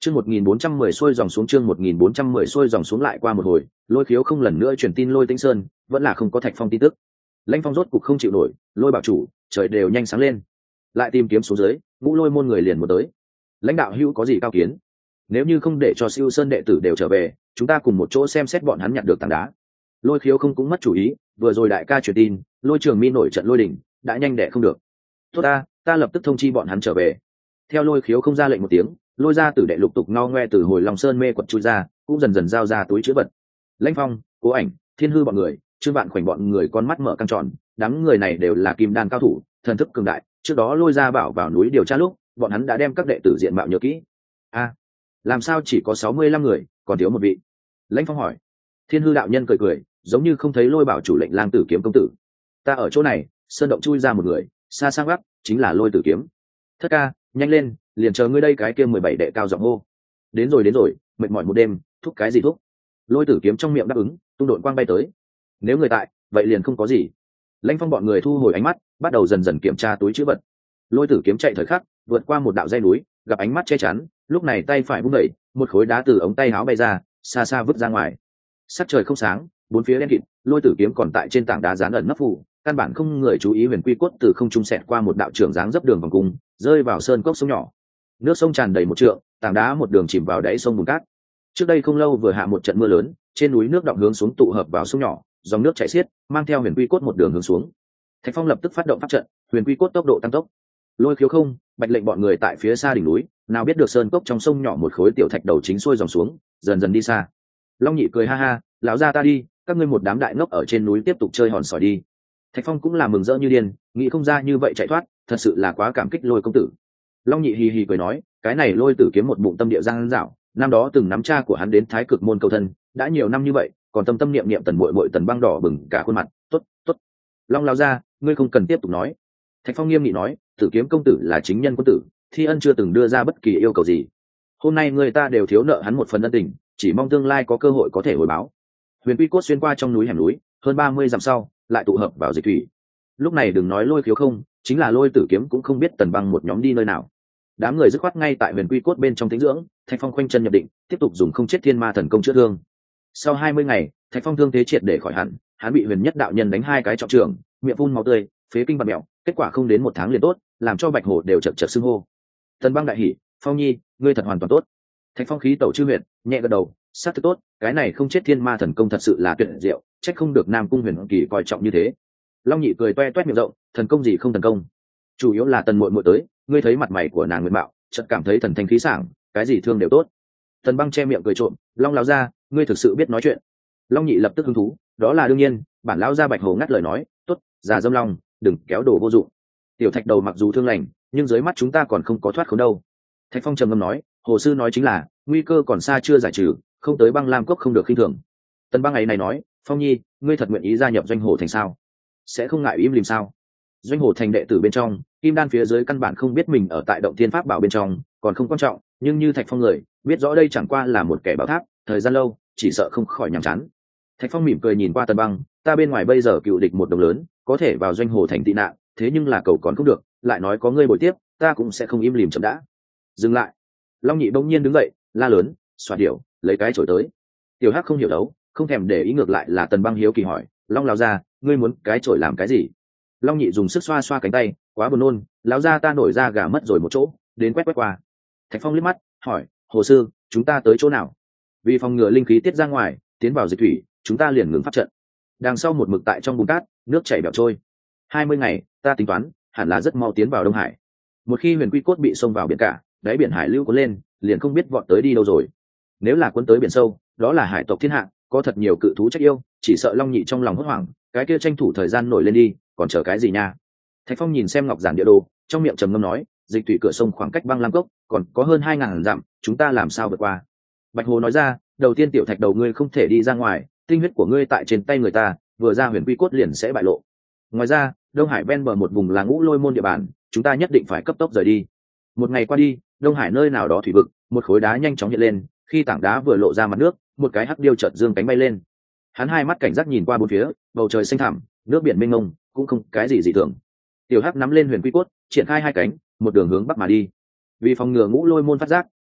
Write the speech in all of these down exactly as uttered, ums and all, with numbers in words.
Chương một nghìn bốn trăm mười xuôi dòng xuống chương một nghìn bốn trăm mười xuôi dòng xuống lại qua một hồi, Lôi Khiếu không lần nữa truyền tin Lôi Tĩnh Sơn, vẫn là không có Thạch Phong tin tức. Lãnh Phong rốt cục không chịu nổi, Lôi bảo chủ, trời đều nhanh sáng lên. Lại tìm kiếm xuống dưới, Ngũ Lôi môn người liền một tới. Lãnh đạo hữu có gì cao kiến? Nếu như không để cho Siêu Sơn đệ tử đều trở về, chúng ta cùng một chỗ xem xét bọn hắn nhặt được tảng đá. Lôi Khiếu không cũng mất chủ ý, vừa rồi đại ca truyền tin, Lôi Trường Mi nổi trận lôi đỉnh, đã nhanh đẻ không được. Tốt ta, ta lập tức thông chi bọn hắn trở về. Theo Lôi Khiếu không ra lệnh một tiếng, Lôi ra tử đệ lục tục ngao ngoe từ hồi lòng sơn mê quật chui ra, cũng dần dần giao ra túi chữ vật. Lãnh Phong, Cố Ảnh, Thiên Hư bọn người, Trương Vạn khoảnh bọn người con mắt mở căng tròn, đám người này đều là kim đan cao thủ, thần thức cường đại. Trước đó Lôi ra bảo vào núi điều tra lúc, bọn hắn đã đem các đệ tử diện mạo nhớ kỹ. A, làm sao chỉ có sáu mươi lăm người, còn thiếu một vị? Lãnh Phong hỏi. Thiên Hư đạo nhân cười cười, giống như không thấy Lôi bảo chủ lệnh lang tử kiếm công tử. Ta ở chỗ này, sơn động chui ra một người, xa sang bắc, chính là Lôi tử kiếm. Thất ca, nhanh lên, liền chờ ngươi đây cái kia mười bảy đệ cao giọng hô. Đến rồi đến rồi, mệt mỏi một đêm, thúc cái gì thúc? Lôi tử kiếm trong miệng đáp ứng, tung độn quang bay tới. Nếu người tại, vậy liền không có gì. Lãnh Phong bọn người thu hồi ánh mắt, bắt đầu dần dần kiểm tra túi trữ vật. Lôi tử kiếm chạy thời khắc, vượt qua một đạo dây núi, gặp ánh mắt che chắn, lúc này tay phải vung đẩy, một khối đá từ ống tay áo bay ra, xa xa vứt ra ngoài. Sắc trời không sáng, bốn phía đen kịt, Lôi tử kiếm còn tại trên tảng đá dán ẩn nấp phù, căn bản không người chú ý huyền quy cốt từ không trung xẹt qua một đạo trưởng dáng dấp đường vòng cung, rơi vào sơn cốc sông nhỏ. Nước sông tràn đầy một trượng, tảng đá một đường chìm vào đáy sông bùn cát. Trước đây không lâu vừa hạ một trận mưa lớn, trên núi nước đọng hướng xuống tụ hợp vào sông nhỏ, dòng nước chảy xiết, mang theo huyền quy cốt một đường hướng xuống. Thạch Phong lập tức phát động pháp trận, huyền quy cốt tốc độ tăng tốc. Lôi Khiếu không, Bạch lệnh bọn người tại phía xa đỉnh núi, nào biết được sơn cốc trong sông nhỏ một khối tiểu thạch đầu chính xuôi dòng xuống, dần dần đi xa. Long Nhị cười ha ha, lão gia ta đi, các ngươi một đám đại ngốc ở trên núi tiếp tục chơi hòn sỏi đi. Thạch Phong cũng là mừng rỡ như điên, nghĩ không ra như vậy chạy thoát, thật sự là quá cảm kích Lôi công tử. Long Nhị hì hì cười nói, cái này Lôi tử kiếm một bụng tâm địa giang dảo, năm đó từng nắm cha của hắn đến Thái Cực môn cầu thân, đã nhiều năm như vậy, còn tâm tâm niệm niệm tần muội muội tần băng đỏ bừng cả khuôn mặt, tốt, tốt. Long lão gia, ngươi không cần tiếp tục nói. Thạch Phong nghiêm nghị nói, tử kiếm công tử là chính nhân quân tử, thi ân chưa từng đưa ra bất kỳ yêu cầu gì. Hôm nay người ta đều thiếu nợ hắn một phần ân tình, chỉ mong tương lai có cơ hội có thể hồi báo. Huyền quy cốt xuyên qua trong núi hẻm núi, hơn ba mươi dặm sau, lại tụ hợp vào dịch thủy. Lúc này đừng nói Lôi Khiếu không, chính là Lôi tử kiếm cũng không biết tần băng một nhóm đi nơi nào. Đám người dứt khoát ngay tại huyền quy cốt bên trong tĩnh dưỡng. Thạch Phong khoanh chân nhập định, tiếp tục dùng không chết thiên ma thần công chữa thương. Sau hai mươi ngày, Thạch Phong thương thế triệt để khỏi hẳn, hắn bị huyền nhất đạo nhân đánh hai cái trọng trường, miệng phun máu tươi, phế kinh bạt mẹo, kết quả không đến một tháng liền tốt, làm cho Bạch Hổ đều chật chật xưng hô. Tần băng đại hỉ, Phong nhi, ngươi thật hoàn toàn tốt. Thạch Phong khí tẩu chư huyện, nhẹ gật đầu, sát thực tốt, cái này không chết thiên ma thần công thật sự là tuyệt diệu, trách không được Nam Cung Huyền Kỳ coi trọng như thế. Long Nhị cười toe toét miệng rộng, thần công gì không thần công, chủ yếu là tần muội muội tới, ngươi thấy mặt mày của nàng nguyện mạo, chợt cảm thấy thần thanh khí sảng, cái gì thương đều tốt. Tần băng che miệng cười trộm, Long lão gia, ngươi thực sự biết nói chuyện. Long Nhị lập tức hứng thú, đó là đương nhiên, bản lão gia Bạch Hổ ngắt lời nói, tốt, già dâm long, đừng kéo đồ vô dụng. Tiểu Thạch đầu mặc dù thương lành, nhưng dưới mắt chúng ta còn không có thoát khốn đâu. Thạch Phong trầm ngâm nói, hồ sư nói chính là, nguy cơ còn xa chưa giải trừ, không tới băng lam cốc không được khinh thường. Tần băng ấy này nói, Phong nhi, ngươi thật nguyện ý gia nhập doanh hồ thành sao? Sẽ không ngại im lìm sao? Doanh hồ thành đệ tử bên trong, kim đan phía dưới căn bản không biết mình ở tại động thiên pháp bảo bên trong, còn không quan trọng, nhưng như Thạch Phong người, biết rõ đây chẳng qua là một kẻ bảo tháp, thời gian lâu, chỉ sợ không khỏi nhàm chán. Thạch Phong mỉm cười nhìn qua Tần băng, ta bên ngoài bây giờ cựu địch một đồng lớn, có thể vào doanh hồ thành tị nạn, thế nhưng là cầu còn không được, lại nói có ngươi bồi tiếp, ta cũng sẽ không im lìm chậm đã. Dừng lại. Long Nhị bỗng nhiên đứng dậy, la lớn, xoạt điểu, lấy cái chổi tới. Tiểu Hắc không hiểu đấu, không thèm để ý, ngược lại là Tần băng hiếu kỳ hỏi, Long lão gia, ngươi muốn cái chổi làm cái gì? Long Nhị dùng sức xoa xoa cánh tay, quá buồn nôn, lão gia ta nổi ra gà mất rồi một chỗ, đến quét quét qua. Thạch Phong liếc mắt, hỏi, hồ sư, chúng ta tới chỗ nào? Vì phòng ngừa linh khí tiết ra ngoài, tiến vào dịch thủy, chúng ta liền ngừng pháp trận. Đằng sau một mực tại trong bùn cát, nước chảy bẹo trôi. Hai mươi ngày, ta tính toán, hẳn là rất mau tiến vào Đông Hải. Một khi huyền quy cốt bị xông vào biển cả, đáy biển hải lưu cuốn lên, liền không biết vọt tới đi đâu rồi. Nếu là cuốn tới biển sâu, đó là hải tộc thiên hạ, có thật nhiều cự thú trách yêu, chỉ sợ Long Nhị trong lòng hốt hoảng, cái kia tranh thủ thời gian nổi lên đi, còn chờ cái gì nha? Thạch Phong nhìn xem ngọc giản địa đồ, trong miệng trầm ngâm nói, dịch thủy cửa sông khoảng cách băng lam cốc còn có hơn hai ngàn dặm, chúng ta làm sao vượt qua? Bạch Hồ nói ra, đầu tiên Tiểu Thạch đầu ngươi không thể đi ra ngoài, tinh huyết của ngươi tại trên tay người ta, vừa ra huyền quy cốt liền sẽ bại lộ. Ngoài ra, Đông Hải ven bờ một vùng là Ngũ Lôi môn địa bàn, chúng ta nhất định phải cấp tốc rời đi. Một ngày qua đi, Đông Hải nơi nào đó thủy vực, một khối đá nhanh chóng hiện lên, khi tảng đá vừa lộ ra mặt nước, một cái hắc điêu chợt dương cánh bay lên. Hắn hai mắt cảnh giác nhìn qua bốn phía, bầu trời xanh thẳm, nước biển mênh mông, cũng không cái gì dị thường. Tiểu Hắc nắm lên huyền quy cốt, triển khai hai cánh, một đường hướng bắc mà đi. Vì phòng ngừa Ngũ Lôi môn phát giác,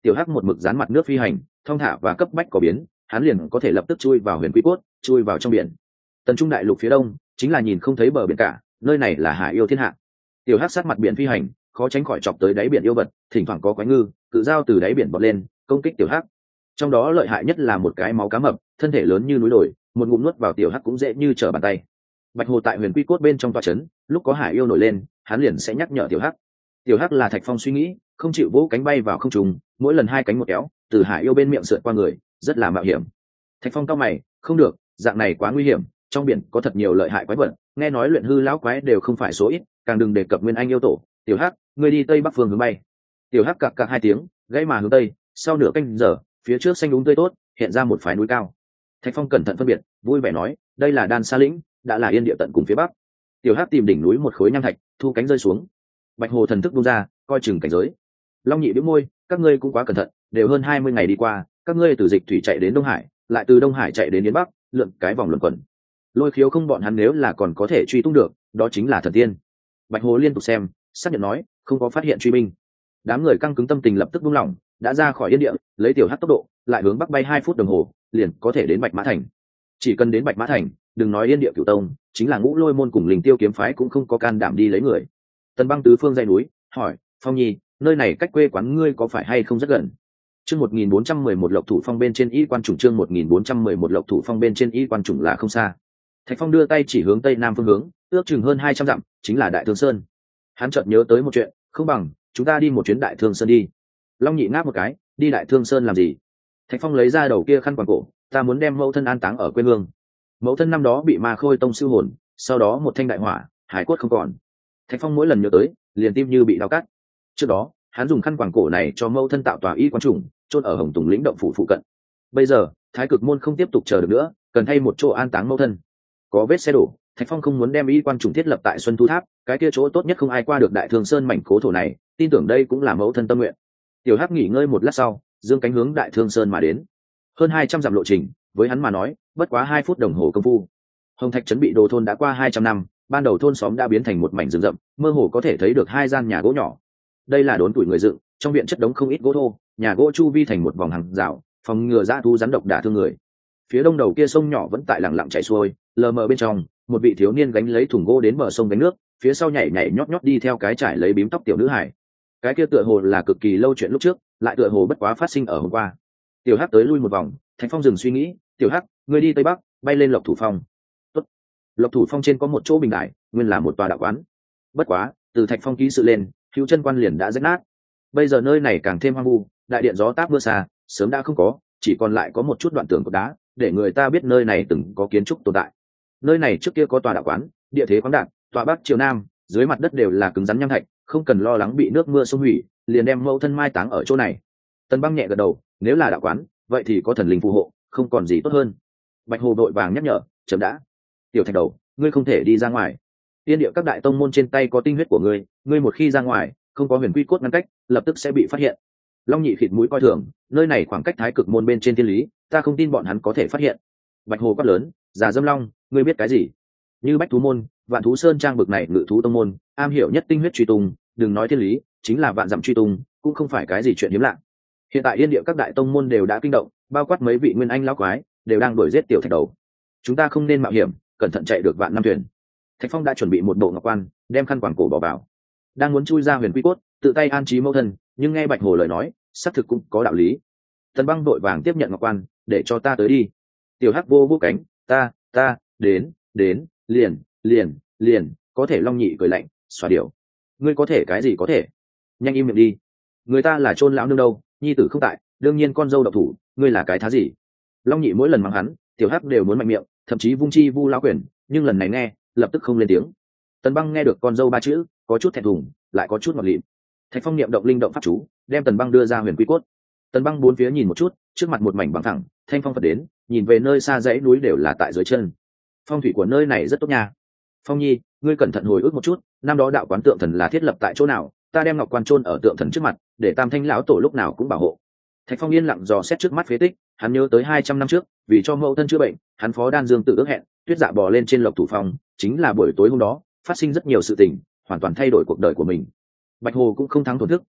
tiểu hắc một mực dán mặt nước phi hành, thong thả và cấp bách có biến, hắn liền có thể lập tức chui vào huyền quy cốt, chui vào trong biển. Tần Trung đại lục phía đông chính là nhìn không thấy bờ biển cả, nơi này là hải yêu thiên hạ. Tiểu hắc sát mặt biển phi hành, khó tránh khỏi chọc tới đáy biển yêu vật, thỉnh thoảng có quái ngư cự dao từ đáy biển bọt lên công kích tiểu hắc. Trong đó lợi hại nhất là một cái máu cá mập, thân thể lớn như núi đồi, một ngụm nuốt vào tiểu hắc cũng dễ như trở bàn tay. Bạch hồ tại huyền quy cốt bên trong tòa trấn, lúc có hải yêu nổi lên, hắn liền sẽ nhắc nhở tiểu hắc. Tiểu hắc là Thạch Phong suy nghĩ, không chịu vỗ cánh bay vào không trung, mỗi lần hai cánh một kéo, từ hải yêu bên miệng sượt qua người, rất là mạo hiểm. Thạch Phong cau mày, không được, dạng này quá nguy hiểm, trong biển có thật nhiều lợi hại quái vật, nghe nói luyện hư lão quái đều không phải số ít, càng đừng đề cập nguyên anh yêu tổ. Tiểu hắc, ngươi đi tây bắc phương hướng bay. Tiểu hắc cặc cặc hai tiếng, gãy mà hướng tây, sau nửa canh giờ, phía trước xanh đúng tươi tốt, hiện ra một phái núi cao. Thạch Phong cẩn thận phân biệt, vui vẻ nói, đây là Đan Sa lĩnh, đã là yên địa tận cùng phía bắc. Tiểu hắc tìm đỉnh núi một khối nham thạch, thu cánh rơi xuống. Bạch hồ thần thức buông ra, coi chừng cảnh giới. Long nhị bĩu môi, các ngươi cũng quá cẩn thận, đều hơn hai mươi ngày đi qua, các ngươi từ dịch thủy chạy đến Đông Hải, lại từ Đông Hải chạy đến Yến Bắc, lượn cái vòng luẩn quẩn. Lôi khiếu không bọn hắn nếu là còn có thể truy tung được, đó chính là thần tiên. Bạch hồ liên tục xem, xác nhận nói, không có phát hiện truy binh. Đám người căng cứng tâm tình lập tức buông lỏng, đã ra khỏi yên địa, lấy tiểu hắc tốc độ, lại hướng bắc bay hai phút đồng hồ, liền có thể đến Bạch Mã Thành. Chỉ cần đến Bạch Mã Thành, đừng nói yên địa cửu tông, chính là Ngũ Lôi môn cùng Linh Tiêu kiếm phái cũng không có can đảm đi lấy người. Tần Băng tứ phương dãy núi, hỏi, Phong Nhi, nơi này cách quê quán ngươi có phải hay không rất gần? Chương một nghìn bốn trăm mười một Lộc Thủ Phong bên trên y quan chủng chương một nghìn bốn trăm mười một Lộc Thủ Phong bên trên y quan chủng là không xa. Thạch Phong đưa tay chỉ hướng tây nam phương hướng, ước chừng hơn hai trăm dặm, chính là Đại Thương Sơn. Hắn chợt nhớ tới một chuyện, không bằng chúng ta đi một chuyến Đại Thương Sơn đi. Long nhị ngáp một cái, đi Đại Thương Sơn làm gì? Thạch Phong lấy ra đầu kia khăn quàng cổ, ta muốn đem mẫu thân an táng ở quê hương. Mẫu thân năm đó bị ma khôi tông siêu hồn, sau đó một thanh đại hỏa, hải cốt không còn. Thạch Phong mỗi lần nhớ tới, liền tim như bị đau cắt. Trước đó, hắn dùng khăn quàng cổ này cho mẫu thân tạo tòa y quan trùng, chôn ở Hồng Tùng lĩnh động phủ phụ cận. Bây giờ, Thái Cực môn không tiếp tục chờ được nữa, cần thay một chỗ an táng mẫu thân. Có vết xe đổ, Thạch Phong không muốn đem y quan trùng thiết lập tại Xuân Thu Tháp, cái kia chỗ tốt nhất không ai qua được Đại Thương Sơn mảnh cố thổ này, tin tưởng đây cũng là mẫu thân tâm nguyện. Tiểu Hắc nghỉ ngơi một lát sau, dương cánh hướng Đại Thương Sơn mà đến. Hơn hai trăm dặm lộ trình, với hắn mà nói, bất quá hai phút đồng hồ công phu. Hồng Thạch trấn bị đồ thôn đã qua hai trăm năm, ban đầu thôn xóm đã biến thành một mảnh rừng rậm, mơ hồ có thể thấy được hai gian nhà gỗ nhỏ. Đây là đốn tuổi người dựng, trong viện chất đống không ít gỗ thô, nhà gỗ chu vi thành một vòng hàng rào, phòng ngừa dã thú rắn độc đả thương người. Phía đông đầu kia sông nhỏ vẫn tại lặng lặng chảy xuôi, lờ mờ bên trong, một vị thiếu niên gánh lấy thùng gỗ đến bờ sông gánh nước, phía sau nhảy nhảy nhót nhót đi theo cái trải lấy bím tóc tiểu nữ hải. Cái kia tựa hồ là cực kỳ lâu chuyện lúc trước, lại tựa hồ bất quá phát sinh ở hôm qua. Tiểu Hắc tới lui một vòng, Thạch Phong dừng suy nghĩ, "Tiểu Hắc, ngươi đi tây bắc, bay lên Lộc Thủ Phong." Tốt. Lộc Thủ Phong trên có một chỗ bình đại, nguyên là một tòa đạo quán. Bất quá, từ Thạch Phong ký sự lên, hữu chân quan liền đã rách nát. Bây giờ nơi này càng thêm hoang vu, đại điện gió táp mưa xa, sớm đã không có, chỉ còn lại có một chút đoạn tường cột đá, để người ta biết nơi này từng có kiến trúc tồn tại. Nơi này trước kia có tòa đạo quán, địa thế khoáng đạt, tòa bắc chiều nam, dưới mặt đất đều là cứng rắn nham thạch, không cần lo lắng bị nước mưa xông hủy, liền đem mẫu thân mai táng ở chỗ này. Tần Băng nhẹ gật đầu, nếu là đạo quán, vậy thì có thần linh phù hộ, không còn gì tốt hơn. Bạch Hồ đội vàng nhắc nhở, chậm đã. Tiểu Thạch Đầu, ngươi không thể đi ra ngoài. Tiên địa các đại tông môn trên tay có tinh huyết của ngươi, ngươi một khi ra ngoài, không có huyền quy cốt ngăn cách, lập tức sẽ bị phát hiện. Long nhị khịt mũi coi thường, nơi này khoảng cách Thái Cực môn bên trên thiên lý, ta không tin bọn hắn có thể phát hiện. Bạch Hồ quát lớn, già dâm long, ngươi biết cái gì? Như Bách thú môn, Vạn thú sơn trang bực này ngự thú tông môn, am hiểu nhất tinh huyết truy tung, đừng nói thiên lý, chính là vạn dặm truy tung, cũng không phải cái gì chuyện hiếm lạ. Hiện tại yên địa các đại tông môn đều đã kinh động, bao quát mấy vị nguyên anh lão quái, đều đang đuổi giết Tiểu Thạch Đầu. Chúng ta không nên mạo hiểm, cẩn thận chạy được vạn năm thuyền. Thạch Phong đã chuẩn bị một bộ ngọc quan, đem khăn quàng cổ bỏ vào, đang muốn chui ra huyền quy cốt, tự tay an trí mẫu thân, nhưng nghe Bạch Hồ lời nói, xác thực cũng có đạo lý. Tần Băng đội vàng tiếp nhận ngọc quan, để cho ta tới đi. Tiểu Hắc vô vô cánh, ta, ta, đến, đến, liền, liền, liền, có thể. Long nhị cười lạnh, xòa điểu, ngươi có thể cái gì có thể? Nhanh im miệng đi, người ta là chôn lão nương đâu, nhi tử không tại, đương nhiên con dâu độc thủ, ngươi là cái thá gì? Long nhị mỗi lần mắng hắn, Tiểu Hắc đều muốn mạnh miệng, thậm chí vung chi vu lão quyền, nhưng lần này nghe, lập tức không lên tiếng. Tần Băng nghe được con dâu ba chữ, có chút thẹn thùng, lại có chút ngọt lịm. Thạch Phong niệm động linh động pháp chú, đem Tần Băng đưa ra huyền quy cốt. Tần Băng bốn phía nhìn một chút, trước mặt một mảnh bằng thẳng, thanh phong phật đến, nhìn về nơi xa dãy núi đều là tại dưới chân. Phong thủy của nơi này rất tốt nha. Phong Nhi, ngươi cẩn thận hồi ức một chút, năm đó đạo quán tượng thần là thiết lập tại chỗ nào? Ta đem ngọc quan chôn ở tượng thần trước mặt, để Tam Thanh lão tổ lúc nào cũng bảo hộ. Thạch Phong yên lặng dò xét trước mắt phế tích, hắn nhớ tới hai trăm năm trước, vì cho mẫu thân chữa bệnh, hắn phó đan dương tự ước hẹn, Tuyết Dạ bò lên trên Lộc Thủ Phong, chính là buổi tối hôm đó, phát sinh rất nhiều sự tình, hoàn toàn thay đổi cuộc đời của mình. Bạch Hồ cũng không thắng thổn thức,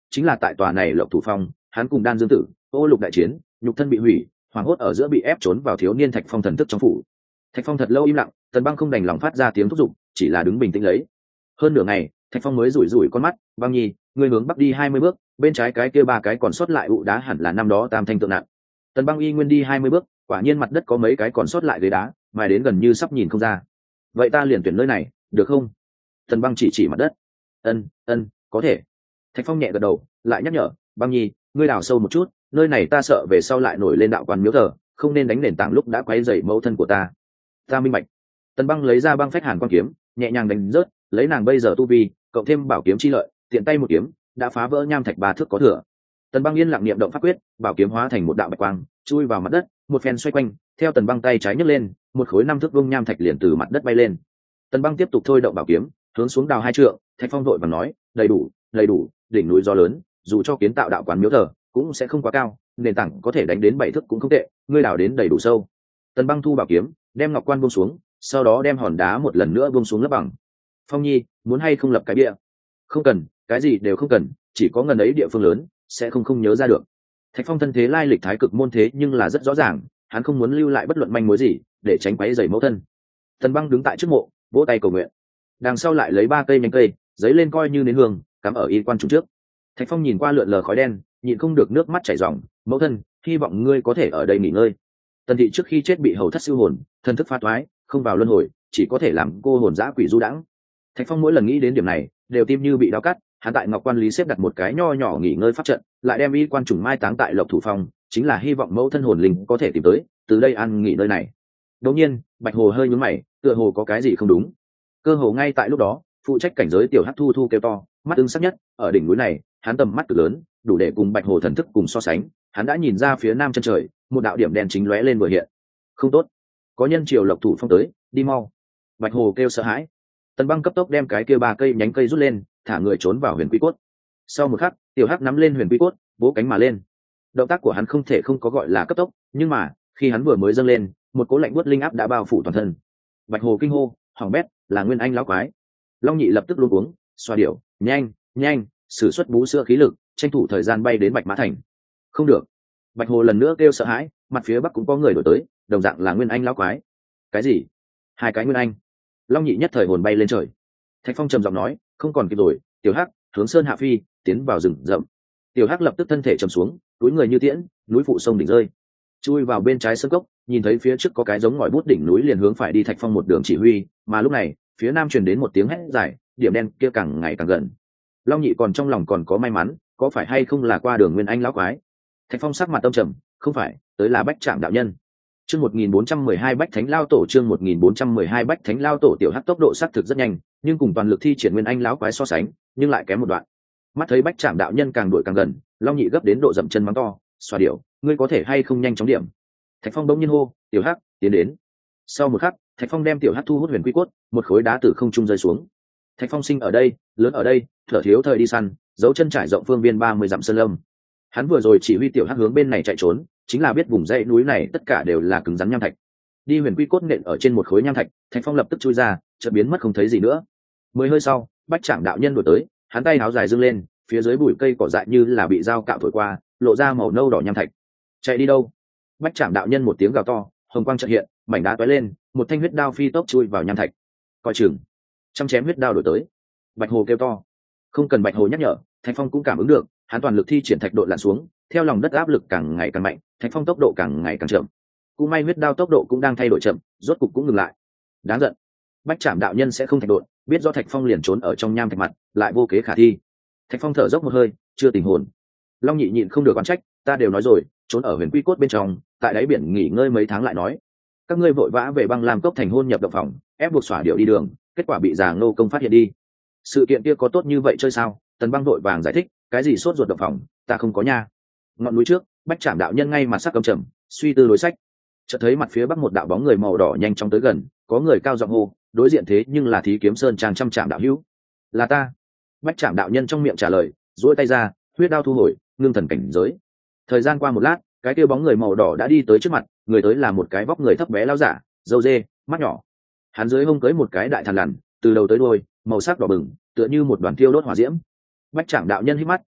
chính là tại tòa này Lộc Thủ Phong, hắn cùng Đan Dương Tử, Ô Lục đại chiến, nhục thân bị hủy, hoảng hốt ở giữa bị ép trốn vào thiếu niên Thạch Phong thần thức trong phủ. Thạch Phong thật lâu im lặng, Tần Băng không đành lòng phát ra tiếng thúc giục, chỉ là đứng bình tĩnh lấy. Hơn nửa ngày, Thạch Phong mới rủi rủi con mắt, "Băng Nhi, ngươi hướng bắc đi hai mươi bước, bên trái cái kia ba cái còn sót lại ụ đá hẳn là năm đó tam thanh tượng nặng." Tần Băng y nguyên đi hai mươi bước, quả nhiên mặt đất có mấy cái còn sót lại ghế đá, mài đến gần như sắp nhìn không ra. "Vậy ta liền tuyển nơi này, được không?" Tần Băng chỉ chỉ mặt đất. "Ân, ân, có thể." Thạch Phong nhẹ gật đầu, lại nhắc nhở, "Băng Nhi, ngươi đào sâu một chút, nơi này ta sợ về sau lại nổi lên đạo quan miếu thờ, không nên đánh nền tảng lúc đã quấy rầy mẫu thân của ta." "Ta minh bạch." Tần Băng lấy ra băng phách hàn quan kiếm, nhẹ nhàng đánh rớt, lấy nàng bây giờ tu vi, cộng thêm bảo kiếm chi lợi, tiện tay một kiếm đã phá vỡ nham thạch ba thước có thừa. Tần Băng yên lặng niệm động pháp quyết, bảo kiếm hóa thành một đạo bạch quang, chui vào mặt đất, một phen xoay quanh, theo Tần Băng tay trái nhấc lên, một khối năm thước vuông nham thạch liền từ mặt đất bay lên. Tần Băng tiếp tục thôi động bảo kiếm, hướng xuống đào hai trượng, Thạch Phong vội vàng nói, "Đầy đủ, đầy đủ, đỉnh núi gió lớn, dù cho kiến tạo đạo quán miếu thờ, cũng sẽ không quá cao, nền tảng có thể đánh đến bảy thước cũng không tệ, ngươi đào đến đầy đủ sâu." Tần Băng thu bảo kiếm, đem ngọc quan buông xuống, sau đó đem hòn đá một lần nữa buông xuống lấp bằng. "Phong Nhi, muốn hay không lập cái bia?" "Không cần, cái gì đều không cần, chỉ có ngần ấy địa phương lớn, sẽ không không nhớ ra được." Thạch Phong thân thế lai lịch thái cực môn thế nhưng là rất rõ ràng, hắn không muốn lưu lại bất luận manh mối gì, để tránh quấy rầy mẫu thân. Tần Băng đứng tại trước mộ, vỗ tay cầu nguyện. Đằng sau lại lấy ba cây nhánh cây, giấy lên coi như nến hương, cắm ở y quan trùng trước. Thạch Phong nhìn qua lượn lờ khói đen, nhịn không được nước mắt chảy ròng, "Mẫu thân, hy vọng ngươi có thể ở đây nghỉ ngơi." Tần thị trước khi chết bị hầu thất siêu hồn, thân thức phá thoái, không vào luân hồi, chỉ có thể làm cô hồn dã quỷ du đãng. Thạch Phong mỗi lần nghĩ đến điểm này, đều tim như bị đau cắt. Hắn tại Ngọc Quan Lý xếp đặt một cái nho nhỏ nghỉ ngơi pháp trận, lại đem y quan trùng mai táng tại Lộc Thủ Phong, chính là hy vọng mẫu thân hồn linh có thể tìm tới, từ đây ăn nghỉ nơi này. Đột nhiên, Bạch Hồ hơi nhướng mày, tựa hồ có cái gì không đúng. Cơ hồ ngay tại lúc đó, phụ trách cảnh giới tiểu Hắc Thu Thu kêu to, mắt ưng sắc nhất, ở đỉnh núi này, hắn tầm mắt cực lớn, đủ để cùng Bạch Hồ thần thức cùng so sánh. Hắn đã nhìn ra phía nam chân trời, một đạo điểm đen chính lóe lên vừa hiện. Không tốt, có nhân triều Lộc Thủ Phong tới, đi mau. Bạch Hồ kêu sợ hãi. Tần Băng cấp tốc đem cái kia ba cây nhánh cây rút lên, thả người trốn vào huyền quy cốt. Sau một khắc, tiểu Hắc nắm lên huyền quy cốt, vỗ cánh mà lên. Động tác của hắn không thể không có gọi là cấp tốc, nhưng mà khi hắn vừa mới dâng lên, một cỗ lạnh buốt linh áp đã bao phủ toàn thân. Bạch Hồ kinh hô, hỏng bét, là Nguyên Anh lão quái. Long Nhị lập tức luống cuống, xoa điểu, nhanh, nhanh, sử xuất bú sữa khí lực, tranh thủ thời gian bay đến Bạch Mã Thành. Không được. Bạch Hồ lần nữa kêu sợ hãi, mặt phía bắc cũng có người đuổi tới, đồng dạng là Nguyên Anh lão quái. Cái gì? Hai cái Nguyên Anh? Long Nhị nhất thời hồn bay lên trời. Thạch Phong trầm giọng nói, không còn kịp rồi, tiểu Hắc, hướng sơn hạ phi, tiến vào rừng rậm. Tiểu Hắc lập tức thân thể trầm xuống, túi người như tiễn, núi phụ sông đỉnh rơi, chui vào bên trái sơn cốc, nhìn thấy phía trước có cái giống ngòi bút đỉnh núi liền hướng phải đi. Thạch Phong một đường chỉ huy, mà lúc này phía nam truyền đến một tiếng hét dài, điểm đen kia càng ngày càng gần. Long Nhị còn trong lòng còn có may mắn, có phải hay không là qua đường Nguyên Anh lão quái. Thạch Phong sắc mặt tâm trầm, không phải, tới là Bách Trạm đạo nhân. Chương một nghìn bốn trăm mười hai Bách Thánh Lao Tổ, chương một nghìn bốn trăm mười hai Bách Thánh Lao Tổ. Tiểu Hắc tốc độ sát thực rất nhanh, nhưng cùng toàn lực thi triển Nguyên Anh lão quái so sánh, nhưng lại kém một đoạn. Mắt thấy Bách Trạm đạo nhân càng đuổi càng gần, Long Nhị gấp đến độ dậm chân mắng to, xoa điểu, ngươi có thể hay không nhanh chóng điểm. Thạch Phong bỗng nhiên hô, tiểu Hắc, tiến đến. Sau một khắc, Thạch Phong đem tiểu Hắc thu hút huyền quy cốt, một khối đá từ không trung rơi xuống. Thạch Phong sinh ở đây, lớn ở đây, thở thiếu thời đi săn, dấu chân trải rộng phương viên ba mươi dặm sơn lâm. Hắn vừa rồi chỉ huy tiểu Hắc hướng bên này chạy trốn, chính là biết vùng dãy núi này tất cả đều là cứng rắn nham thạch. Đi huyền quy cốt nện ở trên một khối nham thạch, Thạch Phong lập tức chui ra, chợt biến mất không thấy gì nữa. Mười hơi sau, Bách Trạm đạo nhân đuổi tới, hắn tay áo dài dương lên, phía dưới bụi cây cỏ dại như là bị dao cạo thổi qua, lộ ra màu nâu đỏ nham thạch. Chạy đi đâu? Bách Trạm đạo nhân một tiếng gào to, hồng quang chợt hiện, mảnh đá tóe lên, một thanh huyết đao phi tốc chui vào nham thạch. Coi chừng, chăm chém huyết đao đuổi tới. Bạch Hồ kêu to. Không cần Bạch Hồ nhắc nhở, Thạch Phong cũng cảm ứng được, hắn toàn lực thi triển thạch độ lặn xuống, theo lòng đất áp lực càng ngày càng mạnh, Thạch Phong tốc độ càng ngày càng chậm. Cũng may huyết đao tốc độ cũng đang thay đổi chậm, rốt cục cũng ngừng lại. Đáng giận. Bách Trạm đạo nhân sẽ không thạch độn, biết do Thạch Phong liền trốn ở trong nham thạch mặt, lại vô kế khả thi. Thạch Phong thở dốc một hơi, chưa tỉnh hồn. Long Nhị nhịn không được oán trách, ta đều nói rồi, trốn ở huyền quy cốt bên trong, tại đáy biển nghỉ ngơi mấy tháng lại nói. Các ngươi vội vã về băng lam cốc thành hôn nhập động phòng, ép buộc xỏa điệu đi đường, kết quả bị già Ngô công phát hiện đi. Sự kiện kia có tốt như vậy chơi sao? Tần Băng vội vàng giải thích, cái gì sốt ruột động phòng, ta không có nha. Ngọn núi trước, Bách Trạm đạo nhân ngay mặt sắc cầm trầm, suy tư đối sách. Chợt thấy mặt phía bắc một đạo bóng người màu đỏ nhanh chóng tới gần, có người cao giọng hô, đối diện thế nhưng là Thí Kiếm Sơn Trang trăm Trạm đạo hữu. Là ta. Bách Trạm đạo nhân trong miệng trả lời, duỗi tay ra, huyết đao thu hồi, ngưng thần cảnh giới. Thời gian qua một lát, cái kia bóng người màu đỏ đã đi tới trước mặt, người tới là một cái vóc người thấp bé lão giả, râu dê, mắt nhỏ. Hắn dưới hông cưới một cái đại thằn lằn, từ đầu tới đuôi, màu sắc đỏ bừng, tựa như một đoàn thiêu đốt hỏa diễm. Bách Trạm đạo nhân hít mắt,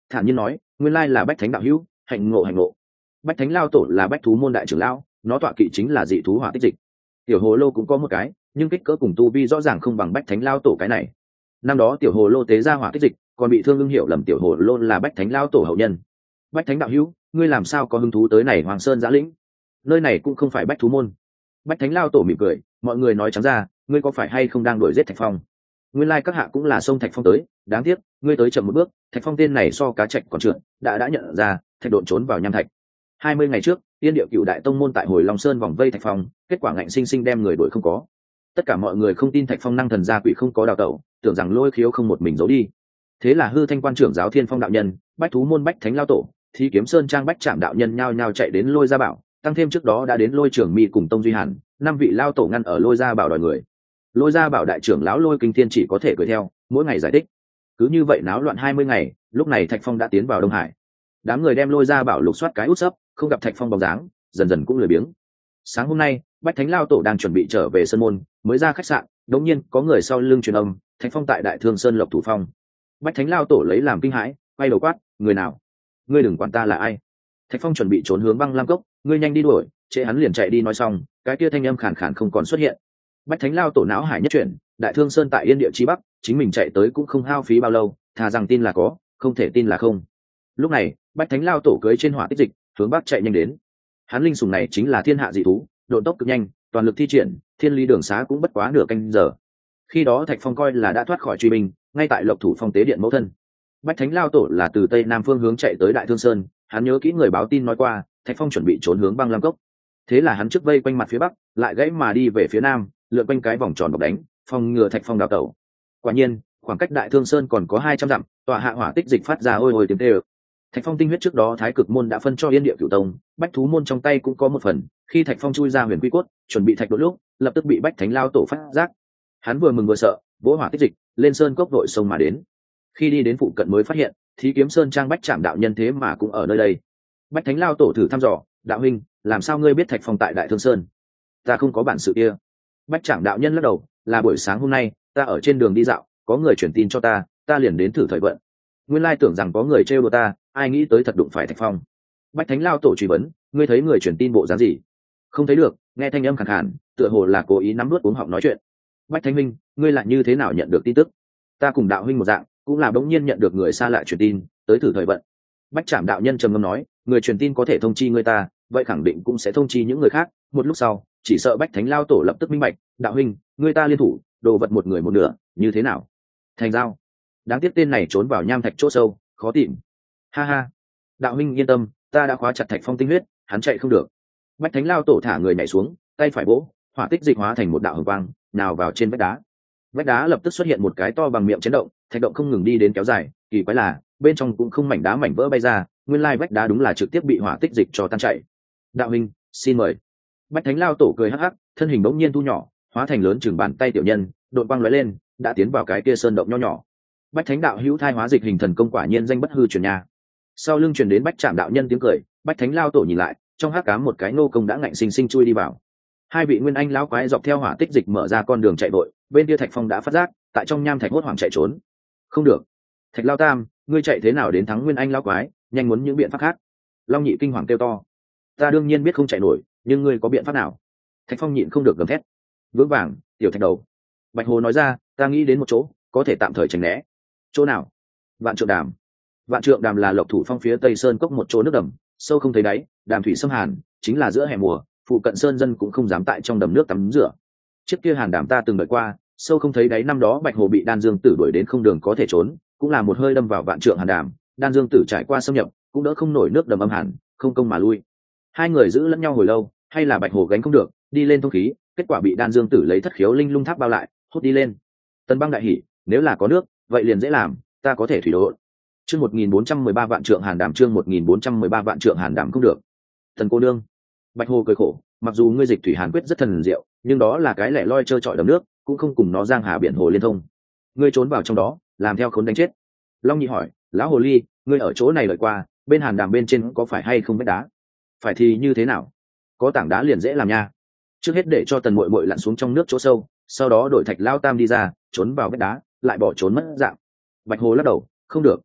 thản nhiên nói, nguyên lai là Bách Thánh đạo hữu, hạnh ngộ hạnh ngộ. Bách Thánh lao tổ là bách thú môn đại trưởng lão, nó tọa kỵ chính là dị thú hỏa tích dịch. Tiểu hồ lô cũng có một cái, nhưng kích cỡ cùng tu vi rõ ràng không bằng Bách Thánh lao tổ cái này. Năm đó tiểu hồ lô tế ra hỏa tích dịch, còn bị Thương Ưng hiểu lầm tiểu hồ lô là Bách Thánh lao tổ hậu nhân. Bách Thánh đạo hữu, ngươi làm sao có hứng thú tới này Hoàng Sơn Giã Lĩnh? Nơi này cũng không phải bách thú môn. Bách Thánh lao tổ mỉm cười, mọi người nói trắng ra, ngươi có phải hay không đang đuổi giết Thạch Phong? Nguyên lai các hạ cũng là sông Thạch Phong tới, đáng tiếc ngươi tới chậm một bước, Thạch Phong tên này so cá trạch còn trượt, đã đã nhận ra, Thạch độn trốn vào nham thạch. Hai mươi ngày trước, Tiên Điệu Cựu Đại Tông môn tại Hồi Long Sơn vòng vây Thạch Phong, kết quả ngạnh sinh sinh đem người đuổi không có. Tất cả mọi người không tin Thạch Phong năng thần gia quỷ không có đào tẩu, tưởng rằng Lôi Khiếu không một mình giấu đi. Thế là hư thanh quan trưởng giáo Thiên Phong đạo nhân, bách thú môn Bách Thánh lao tổ, Thí Kiếm Sơn trang Bách Trạm đạo nhân nhao nhao chạy đến Lôi Gia Bảo, tăng thêm trước đó đã đến Lôi Trường Mi cùng Tông Duy Hàn, năm vị lao tổ ngăn ở Lôi Gia Bảo đòi người. Lôi Gia Bảo đại trưởng lão Lôi Kinh Thiên chỉ có thể cười theo, mỗi ngày giải thích. Cứ như vậy náo loạn hai mươi ngày, lúc này Thạch Phong đã tiến vào Đông Hải. Đám người đem Lôi Gia Bảo lục soát cái út sấp, không gặp Thạch Phong bóng dáng, dần dần cũng lười biếng. Sáng hôm nay, Bách Thánh lao tổ đang chuẩn bị trở về sơn môn, mới ra khách sạn, đột nhiên có người sau lưng truyền âm, Thạch Phong tại Đại Thương Sơn Lộc Thủ Phong. Bách Thánh lao tổ lấy làm kinh hãi, quay đầu quát, người nào? Ngươi đừng quản ta là ai. Thạch Phong chuẩn bị trốn hướng Băng Lam Cốc, ngươi nhanh đi đuổi, trễ hắn liền chạy đi nói xong, cái kia thanh âm khàn khàn không còn xuất hiện. Bách Thánh lao tổ não hải nhất chuyển, Đại Thương Sơn tại Yên Địa chi bắc, chính mình chạy tới cũng không hao phí bao lâu, thà rằng tin là có, không thể tin là không. Lúc này, Bách Thánh lao tổ cưỡi trên hỏa tích dịch, hướng bắc chạy nhanh đến. Hắn linh sủng này chính là thiên hạ dị thú, độ tốc cực nhanh, toàn lực thi triển, thiên lý đường xá cũng bất quá nửa canh giờ. Khi đó Thạch Phong coi là đã thoát khỏi truy binh, ngay tại Lộc Thủ Phong tế điện mẫu thân. Bách Thánh lao tổ là từ tây nam phương hướng chạy tới Đại Thương Sơn, hắn nhớ kỹ người báo tin nói qua, Thạch Phong chuẩn bị trốn hướng Băng Lam Cốc. Thế là hắn trước vây quanh mặt phía bắc, lại gãy mà đi về phía nam, lượn quanh cái vòng tròn bọc đánh, phòng ngừa Thạch Phong đào tẩu. Quả nhiên, khoảng cách Đại Thương Sơn còn có hai trăm dặm, tòa hạ hỏa tích dịch phát ra ôi ôi tiếng tê ực. Thạch Phong tinh huyết trước đó Thái Cực môn đã phân cho Yên Địa Cửu Tông, Bách thú môn trong tay cũng có một phần. Khi Thạch Phong chui ra Huyền Quy Cốt, chuẩn bị thạch đột lúc, lập tức bị Bách Thánh lao tổ phát giác. Hắn vừa mừng vừa sợ, vỗ hỏa tích dịch, lên sơn cốc đội sông mà đến. Khi đi đến phụ cận mới phát hiện, Thí Kiếm Sơn trang Bách Trạm đạo nhân thế mà cũng ở nơi đây. Bách Thánh lao tổ thử thăm dò, đạo huynh, làm sao ngươi biết Thạch Phong tại Đại Thương Sơn? Ta không có bản sự kia. Bách Trạm đạo nhân lắc đầu, là buổi sáng hôm nay, ta ở trên đường đi dạo, có người truyền tin cho ta, ta liền đến thử thời vận. Nguyên lai tưởng rằng có người trêu đùa ta, ai nghĩ tới thật đụng phải Thạch Phong. Bách Thánh lao tổ truy vấn, ngươi thấy người truyền tin bộ dáng gì? Không thấy được, nghe thanh âm khàn khàn, tựa hồ là cố ý nắm nuốt uống họng nói chuyện. Bách Thánh huynh, ngươi lại như thế nào nhận được tin tức? Ta cùng đạo huynh một dạng, cũng là bỗng nhiên nhận được người xa lạ truyền tin, tới thử thời vận. Bách Trạm đạo nhân trầm ngâm nói, người truyền tin có thể thông chi người ta, vậy khẳng định cũng sẽ thông chi những người khác. Một lúc sau, chỉ sợ Bách Thánh lao tổ lập tức minh bạch, đạo huynh, người ta liên thủ, đồ vật một người một nửa, như thế nào? Thành giao. Đáng tiếc tên này trốn vào nham thạch chỗ sâu, khó tìm. Ha ha, đạo huynh yên tâm, ta đã khóa chặt Thạch Phong tinh huyết, hắn chạy không được. Bách Thánh lao tổ thả người nhảy xuống, tay phải vỗ, hỏa tích dịch hóa thành một đạo hồng quang, nào vào trên vách đá. Vách đá lập tức xuất hiện một cái to bằng miệng chấn động, thạch động không ngừng đi đến kéo dài, kỳ quái là bên trong cũng không mảnh đá mảnh vỡ bay ra, nguyên lai vách đá đúng là trực tiếp bị hỏa tích dịch cho tan chảy. Đạo huynh, xin mời. Bách Thánh lao tổ cười hắc hắc, thân hình bỗng nhiên thu nhỏ, hóa thành lớn chừng bàn tay tiểu nhân, đột quang lóe lên, đã tiến vào cái kia sơn động nho nhỏ. Bách Thánh đạo hữu thai hóa dịch hình thần công quả nhiên danh bất hư truyền nha. Sau lưng truyền đến Bách Trạm đạo nhân tiếng cười, Bách Thánh lao tổ nhìn lại, trong hắc ám một cái nô công đã ngạnh sinh sinh chui đi vào. Hai vị nguyên anh lão quái dọc theo hỏa tích dịch mở ra con đường chạy vội, bên kia Thạch Phong đã phát giác, tại trong nham thạch hốt hoảng chạy trốn. Không được, Thạch lao tam, ngươi chạy thế nào đến thắng nguyên anh lão quái, nhanh muốn những biện pháp khác. Long Nhị kinh hoàng kêu to. Ta đương nhiên biết không chạy nổi, nhưng ngươi có biện pháp nào? Thạch Phong nhịn không được gầm thét. Vững vàng, tiểu thạch đầu. Bạch Hồ nói ra, ta nghĩ đến một chỗ, có thể tạm thời tránh né. Chỗ nào? Vạn Trượng Đàm. Vạn Trượng Đàm là Lộc Thủ Phong phía tây sơn cốc một chỗ nước đầm, sâu không thấy đáy, đàm thủy xâm hàn, chính là giữa hè mùa, phụ cận sơn dân cũng không dám tại trong đầm nước tắm rửa. Trước kia hàn đàm ta từng đợi qua, sâu không thấy đáy, năm đó Bạch Hồ bị Đan Dương Tử đuổi đến không đường có thể trốn, cũng là một hơi đâm vào Vạn Trượng hàn đàm, Đan Dương Tử trải qua xâm nhập, cũng đỡ không nổi nước đầm âm hàn, không công mà lui. Hai người giữ lẫn nhau hồi lâu, hay là Bạch Hồ gánh không được, đi lên thông khí, kết quả bị Đan Dương Tử lấy thất khiếu linh lung tháp bao lại, hút đi lên. Tần Băng đại hỉ, nếu là có nước, vậy liền dễ làm, ta có thể thủy độn. Chương một nghìn bốn trăm mười ba Vạn Trượng hàn đàm, chương một nghìn bốn trăm mười ba Vạn Trượng hàn đàm không được. Thần cô nương. Bạch Hồ cười khổ, mặc dù ngươi dịch thủy hàn quyết rất thần diệu, nhưng đó là cái lẻ loi trơ trọi đầm nước, cũng không cùng nó giang hà biển hồ liên thông. Ngươi trốn vào trong đó, làm theo khốn đánh chết. Long Nhị hỏi, lão hồ ly, ngươi ở chỗ này lợi qua, bên hàn đàm bên trên có phải hay không vách đá? Phải thì như thế nào? Có tảng đá liền dễ làm nha. Trước hết để cho Tần muội muội lặn xuống trong nước chỗ sâu, sau đó đổi Thạch lao tam đi ra, trốn vào vách đá, lại bỏ trốn mất dạng. Bạch Hồ lắc đầu, không được.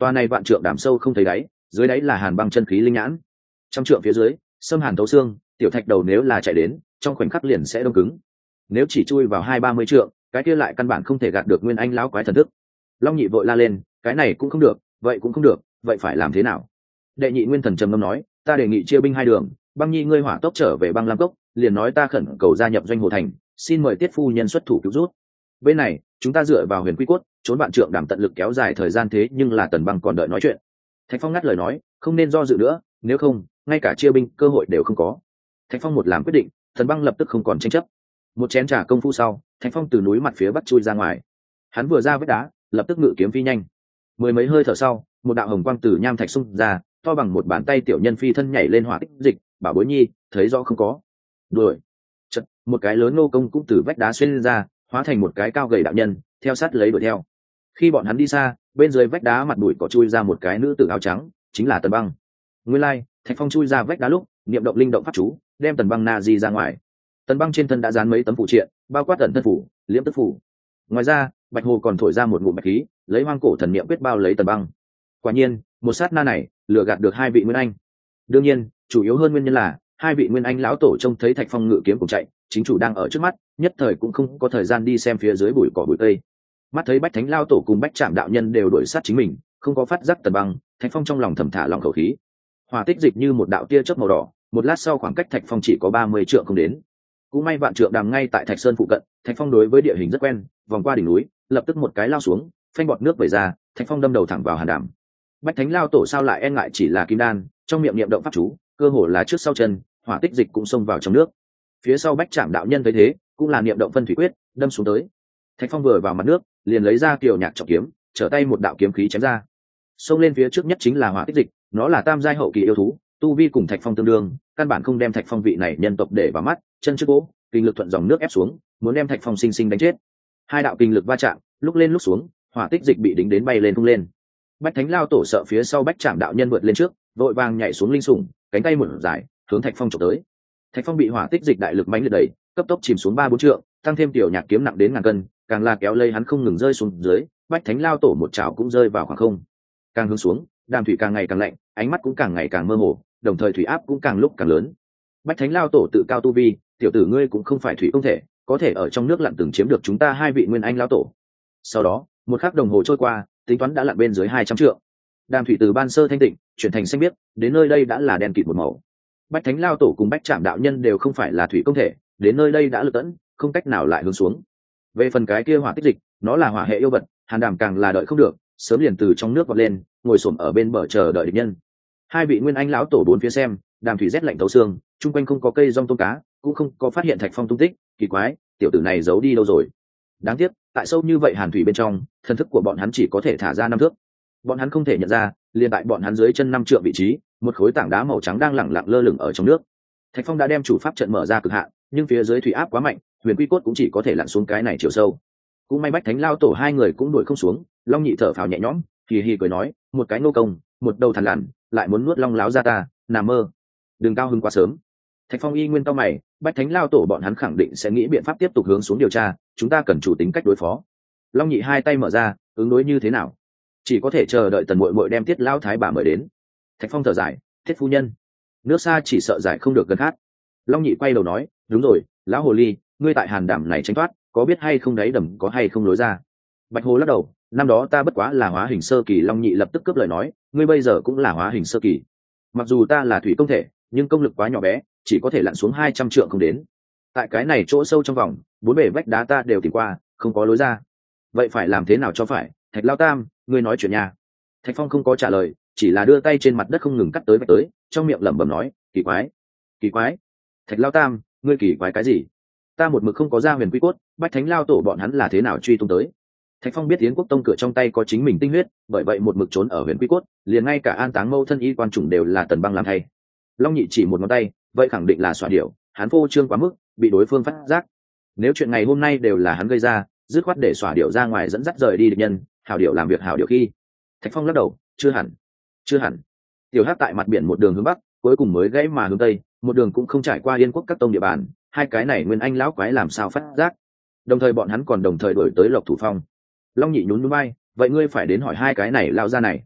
Toa này vạn trượng đàm sâu không thấy đáy, dưới đáy là hàn băng chân khí linh nhãn. Trăm trượng phía dưới, xâm hàn thấu xương, tiểu thạch đầu nếu là chạy đến, trong khoảnh khắc liền sẽ đông cứng. Nếu chỉ chui vào hai ba mươi trượng, cái kia lại căn bản không thể gạt được nguyên anh lão quái thần thức. Long Nhị vội la lên, cái này cũng không được, vậy cũng không được, vậy phải làm thế nào? Đệ nhị nguyên thần trầm ngâm nói, ta đề nghị chia binh hai đường, Băng Nhi ngươi hỏa tốc trở về băng lam cốc, liền nói ta khẩn cầu gia nhập doanh hồ thành, xin mời tiết phu nhân xuất thủ cứu rút. Bên này chúng ta dựa vào huyền quy cốt trốn vạn trượng đảm tận lực kéo dài thời gian, thế nhưng là Tần Băng còn đợi nói chuyện. Thạch Phong ngắt lời nói, không nên do dự nữa, nếu không ngay cả chia binh cơ hội đều không có. Thạch Phong một làm quyết định, Tần Băng lập tức không còn tranh chấp. Một chén trà công phu sau, Thạch Phong từ núi mặt phía bắc chui ra ngoài. Hắn vừa ra vết đá, lập tức ngự kiếm phi nhanh. Mười mấy hơi thở sau, một đạo hồng quang từ nham thạch xung ra, to bằng một bàn tay tiểu nhân phi thân nhảy lên hỏa tích dịch, bảo Bối Nhi thấy rõ không có? Đuổi. Chật, một cái lớn nô công cũng từ vách đá xuyên lên ra, hóa thành một cái cao gầy đạo nhân, theo sát lấy đuổi theo. Khi bọn hắn đi xa, bên dưới vách đá mặt bụi cỏ chui ra một cái nữ tử áo trắng, chính là Tần Băng. Nguyên lai, like, Thạch Phong chui ra vách đá lúc, niệm động linh động pháp chú, đem Tần Băng na di ra ngoài. Tần Băng trên thân đã dán mấy tấm phụ triện, bao quát tận thân phủ, liễm tức phủ. Ngoài ra, Bạch Hồ còn thổi ra một ngụm bạch khí, lấy hoang cổ thần niệm quyết bao lấy Tần Băng. Quả nhiên, một sát na này, lừa gạt được hai vị nguyên anh. Đương nhiên, chủ yếu hơn nguyên nhân là hai vị nguyên anh lão tổ trông thấy Thạch Phong ngự kiếm cùng chạy, chính chủ đang ở trước mắt, nhất thời cũng không có thời gian đi xem phía dưới bụi cỏ bụi cây. Mắt thấy Bách Thánh lão tổ cùng Bách Trạm đạo nhân đều đuổi sát chính mình, không có phát giác Tần Băng, Thạch Phong trong lòng thầm thả lòng khẩu khí. Hỏa tích dịch như một đạo tia chớp màu đỏ, một lát sau khoảng cách Thạch Phong chỉ có ba mươi trượng không đến. Cũng may vạn trượng đàm ngay tại Thạch Sơn phụ cận, Thạch Phong đối với địa hình rất quen, vòng qua đỉnh núi, lập tức một cái lao xuống, phanh bọt nước vẩy ra, Thạch Phong đâm đầu thẳng vào hàn đàm. Bách Thánh lão tổ sao lại e ngại chỉ là kim đan, trong miệng niệm động pháp chú, cơ hồ là trước sau chân, hỏa tích dịch cũng xông vào trong nước. Phía sau Bách Trạm đạo nhân thấy thế, cũng là niệm động phân thủy quyết, đâm xuống tới. Thạch Phong vừa vào mặt nước, liền lấy ra kiều nhạc trọng kiếm, trở tay một đạo kiếm khí chém ra. Xông lên phía trước nhất chính là hỏa tích dịch, nó là tam giai hậu kỳ yêu thú, tu vi cùng Thạch Phong tương đương, căn bản không đem Thạch Phong vị này nhân tộc để vào mắt, chân trước gỗ, kinh lực thuận dòng nước ép xuống, muốn đem Thạch Phong sinh sinh đánh chết. Hai đạo kinh lực va chạm, lúc lên lúc xuống, hỏa tích dịch bị đính đến bay lên không lên. Bách Thánh lao tổ sợ phía sau Bách Trạm đạo nhân vượt lên trước, vội vàng nhảy xuống linh sủng, cánh tay mở dài, hướng Thạch Phong chụp tới. Thạch Phong bị hỏa tích dịch đại lực mãnh liệt đẩy, cấp tốc chìm xuống ba bốn trượng, tăng thêm tiểu nhạc kiếm nặng đến ngàn cân, càng là kéo lây hắn không ngừng rơi xuống dưới. Bách Thánh lao tổ một chảo cũng rơi vào khoảng không. Càng hướng xuống, đàm thủy càng ngày càng lạnh, ánh mắt cũng càng ngày càng mơ hồ, đồng thời thủy áp cũng càng lúc càng lớn. Bách Thánh lao tổ tự cao tu vi, tiểu tử ngươi cũng không phải thủy không thể, có thể ở trong nước lặn từng chiếm được chúng ta hai vị nguyên anh lao tổ. Sau đó, một khắc đồng hồ trôi qua, tính toán đã lặn bên dưới hai trăm trượng. Đàm thủy từ ban sơ thanh tịnh chuyển thành xanh biếc, đến nơi đây đã là đen kịt một màu. Bách Thánh lao tổ cùng Bách Trạm đạo nhân đều không phải là thủy công thể, đến nơi đây đã lực tẫn, không cách nào lại hướng xuống. Về phần cái kia hỏa tích dịch, nó là hỏa hệ yêu vật, hàn đàm càng là đợi không được, sớm liền từ trong nước vọt lên, ngồi xổm ở bên bờ chờ đợi địch nhân. Hai vị nguyên anh lão tổ bốn phía xem, đàm thủy rét lạnh thấu xương, chung quanh không có cây rong tôm cá, cũng không có phát hiện Thạch Phong tung tích, kỳ quái, tiểu tử này giấu đi đâu rồi? Đáng tiếc, tại sâu như vậy hàn thủy bên trong, thần thức của bọn hắn chỉ có thể thả ra năm thước. Bọn hắn không thể nhận ra, liền tại bọn hắn dưới chân năm trượng vị trí, một khối tảng đá màu trắng đang lẳng lặng lơ lửng ở trong nước. Thạch Phong đã đem chủ pháp trận mở ra cực hạn, nhưng phía dưới thủy áp quá mạnh, huyền quy cốt cũng chỉ có thể lặn xuống cái này chiều sâu. Cũng may Bách Thánh lao tổ hai người cũng đuổi không xuống, Long Nhị thở phào nhẹ nhõm, hì hì cười nói, một cái nô công, một đầu thằn lằn, lại muốn nuốt long láo ra ta, nằm mơ. Đừng cao hứng quá sớm. Thạch Phong y nguyên cao mày, Bách Thánh lao tổ bọn hắn khẳng định sẽ nghĩ biện pháp tiếp tục hướng xuống điều tra, chúng ta cần chủ tính cách đối phó. Long Nhị hai tay mở ra, ứng đối như thế nào? Chỉ có thể chờ đợi Tần muội muội đem Tiết lão thái bà mời đến. Thạch Phong thở dài, Thiết phu nhân, nước xa chỉ sợ giải không được gần khát. Long Nhị quay đầu nói, đúng rồi, lão hồ ly, ngươi tại hàn đảm này tránh thoát, có biết hay không đáy đầm có hay không lối ra? Bạch Hồ lắc đầu, năm đó ta bất quá là hóa hình sơ kỳ. Long Nhị lập tức cướp lời nói, ngươi bây giờ cũng là hóa hình sơ kỳ. Mặc dù ta là thủy công thể, nhưng công lực quá nhỏ bé, chỉ có thể lặn xuống hai trăm trượng không đến. Tại cái này chỗ sâu trong vòng, bốn bề vách đá ta đều tìm qua, không có lối ra. Vậy phải làm thế nào cho phải? Thạch Lao Tam, ngươi nói chuyện nha. Thạch Phong không có trả lời, chỉ là đưa tay trên mặt đất không ngừng cắt tới vạch tới, trong miệng lẩm bẩm nói, kỳ quái, kỳ quái. Thạch Lao Tam, ngươi kỳ quái cái gì? Ta một mực không có ra huyền quy cốt, Bách Thánh lao tổ bọn hắn là thế nào truy tung tới? Thạch Phong biết Yến Quốc tông cửa trong tay có chính mình tinh huyết, bởi vậy một mực trốn ở huyền quy cốt, liền ngay cả an táng mâu thân y quan chủng đều là Tần Băng làm thay. Long Nhị chỉ một ngón tay, vậy khẳng định là xóa điểu, hắn phô trương quá mức, bị đối phương phát giác. Nếu chuyện ngày hôm nay đều là hắn gây ra, dứt khoát để xóa điểu ra ngoài dẫn dắt rời đi địch nhân, hảo điểu làm việc hảo điểu khi. Thạch Phong lắc đầu, chưa hẳn, chưa hẳn. Tiểu Hắc tại mặt biển một đường hướng bắc, cuối cùng mới gãy mà hướng tây, một đường cũng không trải qua Yên Quốc các tông địa bàn, hai cái này nguyên anh lão quái làm sao phát giác? Đồng thời bọn hắn còn đồng thời đổi tới Lộc Thủ Phong. Long Nhị nhún nhún vai, vậy ngươi phải đến hỏi hai cái này lao ra này.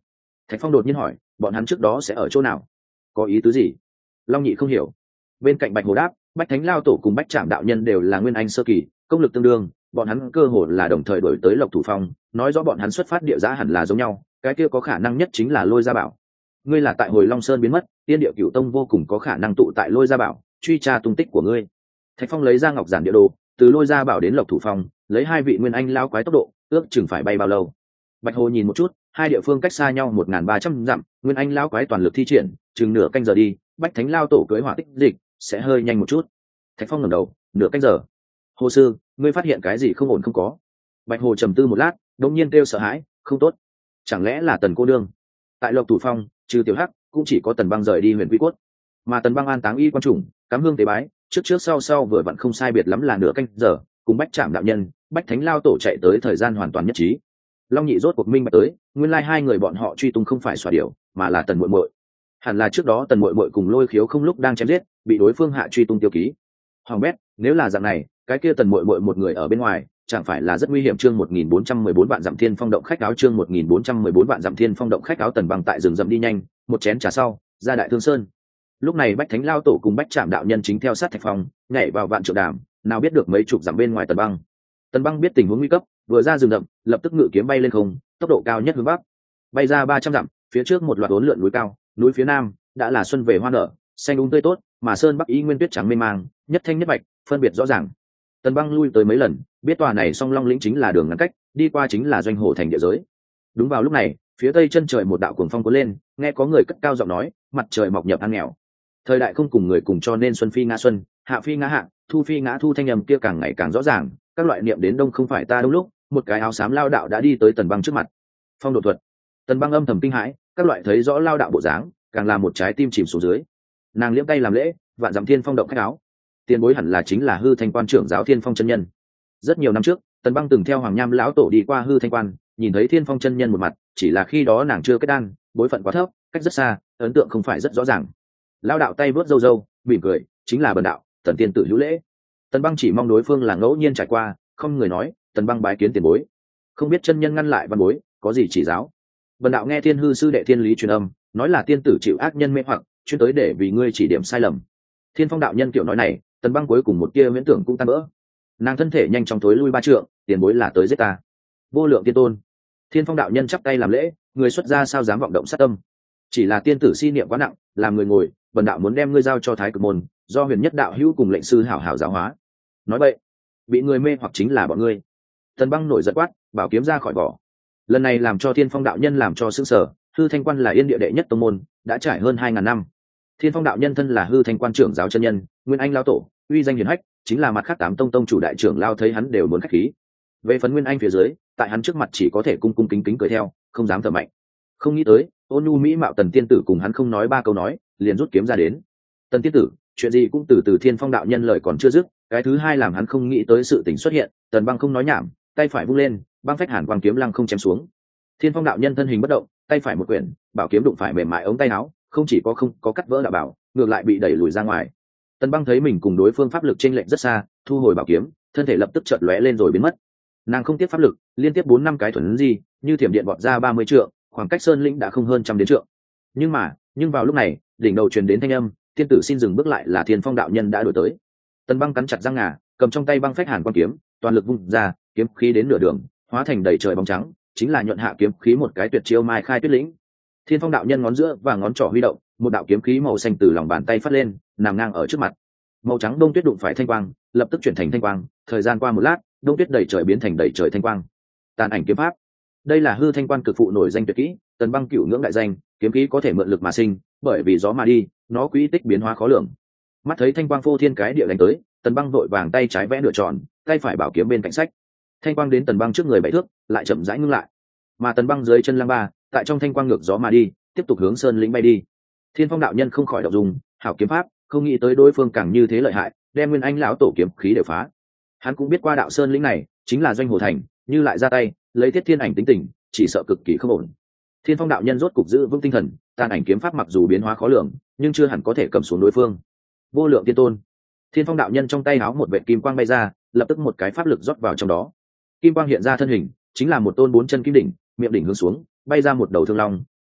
Thạch Phong đột nhiên hỏi, bọn hắn trước đó sẽ ở chỗ nào? Có ý tứ gì? Long Nhị không hiểu. Bên cạnh Bạch Hồ đáp, Bách Thánh Lao Tổ cùng Bách Trạm đạo nhân đều là nguyên anh sơ kỳ, công lực tương đương, bọn hắn cơ hồ là đồng thời đổi tới Lộc Thủ Phong, nói rõ bọn hắn xuất phát địa giá hẳn là giống nhau, cái kia có khả năng nhất chính là Lôi Gia Bảo. Ngươi là tại Hồi Long Sơn biến mất, Tiên Địa Cửu Tông vô cùng có khả năng tụ tại Lôi Gia Bảo, truy tra tung tích của ngươi. Thạch Phong lấy ra ngọc giản địa đồ, từ Lôi Gia Bảo đến Lộc Thủ Phong, lấy hai vị nguyên anh lao quái tốc độ, ước chừng phải bay bao lâu? Bạch Hồ nhìn một chút, hai địa phương cách xa nhau một nghìn ba trăm dặm, nguyên anh lao quái toàn lực thi triển, chừng nửa canh giờ đi, Bách Thánh Lao Tổ cưỡi hỏa tích dịch, sẽ hơi nhanh một chút. Thạch Phong ngẩng đầu, nửa canh giờ. Hồ sư, ngươi phát hiện cái gì không ổn không có? Bạch Hồ trầm tư một lát, đột nhiên kêu sợ hãi, không tốt. Chẳng lẽ là Tần cô nương? Tại Lộc Thủ Phong, trừ Tiểu Hắc, cũng chỉ có Tần Băng rời đi Huyền Quy Cốt, mà Tần Băng an táng y quan trùng, cắm hương tế bái, trước trước sau sau vừa vặn không sai biệt lắm là nửa canh giờ, cùng Bách Trạm đạo nhân, Bách Thánh Lao Tổ chạy tới thời gian hoàn toàn nhất trí. Long Nhị rốt cuộc minh bạch tới, nguyên lai hai người bọn họ truy tung không phải xòa điểu, mà là Tần muội muội. Hẳn là trước đó Tần muội muội cùng Lôi Khiếu không lúc đang chém giết, bị đối phương hạ truy tung tiêu ký. Hoàng bét, nếu là dạng này, cái kia Tần muội muội một người ở bên ngoài, chẳng phải là rất nguy hiểm. Chương một nghìn bốn trăm mười bốn vạn dặm thiên phong động khách áo, chương một nghìn bốn trăm mười bốn vạn dặm thiên phong động khách áo. Tần Băng tại rừng rậm đi nhanh, một chén trà sau, ra Đại Thương Sơn. Lúc này Bách Thánh Lao Tổ cùng Bách Trạm đạo nhân chính theo sát Thạch Phong, nhảy vào vạn trượng đàm, nào biết được mấy chục dặm bên ngoài Tần Băng. Tần Băng biết tình huống nguy cấp, vừa ra rừng rậm, lập tức ngự kiếm bay lên không, tốc độ cao nhất hướng bắc. Bay ra ba trăm dặm, phía trước một loạt uốn lượn núi cao, núi phía nam đã là xuân về hoa nở, xanh um tươi tốt, mà sơn bắc y nguyên tuyết trắng mê mang, nhất thanh nhất bạch, phân biệt rõ ràng. Tần Băng lui tới mấy lần, biết tòa này Song Long lĩnh chính là đường ngắn cách, đi qua chính là doanh hổ thành địa giới. Đúng vào lúc này, phía tây chân trời một đạo cuồng phong cuốn lên, nghe có người cất cao giọng nói, mặt trời mọc nhập ăn nghèo. Thời đại không cùng người cùng, cho nên xuân phi ngã xuân, hạ phi ngã hạ, thu phi ngã thu, thanh âm kia càng ngày càng rõ ràng, các loại niệm đến đông không phải ta đông lúc, một cái áo xám lao đạo đã đi tới Tần Băng trước mặt. Phong độ thuật. Tần Băng âm thầm kinh hãi, các loại thấy rõ lao đạo bộ dáng, càng làm một trái tim chìm xuống dưới. Nàng liễm tay làm lễ, vạn dặm thiên phong động khách áo. Tiền bối hẳn là chính là Hư Thanh Quan trưởng giáo Thiên Phong chân nhân. Rất nhiều năm trước, Tần Băng từng theo Hoàng Nham lão tổ đi qua Hư Thanh Quan, nhìn thấy Thiên Phong chân nhân một mặt, chỉ là khi đó nàng chưa kết đan, bối phận quá thấp, cách rất xa, ấn tượng không phải rất rõ ràng. Lao đạo tay vớt râu râu, mỉm cười, chính là Bần đạo, Tần tiên tử hữu lễ. Tần Băng chỉ mong đối phương là ngẫu nhiên trải qua, không người nói, Tần Băng bái kiến tiền bối. Không biết chân nhân ngăn lại văn bối, có gì chỉ giáo? Bần đạo nghe Thiên Hư sư đệ Thiên Lý truyền âm, nói là tiên tử chịu ác nhân mê hoặc, chuyên tới để vì ngươi chỉ điểm sai lầm. Thiên Phong đạo nhân kiểu nói này, Tần Băng cuối cùng một tia miễn tưởng cũng tan vỡ. Nàng thân thể nhanh chóng thối lui ba trượng, tiền bối là tới giết ta. Vô lượng tiên tôn. Thiên Phong đạo nhân chắp tay làm lễ, người xuất gia sao dám vọng động sát tâm? Chỉ là tiên tử si niệm quá nặng, làm người ngồi, bần đạo muốn đem ngươi giao cho Thái Cực môn, do Huyền Nhất đạo hữu cùng lệnh sư hảo hảo giáo hóa. Nói vậy, bị người mê hoặc chính là bọn ngươi. Tần Băng nổi giận quát, bảo kiếm ra khỏi vỏ. Lần này làm cho Thiên Phong đạo nhân làm cho sững sờ. Hư Thanh Quan là Yên Địa đệ nhất tông môn, đã trải hơn hai ngàn năm. Thiên Phong đạo nhân thân là Hư Thanh Quan trưởng giáo chân nhân, Nguyên Anh lao tổ, uy danh hiển hách, chính là mặt khác tám tông tông chủ đại trưởng lao thấy hắn đều muốn khách khí. Về phần Nguyên Anh phía dưới, tại hắn trước mặt chỉ có thể cung cung kính kính cười theo, không dám thở mạnh. Không nghĩ tới, Ôn Nhu mỹ mạo Tần tiên tử cùng hắn không nói ba câu nói, liền rút kiếm ra đến. Tần tiên tử, chuyện gì cũng từ từ Thiên Phong đạo nhân lời còn chưa dứt, cái thứ hai làm hắn không nghĩ tới sự tình xuất hiện. Tần Băng không nói nhảm, tay phải vung lên, băng phách hàn quang kiếm lăng không chém xuống. Thiên Phong đạo nhân thân hình bất động, tay phải một quyển, bảo kiếm đụng phải mềm mại ống tay áo, không chỉ có không có cắt vỡ đạo bảo, ngược lại bị đẩy lùi ra ngoài. Tần Băng thấy mình cùng đối phương pháp lực chênh lệch rất xa, thu hồi bảo kiếm, thân thể lập tức chợt lóe lên rồi biến mất. Nàng không tiếp pháp lực, liên tiếp bốn năm cái thuần di, như thiểm điện vọt ra ba mươi trượng, khoảng cách sơn lĩnh đã không hơn trăm đến trượng. Nhưng mà, nhưng vào lúc này, đỉnh đầu truyền đến thanh âm, tiên tử xin dừng bước lại, là Thiên Phong đạo nhân đã đuổi tới. Tần Băng cắn chặt răng ngà, cầm trong tay băng phách hàn quang kiếm, toàn lực vung ra, kiếm khí đến nửa đường, hóa thành đầy trời bóng trắng, chính là nhuận hạ kiếm khí một cái tuyệt chiêu mai khai tuyết lĩnh. Thiên Phong đạo nhân ngón giữa và ngón trỏ huy động, một đạo kiếm khí màu xanh từ lòng bàn tay phát lên, nằm ngang ở trước mặt. Màu trắng đông tuyết đụng phải thanh quang, lập tức chuyển thành thanh quang, thời gian qua một lát, đông tuyết đầy trời biến thành đầy trời thanh quang. Tàn ảnh kiếm pháp. Đây là Hư Thanh Quan cực phụ nổi danh tuyệt kỹ, Tần Băng cửu ngưỡng đại danh, kiếm khí có thể mượn lực mà sinh, bởi vì gió mà đi, nó quỹ tích biến hóa khó lường. Mắt thấy thanh quang phô thiên cái địa đánh tới, Tần Băng vội vàng tay trái vẽ nửa tròn, tay phải bảo kiếm bên cạnh sách. Thanh quang đến Tần Băng trước người bảy thước, lại chậm rãi ngưng lại. Mà Tần Băng dưới chân lăng ba, tại trong thanh quang ngược gió mà đi, tiếp tục hướng sơn lĩnh bay đi. Thiên Phong đạo nhân không khỏi động dung, hảo kiếm pháp, không nghĩ tới đối phương càng như thế lợi hại, đem Nguyên Anh lão tổ kiếm khí đều phá. Hắn cũng biết qua đạo sơn lĩnh này chính là doanh hồ thành, như lại ra tay, lấy Thiết Thiên ảnh tính tình, chỉ sợ cực kỳ không ổn. Thiên Phong đạo nhân rốt cục giữ vững tinh thần, tàn ảnh kiếm pháp mặc dù biến hóa khó lường, nhưng chưa hẳn có thể cầm xuống đối phương. Vô lượng tiên tôn. Thiên Phong đạo nhân trong tay háo một vệt kim quang bay ra, lập tức một cái pháp lực rót vào trong đó. Kim quang hiện ra thân hình, chính là một tôn bốn chân kim đỉnh, miệng đỉnh hướng xuống, bay ra một đầu thương long,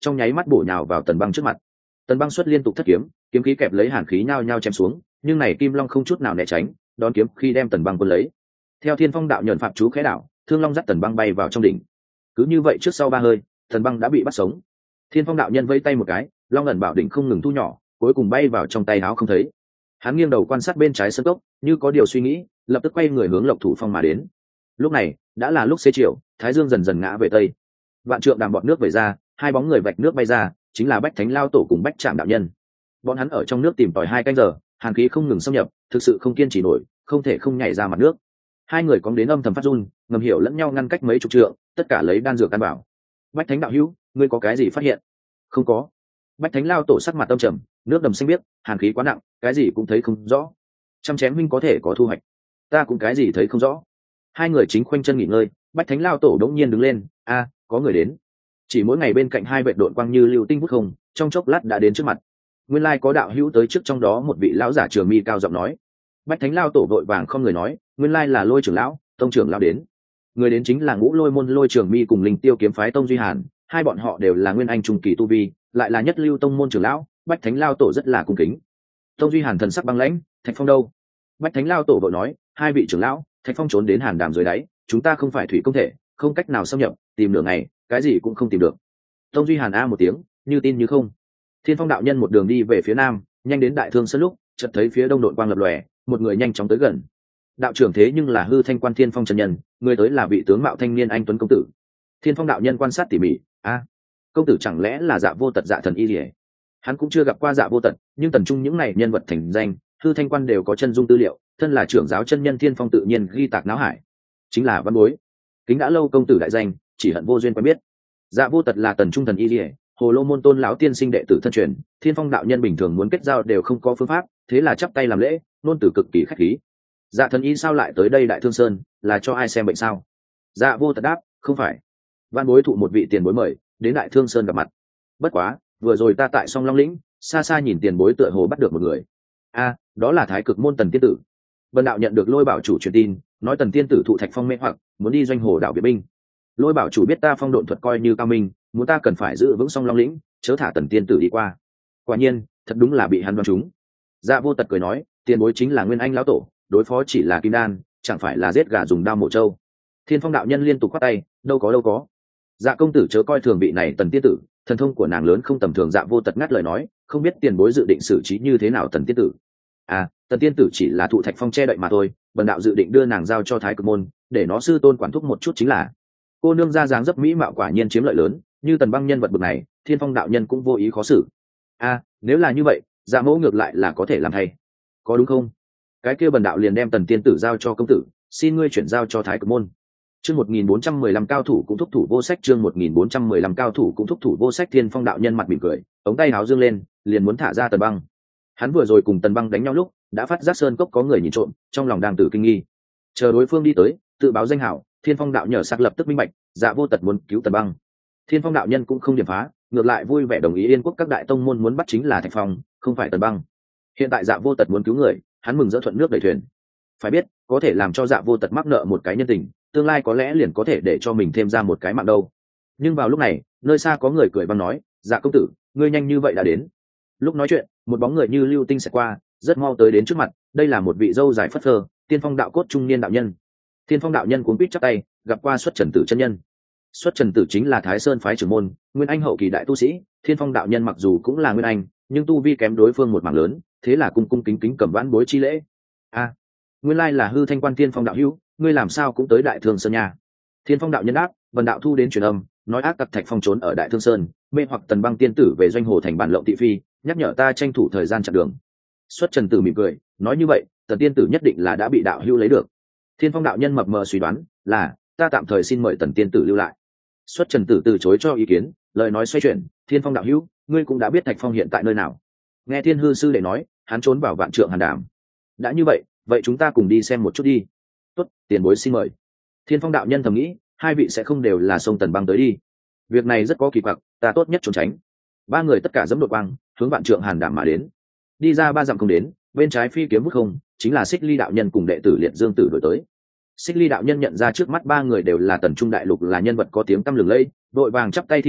trong nháy mắt bổ nhào vào Tần Băng trước mặt. Tần Băng xuất liên tục thất kiếm, kiếm khí kẹp lấy hàn khí nhao nhao chém xuống, nhưng này Kim Long không chút nào né tránh, đón kiếm khi đem Tần Băng quân lấy. Theo Thiên Phong đạo nhận phạm chú khẽ đảo, Thương Long dắt Tần Băng bay vào trong đỉnh. Cứ như vậy trước sau ba hơi, Tần Băng đã bị bắt sống. Thiên Phong đạo nhân vẫy tay một cái, Long ẩn bảo đỉnh không ngừng thu nhỏ, cuối cùng bay vào trong tay áo không thấy. Hắn nghiêng đầu quan sát bên trái sân cốc, như có điều suy nghĩ, lập tức quay người hướng Lộc Thủ Phong mà đến. Lúc này đã là lúc xế chiều, thái dương dần dần ngã về tây. Vạn trượng đàm bọt nước về ra, hai bóng người vạch nước bay ra, chính là Bách Thánh Lao Tổ cùng Bách Trạm đạo nhân. Bọn hắn ở trong nước tìm tòi hai canh giờ, hàn khí không ngừng xâm nhập, thực sự không kiên trì nổi, không thể không nhảy ra mặt nước. Hai người cóng đến âm thầm phát run, ngầm hiểu lẫn nhau ngăn cách mấy chục trượng, tất cả lấy đan dược căn bảo. Bách Thánh đạo hữu, ngươi có cái gì phát hiện? Không có. Bách Thánh Lao Tổ sắc mặt tâm trầm, nước đầm xanh biếc, hàn khí quá nặng, cái gì cũng thấy không rõ. Trăm chém huynh có thể có thu hoạch, ta cũng cái gì thấy không rõ. Hai người chính khoanh chân nghỉ ngơi, Bách Thánh Lao Tổ đống nhiên đứng lên, a, có người đến. Chỉ mỗi ngày bên cạnh hai vệ đội quang như lưu tinh vút không, trong chốc lát đã đến trước mặt. Nguyên lai có đạo hữu tới trước, trong đó một vị lão giả trường mi cao giọng nói. Bách Thánh Lao Tổ vội vàng không người nói, nguyên lai là Lôi trưởng lão, tông trưởng lão đến. Người đến chính là Ngũ Lôi môn Lôi Trường Mi cùng Linh Tiêu kiếm phái Tông Duy Hàn, hai bọn họ đều là nguyên anh trung kỳ tu vi, lại là nhất lưu tông môn trưởng lão, Bách Thánh Lao Tổ rất là cung kính. Tông Duy Hàn thần sắc băng lãnh, Thạch Phong đâu? Bách Thánh Lao Tổ vội nói, hai vị trưởng lão, Thạch Phong trốn đến Hàn Đàm dưới đáy, chúng ta không phải thủy công thể, không cách nào xâm nhập, tìm nửa ngày, cái gì cũng không tìm được. Tông Duy Hàn a một tiếng, như tin như không. Thiên Phong đạo nhân một đường đi về phía nam, nhanh đến Đại Thương Sơn lúc, chợt thấy phía đông đội quang lập lòe, một người nhanh chóng tới gần. Đạo trưởng thế nhưng là Hư Thanh Quan Thiên Phong chân nhân, người tới là vị tướng mạo thanh niên anh tuấn công tử. Thiên Phong đạo nhân quan sát tỉ mỉ, a, công tử chẳng lẽ là Dạ Vô Tật Dạ Thần Y Liễu? Hắn cũng chưa gặp qua Dạ Vô Tật, nhưng tần trung những này nhân vật thành danh, Hư Thanh Quan đều có chân dung tư liệu, thân là trưởng giáo chân nhân Thiên Phong tự nhiên ghi tạc não hải. Chính là văn bối. Kính đã lâu công tử đại danh, chỉ hận vô duyên quen biết. Dạ Vô Tật là tần trung thần Y Liễu, Hồ Lô môn Tôn lão tiên sinh đệ tử thân truyền, Thiên Phong đạo nhân bình thường muốn kết giao đều không có phương pháp, thế là chắp tay làm lễ, nôn từ cực kỳ khách khí. Dạ Thần Y sao lại tới đây Đại Thương Sơn, là cho ai xem bệnh sao? Dạ Vô Tật đáp, không phải, văn bối thụ một vị tiền bối mời đến Đại Thương Sơn gặp mặt. Bất quá vừa rồi ta tại Song Long lĩnh, xa xa nhìn tiền bối tựa hồ bắt được một người. A, đó là Thái Cực môn Tần tiên tử. Vân đạo nhận được Lôi bảo chủ truyền tin, nói Tần tiên tử thụ Thạch Phong mê hoặc, muốn đi doanh hồ đảo biệt binh. Lôi bảo chủ biết ta phong độn thuật coi như cao minh, muốn ta cần phải giữ vững Song Long lĩnh, chớ thả Tần tiên tử đi qua. Quả nhiên, thật đúng là bị hắn đoán trúng. Dạ Vô Tật cười nói, tiền bối chính là Nguyên Anh lão tổ, đối phó chỉ là kim đan, chẳng phải là giết gà dùng đao mổ trâu. Thiên Phong đạo nhân liên tục quát tay, đâu có đâu có. Dạ công tử chớ coi thường vị này Tần tiên tử, thần thông của nàng lớn không tầm thường. Dạ Vô Tật ngắt lời nói, không biết tiền bối dự định xử trí như thế nào Tần tiên tử? À, Tần tiên tử chỉ là thụ Thạch Phong che đậy mà thôi, bần đạo dự định đưa nàng giao cho Thái Cực môn, để nó sư tôn quản thúc một chút chính là. Cô nương ra dáng dấp mỹ mạo quả nhiên chiếm lợi lớn, như Tần Băng nhân vật bậc này, Thiên Phong đạo nhân cũng vô ý khó xử. À, nếu là như vậy, Dạ mẫu ngược lại là có thể làm thay, có đúng không? Cái kia bần đạo liền đem Tần tiên tử giao cho công tử, xin ngươi chuyển giao cho Thái Cực môn. Chương một nghìn bốn trăm mười lăm cao thủ cũng thúc thủ vô sách, chương một nghìn bốn trăm mười lăm cao thủ cũng thúc thủ vô sách. Thiên Phong đạo nhân mặt mỉm cười, ống tay áo dương lên, liền muốn thả ra Tần Băng. Hắn vừa rồi cùng Tần Băng đánh nhau lúc, đã phát giác sơn cốc có người nhìn trộm, trong lòng đang tử kinh nghi. Chờ đối phương đi tới, tự báo danh hảo, Thiên Phong đạo nhờ sắc lập tức minh bạch, Dạ Vô Tật muốn cứu Tần Băng. Thiên Phong đạo nhân cũng không điểm phá, ngược lại vui vẻ đồng ý Yên quốc các đại tông môn muốn bắt chính là Thạch Phong, không phải Tần Băng. Hiện tại Dạ Vô Tật muốn cứu người, hắn mừng rỡ thuận nước đẩy thuyền. Phải biết, có thể làm cho Dạ Vô Tật mắc nợ một cái nhân tình, tương lai có lẽ liền có thể để cho mình thêm ra một cái mạng đâu. Nhưng vào lúc này, nơi xa có người cười băng nói, Dạ công tử, ngươi nhanh như vậy đã đến. Lúc nói chuyện, một bóng người như lưu tinh sẽ qua, rất mau tới đến trước mặt. Đây là một vị dâu dài phất phơ, Tiên Phong đạo cốt trung niên đạo nhân. Tiên Phong đạo nhân cuống quýt chắp tay, gặp qua Xuất Trần Tử chân nhân. Xuất Trần Tử chính là Thái Sơn phái trưởng môn, nguyên anh hậu kỳ đại tu sĩ. Thiên Phong đạo nhân mặc dù cũng là nguyên anh, nhưng tu vi kém đối phương một mảng lớn, thế là cung cung kính kính cầm vãn bối chi lễ. A, nguyên lai là Hư Thanh Quan Thiên Phong đạo hữu, ngươi làm sao cũng tới Đại Thương Sơn nha? Thiên Phong đạo nhân đáp, vần đạo thu đến truyền âm, nói ác tặc Thạch Phong trốn ở Đại Thương Sơn, mê hoặc Tần Băng tiên tử về doanh hồ thành bản lộng thị phi, nhắc nhở ta tranh thủ thời gian chặn đường. Xuất Trần Tử mỉm cười, nói như vậy, Tần tiên tử nhất định là đã bị đạo hữu lấy được. Thiên Phong đạo nhân mập mờ suy đoán, là ta tạm thời xin mời Tần tiên tử lưu lại. Xuất Trần Tử từ chối cho ý kiến, lời nói xoay chuyển, Thiên Phong đạo hữu, ngươi cũng đã biết Thạch Phong hiện tại nơi nào. Nghe Thiên Hư sư để nói, hắn trốn vào Vạn Trượng Hàn Đàm. Đã như vậy, vậy chúng ta cùng đi xem một chút đi. Tốt, tiền bối xin mời. Thiên Phong đạo nhân thầm nghĩ, hai vị sẽ không đều là sông Tần Băng tới đi. Việc này rất có kỳ quặc, ta tốt nhất trốn tránh. Ba người tất cả dẫm đột băng, hướng Vạn Trượng Hàn Đàm mà đến. Đi ra ba dặm không đến, bên trái phi kiếm vút không, chính là Xích Ly đạo nhân cùng đệ tử Liệt Dương Tử đổi tới. Xích Ly đạo nhân nhận ra trước mắt ba người đều là Tần Trung đại lục là nhân vật có tiếng tăm lừng lẫy, đội vàng chắp tay thi lễ,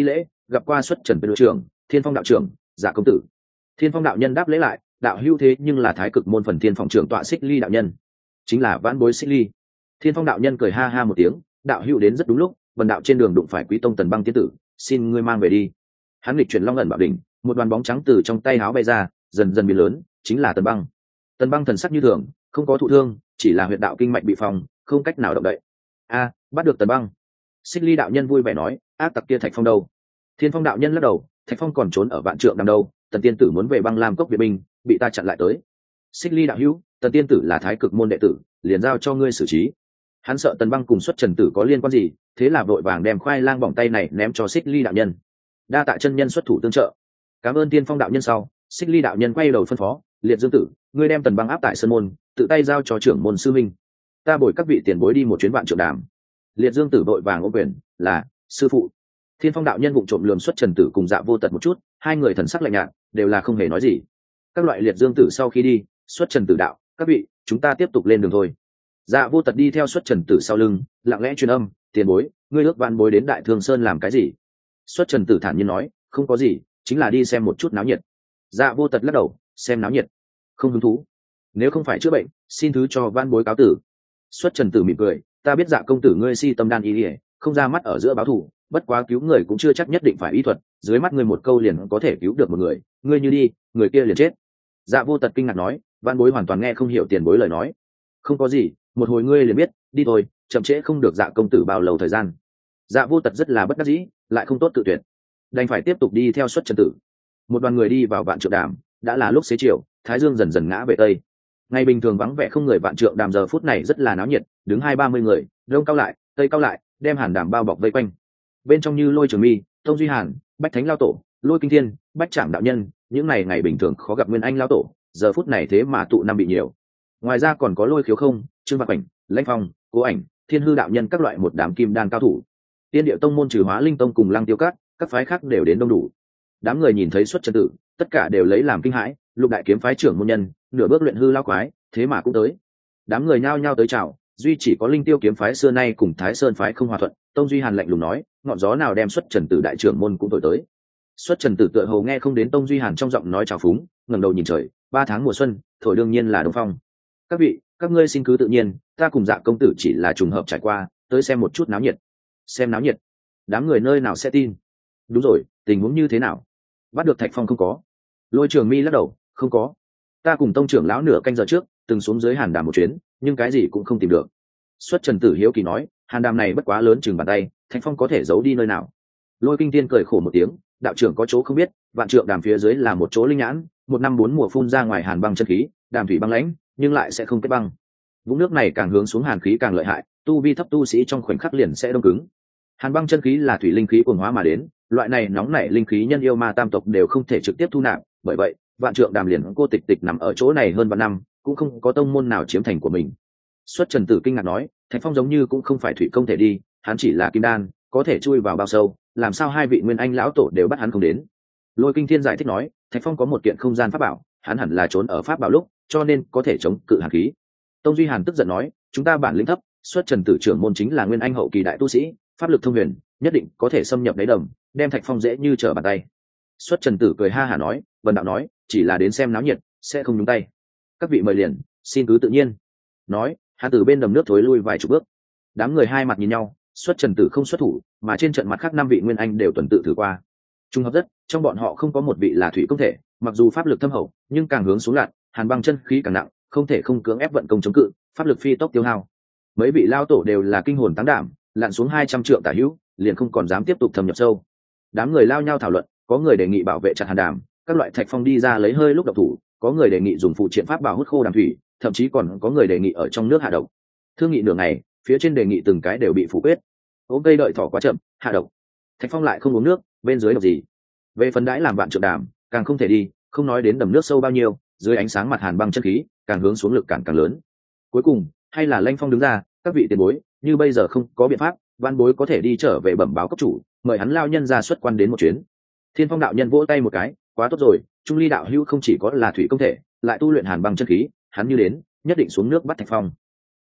gặp qua xuất trần đội trưởng, Thiên Phong đạo trưởng, Dạ công tử. Thiên Phong đạo nhân đáp lễ lại, đạo hữu thế nhưng là thái cực môn phần Thiên Phong trưởng tọa Xích Ly đạo nhân, chính là vãn bối Xích Ly. Thiên Phong đạo nhân cười ha ha một tiếng, đạo hữu đến rất đúng lúc, vần đạo trên đường đụng phải quý tông Tần Băng tiên tử, xin ngươi mang về đi. Hắn lịch chuyển long ẩn bảo đỉnh, một đoàn bóng trắng từ trong tay áo bay ra, dần dần biến lớn, chính là Tần Băng. Tần Băng thần sắc như thường, không có thụ thương, chỉ là huyệt đạo kinh mạch bị phòng, không cách nào động đậy. A, bắt được Tần Băng. Xích Ly đạo nhân vui vẻ nói, ác tặc kia Thạch Phong đâu? Thiên Phong đạo nhân lắc đầu, Thạch Phong còn trốn ở vạn trượng đằng đâu, Tần tiên tử muốn về Băng Lam cốc viện binh, bị ta chặn lại tới. Xích Ly đạo hữu, Tần tiên tử là thái cực môn đệ tử, liền giao cho ngươi xử trí. Hắn sợ Tần Băng cùng xuất trần tử có liên quan gì, thế là vội vàng đem khoai lang bỏng tay này ném cho Xích Ly đạo nhân. Đa tạ chân nhân xuất thủ tương trợ. Cảm ơn Thiên Phong đạo nhân. Sau Xích Ly đạo nhân quay đầu phân phó, Liệt Dương tử, ngươi đem Tần Băng áp tại sân môn, tự tay giao cho trưởng môn sư minh, ta bồi các vị tiền bối đi một chuyến vạn trượng đàm. Liệt Dương tử vội vàng ôm quyền, là sư phụ. Thiên Phong đạo nhân vụng trộm lườm xuất trần tử cùng Dạ Vô Tật một chút, hai người thần sắc lạnh nhạt, đều là không hề nói gì. Các loại Liệt Dương tử sau khi đi, xuất trần tử đạo, các vị, chúng ta tiếp tục lên đường thôi. Dạ Vô Tật đi theo xuất trần tử sau lưng, lặng lẽ truyền âm, tiền bối, ngươi ước vạn bối đến Đại Thương Sơn làm cái gì? Xuất trần tử thản nhiên nói, không có gì, chính là đi xem một chút náo nhiệt. Dạ Vô Tật lắc đầu, xem náo nhiệt, không hứng thú. Nếu không phải chữa bệnh, xin thứ cho van bối cáo tử. Xuất trần tử mỉm cười, ta biết Dạ công tử ngươi si tâm đan ý ỉa, không ra mắt ở giữa báo thù, bất quá cứu người cũng chưa chắc nhất định phải y thuật, dưới mắt ngươi một câu liền có thể cứu được một người, ngươi như đi, người kia liền chết. Dạ Vô Tật kinh ngạc nói, van bối hoàn toàn nghe không hiểu tiền bối lời nói. Không có gì, một hồi ngươi liền biết, đi thôi, chậm trễ không được Dạ công tử bao lâu thời gian. Dạ Vô Tật rất là bất đắc dĩ, lại không tốt tự tuyệt, đành phải tiếp tục đi theo xuất trần tử. Một đoàn người đi vào vạn trượng đàm, đã là lúc xế chiều, thái dương dần dần ngã về tây. Ngày bình thường vắng vẻ không người vạn trượng đàm giờ phút này rất là náo nhiệt, đứng hai ba mươi người, đông cao lại, tây cao lại, đem hàn đàm bao bọc vây quanh. Bên trong như Lôi Trường Mi, Tông Duy Hàn, Bách Thánh Lao Tổ, Lôi Kinh Thiên, Bách Trảm đạo nhân, những này ngày bình thường khó gặp Nguyên Anh Lao Tổ, giờ phút này thế mà tụ năm bị nhiều. Ngoài ra còn có Lôi Khiếu Không, Trương Vạn Cảnh, Lãnh Phong, Cố Ảnh, Thiên Hư đạo nhân các loại một đám kim đan cao thủ. Tiên Điệu Tông môn trừ Hóa Linh Tông cùng Lăng Tiêu Cát, các phái khác đều đến đông đủ. Đám người nhìn thấy xuất trần tử, tất cả đều lấy làm kinh hãi, Lục đại kiếm phái trưởng môn nhân, nửa bước luyện hư lao quái, thế mà cũng tới. Đám người nhao nhao tới chào, duy chỉ có Linh Tiêu kiếm phái xưa nay cùng Thái Sơn phái không hòa thuận. Tông Duy Hàn lạnh lùng nói, ngọn gió nào đem xuất trần tử đại trưởng môn cũng thổi tới. Xuất trần tử tựa hồ nghe không đến Tông Duy Hàn trong giọng nói trào phúng, ngẩng đầu nhìn trời, ba tháng mùa xuân, thổi đương nhiên là đông phong. Các vị, các ngươi xin cứ tự nhiên, ta cùng Dạ công tử chỉ là trùng hợp trải qua, tới xem một chút náo nhiệt. Xem náo nhiệt? Đám người nơi nào sẽ tin? Đúng rồi, tình huống như thế nào? Bắt được Thạch Phong không có? Lôi Trường Mi lắc đầu, không có. Ta cùng tông trưởng lão nửa canh giờ trước từng xuống dưới hàn đàm một chuyến, nhưng cái gì cũng không tìm được. Xuất trần tử hiếu kỳ nói, hàn đàm này bất quá lớn chừng bàn tay, Thạch Phong có thể giấu đi nơi nào? Lôi Kinh Tiên cười khổ một tiếng, đạo trưởng có chỗ không biết, vạn trượng đàm phía dưới là một chỗ linh nhãn, một năm bốn mùa phun ra ngoài hàn băng chân khí, đàm thủy băng lãnh, nhưng lại sẽ không kết băng. Vũng nước này càng hướng xuống hàn khí càng lợi hại, tu vi thấp tu sĩ trong khoảnh khắc liền sẽ đông cứng. Hàn băng chân khí là thủy linh khí cuồng hóa mà đến, loại này nóng nảy linh khí nhân yêu ma tam tộc đều không thể trực tiếp thu nạp, bởi vậy vạn trượng đàm liền cô tịch tịch nằm ở chỗ này hơn vạn năm, cũng không có tông môn nào chiếm thành của mình. Xuất trần tử kinh ngạc nói, Thạch Phong giống như cũng không phải thủy công thể đi, hắn chỉ là kim đan, có thể chui vào bao sâu, làm sao hai vị nguyên anh lão tổ đều bắt hắn không đến? Lôi Kinh Thiên giải thích nói, Thạch Phong có một kiện không gian pháp bảo, hắn hẳn là trốn ở pháp bảo lúc, cho nên có thể chống cự hàn khí. Tông Duy Hàn tức giận nói, chúng ta bản lĩnh thấp, xuất trần tử trưởng môn chính là nguyên anh hậu kỳ đại tu sĩ, pháp lực thông huyền, nhất định có thể xâm nhập đáy đầm, đem Thạch Phong dễ như trở bàn tay. Xuất trần tử cười ha hả nói, vân đạo nói, chỉ là đến xem náo nhiệt, sẽ không nhúng tay. Các vị mời liền, xin cứ tự nhiên. Nói, hắn từ bên đầm nước thối lui vài chục bước. Đám người hai mặt nhìn nhau, xuất trần tử không xuất thủ, mà trên trận mặt khác năm vị nguyên anh đều tuần tự thử qua. Trung hợp rất, trong bọn họ không có một vị là thủy công thể, mặc dù pháp lực thâm hậu, nhưng càng hướng xuống lặn, hàn băng chân khí càng nặng, không thể không cưỡng ép vận công chống cự, pháp lực phi tốc tiêu hao. Mấy vị lao tổ đều là kinh hồn táng đảm, lặn xuống hai trăm trượng tả hữu, liền không còn dám tiếp tục thâm nhập sâu. Đám người lao nhau thảo luận, có người đề nghị bảo vệ chặt hàn đàm, các loại Thạch Phong đi ra lấy hơi lúc độc thủ, có người đề nghị dùng phụ triện pháp bảo hút khô đàm thủy, thậm chí còn có người đề nghị ở trong nước hạ độc. Thương nghị nửa ngày, phía trên đề nghị từng cái đều bị phủ quyết. Ôm cây đợi thỏ quá chậm, hạ độc. Thạch Phong lại không uống nước, bên dưới độc gì? Về phần đãi làm vạn trượng đàm, càng không thể đi, không nói đến đầm nước sâu bao nhiêu, dưới ánh sáng mặt hàn băng chân khí, càng hướng xuống lực cản càng lớn. Cuối cùng, hay là Lãnh Phong đứng ra, các vị tiền bối, như bây giờ không có biện pháp, văn bối có thể đi trở về bẩm báo cấp chủ, mời hắn lao nhân ra xuất quan đến một chuyến. Thiên Phong đạo nhân vỗ tay một cái, quá tốt rồi, Trung Ly đạo hữu không chỉ có là thủy công thể, lại tu luyện hàn băng chân khí, hắn như đến, nhất định xuống nước bắt Thạch Phong.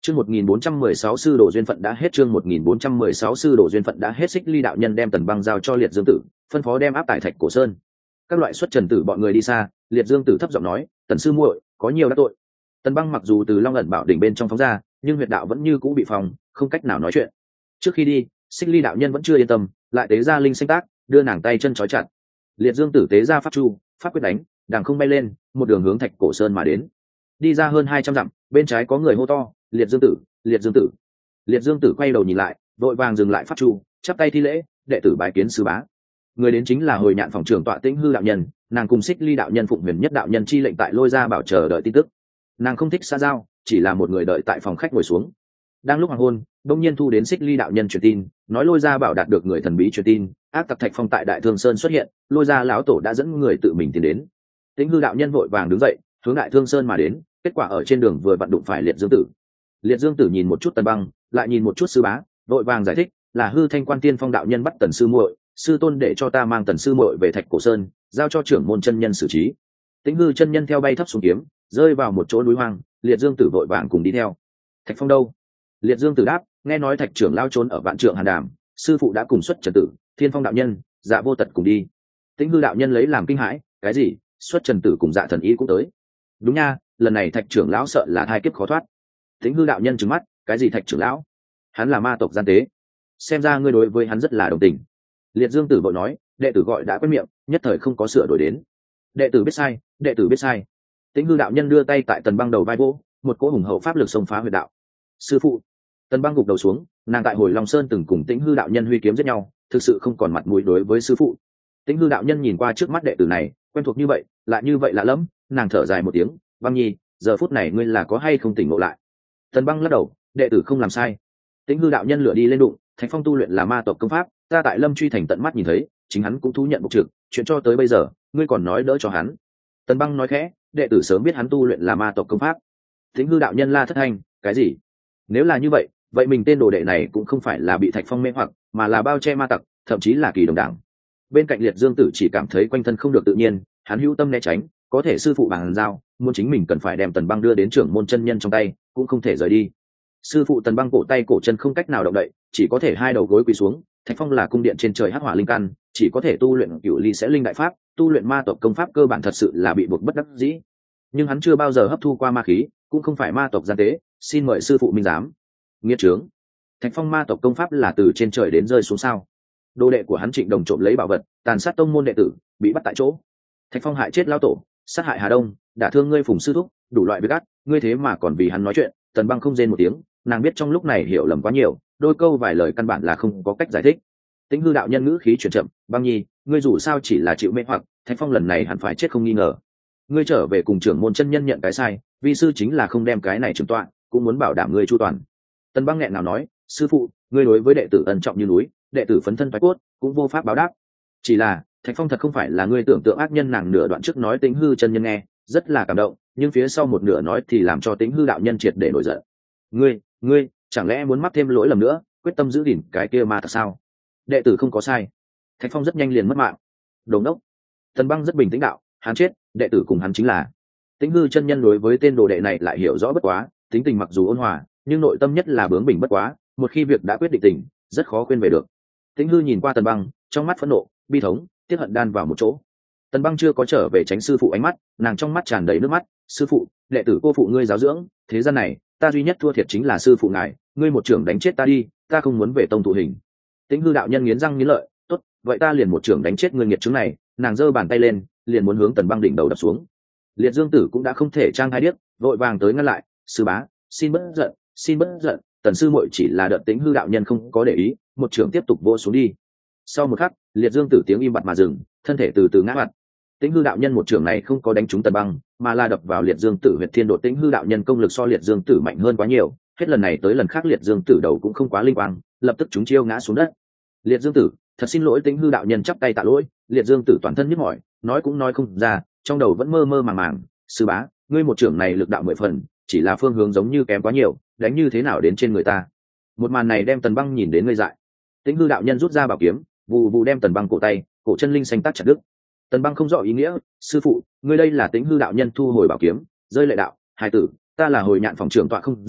Chương một nghìn bốn trăm mười sáu sư đồ duyên phận đã hết, chương một nghìn bốn trăm mười sáu sư đồ duyên phận đã hết. Xích Ly đạo nhân đem Tần Băng giao cho Liệt Dương Tử, phân phó đem áp tải Thạch Cổ Sơn. Các loại xuất trần tử bọn người đi xa, Liệt Dương Tử thấp giọng nói, "Tần sư muội, có nhiều đắc tội." Tần Băng mặc dù từ Long ẩn bảo đỉnh bên trong phóng ra, nhưng huyệt đạo vẫn như cũ bị phòng, không cách nào nói chuyện. Trước khi đi, Xích Ly đạo nhân vẫn chưa yên tâm, lại tế ra linh sinh tác, đưa nàng tay chân trói chặt. Liệt Dương Tử tế ra pháp chu, pháp quyết đánh, đàng không bay lên, một đường hướng Thạch Cổ Sơn mà đến. Đi ra hơn hai trăm dặm, bên trái có người hô to, "Liệt Dương Tử, Liệt Dương Tử." Liệt Dương Tử quay đầu nhìn lại, vội vàng dừng lại pháp chu, chắp tay thi lễ, "Đệ tử bái kiến sư bá." Người đến chính là hồi nhạn phòng trưởng tọa Tĩnh Hư đạo nhân, nàng cùng Xích Ly đạo nhân phụng huyền nhất đạo nhân chi lệnh tại Lôi Gia Bảo chờ đợi tin tức. Nàng không thích xa giao, chỉ là một người đợi tại phòng khách ngồi xuống. Đang lúc hoàng hôn, đông nhiên thu đến Xích Ly đạo nhân truyền tin, nói Lôi Gia Bảo đạt được người thần bí truyền tin, ác tặc Thạch Phong tại Đại Thương Sơn xuất hiện, Lôi Gia lão tổ đã dẫn người tự mình tiến đến. Tĩnh Hư đạo nhân vội vàng đứng dậy, hướng Đại Thương Sơn mà đến, kết quả ở trên đường vừa vặn đụng phải Liệt Dương Tử. Liệt Dương Tử nhìn một chút Tần Băng, lại nhìn một chút sư bá, vội vàng giải thích, là hư thanh quan tiên phong đạo nhân bắt Tần sư muội, sư tôn để cho ta mang Tần sư muội về Thạch Cổ Sơn, giao cho trưởng môn chân nhân xử trí. Tĩnh Hư chân nhân theo bay thấp xuống kiếm, rơi vào một chỗ núi hoang, Liệt Dương Tử vội vàng cùng đi theo. Thạch Phong đâu? Liệt Dương Tử đáp, nghe nói Thạch trưởng lao trốn ở Vạn Trượng Hàn Đàm, sư phụ đã cùng xuất trần tử, Thiên Phong đạo nhân, Dạ Vô Tật cùng đi. Tĩnh Hư đạo nhân lấy làm kinh hãi, cái gì? Xuất trần tử cùng Dạ thần y cũng tới? Đúng nha, lần này Thạch trưởng lão sợ là thai kiếp khó thoát. Tĩnh Hư đạo nhân trừng mắt, cái gì Thạch trưởng lão? Hắn là ma tộc gian tế, xem ra ngươi đối với hắn rất là đồng tình. Liệt Dương Tử vội nói, đệ tử gọi đã quen miệng, nhất thời không có sửa đổi đến. Đệ tử biết sai, đệ tử biết sai. Tĩnh Hư đạo nhân đưa tay tại Tần Băng đầu vai vỗ, một cỗ hùng hậu pháp lực xông phá huyệt đạo. Sư phụ. Tần Băng gục đầu xuống, nàng tại Hồi Long Sơn từng cùng Tĩnh Hư đạo nhân huy kiếm giết nhau, thực sự không còn mặt mũi đối với sư phụ. Tĩnh Hư đạo nhân nhìn qua trước mắt đệ tử này, quen thuộc như vậy, lại như vậy lạ lẫm, nàng thở dài một tiếng, "Băng nhi, giờ phút này ngươi là có hay không tỉnh ngộ lại?" Tần Băng lắc đầu, "Đệ tử không làm sai." Tĩnh Hư đạo nhân lửa đi lên đụng, Thạch Phong tu luyện là ma tộc công pháp, ta tại Lâm Truy thành tận mắt nhìn thấy, chính hắn cũng thú nhận bộc trực, chuyện cho tới bây giờ, ngươi còn nói đỡ cho hắn. Tần Băng nói khẽ, đệ tử sớm biết hắn tu luyện là ma tộc công pháp. Tĩnh Hư đạo nhân la thất thanh, cái gì? Nếu là như vậy, vậy mình tên đồ đệ này cũng không phải là bị Thạch Phong mê hoặc, mà là bao che ma tặc, thậm chí là kỳ đồng đảng. Bên cạnh Liệt Dương Tử chỉ cảm thấy quanh thân không được tự nhiên, hắn hữu tâm né tránh, có thể sư phụ bàn giao, muốn chính mình cần phải đem Tần Băng đưa đến trưởng môn chân nhân trong tay, cũng không thể rời đi. Sư phụ Tần Băng cổ tay cổ chân không cách nào động đậy, chỉ có thể hai đầu gối quỳ xuống. Thạch Phong là cung điện trên trời hắc hỏa linh căn, chỉ có thể tu luyện cửu ly sẽ linh đại pháp, tu luyện ma tộc công pháp cơ bản thật sự là bị buộc bất đắc dĩ. Nhưng hắn chưa bao giờ hấp thu qua ma khí, cũng không phải ma tộc gian tế, xin mời sư phụ minh giám. Nghiệt trướng. Thạch Phong ma tộc công pháp là từ trên trời đến rơi xuống sao? Đồ đệ của hắn Trịnh Đồng trộm lấy bảo vật, tàn sát tông môn đệ tử, bị bắt tại chỗ. Thạch Phong hại chết lão tổ, sát hại Hà Đông, đả thương ngươi Phùng sư thúc, đủ loại việc ác, ngươi thế mà còn vì hắn nói chuyện. Tần Băng không rên một tiếng, nàng biết trong lúc này hiểu lầm quá nhiều, đôi câu vài lời căn bản là không có cách giải thích. Tĩnh Hư đạo nhân ngữ khí chuyển chậm, "Băng nhi, ngươi dù sao chỉ là chịu mê hoặc, Thạch Phong lần này hẳn phải chết không nghi ngờ. Ngươi trở về cùng trưởng môn chân nhân nhận cái sai, vi sư chính là không đem cái này trừng tọa, cũng muốn bảo đảm ngươi chu toàn." Tần Băng nghẹn ngào nói, "Sư phụ, ngươi đối với đệ tử ân trọng như núi, đệ tử phấn thân phái cốt, cũng vô pháp báo đáp. Chỉ là Thạch Phong thật không phải là ngươi tưởng tượng ác nhân." Nàng nửa đoạn trước nói Tĩnh Hư chân nhân nghe rất là cảm động, nhưng phía sau một nửa nói thì làm cho Tĩnh Hư đạo nhân triệt để nổi giận. "Ngươi, ngươi, chẳng lẽ muốn mắc thêm lỗi lầm nữa, quyết tâm giữ gìn cái kia ma thật sao?" Đệ tử không có sai. Thạch Phong rất nhanh liền mất mạng. Đồ ngốc. Tần Băng rất bình tĩnh đạo, hắn chết, đệ tử cùng hắn chính là. Tĩnh Hư chân nhân đối với tên đồ đệ này lại hiểu rõ bất quá, tính tình mặc dù ôn hòa, nhưng nội tâm nhất là bướng bỉnh bất quá, một khi việc đã quyết định tình, rất khó quên về được. Tĩnh Hư nhìn qua Tần Băng, trong mắt phẫn nộ, bi thống, tiếc hận đan vào một chỗ. Tần Băng chưa có trở về tránh sư phụ ánh mắt, nàng trong mắt tràn đầy nước mắt, "Sư phụ, đệ tử cô phụ ngươi giáo dưỡng, thế gian này, ta duy nhất thua thiệt chính là sư phụ ngài, ngươi một trưởng đánh chết ta đi, ta không muốn về tông thụ hình." Tĩnh Hư đạo nhân nghiến răng nghiến lợi, "Tốt, vậy ta liền một trưởng đánh chết ngươi nghiệt chứng này." Nàng giơ bàn tay lên, liền muốn hướng Tần Băng đỉnh đầu đập xuống. Liệt Dương Tử cũng đã không thể trang hai điếc, vội vàng tới ngăn lại, "Sư bá, xin bất giận, xin bất giận, Tần sư muội chỉ là đợt." Tĩnh Hư đạo nhân không có để ý, một trưởng tiếp tục vô xuống đi. Sau một khắc, Liệt Dương Tử tiếng im bặt mà dừng, thân thể từ từ ngã mặt. Tĩnh Hư đạo nhân một trưởng này không có đánh trúng Tần Băng, mà là đập vào Liệt Dương Tử huyệt thiên đột. Tĩnh Hư đạo nhân công lực so Liệt Dương Tử mạnh hơn quá nhiều, hết lần này tới lần khác Liệt Dương Tử đầu cũng không quá linh quang, lập tức chúng chiêu ngã xuống đất. "Liệt Dương Tử, thật xin lỗi." Tĩnh Hư đạo nhân chắp tay tạ lỗi. Liệt Dương Tử toàn thân nhức mỏi, nói cũng nói không ra, trong đầu vẫn mơ mơ màng màng, "Sư bá, ngươi một trưởng này lực đạo mười phần, chỉ là phương hướng giống như kém quá nhiều, đánh như thế nào đến trên người ta?" Một màn này đem Tần Băng nhìn đến ngây dại. Tĩnh Hư đạo nhân rút ra bảo kiếm, vù vù đem Tần Băng cổ tay, cổ chân linh xanh tắc chặt đứt. Tần Băng không rõ ý nghĩa, "Sư phụ, ngươi đây là?" Tĩnh Hư đạo nhân thu hồi bảo kiếm, rơi lệ đạo, "Hai tử, ta là Hồi Nhạn phòng trưởng tọa không giả,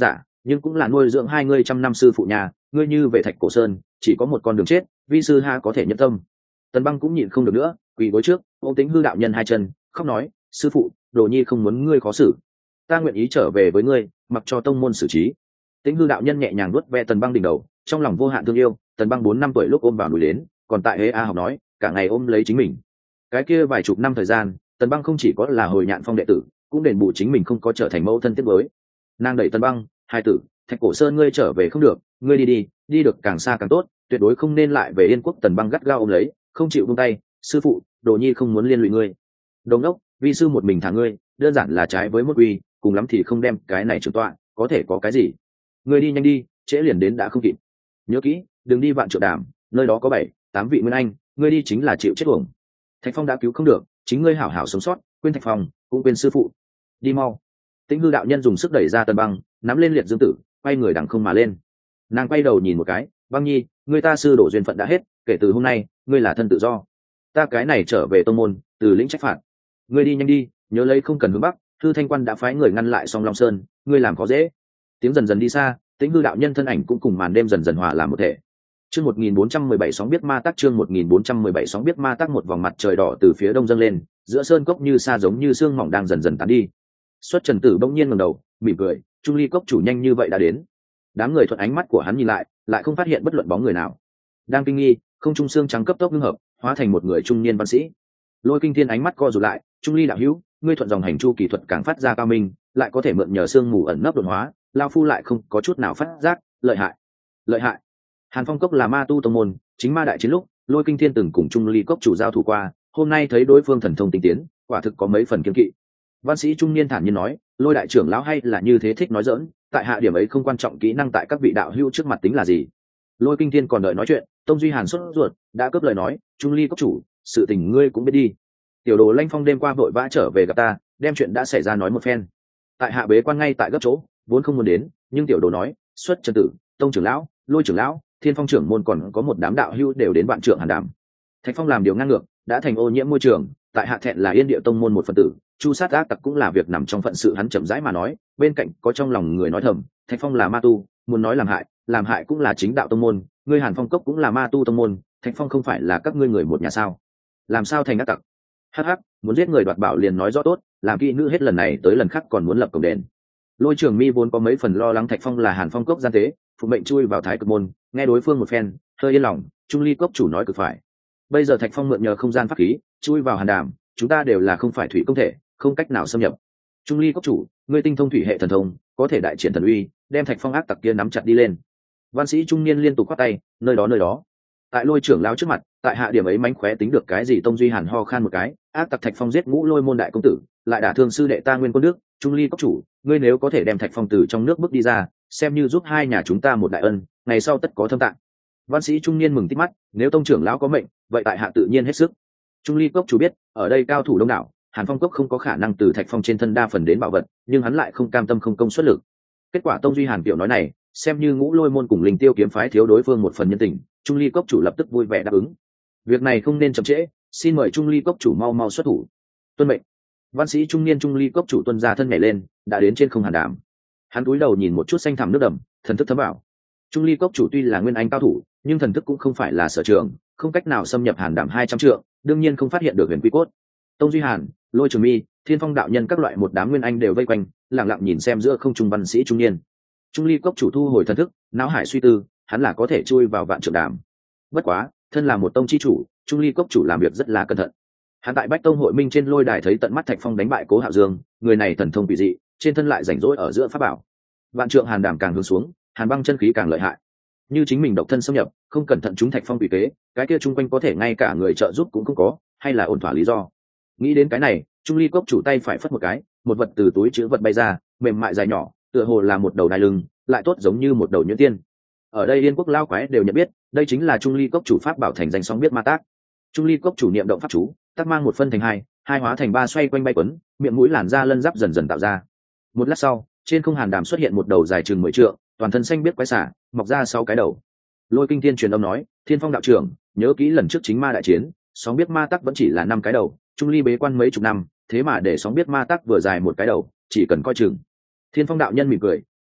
nhưng cũng là nuôi dưỡng hai ngươi trăm năm sư phụ nhà, ngươi như về Thạch Cổ Sơn chỉ có một con đường chết, vi sư ha có thể nhân tâm. Tần Băng cũng nhịn không được nữa, quỳ gối trước ôm Tĩnh Hư đạo nhân hai chân khóc nói, sư phụ, đồ nhi không muốn ngươi khó xử, ta nguyện ý trở về với ngươi, mặc cho tông môn xử trí. Tĩnh Hư đạo nhân nhẹ nhàng nuốt ve Tần Băng đỉnh đầu, trong lòng vô hạn thương yêu. Tần Băng bốn năm tuổi lúc ôm vào núi đến, còn tại Hế A học nói, cả ngày ôm lấy chính mình. Cái kia vài chục năm thời gian, Tần Băng không chỉ có là hồi nhạn phong đệ tử, cũng đền bù chính mình không có trở thành mẫu thân tiếp với. Nàng đẩy Tần Băng, hai tử, Thạch Cổ Sơn ngươi trở về không được, ngươi đi đi, đi được càng xa càng tốt, tuyệt đối không nên lại về Yên Quốc. Tần Băng gắt gao ôm lấy, không chịu buông tay, sư phụ, đồ nhi không muốn liên lụy ngươi. Đồng đốc, vi sư một mình thả ngươi, đơn giản là trái với mốt uy, cùng lắm thì không đem cái này trưởng tọa, có thể có cái gì? Ngươi đi nhanh đi, trễ liền đến đã không kịp. Nhớ kỹ, đừng đi Vạn Trượng Đàm, nơi đó có bảy tám vị nguyên anh, ngươi đi chính là chịu chết uổng. Thạch Phong đã cứu không được, chính ngươi hảo hảo sống sót, quên Thạch Phong cũng quên sư phụ. Đi mau. Tĩnh Hư đạo nhân dùng sức đẩy ra Tần Băng, nắm lên Liệt Dương Tử, quay người đằng không mà lên. Nàng quay đầu nhìn một cái, Băng nhi, ngươi ta sư đổ duyên phận đã hết, kể từ hôm nay ngươi là thân tự do, ta cái này trở về tông môn, từ lĩnh trách phạt. Ngươi đi nhanh đi, nhớ lấy không cần hướng bắc, Thư Thanh Quan đã phái người ngăn lại Song Long Sơn, ngươi làm có dễ. Tiếng dần dần đi xa, Tĩnh Hư đạo nhân thân ảnh cũng cùng màn đêm dần dần hòa làm một thể. Chương một nghìn bốn trăm mười bảy sóng biết ma tác, chương một nghìn bốn trăm mười bảy sóng biết ma tác. Một vòng mặt trời đỏ từ phía đông dâng lên, giữa sơn cốc như sa giống như sương mỏng đang dần dần tán đi. Xuất Trần Tử bỗng nhiên ngẩng đầu, mỉm cười, Trung Ly cốc chủ nhanh như vậy đã đến. Đám người thuận ánh mắt của hắn nhìn lại, lại không phát hiện bất luận bóng người nào. Đang kinh nghi, không trung xương trắng cấp tốc ngưng hợp, hóa thành một người trung niên văn sĩ. Lôi Kinh Thiên ánh mắt co rụt lại, Trung Ly đạo hữu, ngươi thuận dòng hành chu kỳ thuật càng phát ra cao minh, lại có thể mượn nhờ xương mù ẩn nấp đột hóa, lao phu lại không có chút nào phát giác, lợi hại, lợi hại. Hàn Phong cốc là ma tu tông môn, chính ma đại chiến lúc, Lôi Kinh Thiên từng cùng Trung Ly cốc chủ giao thủ qua, hôm nay thấy đối phương thần thông tinh tiến, quả thực có mấy phần kiêng kỵ. Văn sĩ trung niên thản nhiên nói, Lôi đại trưởng lão hay là như thế thích nói dỡn, tại hạ điểm ấy không quan trọng, kỹ năng tại các vị đạo hữu trước mặt tính là gì? Lôi Kinh Thiên còn đợi nói chuyện, Tông Duy Hàn sốt ruột, đã cướp lời nói, Trung Ly cốc chủ, sự tình ngươi cũng biết đi. Tiểu đồ Lanh Phong đêm qua vội vã trở về gặp ta, đem chuyện đã xảy ra nói một phen. Tại hạ bế quan ngay tại gấp chỗ, vốn không muốn đến, nhưng tiểu đồ nói, xuất Trần Tử, Tông trưởng lão, Lôi trưởng lão, Thiên Phong trưởng môn còn có một đám đạo hữu đều đến Vạn Trượng Hàn Đàm. Thạch Phong làm điều ngang ngược, đã thành ô nhiễm môi trường, tại hạ thẹn là Yên Địa tông môn một phần tử, chu sát ác tặc cũng là việc nằm trong phận sự. Hắn chậm rãi mà nói, bên cạnh có trong lòng người nói thầm, Thạch Phong là ma tu, muốn nói làm hại, làm hại cũng là chính đạo tông môn, ngươi Hàn Phong cốc cũng là ma tu tông môn, Thạch Phong không phải là các ngươi người một nhà sao? Làm sao thành ác tặc? Hắc hắc, muốn giết người đoạt bảo liền nói rõ tốt, làm kỹ nữ hết lần này tới lần khác còn muốn lập cổng đền. Lôi Trường Mi vốn có mấy phần lo lắng Thạch Phong là Hàn Phong cốc gian tế, phụ mệnh chui vào Thái Cực môn, nghe đối phương một phen, hơi yên lòng, Trung Ly cốc chủ nói cực phải. Bây giờ Thạch Phong mượn nhờ không gian pháp khí, chui vào Hàn Đàm, chúng ta đều là không phải thủy công thể, không cách nào xâm nhập. Trung Ly cốc chủ, ngươi tinh thông thủy hệ thần thông, có thể đại triển thần uy, đem Thạch Phong ác tặc kia nắm chặt đi lên. Văn sĩ trung niên liên tục quát tay, nơi đó nơi đó. Tại Lôi trưởng lão trước mặt, tại hạ điểm ấy mánh khóe tính được cái gì? Tông Duy Hàn ho khan một cái, ác tặc Thạch Phong giết Ngũ Lôi môn đại công tử, lại đả thương sư đệ ta Nguyên Quân Đức, Trung Ly cốc chủ, ngươi nếu có thể đem Thạch Phong từ trong nước bước đi ra, xem như giúp hai nhà chúng ta một đại ân, ngày sau tất có thâm tạng. Văn sĩ trung niên mừng tít mắt, nếu tông trưởng lão có mệnh, vậy tại hạ tự nhiên hết sức. Trung Ly cốc chủ biết, ở đây cao thủ đông đảo, Hàn Phong cốc không có khả năng từ Thạch Phong trên thân đa phần đến bảo vật, nhưng hắn lại không cam tâm không công xuất lực. Kết quả Tông Duy Hàn kiểu nói này, xem như Ngũ Lôi môn cùng Linh Tiêu kiếm phái thiếu đối phương một phần nhân tình, Trung Ly cốc chủ lập tức vui vẻ đáp ứng. Việc này không nên chậm trễ, xin mời Trung Ly cốc chủ mau mau xuất thủ. Tuân mệnh. Văn sĩ trung niên Trung Ly cốc chủ tuân ra thân nhảy lên, đã đến trên không Hàn Đàm. Hắn cúi đầu nhìn một chút xanh thẳm nước đầm, thần thức thấm vào. Trung Ly cốc chủ tuy là nguyên anh cao thủ, nhưng thần thức cũng không phải là sở trường, không cách nào xâm nhập Hàn Đàm hai trăm trượng, đương nhiên không phát hiện được huyền quy cốt. Tông Duy Hàn, Lôi Trường Mi, Thiên Phong đạo nhân các loại một đám nguyên anh đều vây quanh, lặng lặng nhìn xem giữa không trung văn sĩ trung niên. Trung Ly cốc chủ thu hồi thần thức, não hải suy tư, hắn là có thể chui vào Vạn Trượng Đàm. Bất quá, thân là một tông chi chủ, Trung Ly cốc chủ làm việc rất là cẩn thận. Hắn tại Bách Tông hội minh trên lôi đài thấy tận mắt Thạch Phong đánh bại Cố Hạo Dương, người này thần thông quỷ dị, trên thân lại rảnh rỗi ở giữa pháp bảo. Vạn Trượng Hàn Đàm càng hướng xuống, hàn băng chân khí càng lợi hại. Như chính mình độc thân xâm nhập, không cẩn thận trúng Thạch Phong quỷ kế, cái kia chung quanh có thể ngay cả người trợ giúp cũng không có, hay là ổn thỏa lý do. Nghĩ đến cái này, Trung Ly cốc chủ tay phải phất một cái, một vật từ túi chứa vật bay ra, mềm mại dài nhỏ, tựa hồ là một đầu đai lưng, lại tốt giống như một đầu nhuyễn tiên. Ở đây Yên quốc lao quái đều nhận biết, đây chính là Trung Ly cốc chủ pháp bảo thành danh sóng biết ma tác. Trung Ly cốc chủ niệm động pháp chú, tác mang một phân thành hai, hai hóa thành ba xoay quanh bay quấn, miệng mũi làn da lân giáp dần dần tạo ra. Một lát sau, trên không Hàn Đàm xuất hiện một đầu dài chừng mười trượng, toàn thân xanh biết quái xả, mọc ra sáu cái đầu. Lôi Kinh Thiên truyền âm nói, Thiên Phong đạo trưởng, nhớ kỹ lần trước chính ma đại chiến, sóng biết ma tắc vẫn chỉ là năm cái đầu, Trung Ly bế quan mấy chục năm, thế mà để sóng biết ma tắc vừa dài một cái đầu, chỉ cần coi chừng. Thiên Phong đạo nhân mỉm cười,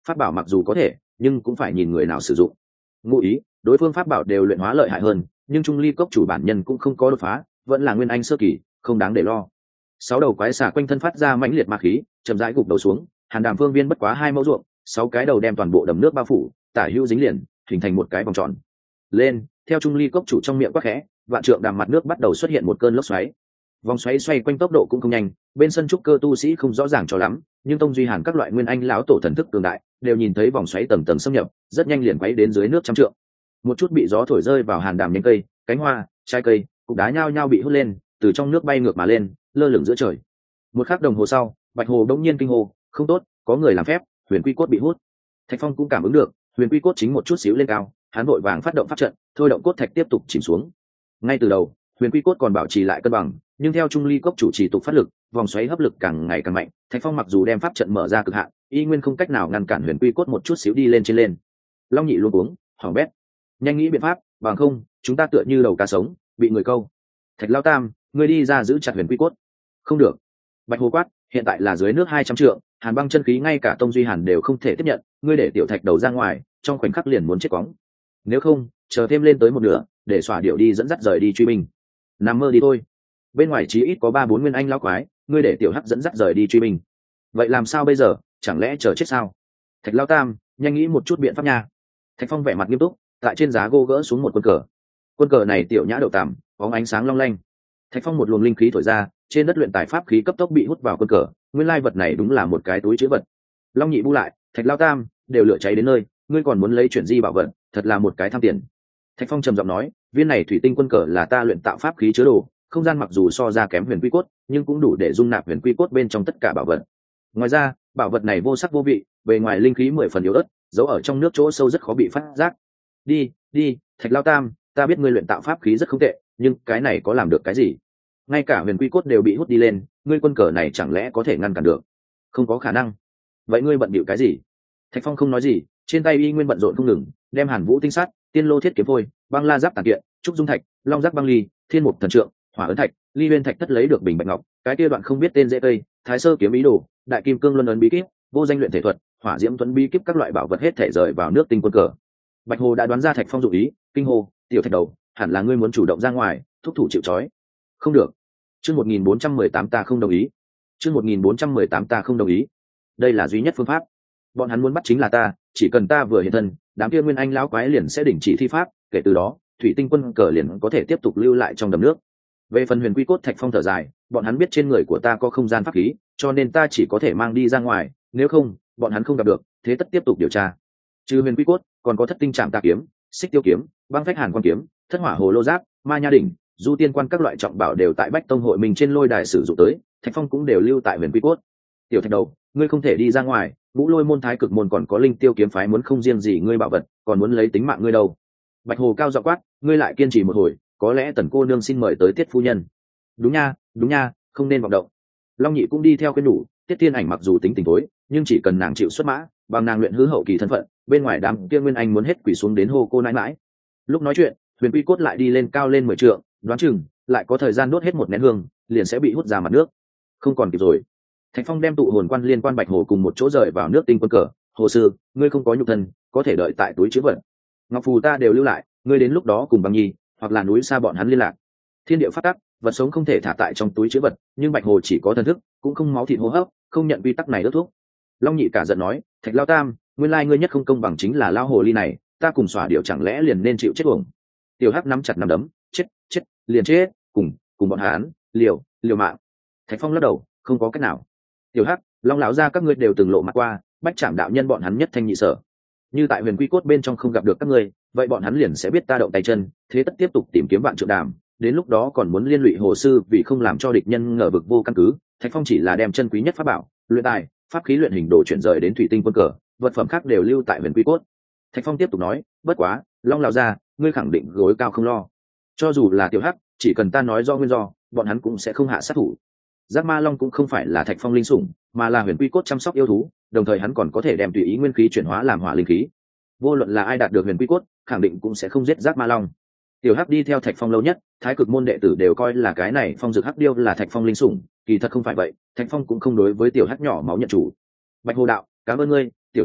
pháp bảo mặc dù có thể nhưng cũng phải nhìn người nào sử dụng. Ngụ ý đối phương pháp bảo đều luyện hóa lợi hại hơn, nhưng trung ly cốc chủ bản nhân cũng không có đột phá, vẫn là nguyên anh sơ kỳ, không đáng để lo. Sáu đầu quái xà quanh thân phát ra mãnh liệt ma khí, chậm rãi gục đầu xuống. Hàn Đàm phương viên bất quá hai mẫu ruộng, sáu cái đầu đem toàn bộ đầm nước bao phủ, tả hữu dính liền, hình thành một cái vòng tròn. Lên, theo trung ly cốc chủ trong miệng quát khẽ, vạn trượng đàm mặt nước bắt đầu xuất hiện một cơn lốc xoáy. Vòng xoáy xoay quanh tốc độ cũng không nhanh, bên sân trúc cơ tu sĩ không rõ ràng cho lắm, nhưng tông duy hàn các loại nguyên anh lão tổ thần thức cường đại đều nhìn thấy vòng xoáy tầng tầng xâm nhập, rất nhanh liền quấy đến dưới nước trăm trượng. Một chút bị gió thổi rơi vào Hàn Đàm nhánh cây, cánh hoa, trái cây, cục đá nhao nhao bị hút lên, từ trong nước bay ngược mà lên, lơ lửng giữa trời. Một khắc đồng hồ sau, Bạch Hồ đống nhiên kinh hô, không tốt, có người làm phép, huyền quy cốt bị hút. Thạch Phong cũng cảm ứng được, huyền quy cốt chính một chút xíu lên cao, hắn vội vàng phát động pháp trận, thôi động cốt thạch tiếp tục chìm xuống. Ngay từ đầu, huyền quy cốt còn bảo trì lại cân bằng, nhưng theo trung ly cốc chủ trì tục phát lực, vòng xoáy hấp lực càng ngày càng mạnh. Thạch Phong mặc dù đem pháp trận mở ra cực hạn, y nguyên không cách nào ngăn cản huyền quy cốt một chút xíu đi lên trên lên. Long Nhị luôn uống, hỏng bét, nhanh nghĩ biện pháp, bằng không chúng ta tựa như đầu cá sống, bị người câu. Thạch Lão Tam, ngươi đi ra giữ chặt huyền quy cốt. Không được. Bạch Hồ quát, hiện tại là dưới nước hai trăm trượng, hàn băng chân khí ngay cả tông duy hàn đều không thể tiếp nhận, ngươi để tiểu thạch đầu ra ngoài, trong khoảnh khắc liền muốn chết cóng. Nếu không, chờ thêm lên tới một nửa, để xỏa điệu đi dẫn dắt rời đi truy binh. Nằm mơ đi thôi. Bên ngoài chí ít có ba bốn nguyên anh lão quái, ngươi để tiểu hắc dẫn dắt rời đi truy binh. Vậy làm sao bây giờ, chẳng lẽ chờ chết sao? Thạch Lão Tam, nhanh nghĩ một chút biện pháp nha. Thạch Phong vẻ mặt nghiêm túc, tại trên giá gỗ gỡ xuống một quân cờ. Quân cờ này tiểu nhã đậu tằm, bóng ánh sáng long lanh. Thạch Phong một luồng linh khí thổi ra, trên đất luyện tài pháp khí cấp tốc bị hút vào quân cờ, nguyên lai vật này đúng là một cái túi chứa vật. Long Nhị bu lại, Thạch Lão Tam, đều lửa cháy đến nơi, ngươi còn muốn lấy chuyện gì bảo vật, thật là một cái tham tiền. Thạch Phong trầm giọng nói, viên này thủy tinh quân cờ là ta luyện tạo pháp khí chứa đồ, không gian mặc dù so ra kém huyền quy cốt, nhưng cũng đủ để dung nạp huyền quy cốt bên trong tất cả bảo vật. Ngoài ra, bảo vật này vô sắc vô vị, bề ngoài linh khí mười phần yếu ớt, giấu ở trong nước chỗ sâu rất khó bị phát giác. Đi, đi, Thạch Lão Tam, ta biết ngươi luyện tạo pháp khí rất không tệ, nhưng cái này có làm được cái gì? Ngay cả huyền quy cốt đều bị hút đi lên, ngươi quân cờ này chẳng lẽ có thể ngăn cản được? Không có khả năng. Vậy ngươi bận bịu cái gì? Thạch Phong không nói gì, trên tay y nguyên bận rộn không ngừng, đem Hàn Vũ tinh sắt, tiên lô thiết kiếm phôi, băng la giáp tàn kiện, trúc dung thạch, long giác băng ly, thiên mục thần trượng, hỏa ấn thạch, ly nguyên thạch thất lấy được bình bạch ngọc, cái kia đoạn không biết tên dễ cây, thái sơ kiếm ý đồ, đại kim cương luân ấn bí kíp, vô danh luyện thể thuật, hỏa diễm tuấn bí kíp các loại bảo vật hết thể rời vào nước tinh quân cờ. Bạch Hồ đã đoán ra Thạch Phong dụng ý, kinh hô, tiểu Thạch đầu, hẳn là ngươi muốn chủ động ra ngoài, thúc thủ chịu trói. Không được. Chương một nghìn bốn trăm mười tám ta không đồng ý. Chương một nghìn bốn trăm mười tám ta không đồng ý. Đây là duy nhất phương pháp. Bọn hắn muốn bắt chính là ta, chỉ cần ta vừa hiện thân, đám kia nguyên anh lão quái liền sẽ đình chỉ thi pháp, kể từ đó, thủy tinh quân cờ liền có thể tiếp tục lưu lại trong đầm nước. Về phần huyền quy cốt, Thạch Phong thở dài, bọn hắn biết trên người của ta có không gian pháp khí, cho nên ta chỉ có thể mang đi ra ngoài, nếu không, bọn hắn không gặp được, thế tất tiếp tục điều tra. Trừ huyền quy cốt, còn có thất tinh trạm tà kiếm, xích tiêu kiếm, băng phách hàn quan kiếm, thất hỏa hồ lô giáp, ma nha đỉnh, du tiên quan các loại trọng bảo đều tại bách tông hội mình trên lôi đài sử dụng tới, Thạch Phong cũng đều lưu tại huyền quy cốt. Tiểu Thạch đầu, ngươi không thể đi ra ngoài, Ngũ Lôi môn thái cực môn còn có linh tiêu kiếm phái muốn không riêng gì ngươi bảo vật, còn muốn lấy tính mạng ngươi đâu. Bạch Hồ cao giọng quát, ngươi lại kiên trì một hồi, có lẽ Tần cô nương xin mời tới Tiết phu nhân. Đúng nha, đúng nha, không nên vọng động. Long Nhị cũng đi theo khuyên nhủ, Tiết Thiên Ảnh mặc dù tính tình tối, nhưng chỉ cần nàng chịu xuất mã, bằng nàng luyện hư hậu kỳ thân phận, bên ngoài đám kia nguyên anh muốn hết quỳ xuống đến hô cô nãi nãi. Lúc nói chuyện, huyền quy cốt lại đi lên cao lên mười trượng, đoán chừng lại có thời gian đốt hết một nén hương, liền sẽ bị hút ra mặt nước. Không còn kịp rồi. Thạch Phong đem tụ hồn quan liên quan Bạch Hồ cùng một chỗ rời vào nước tinh quân cờ. Hồ sư, ngươi không có nhục thân, có thể đợi tại túi chứa vật. Ngọc phù ta đều lưu lại, ngươi đến lúc đó cùng Băng Nhi hoặc là núi xa bọn hắn liên lạc. Thiên địa phát tắc, vật sống không thể thả tại trong túi chứa vật, nhưng Bạch Hồ chỉ có thần thức, cũng không máu thịt hô hấp, không nhận quy tắc này ước thuốc. Long Nhị cả giận nói, Thạch Lão Tam, nguyên lai ngươi nhất không công bằng chính là lao hồ ly này, ta cùng xỏa điệu chẳng lẽ liền nên chịu chết uổng. Tiểu Hắc nắm chặt nắm đấm, chết, chết, liền chết, cùng, cùng bọn hắn, liều, liều mạng. Thạch Phong lắc đầu, không có cách nào. Tiểu Hắc, Long lão gia các ngươi đều từng lộ mặt qua, bách trảm đạo nhân bọn hắn nhất thanh nhị sở. Như tại huyền quy cốt bên trong không gặp được các ngươi, vậy bọn hắn liền sẽ biết ta động tay chân, thế tất tiếp tục tìm kiếm vạn trượng đàm, đến lúc đó còn muốn liên lụy hồ sư vì không làm cho địch nhân ngờ vực vô căn cứ. Thạch Phong chỉ là đem chân quý nhất pháp bảo, luyện tài, pháp khí luyện hình đồ chuyển rời đến thủy tinh quân cờ, vật phẩm khác đều lưu tại huyền quy cốt. Thạch Phong tiếp tục nói, bất quá, Long lão gia, ngươi khẳng định gối cao không lo. Cho dù là Tiểu Hắc, chỉ cần ta nói do nguyên do, bọn hắn cũng sẽ không hạ sát thủ. Giác Ma Long cũng không phải là Thạch Phong linh sủng, mà là huyền quy cốt chăm sóc yêu thú, đồng thời hắn còn có thể đem tùy ý nguyên khí chuyển hóa làm hỏa linh khí. Vô luận là ai đạt được huyền quy cốt, khẳng định cũng sẽ không giết Giác Ma Long. Tiểu Hắc đi theo Thạch Phong lâu nhất, thái cực môn đệ tử đều coi là cái này Phong Dực Hắc Điêu là Thạch Phong linh sủng, kỳ thật không phải vậy, Thạch Phong cũng không đối với Tiểu Hắc nhỏ máu nhận chủ. Bạch Hồ đạo, cảm ơn ngươi, Tiểu Thạch đầu,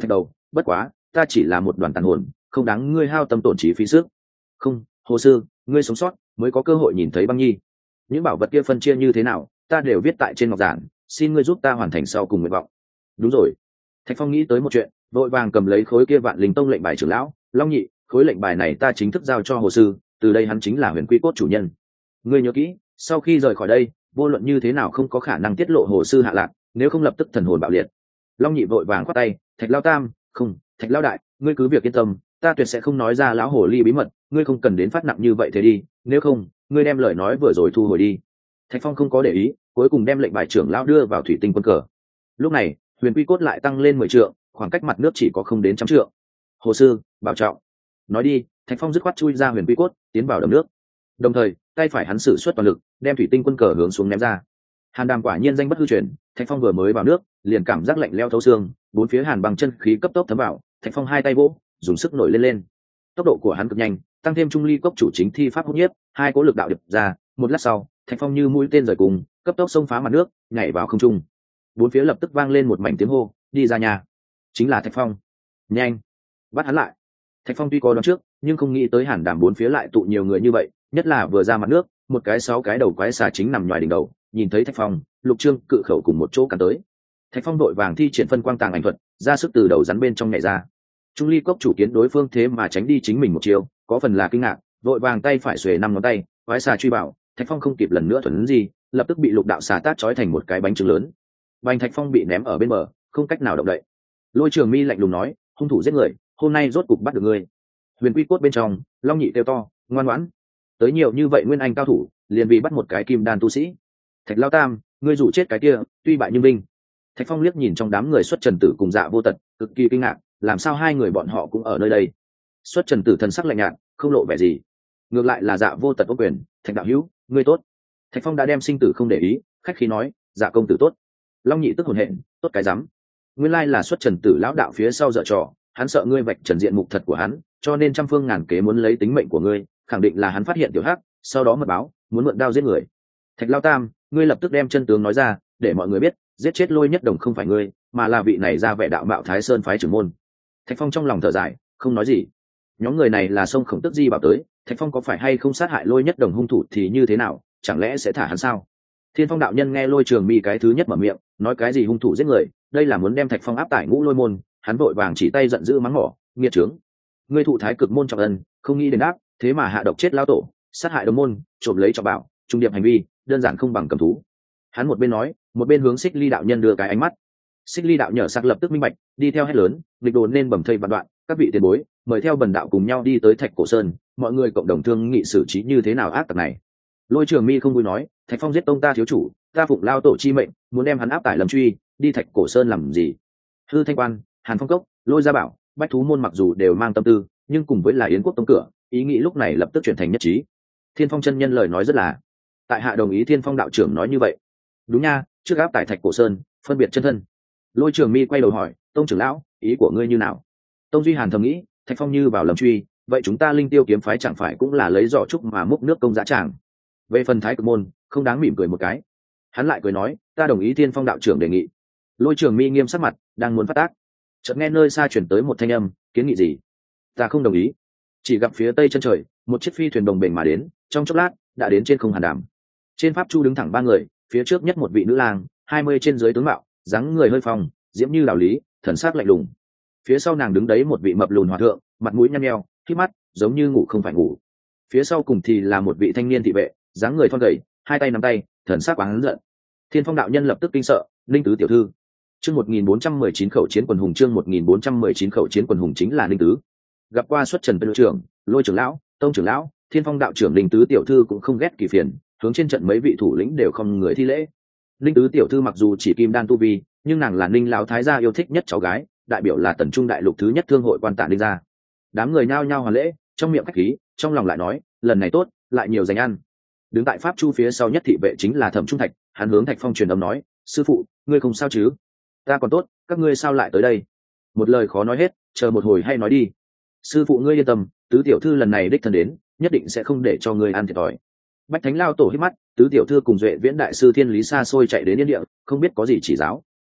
bất quá ta chỉ là một đoàn tàn hồn, không đáng ngươi hao tâm tổn trí phí sức. Không, hồ sư, ngươi sống sót mới có cơ hội nhìn thấy băng nhi. Những bảo vật kia phân chia như thế nào ta đều viết tại trên ngọc giản, xin ngươi giúp ta hoàn thành sau cùng nguyện vọng. Đúng rồi. Thạch Phong nghĩ tới một chuyện, vội vàng cầm lấy khối kia Vạn Linh Tông lệnh bài trưởng lão. Long nhị, khối lệnh bài này ta chính thức giao cho hồ sư, từ đây hắn chính là Huyền Quy Cốt chủ nhân. Ngươi nhớ kỹ, sau khi rời khỏi đây, vô luận như thế nào không có khả năng tiết lộ hồ sư hạ lạc, nếu không lập tức thần hồn bạo liệt. Long nhị vội vàng khoát tay, Thạch Lão Tam, không, Thạch Lão Đại, ngươi cứ việc yên tâm, ta tuyệt sẽ không nói ra lão hồ ly bí mật, ngươi không cần đến phát nặng như vậy thế đi, nếu không, ngươi đem lời nói vừa rồi thu hồi đi. Thạch Phong không có để ý, cuối cùng đem lệnh bài trưởng lão đưa vào thủy tinh quân cờ. Lúc này, Huyền Quy Cốt lại tăng lên mười trượng, khoảng cách mặt nước chỉ có không đến trăm trượng. Hồ sư, bảo trọng. Nói đi, Thạch Phong dứt khoát chui ra Huyền Quy Cốt, tiến vào đầm nước. Đồng thời, tay phải hắn sử xuất toàn lực, đem thủy tinh quân cờ hướng xuống ném ra. Hàn Đàm quả nhiên danh bất hư truyền, Thạch Phong vừa mới vào nước, liền cảm giác lạnh lẽo thấu xương, bốn phía hàn băng chân khí cấp tốc thấm vào, Thạch Phong hai tay vỗ, dùng sức nổi lên lên. Tốc độ của hắn cực nhanh, tăng thêm trung ly cốc chủ chính thi pháp hút nhiếp, hai cỗ lực đạo điệp ra, một lát sau, Thạch Phong như mũi tên rời cùng, cấp tốc xông phá mặt nước, nhảy vào không trung. Bốn phía lập tức vang lên một mảnh tiếng hô, đi ra nhà. Chính là Thạch Phong. Nhanh, bắt hắn lại. Thạch Phong tuy có đoán trước, nhưng không nghĩ tới Hàn Đàm bốn phía lại tụ nhiều người như vậy, nhất là vừa ra mặt nước, một cái sáu cái đầu quái xà chính nằm ngoài đỉnh đầu, nhìn thấy Thạch Phong, Lục Trương cự khẩu cùng một chỗ cắn tới. Thạch Phong đội vàng thi triển phân quang tàng ảnh thuật, ra sức từ đầu rắn bên trong nhảy ra. Trung ly cốc chủ kiến đối phương thế mà tránh đi chính mình một chiều, có phần là kinh ngạc, đội vàng tay phải xuề năm ngón tay, quái xà truy bảo, Thạch Phong không kịp lần nữa thuần gì, lập tức bị lục đạo xà tát trói thành một cái bánh trứng lớn. Bành Thạch Phong bị ném ở bên bờ, không cách nào động đậy. Lôi Trường Mi lạnh lùng nói, hung thủ giết người, hôm nay rốt cục bắt được ngươi. Huyền Quy Cốt bên trong, Long Nhị kêu to, ngoan ngoãn. Tới nhiều như vậy nguyên anh cao thủ, liền vì bắt một cái kim đan tu sĩ. Thạch Lão Tam, ngươi rủ chết cái kia, tuy bại nhưng vinh. Thạch Phong liếc nhìn trong đám người Xuất Trần Tử cùng Dạ Vô Tật, cực kỳ kinh ngạc, làm sao hai người bọn họ cũng ở nơi đây? Xuất Trần Tử thần sắc lạnh nhạt, không lộ vẻ gì. Ngược lại là Dạ Vô Tật vô quyền, Thạch đạo hữu, ngươi tốt. Thạch Phong đã đem sinh tử không để ý, khách khí nói, Dạ công tử tốt. Long Nhị tức hồn hện, tốt cái rắm. Nguyên lai là Xuất Trần Tử lão đạo phía sau dở trò, hắn sợ ngươi vạch trần diện mục thật của hắn, cho nên trăm phương ngàn kế muốn lấy tính mệnh của ngươi, khẳng định là hắn phát hiện tiểu hắc, sau đó mật báo, muốn mượn đao giết người. Thạch Lão Tam, ngươi lập tức đem chân tướng nói ra, để mọi người biết, giết chết Lôi Nhất Đồng không phải ngươi, mà là vị này ra vẻ đạo mạo Thái Sơn phái trưởng môn. Thạch Phong trong lòng thở dài, không nói gì. Nhóm người này là sông Khổng Tức Di bảo tới, Thạch Phong có phải hay không sát hại Lôi Nhất Đồng hung thủ thì như thế nào, chẳng lẽ sẽ thả hắn sao? Thiên Phong đạo nhân nghe Lôi Trường Mi cái thứ nhất mở miệng, nói cái gì hung thủ giết người, đây là muốn đem Thạch Phong áp tải Ngũ Lôi môn, hắn vội vàng chỉ tay giận dữ mắng mỏ, nghiệt trướng. Ngươi thụ Thái Cực môn trọng ân, không nghĩ đến đáp, thế mà hạ độc chết lão tổ, sát hại đồng môn, trộm lấy trọng bảo, trung điệp hành vi, đơn giản không bằng cầm thú. Hắn một bên nói, một bên hướng Xích Ly đạo nhân đưa cái ánh mắt. Xích Ly đạo nhở sắc lập tức minh bạch, đi theo hét lớn, nghịch đồn nên bầm thây vạn đoạn, các vị tiền bối, mời theo bần đạo cùng nhau đi tới Thạch Cổ Sơn, mọi người cộng đồng thương nghị xử trí như thế nào ác tặc này. Lôi Trường Mi không vui nói, Thạch Phong giết tông ta thiếu chủ, ta phụng lao tổ chi mệnh, muốn đem hắn áp tải lâm truy, đi Thạch Cổ Sơn làm gì? Hư Thanh Quan, Hàn Phong Cốc, Lôi Gia Bảo, Bách Thú môn mặc dù đều mang tâm tư, nhưng cùng với là Yến Quốc tông cửa, ý nghĩ lúc này lập tức chuyển thành nhất trí. Thiên Phong chân nhân lời nói rất là, tại hạ đồng ý Thiên Phong đạo trưởng nói như vậy. Đúng nha, trước áp tải Thạch Cổ Sơn, phân biệt chân thân. Lôi Trường Mi quay đầu hỏi, tông trưởng lão, ý của ngươi như nào? Tông Duy Hàn thầm nghĩ, Thạch Phong như vào lầm truy, vậy chúng ta Linh Tiêu kiếm phái chẳng phải cũng là lấy giỏ trúc mà múc nước công dã tràng? Về phần Thái Cực môn, không đáng mỉm cười một cái. Hắn lại cười nói, ta đồng ý Thiên Phong đạo trưởng đề nghị. Lôi Trường Mi nghiêm sắc mặt, đang muốn phát tác, chợt nghe nơi xa chuyển tới một thanh âm, kiến nghị gì? Ta không đồng ý. Chỉ gặp phía tây chân trời, một chiếc phi thuyền đồng bền mà đến, trong chốc lát đã đến trên không Hàn Đàm. Trên pháp chu đứng thẳng ba người, phía trước nhất một vị nữ lang, hai mươi trên dưới tướng mạo, dáng người hơi phong, diễm như đào lý, thần sắc lạnh lùng. Phía sau nàng đứng đấy một vị mập lùn hòa thượng, mặt mũi nhăn nheo, khít mắt, giống như ngủ không phải ngủ. Phía sau cùng thì là một vị thanh niên thị vệ, dáng người thon gầy, hai tay nắm tay, thần sắc oán giận. Thiên Phong đạo nhân lập tức kinh sợ, Linh tứ tiểu thư. Chương một nghìn bốn trăm mười chín khẩu chiến quần hùng, chương một nghìn bốn trăm mười chín khẩu chiến quần hùng chính là Linh tứ. Gặp qua Xuất Trần Tân trưởng, Lôi trưởng lão, Tông trưởng lão, Thiên Phong đạo trưởng Linh tứ tiểu thư cũng không ghét kỳ phiền, hướng trên trận mấy vị thủ lĩnh đều không người thi lễ. Linh tứ tiểu thư mặc dù chỉ kim đan tu vi, nhưng nàng là Ninh lão thái gia yêu thích nhất cháu gái, đại biểu là Tần Trung đại lục thứ nhất thương hội quan tạ Ninh gia. Đám người nhao nhao hoàn lễ, trong miệng khách khí, trong lòng lại nói, lần này tốt, lại nhiều dành ăn. Đứng tại pháp chu phía sau nhất thị vệ chính là Thẩm Trung Thạch, hắn hướng Thạch Phong truyền âm nói, sư phụ, ngươi không sao chứ? Ta còn tốt, các ngươi sao lại tới đây? Một lời khó nói hết, chờ một hồi hay nói đi. Sư phụ ngươi yên tâm, tứ tiểu thư lần này đích thân đến, nhất định sẽ không để cho ngươi ăn thiệt thòi. Bách Thánh lao tổ hít mắt, tứ tiểu thư cùng Duệ Viễn đại sư Thiên Lý xa xôi chạy đến Yên Địa, không biết có gì chỉ giáo.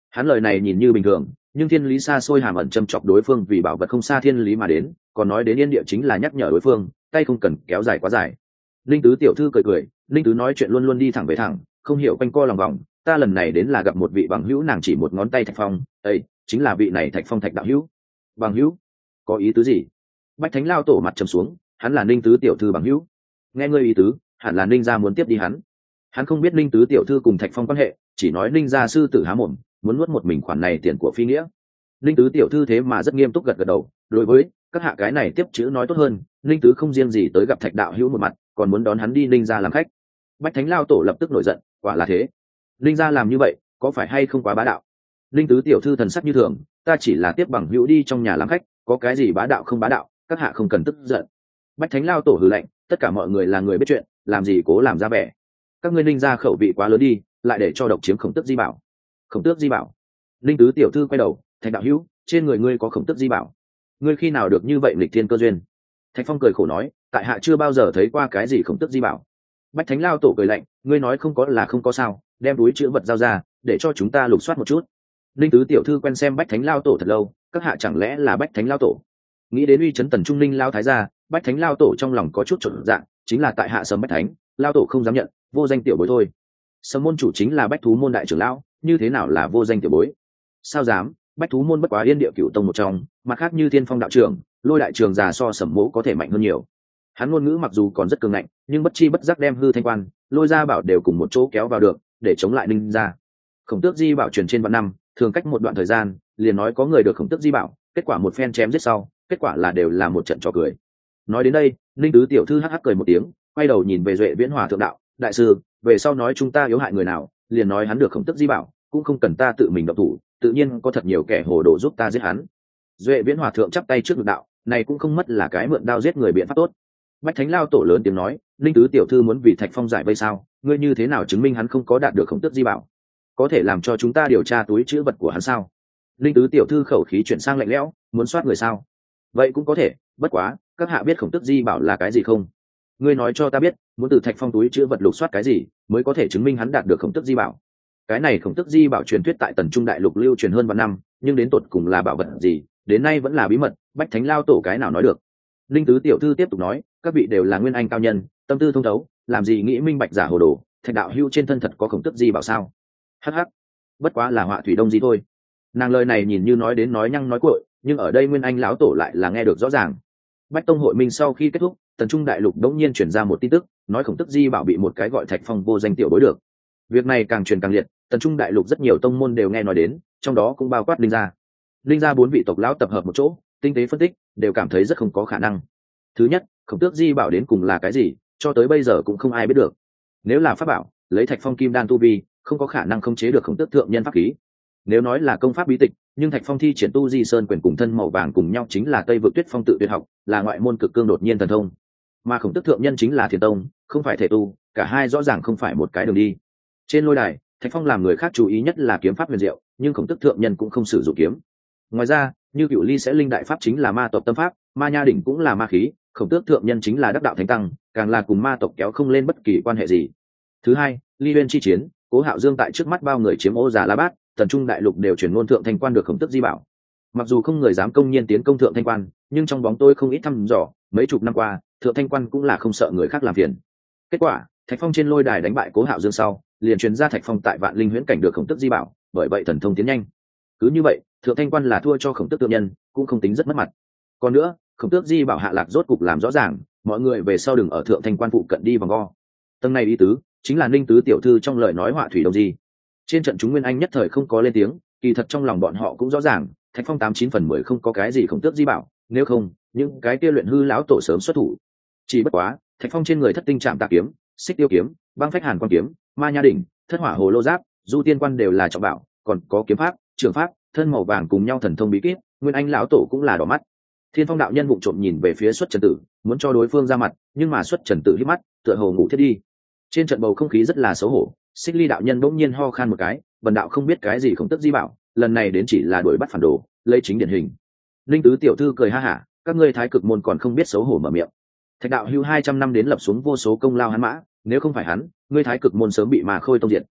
Hắn lời này nhìn như bình thường, nhưng thiên lý xa xôi hàm ẩn châm chọc đối phương vì bảo vật không xa thiên lý mà đến, còn nói đến yên địa chính là nhắc nhở đối phương tay không cần kéo dài quá dài. Linh tứ tiểu thư cười cười, Linh tứ nói chuyện luôn luôn đi thẳng về thẳng, không hiểu quanh co lòng vòng. Ta lần này đến là gặp một vị bằng hữu, nàng chỉ một ngón tay Thạch Phong, ấy chính là vị này Thạch Phong Thạch đạo hữu. Bằng hữu? Có ý tứ gì? Bách Thánh lao tổ mặt trầm xuống, hắn là Linh tứ tiểu thư bằng hữu. Nghe ngươi ý tứ, hẳn là Linh gia muốn tiếp đi hắn. Hắn không biết Linh tứ tiểu thư cùng Thạch Phong quan hệ, chỉ nói Linh gia sư tử há mồm, muốn nuốt một mình khoản này tiền của phi nghĩa. Linh tứ tiểu thư thế mà rất nghiêm túc gật gật đầu, đối với các hạ cái này tiếp chữ nói tốt hơn, Linh tứ không riêng gì tới gặp Thạch đạo hữu một mặt, còn muốn đón hắn đi Linh gia làm khách. Bách Thánh lao tổ lập tức nổi giận, quả là thế. Linh gia làm như vậy, có phải hay không quá bá đạo? Linh tứ tiểu thư thần sắc như thường, ta chỉ là tiếp bằng hữu đi trong nhà làm khách, có cái gì bá đạo không bá đạo, các hạ không cần tức giận. Bách Thánh lao tổ hừ lạnh, tất cả mọi người là người biết chuyện, làm gì cố làm ra vẻ. Các ngươi Linh gia khẩu vị quá lớn đi, lại để cho độc chiếm Khổng Tước Di Bảo. Khổng Tước Di Bảo? Linh tứ tiểu thư quay đầu, Thạch đạo hữu, trên người ngươi có Khổng Tước Di Bảo, ngươi khi nào được như vậy nghịch thiên cơ duyên? Thạch Phong cười khổ nói, tại hạ chưa bao giờ thấy qua cái gì Khổng Tước Di Bảo. Bách Thánh lao tổ cười lạnh, ngươi nói không có là không có sao, đem túi chữ vật giao ra, để cho chúng ta lục soát một chút. Linh tứ tiểu thư quen xem Bách Thánh lao tổ thật lâu, các hạ chẳng lẽ là Bách Thánh lao tổ? Nghĩ đến uy chấn Tần Trung Linh lao thái gia, Bách Thánh lao tổ trong lòng có chút trộn dạng, chính là tại hạ sớm Bách Thánh lao tổ không dám nhận, vô danh tiểu bối thôi. Sớm môn chủ chính là Bách Thú môn đại trưởng lão, như thế nào là vô danh tiểu bối? Sao dám? Bách Thú môn bất quá Yên Địa Cửu tông một trong, mặt khác như Thiên Phong đạo trưởng, Lôi đại trường già so Sầm Mỗ có thể mạnh hơn nhiều. Hắn ngôn ngữ mặc dù còn rất cường ngạnh, nhưng bất chi bất giác đem Hư Thanh Quan, Lôi gia bảo đều cùng một chỗ kéo vào được, để chống lại Ninh gia. Khổng Tước Di Bảo truyền trên vạn năm, thường cách một đoạn thời gian, liền nói có người được Khổng Tước Di Bảo, kết quả một phen chém giết sau, kết quả là đều là một trận trò cười. Nói đến đây, Ninh tứ tiểu thư hắc hắc cười một tiếng, quay đầu nhìn về Duệ Viễn Hòa thượng đạo, đại sư, về sau nói chúng ta yếu hại người nào, liền nói hắn được Khổng Tước Di Bảo, cũng không cần ta tự mình động thủ, tự nhiên có thật nhiều kẻ hồ đồ giúp ta giết hắn. Duệ Viễn Hòa thượng chắp tay trước ngực đạo, này cũng không mất là cái mượn đao giết người biện pháp tốt. Bách Thánh lao tổ lớn tiếng nói, Linh tứ tiểu thư muốn vì Thạch Phong giải vây sao? Ngươi như thế nào chứng minh hắn không có đạt được Khổng Tước Di Bảo? Có thể làm cho chúng ta điều tra túi trữ vật của hắn sao? Linh tứ tiểu thư khẩu khí chuyển sang lạnh lẽo, muốn soát người sao? Vậy cũng có thể, bất quá, các hạ biết Khổng Tước Di Bảo là cái gì không? Ngươi nói cho ta biết, muốn từ Thạch Phong túi trữ vật lục soát cái gì, mới có thể chứng minh hắn đạt được Khổng Tước Di Bảo? Cái này Khổng Tước Di Bảo truyền thuyết tại Tần Trung đại lục lưu truyền hơn vạn năm, nhưng đến tột cùng là bảo vật gì, đến nay vẫn là bí mật, Bách Thánh lao tổ cái nào nói được. Linh tứ tiểu thư tiếp tục nói, các vị đều là nguyên anh cao nhân, tâm tư thông thấu, làm gì nghĩ minh bạch giả hồ đồ, Thạch đạo hữu trên thân thật có Khổng Tước Di Bảo sao? Hắc hắc, bất quá là họa thủy đông gì thôi. Nàng lời này nhìn như nói đến nói nhăng nói cuội, nhưng ở đây nguyên anh lão tổ lại là nghe được rõ ràng. Bách Tông hội minh sau khi kết thúc, Tần Trung đại lục đống nhiên chuyển ra một tin tức, nói Khổng Tước Di Bảo bị một cái gọi Thạch Phong vô danh tiểu bối được. Việc này càng truyền càng liệt, Tần Trung đại lục rất nhiều tông môn đều nghe nói đến, trong đó cũng bao quát Linh gia. Linh gia bốn vị tộc lão tập hợp một chỗ, tinh tế phân tích, đều cảm thấy rất không có khả năng. Thứ nhất, Khổng Tước Di Bảo đến cùng là cái gì, cho tới bây giờ cũng không ai biết được. Nếu là pháp bảo, lấy Thạch Phong kim đan tu vi, không có khả năng khống chế được Khổng Tước thượng nhân pháp khí. Nếu nói là công pháp bí tịch, nhưng Thạch Phong thi triển tu Di Sơn quyền cùng thân màu vàng cùng nhau chính là Tây Vực Tuyết Phong tự tuyệt học, là ngoại môn cực cương đột nhiên thần thông. Mà Khổng Tước thượng nhân chính là Thiền tông, không phải thể tu, cả hai rõ ràng không phải một cái đường đi. Trên lôi đài, Thạch Phong làm người khác chú ý nhất là kiếm pháp huyền diệu, nhưng Khổng Tước thượng nhân cũng không sử dụng kiếm. Ngoài ra, như Cửu Ly sẽ linh đại pháp chính là ma tộc tâm pháp, ma nha đỉnh cũng là ma khí, Khổng Tước thượng nhân chính là đắc đạo thánh tăng, càng là cùng ma tộc kéo không lên bất kỳ quan hệ gì. Thứ hai, Ly Uyên chi chiến, Cố Hạo Dương tại trước mắt bao người chiếm ô Già La Bát, Tần Trung đại lục đều truyền ngôn thượng thanh quan được Khổng Tước Di Bảo. Mặc dù không người dám công nhiên tiến công thượng thanh quan, nhưng trong bóng tôi không ít thăm dò, mấy chục năm qua, thượng thanh quan cũng là không sợ người khác làm phiền. Kết quả, Thạch Phong trên lôi đài đánh bại Cố Hạo Dương sau, liền truyền ra Thạch Phong tại Vạn Linh Huyễn cảnh được Khổng Tước Di Bảo, bởi vậy thần thông tiến nhanh. Cứ như vậy, thượng thanh quan là thua cho Khổng Tước thượng nhân, cũng không tính rất mất mặt. Còn nữa, Khổng Tước Di Bảo hạ lạc rốt cục làm rõ ràng, mọi người về sau đừng ở thượng thanh quan phụ cận đi vòng vo. Tầng này ý tứ chính là Ninh tứ tiểu thư trong lời nói họa thủy đông di. Trên trận chúng nguyên anh nhất thời không có lên tiếng, kỳ thật trong lòng bọn họ cũng rõ ràng, Thạch Phong tám chín phần mười không có cái gì Khổng Tước Di Bảo, nếu không, những cái kia luyện hư lão tổ sớm xuất thủ. Chỉ bất quá, Thạch Phong trên người thất tinh trạm tà kiếm, xích tiêu kiếm, băng phách hàn quan kiếm, ma nha đỉnh, thất hỏa hồ lô giáp, du tiên quan đều là trọng bảo, còn có kiếm pháp, trường pháp, thân màu vàng cùng nhau thần thông bí kíp, nguyên anh lão tổ cũng là đỏ mắt. Thiên Phong đạo nhân vụng trộm nhìn về phía Xuất Trần Tử, muốn cho đối phương ra mặt, nhưng mà Xuất Trần Tử hít mắt, tựa hồ ngủ thiết đi. Trên trận bầu không khí rất là xấu hổ, Xích Ly đạo nhân bỗng nhiên ho khan một cái, bần đạo không biết cái gì Khổng Tước Di Bảo, lần này đến chỉ là đuổi bắt phản đồ, lấy chính điển hình. Linh tứ tiểu thư cười ha hả, các ngươi Thái Cực môn còn không biết xấu hổ mở miệng. Thạch đạo hưu hai trăm năm đến lập xuống vô số công lao hắn mã, nếu không phải hắn, ngươi Thái Cực môn sớm bị mà khôi tông diệt.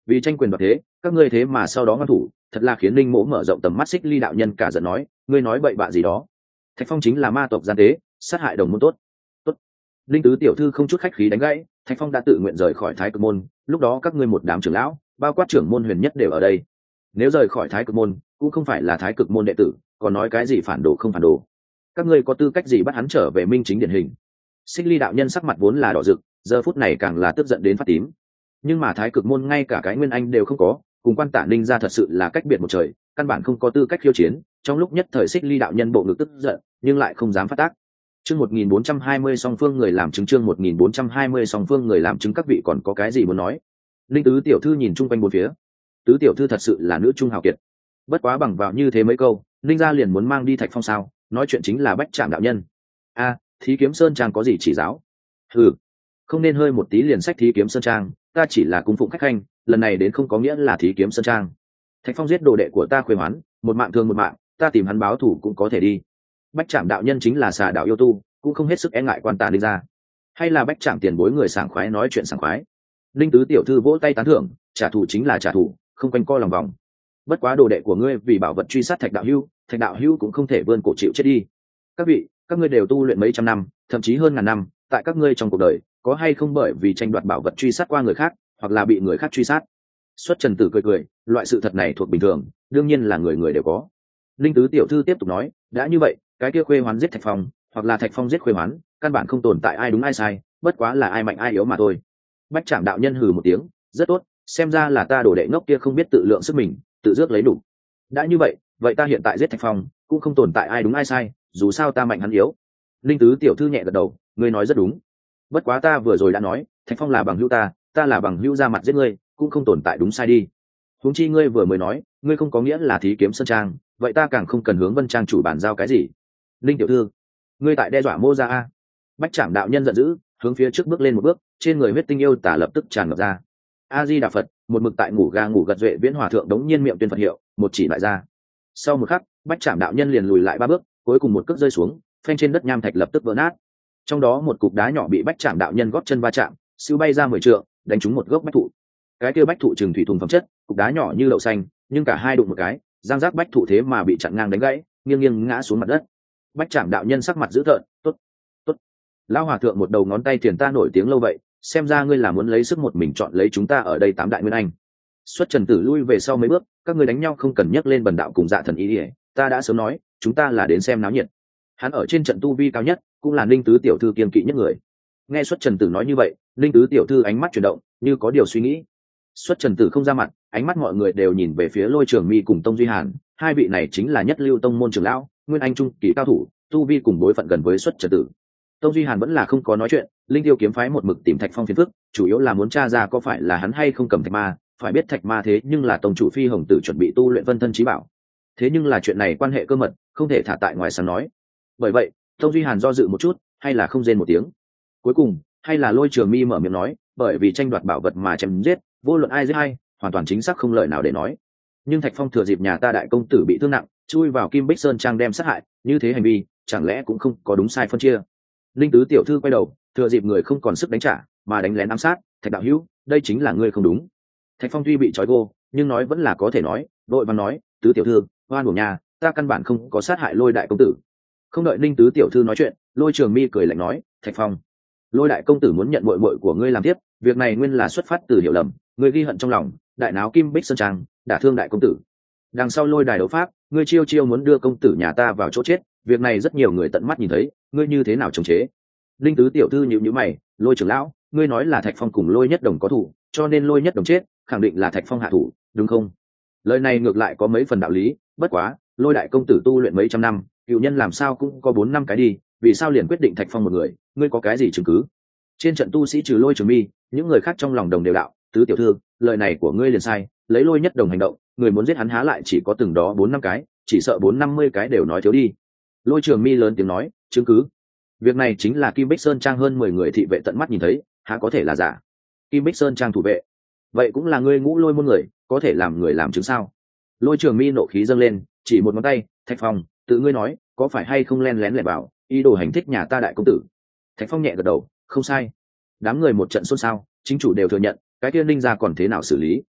vì tranh quyền đoạt thế các ngươi thế mà sau đó ngăn thủ, thật là khiến linh mỗ mở rộng tầm mắt. Xích Ly đạo nhân cả giận nói, ngươi nói bậy bạ gì đó, Thạch Phong chính là ma tộc gian tế, sát hại đồng môn. Tốt tốt. Linh tứ tiểu thư không chút khách khí đánh gãy, Thạch Phong đã tự nguyện rời khỏi Thái Cực môn, lúc đó các ngươi một đám trưởng lão, bao quát trưởng môn Huyền Nhất đều ở đây, nếu rời khỏi Thái Cực môn cũng không phải là Thái Cực môn đệ tử, còn nói cái gì phản đồ không phản đồ, các ngươi có tư cách gì bắt hắn trở về minh chính điển hình? Xích Ly đạo nhân sắc mặt vốn là đỏ rực, giờ phút này càng là tức giận đến phát tím. Nhưng mà Thái Cực môn ngay cả cái nguyên anh đều không có, cùng Quan Tả Ninh ra thật sự là cách biệt một trời, căn bản không có tư cách khiêu chiến. Trong lúc nhất thời Xích Ly đạo nhân bộ ngực tức giận, nhưng lại không dám phát tác. Chương một nghìn bốn trăm hai mươi song phương người làm chứng, chương một nghìn bốn trăm hai mươi song phương người làm chứng, các vị còn có cái gì muốn nói? Linh tứ tiểu thư nhìn chung quanh bốn phía. Tứ tiểu thư thật sự là nữ trung hào kiệt. Bất quá bằng vào như thế mấy câu, Linh gia liền muốn mang đi Thạch Phong sao? Nói chuyện chính là Bách Trạm đạo nhân. A, Thí Kiếm Sơn Trang có gì chỉ giáo? Ừ, không nên hơi một tí liền sách Thí Kiếm Sơn Trang, ta chỉ là cung phụng khách khanh, lần này đến không có nghĩa là Thí Kiếm Sơn Trang. Thạch Phong giết đồ đệ của ta Khuê Hoán, một mạng thương một mạng, ta tìm hắn báo thù cũng có thể đi. Bách Trạm đạo nhân chính là xà đạo yêu tu, cũng không hết sức e ngại Quan Tả Ninh gia. Hay là Bách Trạm tiền bối người sảng khoái nói chuyện sảng khoái. Linh tứ tiểu thư vỗ tay tán thưởng, trả thù chính là trả thù, không quanh co lòng vòng. Bất quá đồ đệ của ngươi vì bảo vật truy sát Thạch đạo hữu, Thạch đạo hữu cũng không thể vươn cổ chịu chết đi. Các vị, các ngươi đều tu luyện mấy trăm năm, thậm chí hơn ngàn năm, tại các ngươi trong cuộc đời có hay không bởi vì tranh đoạt bảo vật truy sát qua người khác, hoặc là bị người khác truy sát? Xuất Trần Tử cười cười, loại sự thật này thuộc bình thường, đương nhiên là người người đều có. Linh tứ tiểu thư tiếp tục nói, đã như vậy, cái kia Khuê Hoán giết Thạch Phong, hoặc là Thạch Phong giết Khuê Hoán, căn bản không tồn tại ai đúng ai sai, bất quá là ai mạnh ai yếu mà thôi. Bách Trạm đạo nhân hừ một tiếng, rất tốt, xem ra là ta đồ đệ ngốc kia không biết tự lượng sức mình, tự dước lấy đủ. Đã như vậy, vậy ta hiện tại giết Thạch Phong, cũng không tồn tại ai đúng ai sai, dù sao ta mạnh hắn yếu. Linh tứ tiểu thư nhẹ gật đầu, ngươi nói rất đúng. Bất quá ta vừa rồi đã nói, Thạch Phong là bằng hữu ta, ta là bằng hữu ra mặt giết ngươi, cũng không tồn tại đúng sai đi. Huống chi ngươi vừa mới nói, ngươi không có nghĩa là Thí Kiếm Sơn Trang, vậy ta càng không cần hướng Vân Trang chủ bàn giao cái gì. Linh tiểu thư, ngươi tại đe dọa Mô gia a? Bách Trạm đạo nhân giận dữ, hướng phía trước bước lên một bước, trên người huyết tinh yêu tả lập tức tràn ngập ra. A Di Đà Phật, một mực tại ngủ ga ngủ gật duệ viễn hòa thượng đống nhiên miệng tuyên Phật hiệu, một chỉ lại ra. Sau một khắc, Bách Trạm đạo nhân liền lùi lại ba bước, cuối cùng một cước rơi xuống, phanh trên đất nham thạch lập tức vỡ nát. Trong đó một cục đá nhỏ bị Bách Trạm đạo nhân góp chân va chạm, siêu bay ra mười trượng, đánh trúng một gốc bách thụ. Cái kia bách thụ trường thủy thùng phẩm chất, cục đá nhỏ như đậu xanh, nhưng cả hai đụng một cái, giang giác bách thụ thế mà bị chặn ngang đánh gãy, nghiêng nghiêng ngã xuống mặt đất. Bách Trạm đạo nhân sắc mặt dữ tợn, tốt, tốt. Lão hòa thượng một đầu ngón tay thiền ta nổi tiếng lâu vậy, xem ra ngươi là muốn lấy sức một mình chọn lấy chúng ta ở đây tám đại nguyên anh. Xuất Trần Tử lui về sau mấy bước, các ngươi đánh nhau không cần nhắc lên bần đạo cùng Dạ Thần ý ỉa, ta đã sớm nói, chúng ta là đến xem náo nhiệt. Hắn ở trên trận tu vi cao nhất, cũng là Linh tứ tiểu thư kiên kỵ nhất người. Nghe Xuất Trần Tử nói như vậy, Linh tứ tiểu thư ánh mắt chuyển động, như có điều suy nghĩ. Xuất Trần Tử không ra mặt, ánh mắt mọi người đều nhìn về phía Lôi Trường Mi cùng Tông Duy Hàn, hai vị này chính là nhất lưu tông môn trưởng lão, nguyên anh trung kỳ cao thủ, tu vi cùng đối phận gần với Xuất Trần Tử. Tông Duy Hàn vẫn là không có nói chuyện, Linh Tiêu kiếm phái một mực tìm Thạch Phong phiền phức, chủ yếu là muốn tra ra có phải là hắn hay không cầm thạch ma, phải biết thạch ma thế nhưng là tông chủ Phi Hồng Tử chuẩn bị tu luyện Vân Thân Chí Bảo. Thế nhưng là chuyện này quan hệ cơ mật, không thể thả tại ngoài sáng nói. Bởi vậy, Tông Duy Hàn do dự một chút, hay là không rên một tiếng. Cuối cùng, hay là Lôi Trường Mi mở miệng nói, bởi vì tranh đoạt bảo vật mà chém giết, vô luận ai giết ai, hoàn toàn chính xác không lời nào để nói. Nhưng Thạch Phong thừa dịp nhà ta đại công tử bị thương nặng, chui vào Kim Bích Sơn Trang đem sát hại, như thế hành vi, chẳng lẽ cũng không có đúng sai phân chia? Linh tứ tiểu thư quay đầu, thừa dịp người không còn sức đánh trả, mà đánh lén ám sát, Thạch đạo hữu, đây chính là ngươi không đúng. Thạch Phong tuy bị trói gô, nhưng nói vẫn là có thể nói, đội văn nói, tứ tiểu thư, oan của nhà, ta căn bản không có sát hại Lôi đại công tử. Không đợi Linh tứ tiểu thư nói chuyện, Lôi Trường Mi cười lạnh nói, Thạch Phong, Lôi đại công tử muốn nhận muội muội của ngươi làm tiếp, việc này nguyên là xuất phát từ hiểu lầm, ngươi ghi hận trong lòng, đại náo Kim Bích Sơn Trang, đả thương đại công tử. Đằng sau Lôi đài đấu pháp, ngươi chiêu chiêu muốn đưa công tử nhà ta vào chỗ chết, việc này rất nhiều người tận mắt nhìn thấy, ngươi như thế nào chống chế? Linh tứ tiểu thư nhíu nhíu mày, Lôi trưởng lão, ngươi nói là Thạch Phong cùng Lôi nhất đồng có thủ, cho nên Lôi nhất đồng chết, khẳng định là Thạch Phong hạ thủ, đúng không? Lời này ngược lại có mấy phần đạo lý, bất quá, Lôi đại công tử tu luyện mấy trăm năm, cựu nhân làm sao cũng có bốn năm cái đi, vì sao liền quyết định Thạch Phong một người, ngươi có cái gì chứng cứ? Trên trận tu sĩ trừ Lôi Trường Mi, những người khác trong lòng đồng đều đạo, tứ tiểu thư, lời này của ngươi liền sai, lấy Lôi nhất đồng hành động, người muốn giết hắn há lại chỉ có từng đó bốn năm cái, chỉ sợ bốn năm mươi cái đều nói thiếu đi. Lôi Trường Mi lớn tiếng nói, chứng cứ? Việc này chính là Kim Bích Sơn Trang hơn mười người thị vệ tận mắt nhìn thấy, há có thể là giả? Kim Bích Sơn Trang thủ vệ, vậy cũng là ngươi Ngũ Lôi môn người, có thể làm người làm chứng sao? Lôi Trường Mi nộ khí dâng lên, chỉ một ngón tay, Thạch Phong, tự ngươi nói, có phải hay không len lén lẻn vào, ý đồ hành thích nhà ta đại công tử? Thạch Phong nhẹ gật đầu, không sai. Đám người một trận xôn xao, chính chủ đều thừa nhận, cái kia Ninh gia còn thế nào xử lý?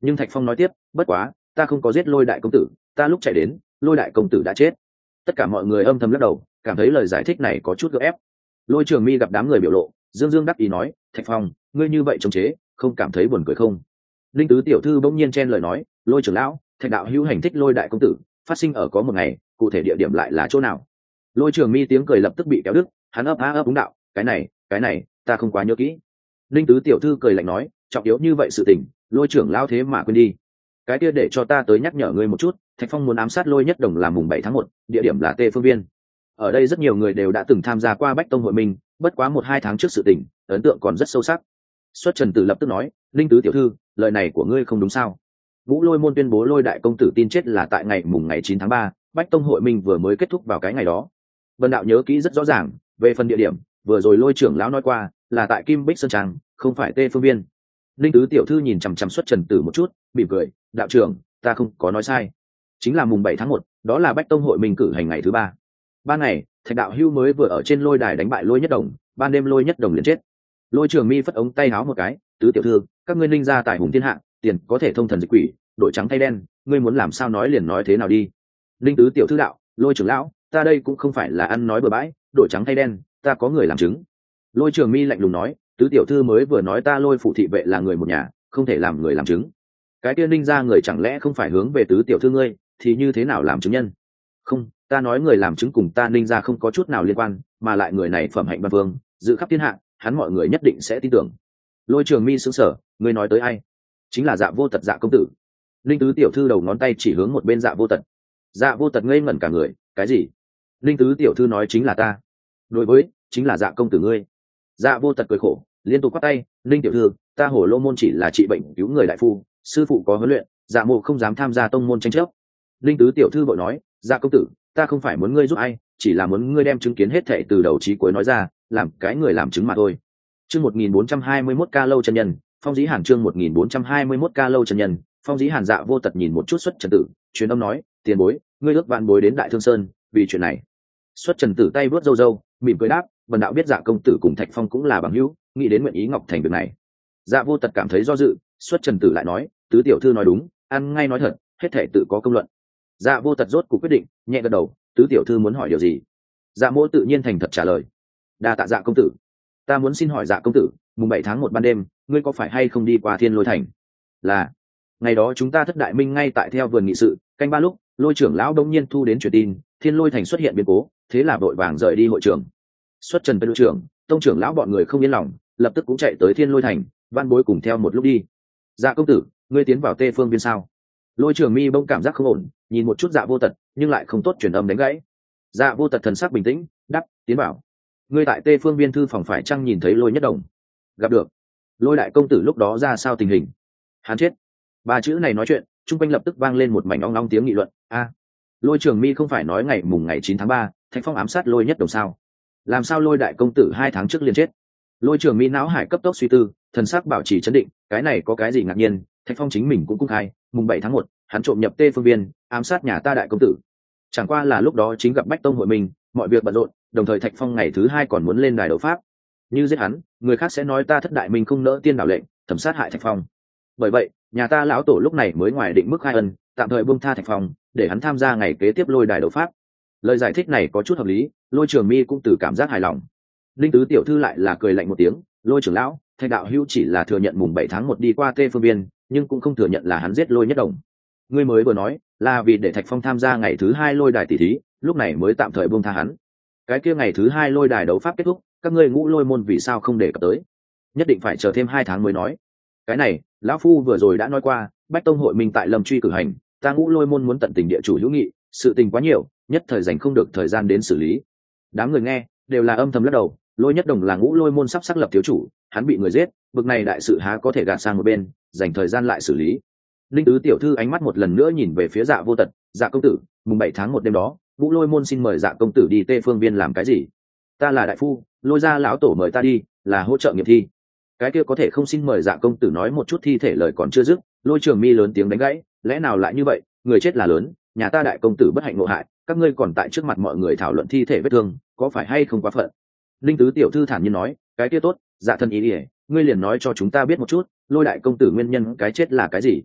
Nhưng Thạch Phong nói tiếp, bất quá ta không có giết Lôi đại công tử, ta lúc chạy đến Lôi đại công tử đã chết. Tất cả mọi người âm thầm lắc đầu, cảm thấy lời giải thích này có chút gượng ép. Lôi Trường Mi gặp đám người biểu lộ, dương dương đắc ý nói, Thạch Phong, ngươi như vậy chống chế, không cảm thấy buồn cười không? Linh tứ tiểu thư bỗng nhiên chen lời nói, Lôi trưởng lão, Thạch đạo hữu hành thích Lôi đại công tử, phát sinh ở có một ngày, cụ thể địa điểm lại là chỗ nào? Lôi Trường Mi tiếng cười lập tức bị kéo đứt, hắn ấp á ấp úng đạo, cái này, cái này, ta không quá nhớ kỹ. Linh tứ tiểu thư cười lạnh nói, trọng yếu như vậy sự tình, Lôi trưởng lão thế mà quên đi. Cái kia để cho ta tới nhắc nhở ngươi một chút, Thạch Phong muốn ám sát Lôi Nhất Đồng là mùng bảy tháng một, địa điểm là Tê Phương Viên. Ở đây rất nhiều người đều đã từng tham gia qua Bách Tông hội minh, bất quá một hai tháng trước sự tình, ấn tượng còn rất sâu sắc. Xuất Trần Tử lập tức nói, Linh tứ tiểu thư, lời này của ngươi không đúng sao? Vũ Lôi môn tuyên bố Lôi đại công tử tin chết là tại ngày mùng ngày chín tháng ba, Bách Tông hội minh vừa mới kết thúc vào cái ngày đó. Vân đạo nhớ kỹ rất rõ ràng, về phần địa điểm, vừa rồi Lôi trưởng lão nói qua, là tại Kim Bích Sơn Trang, không phải Tê Phương Viên. Linh tứ tiểu thư nhìn chằm chằm Xuất Trần Tử một chút, mỉm cười, đạo trưởng, ta không có nói sai. Chính là mùng bảy tháng một, đó là Bách Tông hội minh cử hành ngày thứ ba. Ban ngày, Thạch đạo hưu mới vừa ở trên lôi đài đánh bại Lôi Nhất Đồng, ban đêm Lôi Nhất Đồng liền chết. Lôi Trường Mi phất ống tay áo một cái, tứ tiểu thư, các ngươi ninh ra tài hùng thiên hạ, tiền có thể thông thần dịch quỷ, đổi trắng thay đen, ngươi muốn làm sao nói liền nói thế nào đi. Linh tứ tiểu thư đạo, Lôi trưởng lão, ta đây cũng không phải là ăn nói bừa bãi, đổi trắng thay đen, ta có người làm chứng. Lôi Trường Mi lạnh lùng nói, tứ tiểu thư mới vừa nói ta Lôi phủ thị vệ là người một nhà, không thể làm người làm chứng. Cái kia ninh ra người chẳng lẽ không phải hướng về tứ tiểu thư ngươi, thì như thế nào làm chứng nhân? Không, ta nói người làm chứng cùng ta ninh ra không có chút nào liên quan, mà lại người này phẩm hạnh văn vương, dự khắp thiên hạ, hắn mọi người nhất định sẽ tin tưởng. Lôi Trường Mi sững sờ, ngươi nói tới ai? Chính là Dạ Vô Tật Dạ công tử. Linh tứ tiểu thư đầu ngón tay chỉ hướng một bên Dạ Vô Tật. Dạ Vô Tật ngây ngẩn cả người, cái gì? Linh tứ tiểu thư nói chính là ta. Đối với, chính là Dạ công tử ngươi. Dạ Vô Tật cười khổ, liên tục quát tay, Linh tiểu thư, ta Hổ Lô môn chỉ là trị bệnh cứu người đại phu, sư phụ có huấn luyện, Dạ mộ không dám tham gia tông môn tranh chấp. Linh tứ tiểu thư vội nói, Dạ công tử, ta không phải muốn ngươi giúp ai, chỉ là muốn ngươi đem chứng kiến hết thảy từ đầu chí cuối nói ra, làm cái người làm chứng mà thôi. Chương một nghìn bốn trăm hai mươi mốt Ca Lâu chân nhân, Phong Dĩ Hàn chương một nghìn bốn trăm hai mươi mốt Ca Lâu chân nhân, Phong Dĩ Hàn. Dạ Vô Tật nhìn một chút Xuất Trần Tử, truyền âm nói, tiền bối, ngươi ước vạn bối đến Đại Thương Sơn, vì chuyện này. Xuất Trần Tử tay vớt râu râu, mỉm cười đáp, Vân đạo biết Dạ công tử cùng Thạch Phong cũng là bằng hữu, nghĩ đến nguyện ý Ngọc Thành việc này. Dạ Vô Tật cảm thấy do dự, Xuất Trần Tử lại nói, tứ tiểu thư nói đúng, ăn ngay nói thật, hết thể tự có công luận. Dạ Vô Tật rốt cuộc quyết định, nhẹ gật đầu, tứ tiểu thư muốn hỏi điều gì? Dạ Mỗ tự nhiên thành thật trả lời. Đa tạ Dạ công tử. Ta muốn xin hỏi Dạ công tử, mùng bảy tháng một ban đêm, ngươi có phải hay không đi qua Thiên Lôi Thành? Là. Ngày đó chúng ta Thất Đại Minh ngay tại theo vườn nghị sự, canh ba lúc, Lôi trưởng lão đông nhiên thu đến truyền tin, Thiên Lôi Thành xuất hiện biến cố, thế là vội vàng rời đi hội trường. Xuất Trần Tây trưởng, tông trưởng lão bọn người không yên lòng, lập tức cũng chạy tới Thiên Lôi Thành, van bối cùng theo một lúc đi. Dạ công tử, ngươi tiến vào Tê Phương Viên sao? Lôi Trường Mi bỗng cảm giác không ổn, nhìn một chút Dạ Vô Tật, nhưng lại không tốt truyền âm đánh gãy. Dạ Vô Tật thần sắc bình tĩnh, đáp, tiến vào. Ngươi tại Tê Phương Viên thư phòng phải chăng nhìn thấy Lôi Nhất Đồng? Gặp được. Lôi đại công tử lúc đó ra sao tình hình? Hắn chết. Ba chữ này nói chuyện, trung quanh lập tức vang lên một mảnh ong ong tiếng nghị luận. A, Lôi Trường Mi không phải nói ngày mùng ngày chín tháng ba, Thạch Phong ám sát Lôi Nhất Đồng sao? Làm sao Lôi đại công tử hai tháng trước liền chết? Lôi Trường Mi não hải cấp tốc suy tư, thần sắc bảo trì trấn định, cái này có cái gì ngạc nhiên? Thạch Phong chính mình cũng cung khai, mùng bảy tháng một, hắn trộm nhập Tê Phương Viên, ám sát nhà ta đại công tử. Chẳng qua là lúc đó chính gặp Bách Tông hội mình, mọi việc bận rộn, đồng thời Thạch Phong ngày thứ hai còn muốn lên đài đấu pháp. Như giết hắn, người khác sẽ nói ta Thất Đại Minh không nỡ tiên đạo lệnh, thẩm sát hại Thạch Phong. Bởi vậy, nhà ta lão tổ lúc này mới ngoài định mức khai ân, tạm thời buông tha Thạch Phong, để hắn tham gia ngày kế tiếp lôi đài đấu pháp. Lời giải thích này có chút hợp lý, Lôi Trường Mi cũng từ cảm giác hài lòng. Linh tứ tiểu thư lại là cười lạnh một tiếng, Lôi trưởng lão, Thạch đạo hữu chỉ là thừa nhận mùng bảy tháng một đi qua Tê Phương Viên, nhưng cũng không thừa nhận là hắn giết Lôi Nhất Đồng. Ngươi mới vừa nói là vì để Thạch Phong tham gia ngày thứ hai lôi đài tỷ thí, lúc này mới tạm thời buông tha hắn. Cái kia ngày thứ hai lôi đài đấu pháp kết thúc, các ngươi Ngũ Lôi môn vì sao không để cập tới? Nhất định phải chờ thêm hai tháng mới nói. Cái này, lão phu vừa rồi đã nói qua, Bách Tông hội minh tại Lâm Truy cử hành, ta Ngũ Lôi môn muốn tận tình địa chủ hữu nghị, sự tình quá nhiều, nhất thời dành không được thời gian đến xử lý. Đám người nghe đều là âm thầm lắc đầu, Lôi Nhất Đồng là Ngũ Lôi môn sắp xác lập thiếu chủ, hắn bị người giết, bực này đại sự há có thể gạt sang một bên, dành thời gian lại xử lý. Linh tứ tiểu thư ánh mắt một lần nữa nhìn về phía Dạ Vô Tật, Dạ công tử, mùng bảy tháng một đêm đó, Ngũ Lôi môn xin mời Dạ công tử đi Tê Phương Viên làm cái gì? Ta là đại phu, Lôi gia lão tổ mời ta đi, là hỗ trợ nghiệm thi. Cái kia có thể không xin mời Dạ công tử nói một chút thi thể lời còn chưa dứt, Lôi Trường Mi lớn tiếng đánh gãy, lẽ nào lại như vậy, người chết là lớn, nhà ta đại công tử bất hạnh ngộ hại, các ngươi còn tại trước mặt mọi người thảo luận thi thể vết thương, có phải hay không quá phận? Linh tứ tiểu thư thản nhiên nói, cái kia tốt, Dạ thân ý đi, ngươi liền nói cho chúng ta biết một chút, Lôi đại công tử nguyên nhân cái chết là cái gì?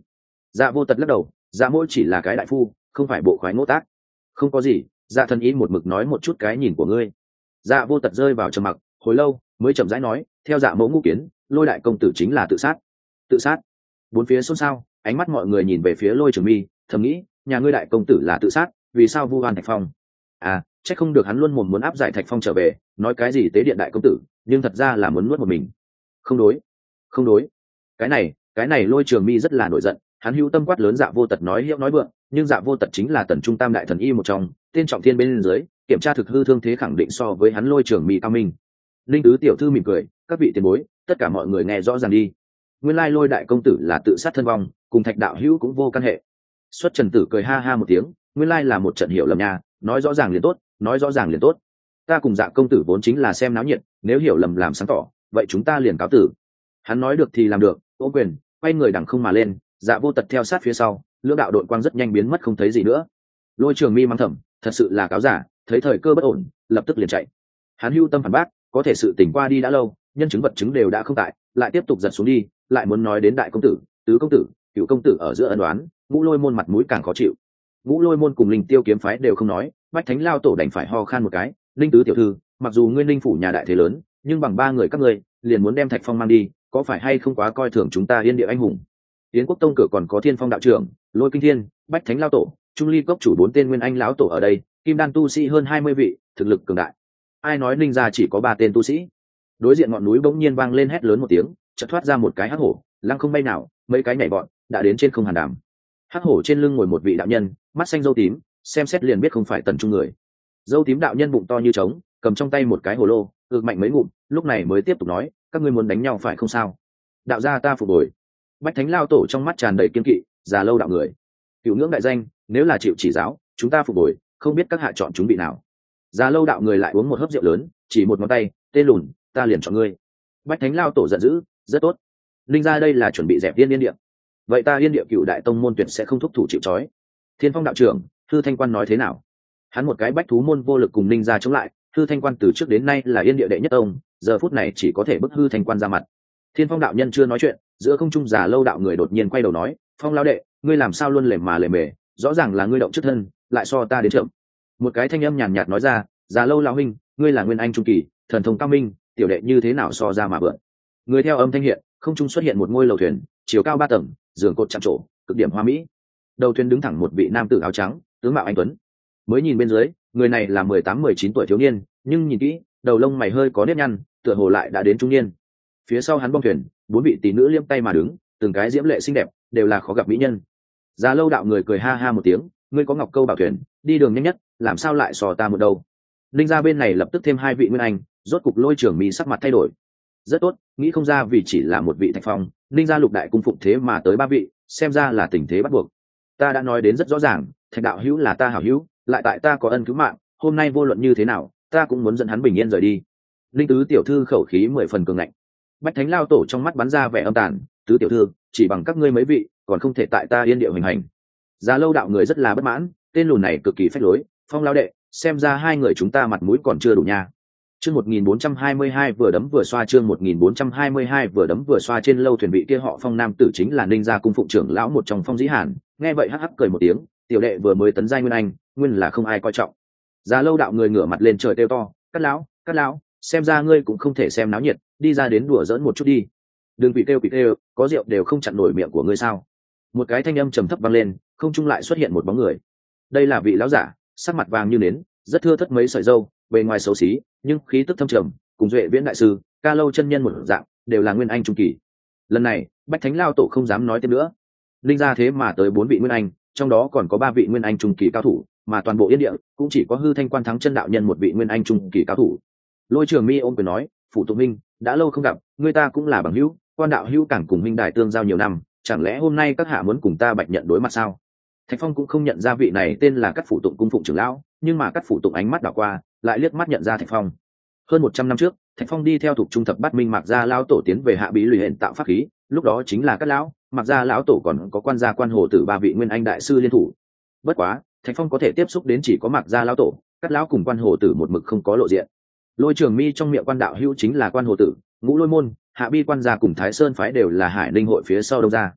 Dạ vô tật lắc đầu, dạ mỗi chỉ là cái đại phu, không phải bộ khoái ngỗ tác. Không có gì, dạ thần ý một mực nói một chút cái nhìn của ngươi. Dạ vô tật rơi vào trầm mặc hồi lâu mới chậm rãi nói, theo dạ mẫu ngũ kiến, lôi đại công tử chính là tự sát. Tự sát? Bốn phía xôn xao, ánh mắt mọi người nhìn về phía Lôi Trường Mi, thầm nghĩ, nhà ngươi đại công tử là tự sát, vì sao vu oan Thạch Phong? À, chắc không được hắn luôn mồm muốn áp giải Thạch Phong trở về, nói cái gì tế điện đại công tử, nhưng thật ra là muốn nuốt một mình. Không đối, không đối. Cái này, cái này Lôi Trường Mi rất là nổi giận, hắn hữu tâm quát lớn Dạ vô tật nói hiệu nói vượng, nhưng Dạ vô tật chính là tần trung tam đại thần y một trong, tên trọng thiên bên dưới, kiểm tra thực hư thương thế khẳng định so với hắn Lôi Trường Mi cao minh. Linh tứ tiểu thư mỉm cười, các vị tiền bối, tất cả mọi người nghe rõ ràng đi. Nguyên lai Lôi đại công tử là tự sát thân vong, cùng Thạch đạo hữu cũng vô căn hệ. Xuất Trần Tử cười ha ha một tiếng, nguyên lai là một trận hiểu lầm nha, nói rõ ràng liền tốt, nói rõ ràng liền tốt. Ta cùng Dạ công tử vốn chính là xem náo nhiệt, nếu hiểu lầm làm sáng tỏ, vậy chúng ta liền cáo tử. Hắn nói được thì làm được, ô quyền, quay người đằng không mà lên, Dạ vô tật theo sát phía sau, lưỡng đạo đội quang rất nhanh biến mất không thấy gì nữa. Lôi Trường Mi mắng thầm, thật sự là cáo giả, thấy thời cơ bất ổn, lập tức liền chạy. Hắn hưu tâm phản bác, có thể sự tỉnh qua đi đã lâu, nhân chứng vật chứng đều đã không tại, lại tiếp tục giật xuống đi, lại muốn nói đến đại công tử, tứ công tử, cựu công tử ở giữa ân đoán, Ngũ Lôi môn mặt mũi càng khó chịu. Ngũ Lôi môn cùng Linh Tiêu kiếm phái đều không nói, Bách Thánh lao tổ đành phải ho khan một cái, Linh tứ tiểu thư, mặc dù nguyên linh phủ nhà đại thế lớn, nhưng bằng ba người các ngươi, liền muốn đem Thạch Phong mang đi, có phải hay không quá coi thường chúng ta Yên Địa anh hùng? Yến Quốc tông cửa còn có Thiên Phong đạo trưởng, Lôi Kinh Thiên, Bách Thánh lao tổ, Trung Ly cốc chủ bốn tên nguyên anh lão tổ ở đây, kim đan tu sĩ hơn hai mươi vị, thực lực cường đại. Ai nói Linh gia chỉ có ba tên tu sĩ? Đối diện ngọn núi bỗng nhiên vang lên hét lớn một tiếng, chợt thoát ra một cái hắc hổ, lăng không bay nào, mấy cái nhảy bọn, đã đến trên không hàn đàm. Hắc hổ trên lưng ngồi một vị đạo nhân, mắt xanh râu tím, xem xét liền biết không phải tần trung người. Râu tím đạo nhân bụng to như trống, cầm trong tay một cái hồ lô, ực mạnh mấy ngụm, lúc này mới tiếp tục nói, các ngươi muốn đánh nhau phải không sao? Đạo gia ta phục hồi. Bách Thánh lao tổ trong mắt tràn đầy kiên kỵ, già lâu đạo người, cựu ngưỡng đại danh, nếu là chịu chỉ giáo, chúng ta phục hồi, không biết các hạ chọn chúng bị nào. Già lâu đạo người lại uống một hớp rượu lớn, chỉ một ngón tay, tên lùn, ta liền chọn ngươi. Bách Thánh lao tổ giận dữ, rất tốt. Linh gia đây là chuẩn bị dẹp tiên yên địa, vậy ta Yên Địa cựu đại tông môn tuyệt sẽ không thúc thủ chịu trói. Thiên Phong đạo trưởng, Hư Thanh Quan nói thế nào? Hắn một cái bách thú môn vô lực cùng Ninh gia chống lại, Hư Thanh Quan từ trước đến nay là Yên Địa đệ nhất tông, giờ phút này chỉ có thể bức Hư Thanh Quan ra mặt. Thiên Phong đạo nhân chưa nói chuyện, giữa không trung già lâu đạo người đột nhiên quay đầu nói, Phong lão đệ, ngươi làm sao luôn lề mà lề mề, rõ ràng là ngươi động trước thân, lại so ta đến chậm. Một cái thanh âm nhàn nhạt nói ra, già lâu lão huynh, ngươi là nguyên anh trung kỳ, thần thông cao minh, tiểu đệ như thế nào so ra mà vượn. Người theo âm thanh hiện, không trung xuất hiện một ngôi lầu thuyền, chiều cao ba tầng, giường cột chạm trổ, cực điểm hoa mỹ. Đầu thuyền đứng thẳng một vị nam tử áo trắng, tướng mạo anh tuấn. Mới nhìn bên dưới, người này là mười tám mười chín tuổi thiếu niên, nhưng nhìn kỹ, đầu lông mày hơi có nếp nhăn, tựa hồ lại đã đến trung niên. Phía sau hắn bong thuyền, bốn vị tỷ nữ liêm tay mà đứng, từng cái diễm lệ xinh đẹp, đều là khó gặp mỹ nhân. Già lâu đạo người cười ha ha một tiếng, ngươi có ngọc câu bảo thuyền, đi đường nhanh nhất, làm sao lại sò ta một đầu. Linh gia bên này lập tức thêm hai vị nguyên anh, rốt cục Lôi Trường Mi sắc mặt thay đổi. Rất tốt, nghĩ không ra vì chỉ là một vị Thạch Phong, Linh gia lục đại cung phụng thế mà tới ba vị, xem ra là tình thế bắt buộc. Ta đã nói đến rất rõ ràng, Thạch đạo hữu là ta hảo hữu, lại tại ta có ân cứu mạng, hôm nay vô luận như thế nào, ta cũng muốn dẫn hắn bình yên rời đi. Linh tứ tiểu thư khẩu khí mười phần cường ngạnh. Bách Thánh lao tổ trong mắt bắn ra vẻ âm tàn, tứ tiểu thư, chỉ bằng các ngươi mấy vị, còn không thể tại ta Yên Địa hình hành. Già lâu đạo người rất là bất mãn, tên lùn này cực kỳ phách lối, Phong lao đệ, xem ra hai người chúng ta mặt mũi còn chưa đủ nha. Chương một nghìn bốn trăm hai mươi hai vừa đấm vừa xoa chương một nghìn bốn trăm hai mươi hai vừa đấm vừa xoa trên lâu thuyền vị kia họ Phong nam tử chính là Ninh gia cung phụng trưởng lão một trong Phong Dĩ Hàn, nghe vậy hắc hắc cười một tiếng, tiểu đệ vừa mới tấn giai nguyên anh, nguyên là không ai coi trọng. Già lâu đạo người ngửa mặt lên trời kêu to, "Cát lão, Cát lão, xem ra ngươi cũng không thể xem náo nhiệt, đi ra đến đùa giỡn một chút đi. Đừng bị kêu bị kêu, có rượu đều không chặn nổi miệng của ngươi sao?" Một cái thanh âm trầm thấp vang lên, không trung lại xuất hiện một bóng người. Đây là vị lão giả, sắc mặt vàng như nến, rất thưa thớt mấy sợi râu, bề ngoài xấu xí, nhưng khí tức thâm trầm, cùng Duệ Viễn đại sư, Ca Lâu chân nhân một dạng, đều là nguyên anh trung kỳ. Lần này, Bách Thánh lao tổ không dám nói thêm nữa. Linh gia thế mà tới bốn vị nguyên anh, trong đó còn có ba vị nguyên anh trung kỳ cao thủ, mà toàn bộ Yên Địa cũng chỉ có Hư Thanh Quan thắng chân đạo nhân một vị nguyên anh trung kỳ cao thủ. Lôi Trường Mi ôm quyền nói, "Phụ Tụng Minh, đã lâu không gặp, người ta cũng là bằng hữu, Quan đạo hữu càng cùng minh đài tương giao nhiều năm, chẳng lẽ hôm nay các hạ muốn cùng ta bạch nhận đối mặt sao?" Thạch Phong cũng không nhận ra vị này tên là Cát Phụ Tụng cung phụng trưởng lão, nhưng mà Cát Phụ Tụng ánh mắt đảo qua, lại liếc mắt nhận ra Thạch Phong. Hơn một trăm năm trước, Thạch Phong đi theo thuộc trung thập bát minh Mạc gia lão tổ tiến về Hạ Bí luyện hiện tạo pháp khí, lúc đó chính là Cát lão, Mạc gia lão tổ còn có Quan gia Quan Hồ tử ba vị nguyên anh đại sư liên thủ. Bất quá, Thạch Phong có thể tiếp xúc đến chỉ có Mạc gia lão tổ, Cát lão cùng Quan Hồ tử một mực không có lộ diện. Lôi Trường Mi trong miệng Quan đạo hữu chính là Quan Hồ tử, Ngũ Lôi môn, Hạ Bi Quan gia cùng Thái Sơn phái đều là Hải Linh hội phía sau đâu ra.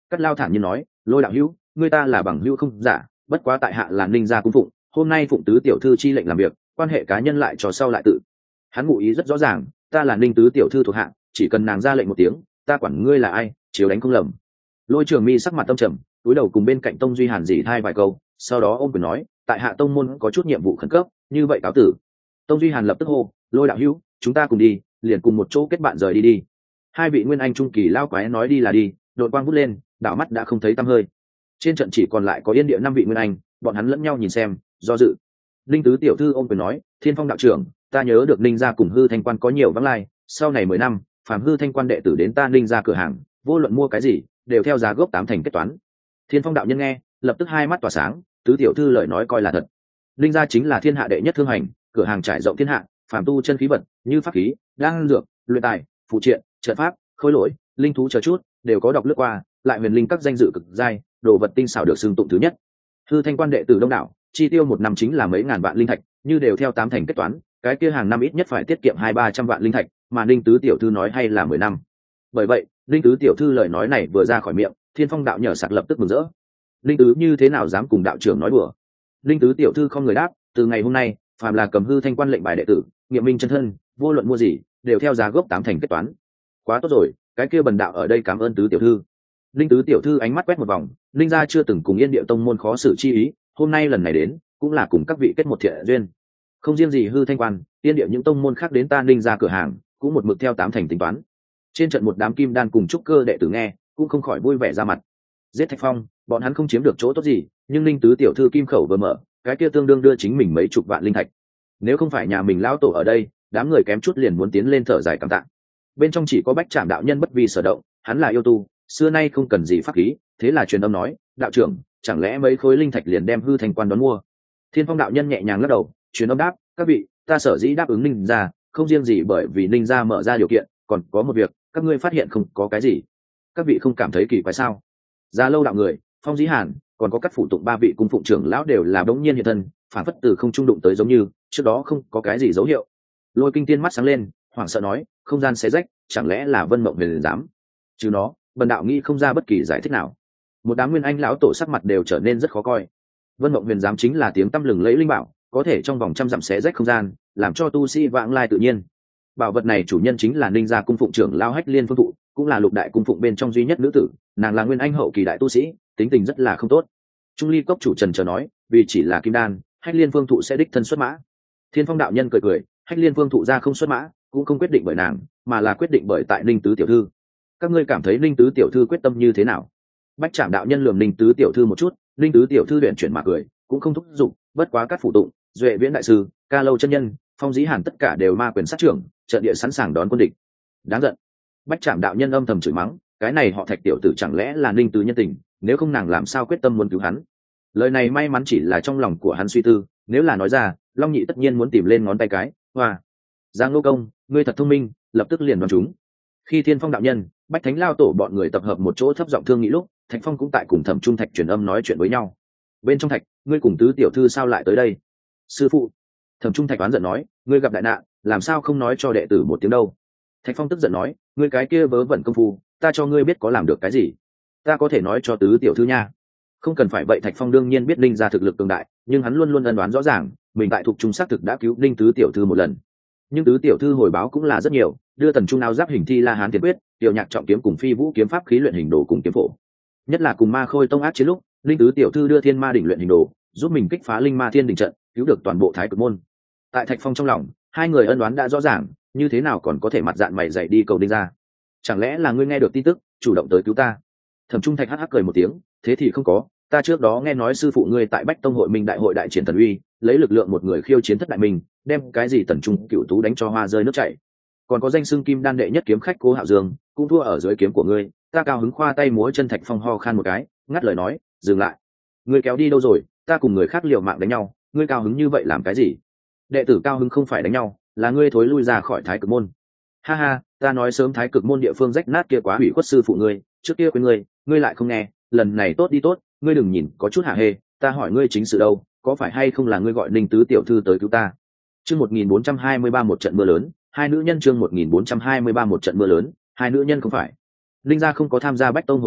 Cắt Lao thản nhiên nói, Lôi đạo hữu, người ta là bằng hữu không giả, bất quá tại hạ là Ninh gia cung phụng, hôm nay phụng tứ tiểu thư chi lệnh làm việc, quan hệ cá nhân lại cho sau lại tự. Hắn ngụ ý rất rõ ràng, ta là Ninh tứ tiểu thư thuộc hạ, chỉ cần nàng ra lệnh một tiếng, ta quản ngươi là ai, chiếu đánh không lầm. Lôi Trường Mi sắc mặt tâm trầm, cúi đầu cùng bên cạnh Tông Duy Hàn dì thai vài câu, sau đó ôm quyền nói, tại hạ tông môn có chút nhiệm vụ khẩn cấp, như vậy cáo tử. Tông Duy Hàn lập tức hô, Lôi đạo hữu, chúng ta cùng đi, liền cùng một chỗ kết bạn rời đi đi. Hai vị nguyên anh trung kỳ lao quái nói đi là đi, đội quang vút lên, đảo mắt đã không thấy tăm hơi. Trên trận chỉ còn lại có yên địa năm vị nguyên anh, bọn hắn lẫn nhau nhìn xem, do dự. Linh tứ tiểu thư ôm quyền nói, Thiên Phong đạo trưởng, ta nhớ được Ninh gia cùng Hư Thanh Quan có nhiều vắng lai, sau này mười năm, phàm Hư Thanh Quan đệ tử đến ta Ninh gia cửa hàng, vô luận mua cái gì, đều theo giá gốc tám thành kết toán. Thiên Phong đạo nhân nghe, lập tức hai mắt tỏa sáng, tứ tiểu thư lời nói coi là thật. Ninh gia chính là thiên hạ đệ nhất thương hành, cửa hàng trải rộng thiên hạ, phàm tu chân khí vật, như pháp khí, đan dược, luyện tài, phụ triện, trận pháp, khối lỗi, linh thú chờ chút, đều có đọc lướt qua, lại huyền linh các danh dự cực giai, đồ vật tinh xảo được xưng tụng thứ nhất. Hư Thanh Quan đệ tử đông đảo, chi tiêu một năm chính là mấy ngàn vạn linh thạch, như đều theo tám thành kết toán, cái kia hàng năm ít nhất phải tiết kiệm hai ba trăm vạn linh thạch, mà Ninh tứ tiểu thư nói hay là mười năm. Bởi vậy, Ninh tứ tiểu thư lời nói này vừa ra khỏi miệng, Thiên Phong đạo nhờ sạc lập tức mừng rỡ. Ninh tứ như thế nào dám cùng đạo trưởng nói đùa? Ninh tứ tiểu thư không người đáp, từ ngày hôm nay, phàm là cầm Hư Thanh Quan lệnh bài đệ tử, nghiệm minh chân thân, vô luận mua gì, đều theo giá gốc tám thành kết toán. Quá tốt rồi, cái kia bần đạo ở đây cảm ơn tứ tiểu thư. Ninh tứ tiểu thư ánh mắt quét một vòng, Ninh gia chưa từng cùng Yên Địa tông môn khó xử chi ý, hôm nay lần này đến, cũng là cùng các vị kết một thiện duyên. Không riêng gì Hư Thanh Quan, Yên Địa những tông môn khác đến ta Ninh gia cửa hàng, cũng một mực theo tám thành tính toán. Trên trận một đám kim đan cùng trúc cơ đệ tử nghe, cũng không khỏi vui vẻ ra mặt. Giết Thạch Phong, bọn hắn không chiếm được chỗ tốt gì, nhưng Ninh tứ tiểu thư kim khẩu vừa mở, cái kia tương đương đưa chính mình mấy chục vạn linh thạch. Nếu không phải nhà mình lão tổ ở đây, đám người kém chút liền muốn tiến lên thở dài cảm tạ. Bên trong chỉ có Bách Trảm đạo nhân bất vi sở động, hắn là yêu tu, xưa nay không cần gì pháp khí, thế là truyền âm nói, đạo trưởng, chẳng lẽ mấy khối linh thạch liền đem Hư Thanh Quan đón mua? Thiên Phong đạo nhân nhẹ nhàng lắc đầu, truyền âm đáp, các vị, ta sở dĩ đáp ứng Ninh gia, không riêng gì bởi vì Ninh gia mở ra điều kiện, còn có một việc, các ngươi phát hiện không có cái gì, các vị không cảm thấy kỳ quái sao? Gia Lâu đạo người, Phong Dĩ Hàn, còn có các phụ tụng ba vị cung phụng trưởng lão đều là đống nhiên hiện thân, phản phất từ không trung đụng tới giống như trước đó không có cái gì dấu hiệu. Lôi Kinh Tiên mắt sáng lên, hoảng sợ nói, không gian xé rách, chẳng lẽ là Vân Mộng Huyền dám? Chứ nó, bần đạo nghĩ không ra bất kỳ giải thích nào. Một đám nguyên anh lão tổ sắc mặt đều trở nên rất khó coi. Vân Mộng Huyền giám chính là tiếng tăm lừng lẫy linh bảo, có thể trong vòng trăm dặm xé rách không gian, làm cho tu sĩ vãng lai tự nhiên. Bảo vật này chủ nhân chính là Ninh gia cung phụng trưởng lão Hách Liên Phương Thụ, cũng là lục đại cung phụng bên trong duy nhất nữ tử, nàng là nguyên anh hậu kỳ đại tu sĩ, tính tình rất là không tốt. Trung Ly cốc chủ Trần chờ nói, vì chỉ là kim đan, Hách Liên Phương Thụ sẽ đích thân xuất mã. Thiên Phong đạo nhân cười cười, Hách Liên Phương Thụ ra không xuất mã, cũng không quyết định bởi nàng, mà là quyết định bởi tại Ninh tứ tiểu thư. Các ngươi cảm thấy Ninh tứ tiểu thư quyết tâm như thế nào? Bách Trảm đạo nhân lườm Ninh tứ tiểu thư một chút, Ninh tứ tiểu thư luyện chuyển mà cười, cũng không thúc giục, bất quá các phụ tụng, Duệ Viễn đại sư, Ca Lâu chân nhân, Phong Dĩ Hàn tất cả đều ma quyền sát trưởng, trận địa sẵn sàng đón quân địch. Đáng giận. Bách Trảm đạo nhân âm thầm chửi mắng, cái này họ Thạch tiểu tử chẳng lẽ là Ninh tứ nhân tình, nếu không nàng làm sao quyết tâm muốn cứu hắn. Lời này may mắn chỉ là trong lòng của hắn suy tư, nếu là nói ra, Long Nhị tất nhiên muốn tìm lên ngón tay cái. Hoa, Giang Lô Công, ngươi thật thông minh, lập tức liền đoán chúng. Khi Thiên Phong đạo nhân, Bách Thánh lao tổ bọn người tập hợp một chỗ thấp giọng thương nghị lúc, Thạch Phong cũng tại cùng Thẩm Trung Thạch truyền âm nói chuyện với nhau. Bên trong Thạch, ngươi cùng tứ tiểu thư sao lại tới đây? Sư phụ. Thẩm Trung Thạch oán giận nói, ngươi gặp đại nạn, làm sao không nói cho đệ tử một tiếng đâu? Thạch Phong tức giận nói, ngươi cái kia vớ vẩn công phu, ta cho ngươi biết có làm được cái gì? Ta có thể nói cho tứ tiểu thư nha. Không cần phải vậy. Thạch Phong đương nhiên biết Ninh gia thực lực cường đại, nhưng hắn luôn luôn ân đoán rõ ràng, mình tại thuộc trung xác thực đã cứu Ninh tứ tiểu thư một lần. Nhưng tứ tiểu thư hồi báo cũng là rất nhiều, đưa Tần Trung áo giáp hình thi La Hán Tiền Quyết, tiểu nhạc trọng kiếm cùng phi vũ kiếm pháp khí luyện hình đồ cùng kiếm phổ. Nhất là cùng Ma Khôi tông ác chiến lúc, Linh tứ tiểu thư đưa Thiên Ma đỉnh luyện hình đồ, giúp mình kích phá Linh Ma Thiên đỉnh trận, cứu được toàn bộ Thái Cực môn. Tại Thạch Phong trong lòng, hai người ân đoán đã rõ ràng, như thế nào còn có thể mặt dạn mày dày đi cầu Ninh gia? Chẳng lẽ là ngươi nghe được tin tức, chủ động tới cứu ta? Thẩm Trung Thạch hắc hắc cười một tiếng, thế thì không có, ta trước đó nghe nói sư phụ ngươi tại Bách Tông hội minh đại hội đại triển thần uy, lấy lực lượng một người khiêu chiến thất đại minh, đem cái gì Tần Trung cựu tú đánh cho hoa rơi nước chảy. Còn có danh xưng kim đan đệ nhất kiếm khách Cố Hạo Dương, cũng thua ở dưới kiếm của ngươi, ta cao hứng khoa tay múa chân. Thạch Phong ho khan một cái, ngắt lời nói, dừng lại. Ngươi kéo đi đâu rồi? Ta cùng người khác liều mạng đánh nhau, ngươi cao hứng như vậy làm cái gì? Đệ tử cao hứng không phải đánh nhau, là ngươi thối lui ra khỏi Thái Cực môn. Ha ha, ta nói sớm Thái Cực môn địa phương rách nát kia quá hủy khuất sư phụ ngươi, trước kia quên ngươi, ngươi lại không nghe, lần này tốt đi tốt, ngươi đừng nhìn có chút hạ hê, ta hỏi ngươi chính sự đâu, có phải hay không là ngươi gọi Ninh tứ tiểu thư tới cứu ta? Chương một nghìn bốn trăm hai mươi ba một trận mưa lớn, hai nữ nhân chương một nghìn bốn trăm hai mươi ba một trận mưa lớn, hai nữ nhân không phải. Ninh gia không có tham gia Bách Tông hội mình,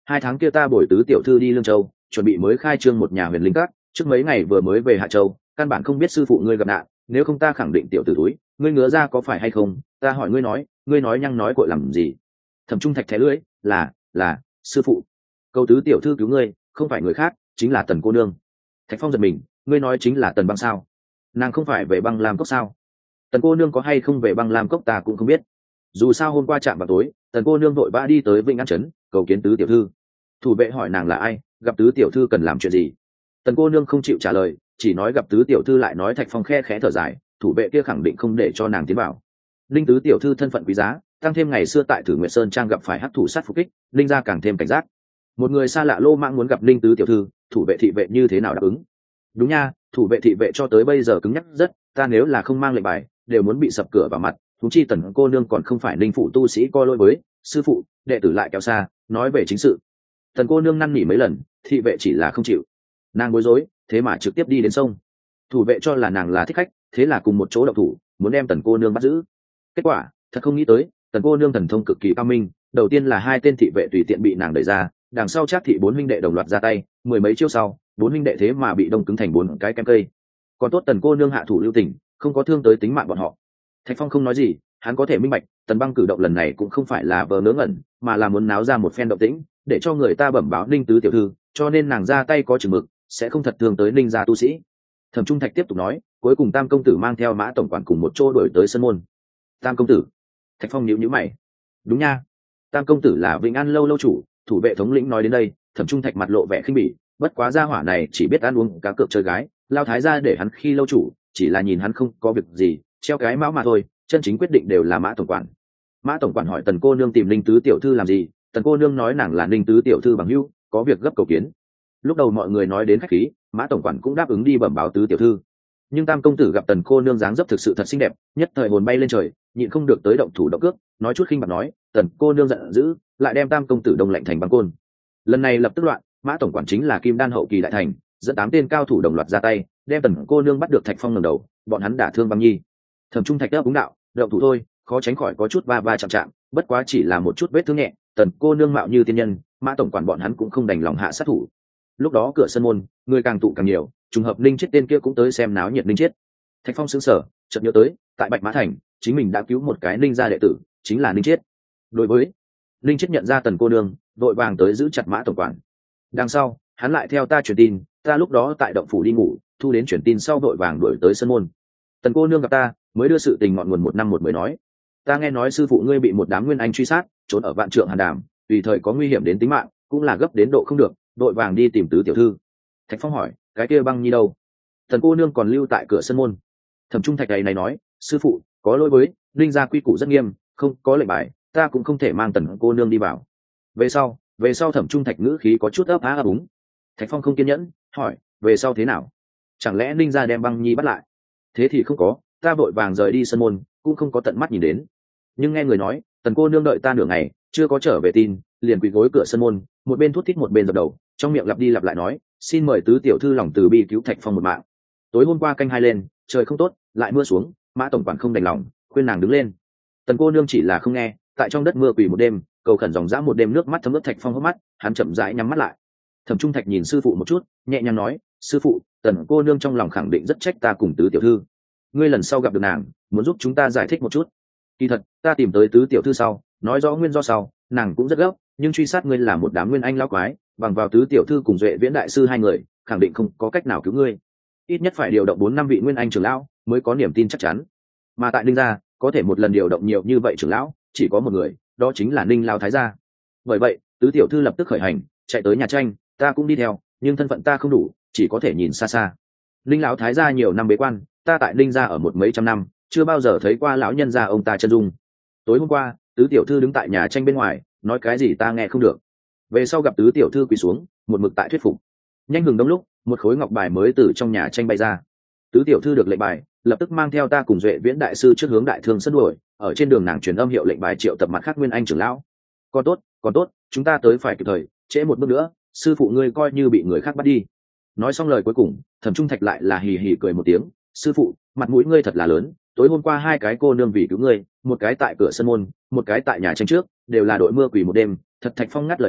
hai tháng kia ta bồi tứ tiểu thư đi lương châu, chuẩn bị mới khai trương một nhà huyền linh các, trước mấy ngày vừa mới về Hạ Châu, căn bản không biết sư phụ ngươi gặp nạn, nếu không ta khẳng định tiểu tử túi, ngươi ngứa ra có phải hay không? Ta hỏi ngươi nói, ngươi nói nhăng nói cội làm gì? Thẩm Trung Thạch thé lưỡi, là, là, sư phụ. Câu tứ tiểu thư cứu ngươi, không phải người khác, chính là Tần cô nương. Thạch Phong giật mình, ngươi nói chính là Tần Băng sao? Nàng không phải về Băng Lam cốc sao? Tần cô nương có hay không về Băng Lam cốc ta cũng không biết. Dù sao hôm qua chạm vào tối, Tần cô nương vội vã đi tới Vĩnh An trấn, cầu kiến tứ tiểu thư. Thủ vệ hỏi nàng là ai, gặp tứ tiểu thư cần làm chuyện gì. Tần cô nương không chịu trả lời, chỉ nói gặp tứ tiểu thư lại nói. Thạch Phong khe khẽ thở dài, thủ vệ kia khẳng định không để cho nàng tiến vào. Linh tứ tiểu thư thân phận quý giá, tăng thêm ngày xưa tại Thử Nguyệt Sơn trang gặp phải hắc thủ sát phục kích, Linh gia càng thêm cảnh giác. Một người xa lạ lô mạng muốn gặp Linh tứ tiểu thư, thủ vệ thị vệ như thế nào đáp ứng? Đúng nha, thủ vệ thị vệ cho tới bây giờ cứng nhắc rất, ta nếu là không mang lệnh bài, đều muốn bị sập cửa vào mặt. Thú chi Tần cô nương còn không phải Linh phụ tu sĩ co lôi với, sư phụ, đệ tử lại kéo xa, nói về chính sự. Tần cô nương năn nỉ mấy lần, thị vệ chỉ là không chịu. Nàng bối rối, thế mà trực tiếp đi đến sông. Thủ vệ cho là nàng là thích khách, thế là cùng một chỗ động thủ, muốn đem Tần cô nương bắt giữ. Kết quả, thật không nghĩ tới, Tần cô nương thần thông cực kỳ cao minh, đầu tiên là hai tên thị vệ tùy tiện bị nàng đẩy ra, đằng sau Trác thị bốn huynh đệ đồng loạt ra tay, mười mấy chiêu sau, bốn huynh đệ thế mà bị đông cứng thành bốn cái kem cây. Còn tốt Tần cô nương hạ thủ lưu tình, không có thương tới tính mạng bọn họ. Thạch Phong không nói gì, hắn có thể minh bạch, Tần Băng cử động lần này cũng không phải là vờ ngớ ngẩn, mà là muốn náo ra một phen động tĩnh, để cho người ta bẩm báo Ninh tứ tiểu thư, cho nên nàng ra tay có chừng mực, sẽ không thật thương tới Ninh gia tu sĩ. Thẩm Trung Thạch tiếp tục nói, cuối cùng Tam công tử mang theo Mã tổng quản cùng một chỗ đuổi tới sân môn. Tam công tử? Thạch Phong nhíu nhíu mày. Đúng nha, Tam công tử là Vĩnh An lâu lâu chủ, thủ vệ thống lĩnh nói đến đây, Thẩm Trung Thạch mặt lộ vẻ khinh bỉ, bất quá gia hỏa này chỉ biết ăn uống cá cược chơi gái, lao thái gia để hắn khi lâu chủ, chỉ là nhìn hắn không có việc gì, treo cái mão mà thôi, chân chính quyết định đều là Mã tổng quản. Mã tổng quản hỏi Tần cô nương tìm Ninh tứ tiểu thư làm gì, Tần cô nương nói nàng là Ninh tứ tiểu thư bằng hữu, có việc gấp cầu kiến. Lúc đầu mọi người nói đến khách khí, Mã tổng quản cũng đáp ứng đi bẩm báo tứ tiểu thư. Nhưng Tam công tử gặp Tần cô nương dáng dấp thực sự thật xinh đẹp, nhất thời hồn bay lên trời, nhịn không được tới động thủ động cước, nói chút khinh bạc nói, Tần cô nương giận dữ, lại đem Tam công tử đông lạnh thành băng côn. Lần này lập tức loạn, Mã tổng quản chính là Kim Đan hậu kỳ đại thành, dẫn tám tên cao thủ đồng loạt ra tay, đem Tần cô nương bắt được Thạch Phong ngẩng đầu, bọn hắn đả thương Băng Nhi. Thẩm Trung Thạch đáp đúng đạo, động thủ thôi, khó tránh khỏi có chút va va chạm chạm, bất quá chỉ là một chút vết thương nhẹ, Tần cô nương mạo như tiên nhân, Mã tổng quản bọn hắn cũng không đành lòng hạ sát thủ. Lúc đó cửa sân môn, người càng tụ càng nhiều, trùng hợp Linh Chiết tên kia cũng tới xem náo nhiệt. Linh Chiết. Thạch Phong sững sờ, chợt nhớ tới, tại Bạch Mã Thành, chính mình đã cứu một cái Linh gia đệ tử, chính là Linh Chiết. Đối với Linh Chiết nhận ra Tần cô nương, vội vàng tới giữ chặt Mã tổng quản. Đằng sau, hắn lại theo ta truyền tin, ta lúc đó tại động phủ đi ngủ, thu đến truyền tin sau vội vàng đuổi tới sân môn. Tần cô nương gặp ta, mới đưa sự tình ngọn nguồn một năm một mười nói. Ta nghe nói sư phụ ngươi bị một đám nguyên anh truy sát, trốn ở Vạn Trượng Hàn Đàm, tùy thời có nguy hiểm đến tính mạng, cũng là gấp đến độ không được, đội vàng đi tìm tứ tiểu thư. Thạch Phong hỏi, cái kia Băng Nhi đâu? Tần cô nương còn lưu tại cửa sân môn. Thẩm Trung Thạch này này nói, sư phụ có lỗi với, Linh gia quy củ rất nghiêm, không có lệnh bài, ta cũng không thể mang Tần cô nương đi vào. Về sau, về sau Thẩm Trung Thạch ngữ khí có chút ấp á ấp úng. Thạch Phong không kiên nhẫn, hỏi, về sau thế nào? Chẳng lẽ Linh gia đem Băng Nhi bắt lại? Thế thì không có, ta vội vàng rời đi sân môn, cũng không có tận mắt nhìn đến. Nhưng nghe người nói, Tần cô nương đợi ta nửa ngày, chưa có trở về tin, liền quỳ gối cửa sân môn, một bên thút thít một bên dập đầu, trong miệng lặp đi lặp lại nói, xin mời tứ tiểu thư lòng từ bi cứu Thạch Phong một mạng. Tối hôm qua canh hai lên, trời không tốt, lại mưa xuống, Mã tổng quản không đành lòng, khuyên nàng đứng lên. Tần cô nương chỉ là không nghe, tại trong đất mưa quỳ một đêm, cầu khẩn dòng dã một đêm nước mắt thấm ướt Thạch Phong hốc mắt, hắn chậm rãi nhắm mắt lại. Thẩm Trung Thạch nhìn sư phụ một chút, nhẹ nhàng nói, sư phụ, Tần cô nương trong lòng khẳng định rất trách ta cùng tứ tiểu thư. Ngươi lần sau gặp được nàng, muốn giúp chúng ta giải thích một chút. Kỳ thật, ta tìm tới tứ tiểu thư sau, nói rõ nguyên do sau, nàng cũng rất gấp, nhưng truy sát ngươi là một đám nguyên anh lão quái, bằng vào tứ tiểu thư cùng Duệ Viễn đại sư hai người, khẳng định không có cách nào cứu ngươi. Ít nhất phải điều động bốn năm vị nguyên anh trưởng lão mới có niềm tin chắc chắn. Mà tại Ninh gia, có thể một lần điều động nhiều như vậy trưởng lão, chỉ có một người, đó chính là Ninh lão thái gia. Bởi vậy, tứ tiểu thư lập tức khởi hành, chạy tới nhà tranh, ta cũng đi theo, nhưng thân phận ta không đủ, chỉ có thể nhìn xa xa. Ninh lão thái gia nhiều năm bế quan, ta tại Ninh gia ở một mấy trăm năm, chưa bao giờ thấy qua lão nhân gia ông ta chân dung. Tối hôm qua, tứ tiểu thư đứng tại nhà tranh bên ngoài, nói cái gì ta nghe không được. Về sau gặp tứ tiểu thư quỳ xuống, một mực tại thuyết phục. Nhanh hừng đông lúc, một khối ngọc bài mới từ trong nhà tranh bay ra. Tứ tiểu thư được lệnh bài, lập tức mang theo ta cùng Duệ Viễn đại sư trước hướng đại thương sân đuổi, ở trên đường nàng truyền âm hiệu lệnh bài triệu tập mặt khác nguyên anh trưởng lão. Còn tốt, còn tốt, chúng ta tới phải kịp thời, trễ một bước nữa, sư phụ ngươi coi như bị người khác bắt đi. Nói xong lời cuối cùng, Thẩm Trung Thạch lại là hì hì cười một tiếng, sư phụ, mặt mũi ngươi thật là lớn, tối hôm qua hai cái cô nương vì cứu ngươi, một cái tại cửa sân môn, một cái tại nhà tranh trước, đều là đội mưa quỳ một đêm. Thật Thạch Phong ngắt lời nói,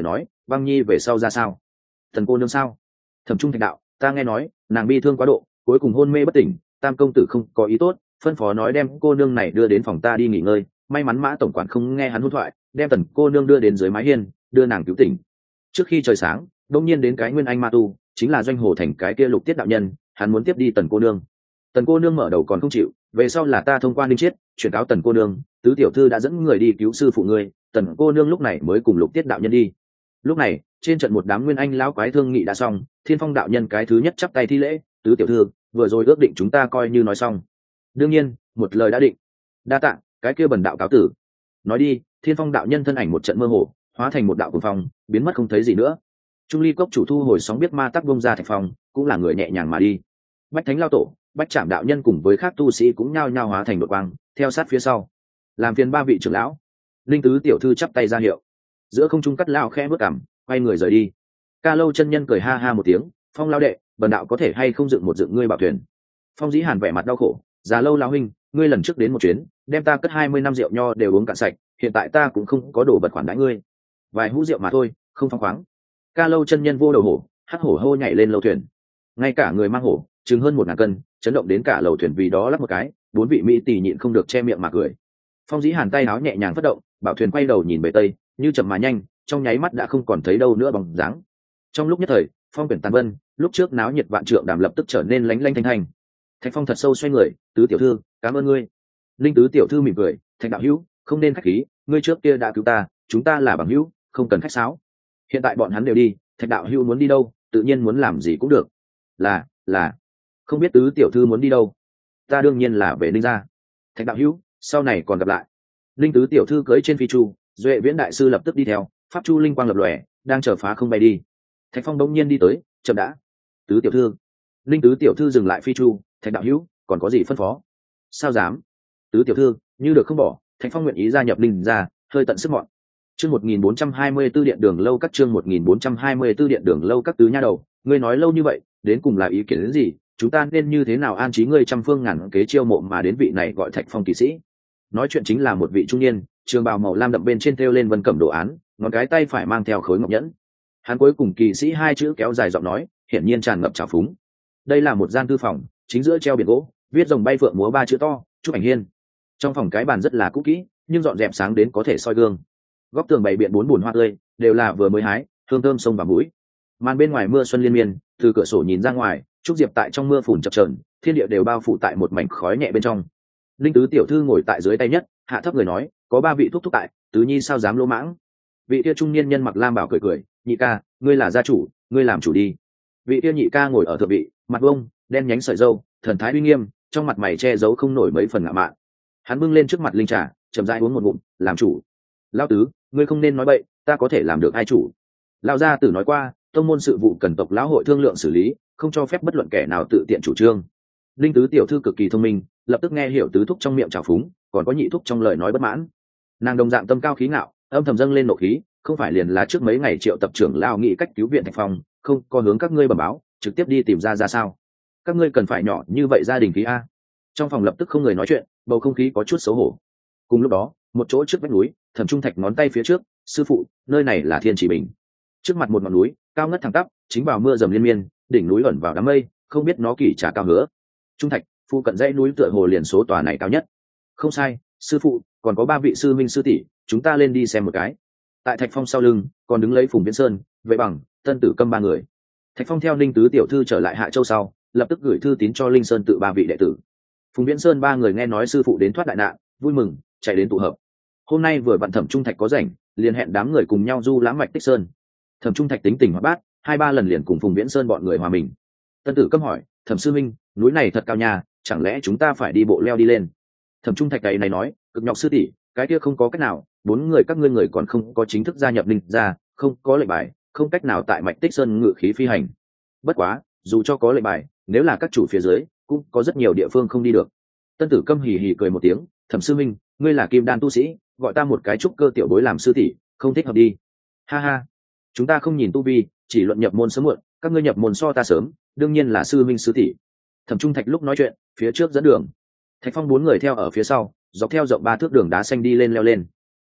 băng nhi về sau ra sao? Thần cô nương sao? Thẩm Trung Thạch đạo, ta nghe nói nàng bi thương quá độ, cuối cùng hôn mê bất tỉnh, tam công tử không có ý tốt, phân phó nói đem cô nương này đưa đến phòng ta đi nghỉ ngơi. May mắn Mã tổng quản không nghe hắn hôn thoại, đem tần cô nương đưa đến dưới mái hiên, đưa nàng cứu tỉnh. Trước khi trời sáng, đông nhiên đến cái nguyên anh ma tu, chính là doanh hồ thành cái kia Lục Tiết đạo nhân, hắn muốn tiếp đi tần cô nương. Tần cô nương mở đầu còn không chịu, về sau là ta thông qua Ninh Chiết chuyển cáo tần cô nương, tứ tiểu thư đã dẫn người đi cứu sư phụ ngươi, tần cô nương lúc này mới cùng Lục Tiết đạo nhân đi. Lúc này trên trận một đám nguyên anh lão quái thương nghị đã xong, Thiên Phong đạo nhân cái thứ nhất chắp tay thi lễ, tứ tiểu thư vừa rồi ước định chúng ta coi như nói xong. Đương nhiên một lời đã định. Đa tạ, cái kia bần đạo cáo tử. Nói đi, Thiên Phong đạo nhân thân ảnh một trận mơ hồ, hóa thành một đạo cuồng phong, biến mất không thấy gì nữa. Trung Ly cốc chủ thu hồi sóng biết ma tắc bông ra thạch phong, cũng là người nhẹ nhàng mà đi. Bách Thánh lao tổ, Bách Trạm đạo nhân cùng với các tu sĩ cũng nhao nhao hóa thành đội quang, theo sát phía sau. Làm phiền ba vị trưởng lão. Linh tứ tiểu thư chắp tay ra hiệu. Giữa không trung cắt lao khẽ bước cằm, quay người rời đi. Ca Lâu chân nhân cười ha ha một tiếng, Phong lao đệ, bần đạo có thể hay không dựng một dựng ngươi bảo thuyền. Phong Dĩ Hàn vẻ mặt đau khổ, già Lâu lao huynh, ngươi lần trước đến một chuyến, đem ta cất hai mươi năm rượu nho đều uống cạn sạch, hiện tại ta cũng không có đồ vật khoản đãi ngươi. Vài hũ rượu mà thôi, không phong khoáng. Ca Lâu chân nhân vô đầu hổ, hắc hổ hô nhảy lên lâu thuyền. Ngay cả người mang hổ, chừng hơn một ngàn cân, chấn động đến cả lầu thuyền vì đó lắc một cái, bốn vị mỹ tỷ nhịn không được che miệng mà cười. Phong Dĩ Hàn tay áo nhẹ nhàng phất động, bảo thuyền quay đầu nhìn về tây, như chậm mà nhanh, trong nháy mắt đã không còn thấy đâu nữa bóng dáng. Trong lúc nhất thời, phong quyển tàn vân, lúc trước náo nhiệt vạn trượng đàm lập tức trở nên lánh lanh thanh thanh. Thạch Phong thật sâu xoay người, tứ tiểu thư, cảm ơn ngươi. Linh tứ tiểu thư mỉm cười, Thạch đạo hữu, không nên khách khí, ngươi trước kia đã cứu ta, chúng ta là bằng hữu, không cần khách sáo. Hiện tại bọn hắn đều đi, Thạch đạo hữu muốn đi đâu, tự nhiên muốn làm gì cũng được. Là, là, không biết tứ tiểu thư muốn đi đâu. Ta đương nhiên là về Ninh gia. Thạch đạo hữu, sau này còn gặp lại. Linh tứ tiểu thư cưỡi trên phi chu, Duệ Viễn đại sư lập tức đi theo, pháp chu linh quang lập lòe, đang chờ phá không bay đi. Thạch Phong đông nhiên đi tới, chậm đã. Tứ tiểu thư. Linh tứ tiểu thư dừng lại phi chu, Thạch đạo hữu, còn có gì phân phó? Sao dám? Tứ tiểu thư, như được không bỏ, Thạch Phong nguyện ý gia nhập Ninh gia, hơi tận sức mọn. Chương một nghìn bốn trăm hai mươi tư điện đường lâu các chương một nghìn bốn trăm hai mươi tư điện đường lâu các tứ nha đầu, ngươi nói lâu như vậy, đến cùng là ý kiến đến gì? Chúng ta nên như thế nào an trí ngươi trăm phương ngàn kế chiêu mộ mà đến vị này gọi Thạch Phong kỳ sĩ? Nói chuyện chính là một vị trung niên, trường bào màu lam đậm bên trên thêu lên vân cẩm đồ án, ngón cái tay phải mang theo khối ngọc nhẫn. Hắn cuối cùng kỳ sĩ hai chữ kéo dài giọng nói, hiển nhiên tràn ngập trào phúng. Đây là một gian thư phòng, chính giữa treo biển gỗ, viết rồng bay phượng múa ba chữ to, chúc ảnh hiên. Trong phòng cái bàn rất là cũ kỹ, nhưng dọn dẹp sáng đến có thể soi gương. Góc tường bày biện bốn bùn hoa tươi, đều là vừa mới hái, hương thơm sông vào mũi. Màn bên ngoài mưa xuân liên miên, từ cửa sổ nhìn ra ngoài, trúc diệp tại trong mưa phùn chập chờn, thiên địa đều bao phủ tại một mảnh khói nhẹ bên trong. Linh tứ tiểu thư ngồi tại dưới tay nhất, hạ thấp người nói, có ba vị thúc thúc tại, tứ nhi sao dám lỗ mãng. Vị kia trung niên nhân mặc lam bảo cười cười, nhị ca, ngươi là gia chủ, ngươi làm chủ đi. Vị kia nhị ca ngồi ở thượng vị, mặt vông, đen nhánh sợi râu, thần thái uy nghiêm, trong mặt mày che giấu không nổi mấy phần ngạo mạn. Hắn bưng lên trước mặt linh trà, chậm rãi uống một ngụm, làm chủ. Lão tứ, ngươi không nên nói bậy, ta có thể làm được ai chủ. Lão gia tử nói qua, tông môn sự vụ cần tộc lão hội thương lượng xử lý, không cho phép bất luận kẻ nào tự tiện chủ trương. Linh tứ tiểu thư cực kỳ thông minh, lập tức nghe hiểu tứ thúc trong miệng trào phúng, còn có nhị thúc trong lời nói bất mãn. Nàng đồng dạng tâm cao khí ngạo, âm thầm dâng lên nộ khí, không phải liền là trước mấy ngày triệu tập trưởng lao nghị cách cứu viện Thạch Phong, không có hướng các ngươi bẩm báo, trực tiếp đi tìm ra ra sao? Các ngươi cần phải nhỏ như vậy gia đình khí a. Trong phòng lập tức không người nói chuyện, bầu không khí có chút xấu hổ. Cùng lúc đó, một chỗ trước vách núi, Thẩm Trung Thạch ngón tay phía trước, sư phụ, nơi này là Thiên Chỉ Bình. Trước mặt một ngọn núi, cao ngất thẳng tắp, chính vào mưa dầm liên miên, đỉnh núi ẩn vào đám mây, không biết nó kỳ trả cao hứa. Trung Thạch, phụ cận dãy núi tựa hồ liền số tòa này cao nhất. Không sai, sư phụ, còn có ba vị sư minh sư tỷ, chúng ta lên đi xem một cái. Tại Thạch Phong sau lưng, còn đứng lấy Phùng Viễn Sơn, Vệ Bằng, Tân Tử Câm ba người. Thạch Phong theo Ninh tứ tiểu thư trở lại Hạ Châu sau, lập tức gửi thư tín cho Linh Sơn tự ba vị đệ tử. Phùng Viễn Sơn ba người nghe nói sư phụ đến thoát đại nạn, vui mừng, chạy đến tụ hợp. Hôm nay vừa vặn Thẩm Trung Thạch có rảnh, liền hẹn đám người cùng nhau du lãm mạch Tích Sơn. Thẩm Trung Thạch tính tình hoạt bát, hai ba lần liền cùng Phùng Viễn Sơn bọn người hòa mình. Tân Tử Câm hỏi, Thẩm sư minh, núi này thật cao nha, chẳng lẽ chúng ta phải đi bộ leo đi lên? Thẩm Trung Thạch cái này nói, cực nhọc sư tỷ, cái kia không có cách nào, bốn người các ngươi người còn không có chính thức gia nhập Ninh gia, không có lệnh bài, không cách nào tại mạch Tích Sơn ngự khí phi hành. Bất quá, dù cho có lệnh bài, nếu là các chủ phía dưới, cũng có rất nhiều địa phương không đi được. Tân Tử Câm hì hì cười một tiếng, Thẩm sư minh, ngươi là kim đan tu sĩ, gọi ta một cái trúc cơ tiểu bối làm sư tỷ, không thích hợp đi. Ha ha, chúng ta không nhìn tu vi, chỉ luận nhập môn sớm muộn, các ngươi nhập môn so ta sớm, đương nhiên là sư minh sư tỷ. Thẩm Trung Thạch lúc nói chuyện, phía trước dẫn đường. Thạch Phong bốn người theo ở phía sau, dọc theo rộng ba thước đường đá xanh đi lên leo lên.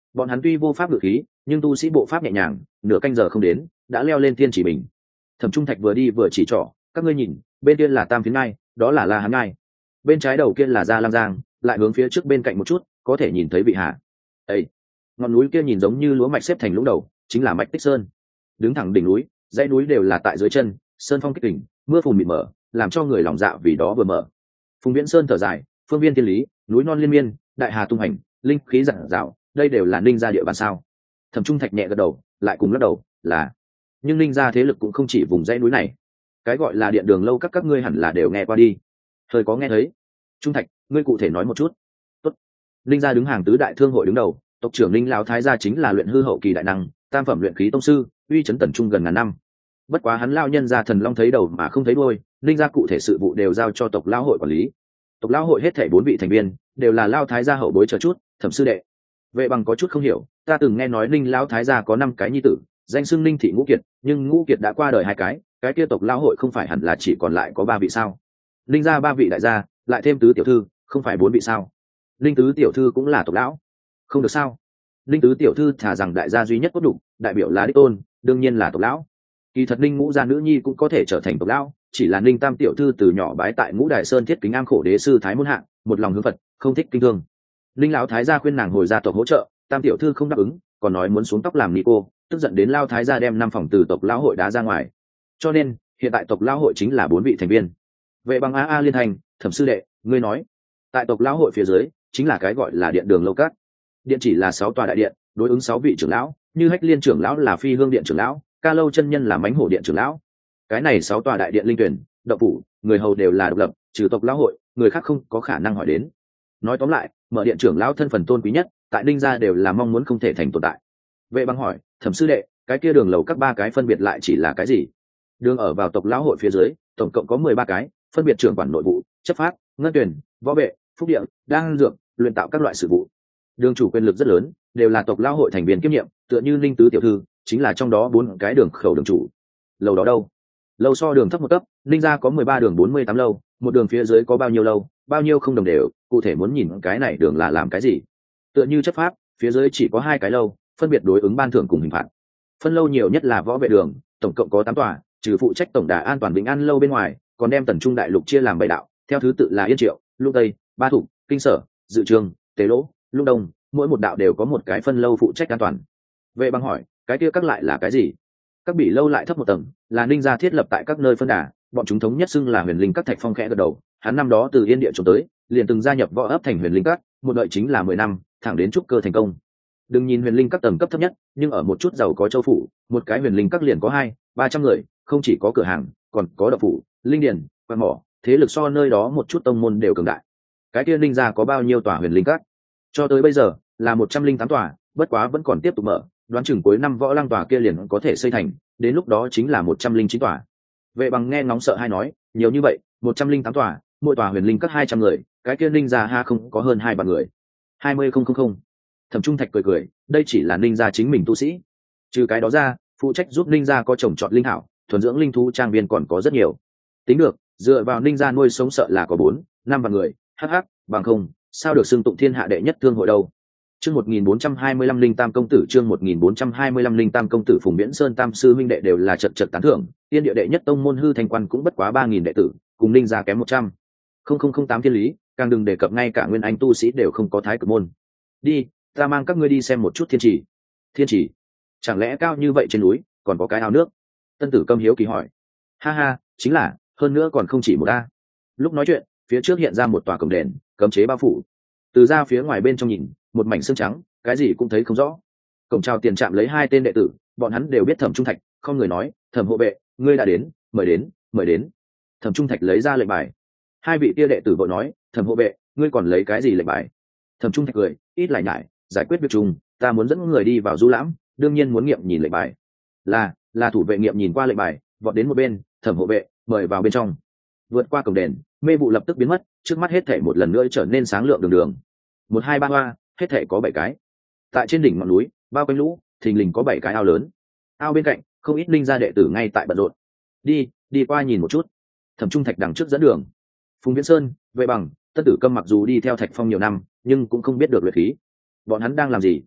bọn hắn tuy vô pháp ngự khí nhưng tu sĩ bộ pháp nhẹ nhàng, nửa canh giờ không đến đã leo lên thiên chỉ bình. Thẩm Trung Thạch vừa đi vừa chỉ trỏ, các ngươi nhìn, bên kia là Tam Phiến Ngai, đó là La Hán Ngai, bên trái đầu kia là Gia Lam Giang, lại hướng phía trước bên cạnh một chút có thể nhìn thấy Vị Hà. Ê, ngọn núi kia nhìn giống như lúa mạch xếp thành lũng đầu, chính là Mạch Tích Sơn. Đứng thẳng đỉnh núi, dãy núi đều là tại dưới chân, sơn phong kích đỉnh, mưa phùn mịt mờ, làm cho người lòng dạ vì đó vừa mở. Phùng Viễn Sơn thở dài, phương viên thiên lý, núi non liên miên, đại hà tung hành, linh khí rạng rào, đây đều là Ninh gia địa bàn sao? Thẩm Trung Thạch nhẹ gật đầu, lại cùng lắc đầu, là. Nhưng Ninh gia thế lực cũng không chỉ vùng dãy núi này. Cái gọi là điện đường lâu các các ngươi hẳn là đều nghe qua đi. Thời có nghe thấy. Trung Thạch, ngươi cụ thể nói một chút. Tốt. Ninh gia đứng hàng tứ đại thương hội đứng đầu, tộc trưởng Ninh lão thái gia chính là luyện hư hậu kỳ đại năng, tam phẩm luyện khí tông sư, uy chấn tần trung gần ngàn năm. Bất quá hắn lao nhân gia thần long thấy đầu mà không thấy đuôi, Ninh gia cụ thể sự vụ đều giao cho tộc lão hội quản lý. Tộc lão hội hết thảy bốn vị thành viên đều là lao thái gia hậu bối chờ chút, Thẩm sư đệ. Vệ Bằng có chút không hiểu, ta từng nghe nói Ninh lão thái gia có năm cái nhi tử, danh xưng Ninh thị ngũ kiệt, nhưng ngũ kiệt đã qua đời hai cái, cái kia tộc lão hội không phải hẳn là chỉ còn lại có ba vị sao? Ninh gia ba vị đại gia, lại thêm tứ tiểu thư, không phải bốn vị sao? Ninh tứ tiểu thư cũng là tộc lão, không được sao? Ninh tứ tiểu thư thả rằng đại gia duy nhất có đủ, đại biểu là đích tôn, đương nhiên là tộc lão. Kỳ thật Ninh ngũ gia nữ nhi cũng có thể trở thành tộc lão, chỉ là Ninh tam tiểu thư từ nhỏ bái tại Ngũ Đài Sơn thiết kính am khổ đế sư thái môn hạng, một lòng hướng Phật, không thích kinh thương. Ninh lão thái gia khuyên nàng hồi gia tộc hỗ trợ, tam tiểu thư không đáp ứng, còn nói muốn xuống tóc làm ni cô, tức giận đến lao thái gia đem năm phòng từ tộc lão hội đá ra ngoài. Cho nên hiện tại tộc lão hội chính là bốn vị thành viên. Vệ Bằng a a liên thành, Thẩm sư đệ, ngươi nói, tại tộc lão hội phía dưới chính là cái gọi là điện đường lâu các. Điện chỉ là sáu tòa đại điện, đối ứng sáu vị trưởng lão, như Hách Liên trưởng lão là Phi Hương điện trưởng lão, Ca Lâu chân nhân là Mãnh Hổ điện trưởng lão. Cái này sáu tòa đại điện linh tuyển, động phủ, người hầu đều là độc lập, trừ tộc lão hội, người khác không có khả năng hỏi đến. Nói tóm lại, mở điện trưởng lão thân phần tôn quý nhất, tại Ninh gia đều là mong muốn không thể thành tồn tại. Vệ Bằng hỏi, Thẩm sư đệ, cái kia đường lầu các ba cái phân biệt lại chỉ là cái gì? Đường ở vào tộc lão hội phía dưới, tổng cộng có mười ba cái, phân biệt trưởng quản nội vụ, chấp pháp, ngân tuyển, võ vệ, phúc địa, đan dược, luyện tạo các loại sự vụ. Đường chủ quyền lực rất lớn, đều là tộc lão hội thành viên kiêm nhiệm, tựa như Ninh tứ tiểu thư chính là trong đó bốn cái đường khẩu đường chủ. Lầu đó đâu? Lầu so đường thấp một cấp, Ninh gia có mười ba đường bốn mươi tám lâu, một đường phía dưới có bao nhiêu lâu, bao nhiêu không đồng đều, cụ thể muốn nhìn cái này đường là làm cái gì. Tựa như chấp pháp, phía dưới chỉ có hai cái lâu, phân biệt đối ứng ban thưởng cùng hình phạt. Phân lâu nhiều nhất là võ vệ đường, tổng cộng có tám tòa, trừ phụ trách tổng đà an toàn bình an lâu bên ngoài, còn đem tần trung đại lục chia làm bảy đạo, theo thứ tự là Yên Triệu, Lung Tây, Ba Thủ, Kinh Sở, Dự Trường, Tế Lỗ, Lung Đông, mỗi một đạo đều có một cái phân lâu phụ trách an toàn. Vệ Bằng hỏi, cái kia các lại là cái gì? Các bị lâu lại thấp một tầng, là Ninh gia thiết lập tại các nơi phân đà, bọn chúng thống nhất xưng là Huyền Linh Các. Thạch Phong khẽ gật đầu, hắn năm đó từ Yên Địa trốn tới, liền từng gia nhập võ ấp thành Huyền Linh Các, một đợi chính là mười năm, thẳng đến trúc cơ thành công. Đừng nhìn Huyền Linh Các tầng cấp thấp nhất, nhưng ở một chút giàu có châu phủ, một cái Huyền Linh Các liền có hai, ba trăm người, không chỉ có cửa hàng, còn có đậu phủ, linh điền, quan mỏ, thế lực so nơi đó một chút tông môn đều cường đại. Cái kia Ninh gia có bao nhiêu tòa Huyền Linh Các? Cho tới bây giờ là một trăm linh tám tòa, bất quá vẫn còn tiếp tục mở, đoán chừng cuối năm Võ Lăng tòa kia liền có thể xây thành, đến lúc đó chính là một trăm linh chín tòa. Vệ Bằng nghe ngóng sợ hai nói, nhiều như vậy, một trăm linh tám tòa, mỗi tòa Huyền Linh Các hai trăm người, cái kia Ninh gia ha không có hơn hai vạn người. hai mươi không không không. Thẩm Trung Thạch cười cười, đây chỉ là Ninh gia chính mình tu sĩ. Trừ cái đó ra, phụ trách giúp Ninh gia có trồng trọt linh thảo, thuần dưỡng linh thú trang viên còn có rất nhiều. Tính được, dựa vào Ninh gia nuôi sống sợ là có bốn, năm vạn người, hắc hắc, bằng không, sao được xưng tụng thiên hạ đệ nhất thương hội đâu. Chương một nghìn bốn trăm hai mươi lăm Linh Tam công tử, chương một nghìn bốn trăm hai mươi lăm Linh Tam công tử. Phùng Viễn Sơn tam sư minh đệ đều là chật chật tán thưởng, tiên địa đệ nhất tông môn Hư Thanh Quan cũng bất quá ba nghìn đệ tử, cùng Ninh gia kém một trăm. không không không tám thiên lý, càng đừng đề cập ngay cả nguyên anh tu sĩ đều không có thái cực môn. Đi, ta mang các ngươi đi xem một chút thiên trì. Thiên trì? Chẳng lẽ cao như vậy trên núi còn có cái ao nước? Tân Tử Câm hiếu kỳ hỏi. Ha ha, chính là, hơn nữa còn không chỉ một a. Lúc nói chuyện, phía trước hiện ra một tòa cổng đền, cấm chế bao phủ. Từ ra phía ngoài bên trong nhìn, một mảnh xương trắng, cái gì cũng thấy không rõ. Cổng chào tiền trạm lấy hai tên đệ tử, bọn hắn đều biết Thẩm Trung Thạch, không người nói, Thẩm hộ vệ, ngươi đã đến, mời đến, mời đến. Thẩm Trung Thạch lấy ra lệnh bài. Hai vị kia đệ tử vội nói, Thẩm hộ vệ, ngươi còn lấy cái gì lệnh bài? Thẩm Trung Thạch cười, ít lại nhải, giải quyết việc chung, ta muốn dẫn người đi vào du lãm, đương nhiên muốn nghiệm nhìn lệnh bài. Là, là thủ vệ nghiệm nhìn qua lệnh bài, vọt đến một bên, Thẩm hộ vệ, mời vào bên trong. Vượt qua cổng đền, mê vụ lập tức biến mất, trước mắt hết thảy một lần nữa trở nên sáng lượng đường đường. Một hai ba hoa, hết thảy có bảy cái. Tại trên đỉnh ngọn núi, bao quanh lũ, thình lình có bảy cái ao lớn. Ao bên cạnh, không ít Ninh gia đệ tử ngay tại bận rộn. Đi, đi qua nhìn một chút. Thẩm Trung Thạch đằng trước dẫn đường. Phùng Viễn Sơn, Vệ Bằng, Tân Tử Câm mặc dù đi theo Thạch Phong nhiều năm, nhưng cũng không biết được luyện khí. Bọn hắn đang làm gì?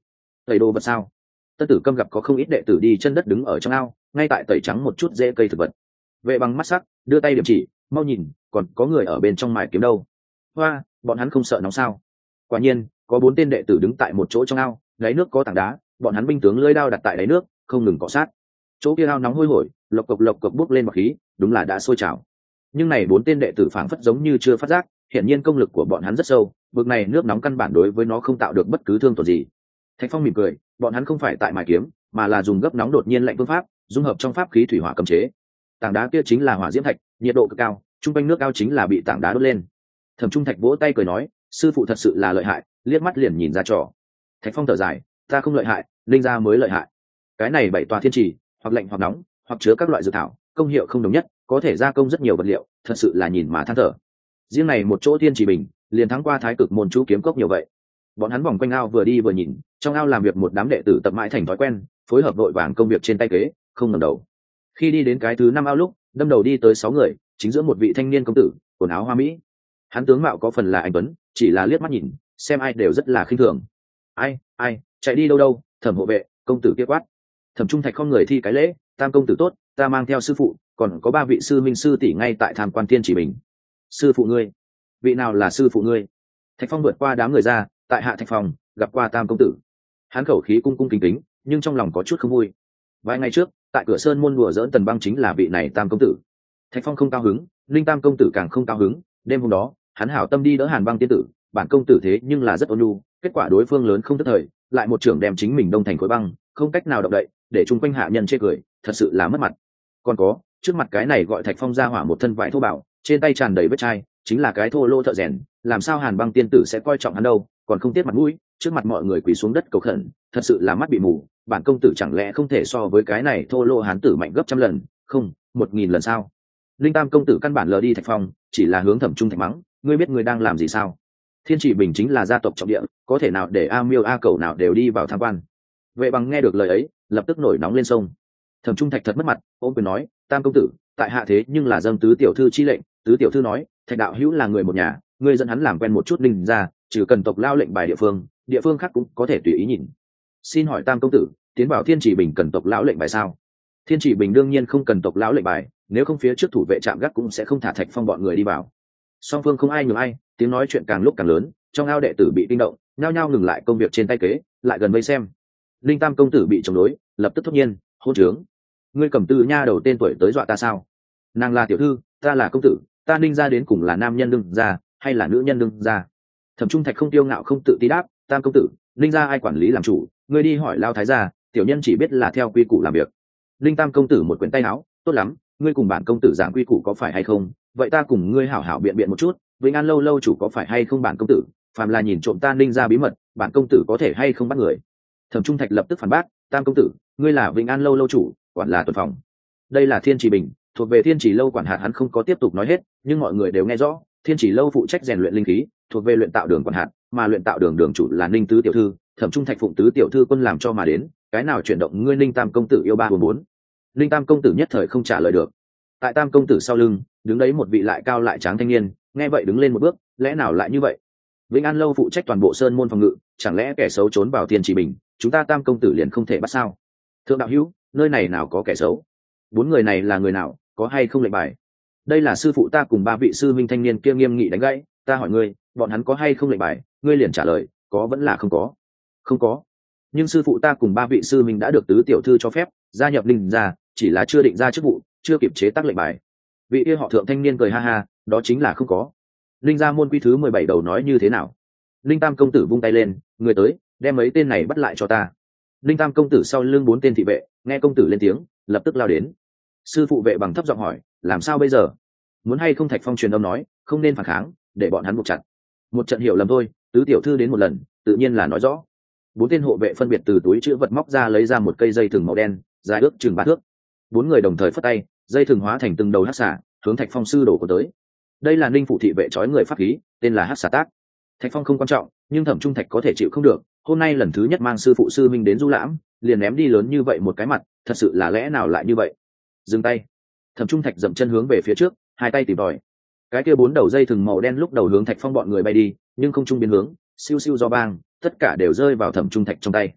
tẩy đồ vật sao? Tân Tử Câm gặp có không ít đệ tử đi chân đất đứng ở trong ao, ngay tại tẩy trắng một chút rễ cây thực vật. Vệ Bằng mắt sắc, đưa tay điểm chỉ, mau nhìn, còn có người ở bên trong mài kiếm đâu. Hoa, bọn hắn không sợ nóng sao? Quả nhiên, có bốn tên đệ tử đứng tại một chỗ trong ao, đáy nước có tảng đá, bọn hắn binh tướng lưỡi đao đặt tại đáy nước, không ngừng cọ sát. Chỗ kia ao nóng hôi hổi, lộc cộc lộc cộc bốc lên bọt khí, đúng là đã sôi trào. Nhưng này bốn tên đệ tử phảng phất giống như chưa phát giác, hiển nhiên công lực của bọn hắn rất sâu, vực này nước nóng căn bản đối với nó không tạo được bất cứ thương tổn gì. Thạch Phong mỉm cười, bọn hắn không phải tại mài kiếm, mà là dùng gấp nóng đột nhiên lạnh phương pháp, dung hợp trong pháp khí thủy hỏa cấm chế. Tảng đá kia chính là hỏa diễm thạch, nhiệt độ cực cao, trung quanh nước ao chính là bị tảng đá đốt lên. Thẩm Trung Thạch vỗ tay cười nói, sư phụ thật sự là lợi hại, liếc mắt liền nhìn ra trò. Thạch Phong thở dài, ta không lợi hại, linh gia mới lợi hại. Cái này bảy tòa thiên trì, hoặc lạnh hoặc nóng, hoặc chứa các loại dược thảo, công hiệu không đồng nhất, có thể gia công rất nhiều vật liệu, thật sự là nhìn mà than thở. Riêng này một chỗ thiên trì bình, liền thắng qua Thái Cực môn chú kiếm cốc nhiều vậy. Bọn hắn vòng quanh ao vừa đi vừa nhìn, trong ao làm việc một đám đệ tử tập mãi thành thói quen, phối hợp vội vàng công việc trên tay kế, không ngẩng đầu. Khi đi đến cái thứ năm ao lúc, đâm đầu đi tới sáu người, chính giữa một vị thanh niên công tử, quần áo hoa mỹ. Hắn tướng mạo có phần là anh tuấn, chỉ là liếc mắt nhìn, xem ai đều rất là khinh thường. Ai, ai, chạy đi đâu đâu? Thẩm hộ vệ, công tử kia quát. Thẩm Trung Thạch không người thi cái lễ, tam công tử tốt, ta mang theo sư phụ, còn có ba vị sư minh sư tỷ ngay tại tham quan thiên chỉ bình. Sư phụ ngươi? Vị nào là sư phụ ngươi? Thạch Phong vượt qua đám người ra, tại hạ Thạch Phong gặp qua tam công tử. Hắn khẩu khí cung cung kính kính, nhưng trong lòng có chút không vui. Vài ngày trước, tại cửa sơn môn đùa dỡn Tần Băng chính là vị này tam công tử. Thạch Phong không cao hứng, linh tam công tử càng không cao hứng. Đêm hôm đó, hắn hảo tâm đi đỡ Hàn Băng tiên tử, bản công tử thế nhưng là rất ôn nhu, kết quả đối phương lớn không tức thời, lại một trưởng đem chính mình đông thành khối băng, không cách nào động đậy, để chung quanh hạ nhân chê cười, thật sự là mất mặt. Còn có, trước mặt cái này gọi Thạch Phong ra hỏa một thân vải thô bảo, trên tay tràn đầy vết chai, chính là cái thô lô thợ rèn, làm sao Hàn Băng tiên tử sẽ coi trọng hắn đâu, còn không tiếc mặt mũi, trước mặt mọi người quỳ xuống đất cầu khẩn, thật sự là mắt bị mù, bản công tử chẳng lẽ không thể so với cái này thô lô hán tử mạnh gấp trăm lần, không, một nghìn lần sao? Linh tam công tử căn bản lờ đi Thạch Phong, chỉ là hướng Thẩm Trung Thạch mắng, ngươi biết ngươi đang làm gì sao? Thiên Chỉ Bình chính là gia tộc trọng địa, có thể nào để a miêu a cầu nào đều đi vào tham quan? Vệ Bằng nghe được lời ấy, lập tức nổi nóng lên sông. Thẩm Trung Thạch thật mất mặt, ôm quyền nói, tam công tử, tại hạ thế nhưng là dâng tứ tiểu thư chi lệnh, tứ tiểu thư nói, Thạch đạo hữu là người một nhà, ngươi dẫn hắn làm quen một chút linh ra, trừ cần tộc lao lệnh bài địa phương, địa phương khác cũng có thể tùy ý nhìn. Xin hỏi tam công tử, tiến vào Thiên Chỉ Bình cần tộc lão lệnh bài sao? Thiên Chỉ Bình đương nhiên không cần tộc lão lệnh bài, nếu không phía trước thủ vệ trạm gác cũng sẽ không thả Thạch Phong bọn người đi vào. Song phương không ai nhường ai, tiếng nói chuyện càng lúc càng lớn, trong ao đệ tử bị kinh động, nhao nhao ngừng lại công việc trên tay kế, lại gần vây xem. Linh tam công tử bị chống đối, lập tức thốt nhiên, hôn trướng, ngươi cầm tư nha đầu tên tuổi tới dọa ta sao? Nàng là tiểu thư, ta là công tử, ta Ninh ra đến cùng là nam nhân đương ra hay là nữ nhân đương ra? Thẩm Trung Thạch không tiêu ngạo không tự ti đáp, tam công tử, Ninh ra ai quản lý làm chủ, ngươi đi hỏi lao thái gia, tiểu nhân chỉ biết là theo quy củ làm việc. Linh tam công tử một quyển tay áo, tốt lắm, ngươi cùng bản công tử giảng quy củ có phải hay không? Vậy ta cùng ngươi hảo hảo biện biện một chút, Vĩnh An lâu lâu chủ có phải hay không bản công tử, phàm là nhìn trộm ta Ninh ra bí mật, bản công tử có thể hay không bắt người? Thẩm Trung Thạch lập tức phản bác, tam công tử, ngươi là Vĩnh An lâu lâu chủ, quản là tuần phòng. Đây là Thiên Chỉ Bình, thuộc về Thiên Chỉ lâu quản hạt, hắn không có tiếp tục nói hết, nhưng mọi người đều nghe rõ, Thiên Chỉ lâu phụ trách rèn luyện linh khí, thuộc về luyện tạo đường quản hạt, mà luyện tạo đường đường chủ là Ninh tứ tiểu thư, Thẩm Trung Thạch phụng tứ tiểu thư quân làm cho mà đến, cái nào chuyển động ngươi Ninh tam công tử yêu ba bốn bốn. Ninh tam công tử nhất thời không trả lời được. Tại tam công tử sau lưng, đứng đấy một vị lại cao lại tráng thanh niên, nghe vậy đứng lên một bước, lẽ nào lại như vậy? Vĩnh An lâu phụ trách toàn bộ sơn môn phòng ngự, chẳng lẽ kẻ xấu trốn vào Thiên Chỉ Bình, chúng ta tam công tử liền không thể bắt sao? Thượng đạo hữu, nơi này nào có kẻ xấu? Bốn người này là người nào, có hay không lệnh bài? Đây là sư phụ ta cùng ba vị sư minh thanh niên kia nghiêm nghị đánh gãy, ta hỏi ngươi, bọn hắn có hay không lệnh bài? Ngươi liền trả lời, có vẫn là không có? Không có. Nhưng sư phụ ta cùng ba vị sư minh đã được tứ tiểu thư cho phép gia nhập Ninh ra, chỉ là chưa định ra chức vụ, chưa kịp chế tác lệnh bài. Vị kia họ Thượng thanh niên cười ha ha, đó chính là không có. Ninh gia môn quy thứ mười bảy đầu nói như thế nào? Ninh tam công tử vung tay lên, người tới, đem mấy tên này bắt lại cho ta. Ninh tam công tử sau lưng bốn tên thị vệ, nghe công tử lên tiếng, lập tức lao đến. Sư phụ Vệ Bằng thấp giọng hỏi, làm sao bây giờ? Muốn hay không Thạch Phong truyền âm nói, không nên phản kháng, để bọn hắn buộc chặt. Một trận hiểu lầm thôi, tứ tiểu thư đến một lần, tự nhiên là nói rõ. Bốn tên hộ vệ phân biệt từ túi chữ vật móc ra lấy ra một cây dây thừng màu đen, dài ước chừng ba thước. Bốn người đồng thời phất tay, dây thừng hóa thành từng đầu hắc xả, hướng Thạch Phong sư đổ của tới. Đây là Ninh phụ thị vệ trói người pháp khí, tên là hắc xả tác. Thạch Phong không quan trọng, nhưng Thẩm Trung Thạch có thể chịu không được. Hôm nay lần thứ nhất mang sư phụ sư minh đến du lãm, liền ném đi lớn như vậy một cái mặt, thật sự là lẽ nào lại như vậy? Dừng tay. Thẩm Trung Thạch dậm chân hướng về phía trước, hai tay tìm tòi. Cái kia bốn đầu dây thừng màu đen lúc đầu hướng Thạch Phong bọn người bay đi, nhưng không trung biến hướng, siêu siêu do bang, tất cả đều rơi vào Thẩm Trung Thạch trong tay.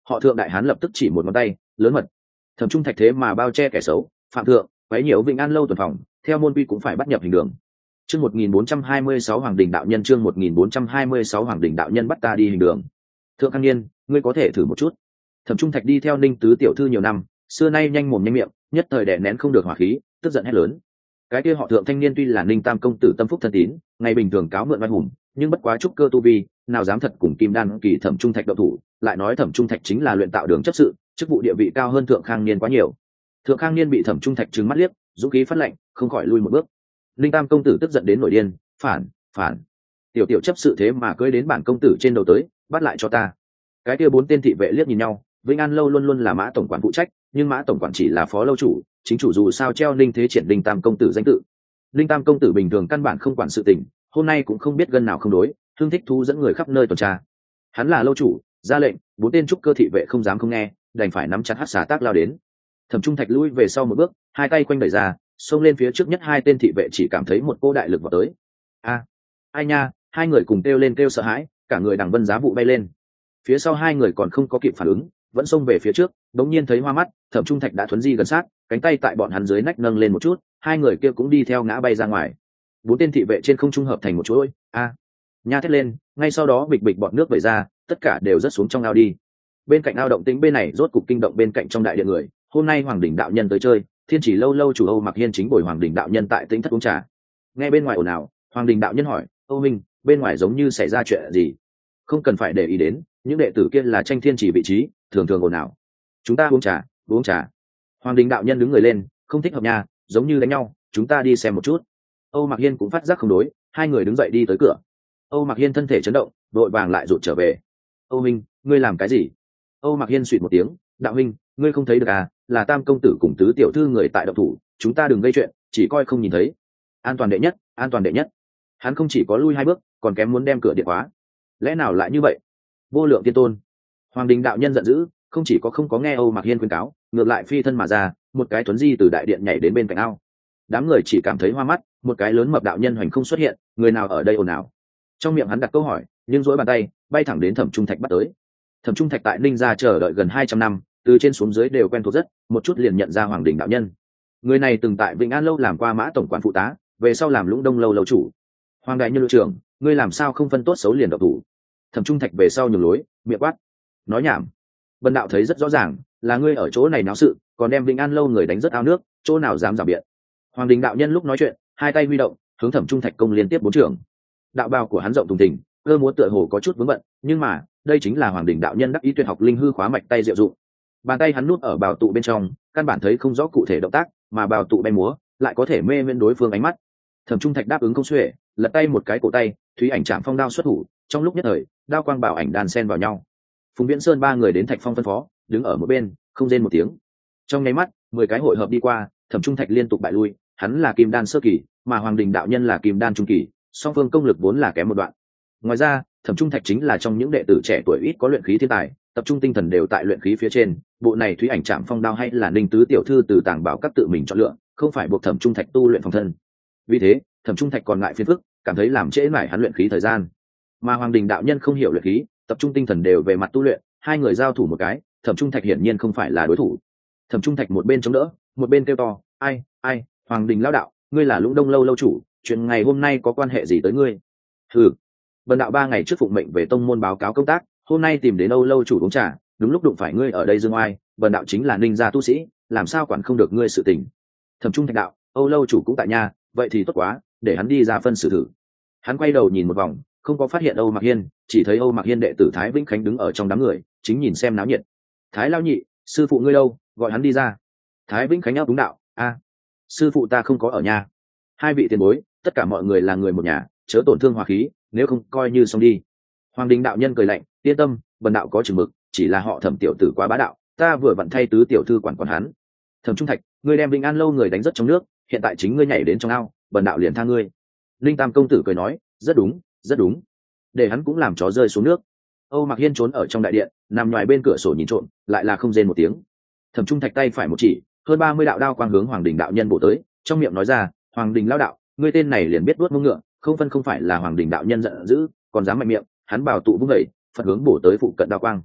Họ Thượng đại hán lập tức chỉ một ngón tay lớn mật. Thẩm Trung Thạch thế mà bao che kẻ xấu, phạm thượng quấy nhiễu Vĩnh An lâu tuần phòng, theo môn quy cũng phải bắt nhập hình đường. Chương một nghìn bốn trăm hai mươi sáu Hoàng Đình đạo nhân, chương một nghìn bốn trăm hai mươi sáu Hoàng Đình đạo nhân bắt ta đi hình đường. Thượng Khang Niên, ngươi có thể thử một chút. Thẩm Trung Thạch đi theo Ninh tứ tiểu thư nhiều năm, xưa nay nhanh mồm nhanh miệng, nhất thời đè nén không được hỏa khí, tức giận hét lớn. Cái kia họ Thượng thanh niên tuy là Ninh Tam công tử tâm phúc thân tín, ngày bình thường cáo mượn oai hùng, nhưng bất quá trúc cơ tu vi, nào dám thật cùng Kim Đan kỳ Thẩm Trung Thạch động thủ, lại nói Thẩm Trung Thạch chính là luyện tạo đường chấp sự, chức vụ địa vị cao hơn Thượng Khang Niên quá nhiều. Thượng Khang Niên bị Thẩm Trung Thạch trừng mắt liếc, dũng khí phát lệnh, không khỏi lui một bước. Ninh Tam công tử tức giận đến nổi điên, phản, phản. Tiểu tiểu chấp sự thế mà cưỡi đến bản công tử trên đầu tới, bắt lại cho ta. Cái kia bốn tên thị vệ liếc nhìn nhau, Vĩnh An lâu luôn luôn là Mã tổng quản phụ trách, nhưng Mã tổng quản chỉ là phó lâu chủ, chính chủ dù sao treo Ninh Thế Triển Ninh Tam công tử danh tự. Ninh Tam công tử bình thường căn bản không quản sự tình, hôm nay cũng không biết gân nào không đối, thương thích thú dẫn người khắp nơi tuần tra. Hắn là lâu chủ, ra lệnh, bốn tên trúc cơ thị vệ không dám không nghe, đành phải nắm chặt hắc xà tác lao đến. Thẩm Trung Thạch lui về sau một bước, hai tay quanh đẩy ra, xông lên phía trước nhất hai tên thị vệ chỉ cảm thấy một cô đại lực vào tới. A, ai nha, hai người cùng kêu lên kêu sợ hãi, cả người đằng vân giá vụ bay lên. Phía sau hai người còn không có kịp phản ứng, vẫn xông về phía trước, đống nhiên thấy hoa mắt, Thẩm Trung Thạch đã thuấn di gần sát, cánh tay tại bọn hắn dưới nách nâng lên một chút, hai người kia cũng đi theo ngã bay ra ngoài. Bốn tên thị vệ trên không trung hợp thành một chuỗi, a, nha thét lên, ngay sau đó bịch bịch bọn nước vẩy ra, tất cả đều rớt xuống trong ao đi. Bên cạnh ao động tĩnh bên này rốt cục kinh động bên cạnh trong đại điện người, hôm nay Hoàng Đình đạo nhân tới chơi, Thiên Chỉ lâu lâu chủ Âu Mặc Hiên chính bồi Hoàng Đình đạo nhân tại Tĩnh thất uống trà. Nghe bên ngoài ồn ào, Hoàng Đình đạo nhân hỏi, Âu Minh, bên ngoài giống như xảy ra chuyện gì? Không cần phải để ý đến, những đệ tử kia là tranh thiên chỉ vị trí, thường thường ồn ào. Chúng ta uống trà, uống trà. Hoàng Đình đạo nhân đứng người lên, không thích hợp nhà, giống như đánh nhau, chúng ta đi xem một chút. Âu Mặc Hiên cũng phát giác không đối, hai người đứng dậy đi tới cửa. Âu Mặc Hiên thân thể chấn động, đội vàng lại rụt trở về. Âu Minh, ngươi làm cái gì? Âu Mặc Hiên suýt một tiếng, đạo huynh, ngươi không thấy được à, là Tam công tử cùng tứ tiểu thư người tại động thủ, chúng ta đừng gây chuyện, chỉ coi không nhìn thấy. An toàn đệ nhất, an toàn đệ nhất. Hắn không chỉ có lui hai bước, còn kém muốn đem cửa điện khóa. Lẽ nào lại như vậy? Vô lượng tiên tôn. Hoàng Đình đạo nhân giận dữ, không chỉ có không có nghe Âu Mặc Hiên khuyên cáo, ngược lại phi thân mà ra, một cái tuấn di từ đại điện nhảy đến bên cạnh ao. Đám người chỉ cảm thấy hoa mắt, một cái lớn mập đạo nhân hoành không xuất hiện, người nào ở đây ồn ào? Trong miệng hắn đặt câu hỏi, nhưng duỗi bàn tay bay thẳng đến Thẩm Trung Thạch bắt tới. Thẩm Trung Thạch tại Ninh gia chờ đợi gần hai trăm năm, từ trên xuống dưới đều quen thuộc rất, một chút liền nhận ra Hoàng Đình đạo nhân. Người này từng tại Vĩnh An lâu làm qua Mã tổng quản phụ tá, về sau làm Lũng Đông lâu lâu chủ. Hoàng đại nhân trưởng, ngươi làm sao không phân tốt xấu liền độc thủ? Thẩm Trung Thạch về sau nhường lối, miệng quát, nói nhảm. Bần đạo thấy rất rõ ràng, là ngươi ở chỗ này náo sự, còn đem Vĩnh An lâu người đánh rất ao nước, chỗ nào dám rào biện? Hoàng Đình đạo nhân lúc nói chuyện, hai tay huy động, hướng Thẩm Trung Thạch công liên tiếp bốn trường. Đạo bào của hắn rộng thùng thình, cơ múa tựa hồ có chút vướng bận, nhưng mà đây chính là Hoàng Đình đạo nhân đắc ý tuyệt học linh hư khóa mạch tay diệu dụng. Bàn tay hắn nút ở bào tụ bên trong, căn bản thấy không rõ cụ thể động tác, mà bào tụ bay múa lại có thể mê mên đối phương ánh mắt. Thẩm Trung Thạch đáp ứng không xuể, lật tay một cái cổ tay, thúy ảnh chạm phong đao xuất thủ, trong lúc nhất thời đao quang bảo ảnh đàn sen vào nhau. Phùng Viễn Sơn ba người đến Thạch Phong phân phó, đứng ở một bên, không rên một tiếng. Trong nháy mắt, mười cái hội hợp đi qua, Thẩm Trung Thạch liên tục bại lui, hắn là kim đan sơ kỳ, mà Hoàng Đình đạo nhân là kim đan trung kỳ, song phương công lực vốn là kém một đoạn. Ngoài ra, Thẩm Trung Thạch chính là trong những đệ tử trẻ tuổi ít có luyện khí thiên tài, tập trung tinh thần đều tại luyện khí phía trên, bộ này thúy ảnh chạm phong đao hay là Ninh tứ tiểu thư từ tàng bảo các tự mình chọn lựa, không phải buộc Thẩm Trung Thạch tu luyện phòng thân. Vì thế, Thẩm Trung Thạch còn ngại phiền phức, cảm thấy làm trễ mải hắn luyện khí thời gian. Mà Hoàng Đình đạo nhân không hiểu luyện khí, tập trung tinh thần đều về mặt tu luyện, hai người giao thủ một cái, Thẩm Trung Thạch hiển nhiên không phải là đối thủ. Thẩm Trung Thạch một bên chống đỡ, một bên kêu to, ai, ai, Hoàng Đình lão đạo, ngươi là Lũng Đông lâu lâu chủ, chuyện ngày hôm nay có quan hệ gì tới ngươi? Hừ, bần đạo ba ngày trước phụng mệnh về tông môn báo cáo công tác, hôm nay tìm đến Âu lâu chủ uống trà, đúng lúc đụng phải ngươi ở đây dương oai, bần đạo chính là Ninh gia tu sĩ, làm sao quản không được ngươi sự tình? Thẩm Trung Thạch đạo, Âu lâu chủ cũng tại nhà, vậy thì tốt quá, để hắn đi ra phân xử thử. Hắn quay đầu nhìn một vòng, không có phát hiện Âu Mặc Hiên, chỉ thấy Âu Mặc Hiên đệ tử Thái Vĩnh Khánh đứng ở trong đám người, chính nhìn xem náo nhiệt. Thái lão nhị, sư phụ ngươi đâu, gọi hắn đi ra. Thái Vĩnh Khánh áp đúng đạo, a, sư phụ ta không có ở nhà. Hai vị tiền bối, tất cả mọi người là người một nhà, chớ tổn thương hòa khí, nếu không coi như xong đi. Hoàng Đình đạo nhân cười lạnh, yên tâm, bần đạo có chừng mực, chỉ là họ Thẩm tiểu tử quá bá đạo, ta vừa vặn thay tứ tiểu thư quản quản hắn. Thẩm Trung Thạch, ngươi đem Vĩnh An lâu người đánh rất trong nước, hiện tại chính ngươi nhảy đến trong ao, bần đạo liền tha ngươi. Linh Tam công tử cười nói, rất đúng, rất đúng, để hắn cũng làm chó rơi xuống nước. Âu Mặc Hiên trốn ở trong đại điện, nằm ngoài bên cửa sổ nhìn trộm, lại là không rên một tiếng. Thẩm Trung Thạch tay phải một chỉ, hơn ba mươi đạo đao quang hướng Hoàng Đình đạo nhân bổ tới, trong miệng nói ra, Hoàng Đình lão đạo, ngươi tên này liền biết đuốt mông ngựa, không phân không phải là Hoàng Đình đạo nhân giận dữ, còn dám mạnh miệng, hắn bảo tụ vung dậy, phật hướng bổ tới phụ cận đao quang.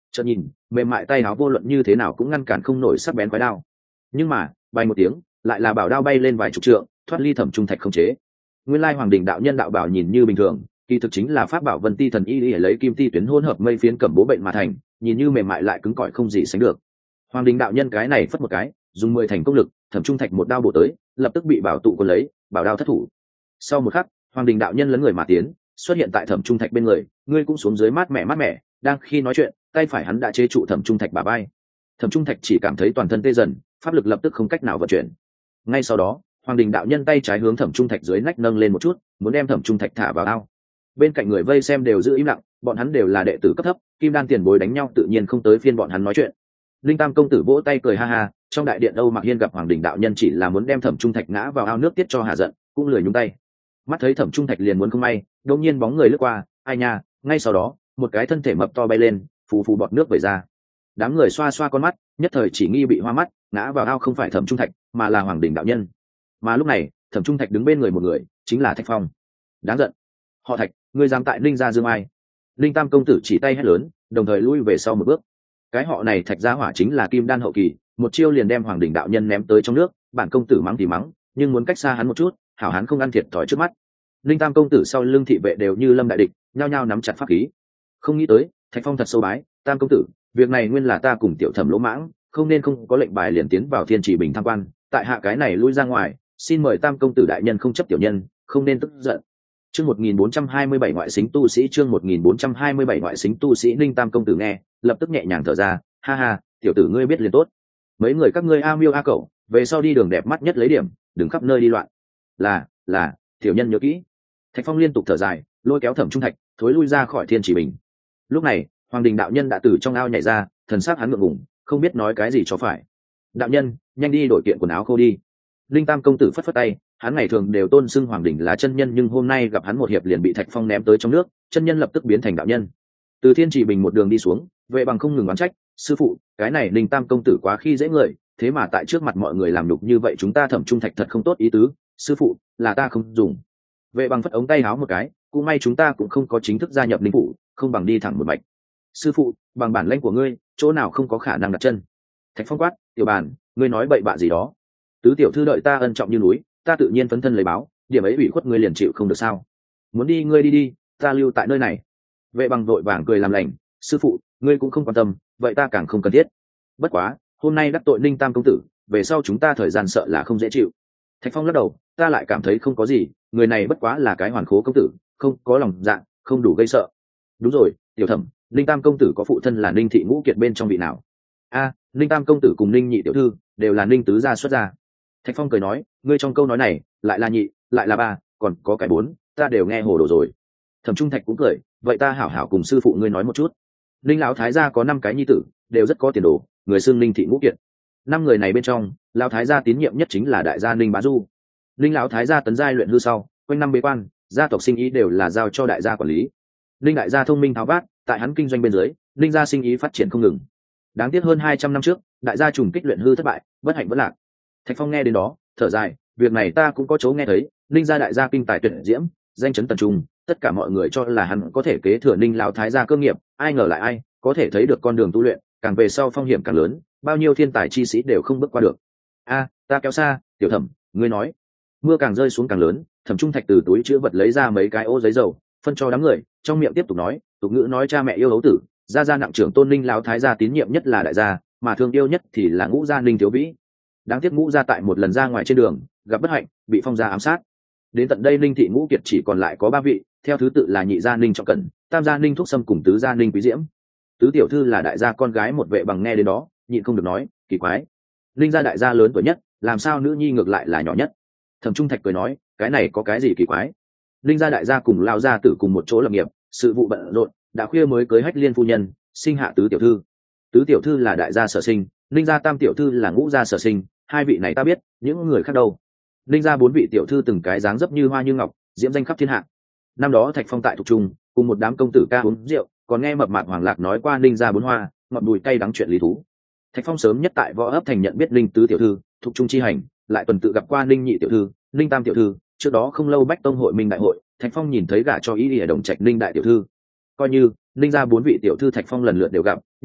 chợt nhìn mềm mại tay áo vô luận như thế nào cũng ngăn cản không nổi sắc bén quái đao, nhưng mà bay một tiếng lại là bảo đao bay lên vài chục trượng thoát ly thẩm trung thạch không chế. Nguyên lai hoàng đình đạo nhân đạo bảo nhìn như bình thường, kỳ thực chính là pháp bảo vân ti thần y để lấy kim ti tuyến hỗn hợp mây phiến cẩm bố bệnh mà thành, nhìn như mềm mại lại cứng cỏi không gì sánh được. Hoàng đình đạo nhân cái này phất một cái dùng mười thành công lực, thẩm trung thạch một đao bổ tới lập tức bị bảo tụ quân lấy, bảo đao thất thủ. Sau một khắc hoàng đình đạo nhân lấn người mà tiến xuất hiện tại thẩm trung thạch bên người, ngươi cũng xuống dưới mát mẻ mát mẻ. Đang khi nói chuyện tay phải hắn đã chế trụ thẩm trung thạch bả vai. Thẩm trung thạch chỉ cảm thấy toàn thân tê dần, pháp lực lập tức không cách nào vận chuyển. Ngay sau đó hoàng đình đạo nhân tay trái hướng thẩm trung thạch dưới nách nâng lên một chút, muốn đem thẩm trung thạch thả vào ao. Bên cạnh người vây xem đều giữ im lặng, bọn hắn đều là đệ tử cấp thấp, kim đan tiền bối đánh nhau tự nhiên không tới phiên bọn hắn nói chuyện. Linh tam công tử vỗ tay cười ha ha, trong đại điện Âu Mặc Hiên gặp hoàng đình đạo nhân chỉ là muốn đem thẩm trung thạch ngã vào ao nước tiết cho hạ giận, cũng lười nhúng tay. Mắt thấy thẩm trung thạch liền muốn không may, đột nhiên bóng người lướt qua, ai nha, ngay sau đó một cái thân thể mập to bay lên, phù phù bọt nước vẩy ra. Đám người xoa xoa con mắt, nhất thời chỉ nghi bị hoa mắt, ngã vào ao không phải thẩm trung thạch mà là hoàng đình đạo nhân. Mà lúc này thẩm trung thạch đứng bên người một người, chính là Thạch Phong. Đáng giận, họ Thạch, ngươi dám tại Ninh gia dương ai? Linh tam công tử chỉ tay hét lớn, đồng thời lui về sau một bước. Cái họ này Thạch gia hỏa chính là kim đan hậu kỳ, một chiêu liền đem hoàng đình đạo nhân ném tới trong nước. Bản công tử mắng thì mắng, nhưng muốn cách xa hắn một chút, hảo hắn không ăn thiệt thòi trước mắt. Linh tam công tử sau lưng thị vệ đều như lâm đại địch, nhao nhao nắm chặt pháp khí. Không nghĩ tới Thạch Phong thật sâu bái, tam công tử, việc này nguyên là ta cùng tiểu thẩm lỗ mãng, không nên không có lệnh bài liền tiến vào thiên trì bình tham quan, tại hạ cái này lui ra ngoài, xin mời tam công tử đại nhân không chấp tiểu nhân, không nên tức giận. Chương một nghìn bốn trăm hai mươi bảy ngoại xính tu sĩ, chương một nghìn bốn trăm hai mươi bảy ngoại xính tu sĩ. Ninh tam công tử nghe lập tức nhẹ nhàng thở ra, ha ha, tiểu tử ngươi biết liền tốt. Mấy người các ngươi a miêu a cẩu, về sau đi đường đẹp mắt nhất lấy điểm, đừng khắp nơi đi loạn. Là là tiểu nhân nhớ kỹ. Thạch Phong liên tục thở dài, lôi kéo thẩm trung thạch thối lui ra khỏi thiên trì bình. Lúc này hoàng đình đạo nhân đã từ trong ao nhảy ra, thần sắc hắn ngượng ngùng, không biết nói cái gì cho phải. Đạo nhân, nhanh đi đổi kiện quần áo khô đi. Linh tam công tử phất phất tay, hắn ngày thường đều tôn xưng hoàng đình là chân nhân, nhưng hôm nay gặp hắn một hiệp liền bị Thạch Phong ném tới trong nước, chân nhân lập tức biến thành đạo nhân. Từ thiên trì bình một đường đi xuống, vệ bằng không ngừng oán trách, sư phụ, cái này Linh tam công tử quá khi dễ người, thế mà tại trước mặt mọi người làm nhục như vậy, chúng ta thẩm trung thạch thật không tốt ý tứ, sư phụ, là ta không dùng. Vệ bằng phất ống tay háo một cái, cũng may chúng ta cũng không có chính thức gia nhập linh phủ, không bằng đi thẳng một mạch. Sư phụ, bằng bản lãnh của ngươi, chỗ nào không có khả năng đặt chân. Thạch Phong quát, tiểu bản, ngươi nói bậy bạ gì đó. Tứ tiểu thư đợi ta ân trọng như núi, ta tự nhiên phấn thân lấy báo, điểm ấy ủy khuất ngươi liền chịu không được sao? Muốn đi ngươi đi đi, ta lưu tại nơi này. Vệ bằng vội vàng cười làm lành, sư phụ, ngươi cũng không quan tâm, vậy ta càng không cần thiết. Bất quá, hôm nay đắc tội Ninh tam công tử, về sau chúng ta thời gian sợ là không dễ chịu. Thạch Phong lắc đầu, ta lại cảm thấy không có gì, người này bất quá là cái hoàn khố công tử, không có lòng dạ, không đủ gây sợ. Đúng rồi, tiểu thẩm, Ninh tam công tử có phụ thân là Ninh thị ngũ kiệt bên trong vị nào? A, Ninh tam công tử cùng Ninh nhị tiểu thư đều là Ninh tứ gia xuất gia. Thạch Phong cười nói, ngươi trong câu nói này lại là nhị, lại là ba, còn có cái bốn, ta đều nghe hồ đồ rồi. Thẩm Trung Thạch cũng cười, vậy ta hảo hảo cùng sư phụ ngươi nói một chút. Ninh lão thái gia có năm cái nhi tử, đều rất có tiền đồ, người xưng Ninh thị ngũ kiệt. Năm người này bên trong, lão thái gia tín nhiệm nhất chính là đại gia Ninh Bá Du. Ninh lão thái gia tấn giai luyện hư sau, quanh năm bế quan, gia tộc sinh ý đều là giao cho đại gia quản lý. Ninh đại gia thông minh tháo vát, tại hắn kinh doanh bên dưới, Ninh gia sinh ý phát triển không ngừng. Đáng tiếc hơn hai trăm năm trước, đại gia trùng kích luyện hư thất bại, bất hạnh bất lạc. Thạch Phong nghe đến đó, thở dài, việc này ta cũng có chỗ nghe thấy, Ninh gia đại gia kinh tài tuyệt diễm, danh chấn tần trung, tất cả mọi người cho là hắn có thể kế thừa Ninh lão thái gia cơ nghiệp, ai ngờ lại ai, có thể thấy được con đường tu luyện, càng về sau phong hiểm càng lớn, bao nhiêu thiên tài chi sĩ đều không bước qua được. A, ta kéo xa, tiểu thẩm, ngươi nói. Mưa càng rơi xuống càng lớn, Thẩm Trung Thạch từ túi chứa vật lấy ra mấy cái ô giấy dầu, phân cho đám người, trong miệng tiếp tục nói, tục ngữ nói cha mẹ yêu hấu tử, gia gia nặng trưởng tôn Ninh lão thái gia tín nhiệm nhất là đại gia, mà thương yêu nhất thì là ngũ gia Ninh thiếu vĩ. Đáng tiếc ngũ gia tại một lần ra ngoài trên đường gặp bất hạnh, bị phong gia ám sát. Đến tận đây Ninh thị ngũ kiệt chỉ còn lại có ba vị, theo thứ tự là nhị gia Ninh trọng cẩn, tam gia Ninh thúc sâm cùng tứ gia Ninh quý diễm. Tứ tiểu thư là đại gia con gái một vệ bằng nghe đến đó, nhịn không được nói, kỳ quái, Ninh gia đại gia lớn tuổi nhất, làm sao nữ nhi ngược lại là nhỏ nhất? Thẩm Trung Thạch cười nói, cái này có cái gì kỳ quái? Ninh gia đại gia cùng lao gia tử cùng một chỗ lập nghiệp, sự vụ bận rộn, đã khuya mới cưới Hách Liên phu nhân, sinh hạ tứ tiểu thư. Tứ tiểu thư là đại gia sở sinh, Ninh gia tam tiểu thư là ngũ gia sở sinh, hai vị này ta biết, những người khác đâu? Ninh gia bốn vị tiểu thư từng cái dáng dấp như hoa như ngọc, diễm danh khắp thiên hạ. Năm đó Thạch Phong tại Thục Trung, cùng một đám công tử ca uống rượu, còn nghe mập mạp Hoàng Lạc nói qua Ninh gia bốn hoa, ngọt bùi cay đắng chuyện lý thú. Thạch Phong sớm nhất tại Võ Ấp thành nhận biết Ninh tứ tiểu thư, Thục Trung chi hành, lại tuần tự gặp qua Ninh nhị tiểu thư, Ninh tam tiểu thư, trước đó không lâu Bách Tông hội minh đại hội, Thạch Phong nhìn thấy gả cho ý ở đồng trạch Ninh đại tiểu thư. Coi như Ninh gia bốn vị tiểu thư Thạch Phong lần lượt đều gặp,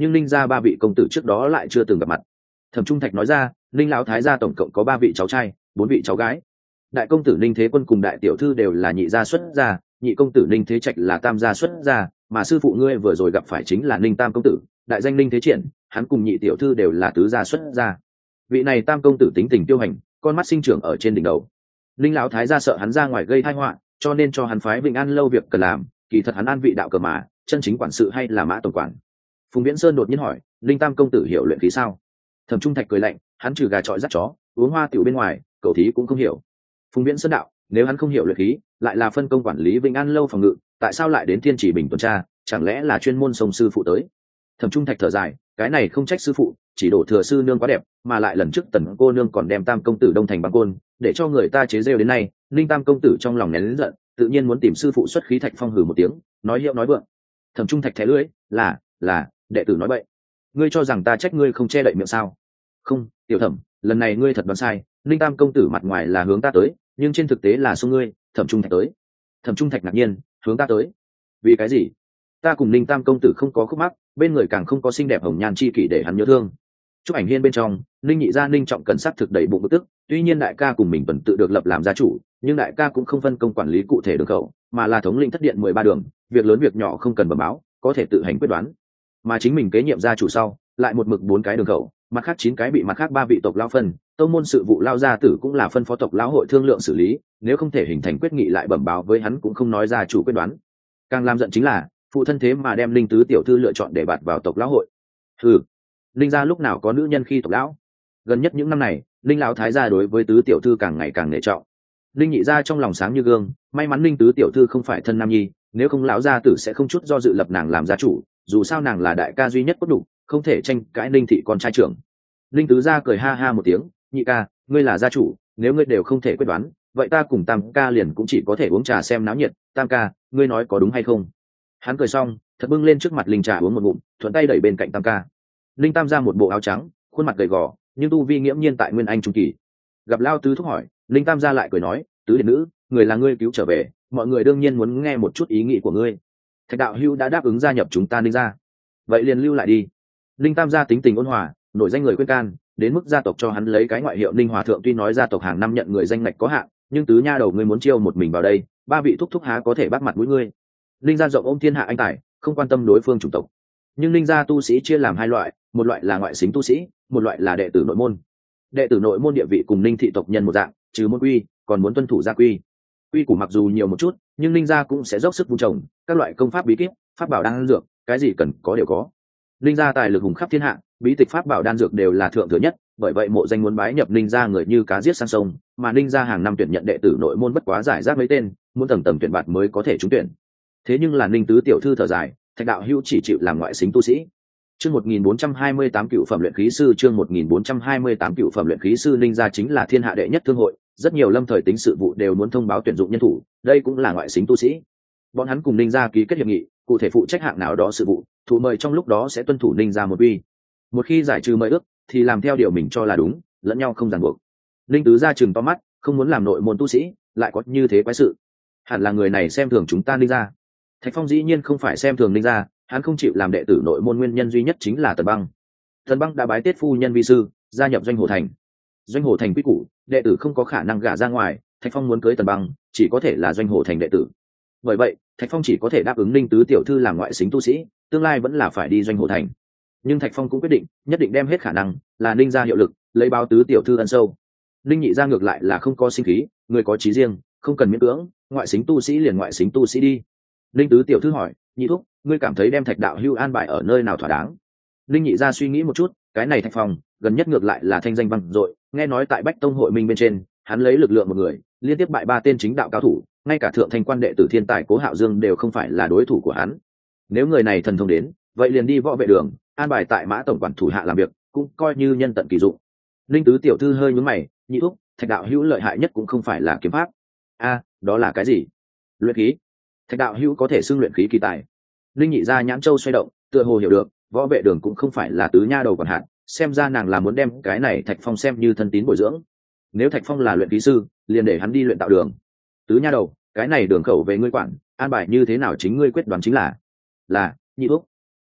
nhưng ninh gia ba vị công tử trước đó lại chưa từng gặp mặt. Thẩm Trung Thạch nói ra, ninh lão thái gia tổng cộng có ba vị cháu trai, bốn vị cháu gái. Đại công tử ninh thế quân cùng đại tiểu thư đều là nhị gia xuất gia, nhị công tử ninh thế trạch là tam gia xuất gia, mà sư phụ ngươi vừa rồi gặp phải chính là ninh tam công tử, đại danh ninh thế triển, hắn cùng nhị tiểu thư đều là tứ gia xuất gia. Vị này tam công tử tính tình tiêu hành, con mắt sinh trưởng ở trên đỉnh đầu. Ninh lão thái gia sợ hắn ra ngoài gây tai họa, cho nên cho hắn phái Vịnh An lâu việc cần làm, kỳ thật hắn an vị đạo cờ mà, chân chính quản sự hay là Mã tổng quản. Phùng Viễn Sơn đột nhiên hỏi, Ninh tam công tử hiểu luyện khí sao? Thẩm Trung Thạch cười lạnh, hắn trừ gà chọi dắt chó, uống hoa tiểu bên ngoài, cậu thí cũng không hiểu. Phùng Viễn Sơn đạo, nếu hắn không hiểu luyện khí, lại là phân công quản lý Vịnh An lâu phòng ngự, tại sao lại đến Thiên Chỉ Bình tuần tra, chẳng lẽ là chuyên môn sông sư phụ tới? Thẩm Trung Thạch thở dài, cái này không trách sư phụ, chỉ đổ thừa sư nương quá đẹp, mà lại lần trước Tần cô nương còn đem tam công tử đông thành băng côn, để cho người ta chế rêu đến nay. Ninh tam công tử trong lòng nén lớn giận, tự nhiên muốn tìm sư phụ xuất khí. Thạch Phong hừ một tiếng, nói hiệu nói vượng. Thẩm Trung Thạch thẻ lưỡi, là là đệ tử nói vậy. Ngươi cho rằng ta trách ngươi không che đậy miệng sao? Không, tiểu thẩm, lần này ngươi thật đoán sai. Ninh tam công tử mặt ngoài là hướng ta tới, nhưng trên thực tế là xung ngươi. Thẩm Trung Thạch tới. Thẩm Trung Thạch ngạc nhiên, hướng ta tới? Vì cái gì? Ta cùng Ninh tam công tử không có khúc mắc, bên người càng không có xinh đẹp hồng nhan chi kỷ để hắn nhớ thương. Chúc ảnh hiên bên trong, Ninh nhị gia Ninh trọng cần sắc thực đầy bụng bực tức. Tuy nhiên đại ca cùng mình vẫn tự được lập làm gia chủ, nhưng đại ca cũng không phân công quản lý cụ thể đường khẩu, mà là thống lĩnh thất điện mười ba đường, việc lớn việc nhỏ không cần bẩm báo, có thể tự hành quyết đoán. Mà chính mình kế nhiệm gia chủ sau, lại một mực bốn cái đường khẩu, mặt khác chín cái bị mặt khác ba vị tộc lão phân, tông môn sự vụ lao gia tử cũng là phân phó tộc lão hội thương lượng xử lý, nếu không thể hình thành quyết nghị lại bẩm báo với hắn cũng không nói gia chủ quyết đoán. Càng làm giận chính là phụ thân thế mà đem Linh tứ tiểu thư lựa chọn để bạt vào tộc lão hội. Ừ, Linh gia lúc nào có nữ nhân khi tộc lão? Gần nhất những năm này, Linh lão thái gia đối với tứ tiểu thư càng ngày càng nể trọng. Linh nhị gia trong lòng sáng như gương, may mắn Linh tứ tiểu thư không phải thân nam nhi, nếu không lão gia tử sẽ không chút do dự lập nàng làm gia chủ, dù sao nàng là đại ca duy nhất cốt đủ, không thể tranh cãi Linh thị con trai trưởng. Linh tứ gia cười ha ha một tiếng, nhị ca, ngươi là gia chủ, nếu ngươi đều không thể quyết đoán, vậy ta cùng tam ca liền cũng chỉ có thể uống trà xem náo nhiệt. Tam ca, ngươi nói có đúng hay không? Hắn cười xong, thật bưng lên trước mặt Linh trà uống một ngụm, thuận tay đẩy bên cạnh tam ca. Linh tam ra một bộ áo trắng, khuôn mặt gầy gò, nhưng tu vi nghiễm nhiên tại nguyên anh trung kỳ. Gặp lao tứ thúc hỏi, Linh tam ra lại cười nói, tứ điện nữ, người là ngươi cứu trở về, mọi người đương nhiên muốn nghe một chút ý nghĩ của ngươi. Thạch đạo hưu đã đáp ứng gia nhập chúng ta Linh gia, vậy liền lưu lại đi. Linh tam gia tính tình ôn hòa, nổi danh người khuyên can, đến mức gia tộc cho hắn lấy cái ngoại hiệu Linh hòa thượng. Tuy nói gia tộc hàng năm nhận người danh ngạch có hạn, nhưng tứ nha đầu ngươi muốn chiêu một mình vào đây, ba vị thúc thúc há có thể bắt mặt mũi ngươi. Linh gia rộng ôm thiên hạ anh tài, không quan tâm đối phương chủng tộc. Nhưng Linh gia tu sĩ chia làm hai loại, một loại là ngoại xính tu sĩ, một loại là đệ tử nội môn. Đệ tử nội môn địa vị cùng Linh thị tộc nhân một dạng, trừ môn quy, còn muốn tuân thủ gia quy. Quy củ mặc dù nhiều một chút, nhưng Linh gia cũng sẽ dốc sức vun trồng các loại công pháp bí kíp, pháp bảo đan dược, cái gì cần có đều có. Linh gia tài lực hùng khắp thiên hạ, bí tịch pháp bảo đan dược đều là thượng thừa nhất, bởi vậy mộ danh muốn bái nhập Linh gia người như cá giết sang sông, mà Linh gia hàng năm tuyển nhận đệ tử nội môn bất quá giải rác mấy tên, muốn tầng tầng tuyển bạt mới có thể trúng tuyển. Thế nhưng là Linh tứ tiểu thư thở dài, Thạch đạo hữu chỉ chịu làm ngoại xính tu sĩ. Chương một nghìn bốn trăm hai mươi tám cựu phẩm luyện khí sư, chương một nghìn bốn trăm hai mươi tám cựu phẩm luyện khí sư. Linh gia chính là thiên hạ đệ nhất thương hội, rất nhiều lâm thời tính sự vụ đều muốn thông báo tuyển dụng nhân thủ, đây cũng là ngoại xính tu sĩ. Bọn hắn cùng Linh gia ký kết hiệp nghị, cụ thể phụ trách hạng nào đó sự vụ, thủ mời trong lúc đó sẽ tuân thủ Linh gia một uy. Một khi giải trừ mời ước, thì làm theo điều mình cho là đúng, lẫn nhau không ràng buộc. Linh tứ gia trừng to mắt, không muốn làm nội môn tu sĩ, lại có như thế quái sự. Hẳn là người này xem thường chúng ta Linh gia. Thạch Phong dĩ nhiên không phải xem thường Linh gia, hắn không chịu làm đệ tử nội môn nguyên nhân duy nhất chính là Tần Băng. Tần Băng đã bái tiết phu nhân vi sư, gia nhập Doanh Hồ Thành. Doanh Hồ Thành quy củ, đệ tử không có khả năng gả ra ngoài, Thạch Phong muốn cưới Tần Băng, chỉ có thể là Doanh Hồ Thành đệ tử. Bởi vậy, Thạch Phong chỉ có thể đáp ứng Linh tứ tiểu thư làm ngoại xính tu sĩ, tương lai vẫn là phải đi Doanh Hồ Thành. Nhưng Thạch Phong cũng quyết định, nhất định đem hết khả năng, là Linh gia hiệu lực, lấy báo tứ tiểu thư ân sâu. Linh nhị gia ngược lại là không có sinh khí, người có chí riêng, không cần miễn cưỡng, ngoại xính tu sĩ liền ngoại xính tu sĩ đi. Linh tứ tiểu thư hỏi, nhị thúc, ngươi cảm thấy đem Thạch đạo hưu an bài ở nơi nào thỏa đáng? Linh nhị gia suy nghĩ một chút, cái này Thạch Phong gần nhất ngược lại là thanh danh vang dội, nghe nói tại Bách Tông hội minh bên trên, hắn lấy lực lượng một người, liên tiếp bại ba tên chính đạo cao thủ, ngay cả thượng thanh quan đệ tử thiên tài Cố Hạo Dương đều không phải là đối thủ của hắn. Nếu người này thần thông đến, vậy liền đi võ vệ đường, an bài tại Mã tổng quản thủ hạ làm việc, cũng coi như nhân tận kỳ dụng. Linh tứ tiểu thư hơi nhướng mày, nhị thúc, Thạch đạo hữu lợi hại nhất cũng không phải là kiếm pháp. A, đó là cái gì? Luyện khí. Thạch đạo hữu có thể xưng luyện khí kỳ tài. Linh nhị gia nhãn châu xoay động, tựa hồ hiểu được, võ vệ đường cũng không phải là tứ nha đầu còn hạn, xem ra nàng là muốn đem cái này Thạch Phong xem như thân tín bồi dưỡng. Nếu Thạch Phong là luyện khí sư, liền để hắn đi luyện tạo đường. Tứ nha đầu, cái này đường khẩu về ngươi quản, an bài như thế nào chính ngươi quyết đoán chính là. Là, nhị thúc.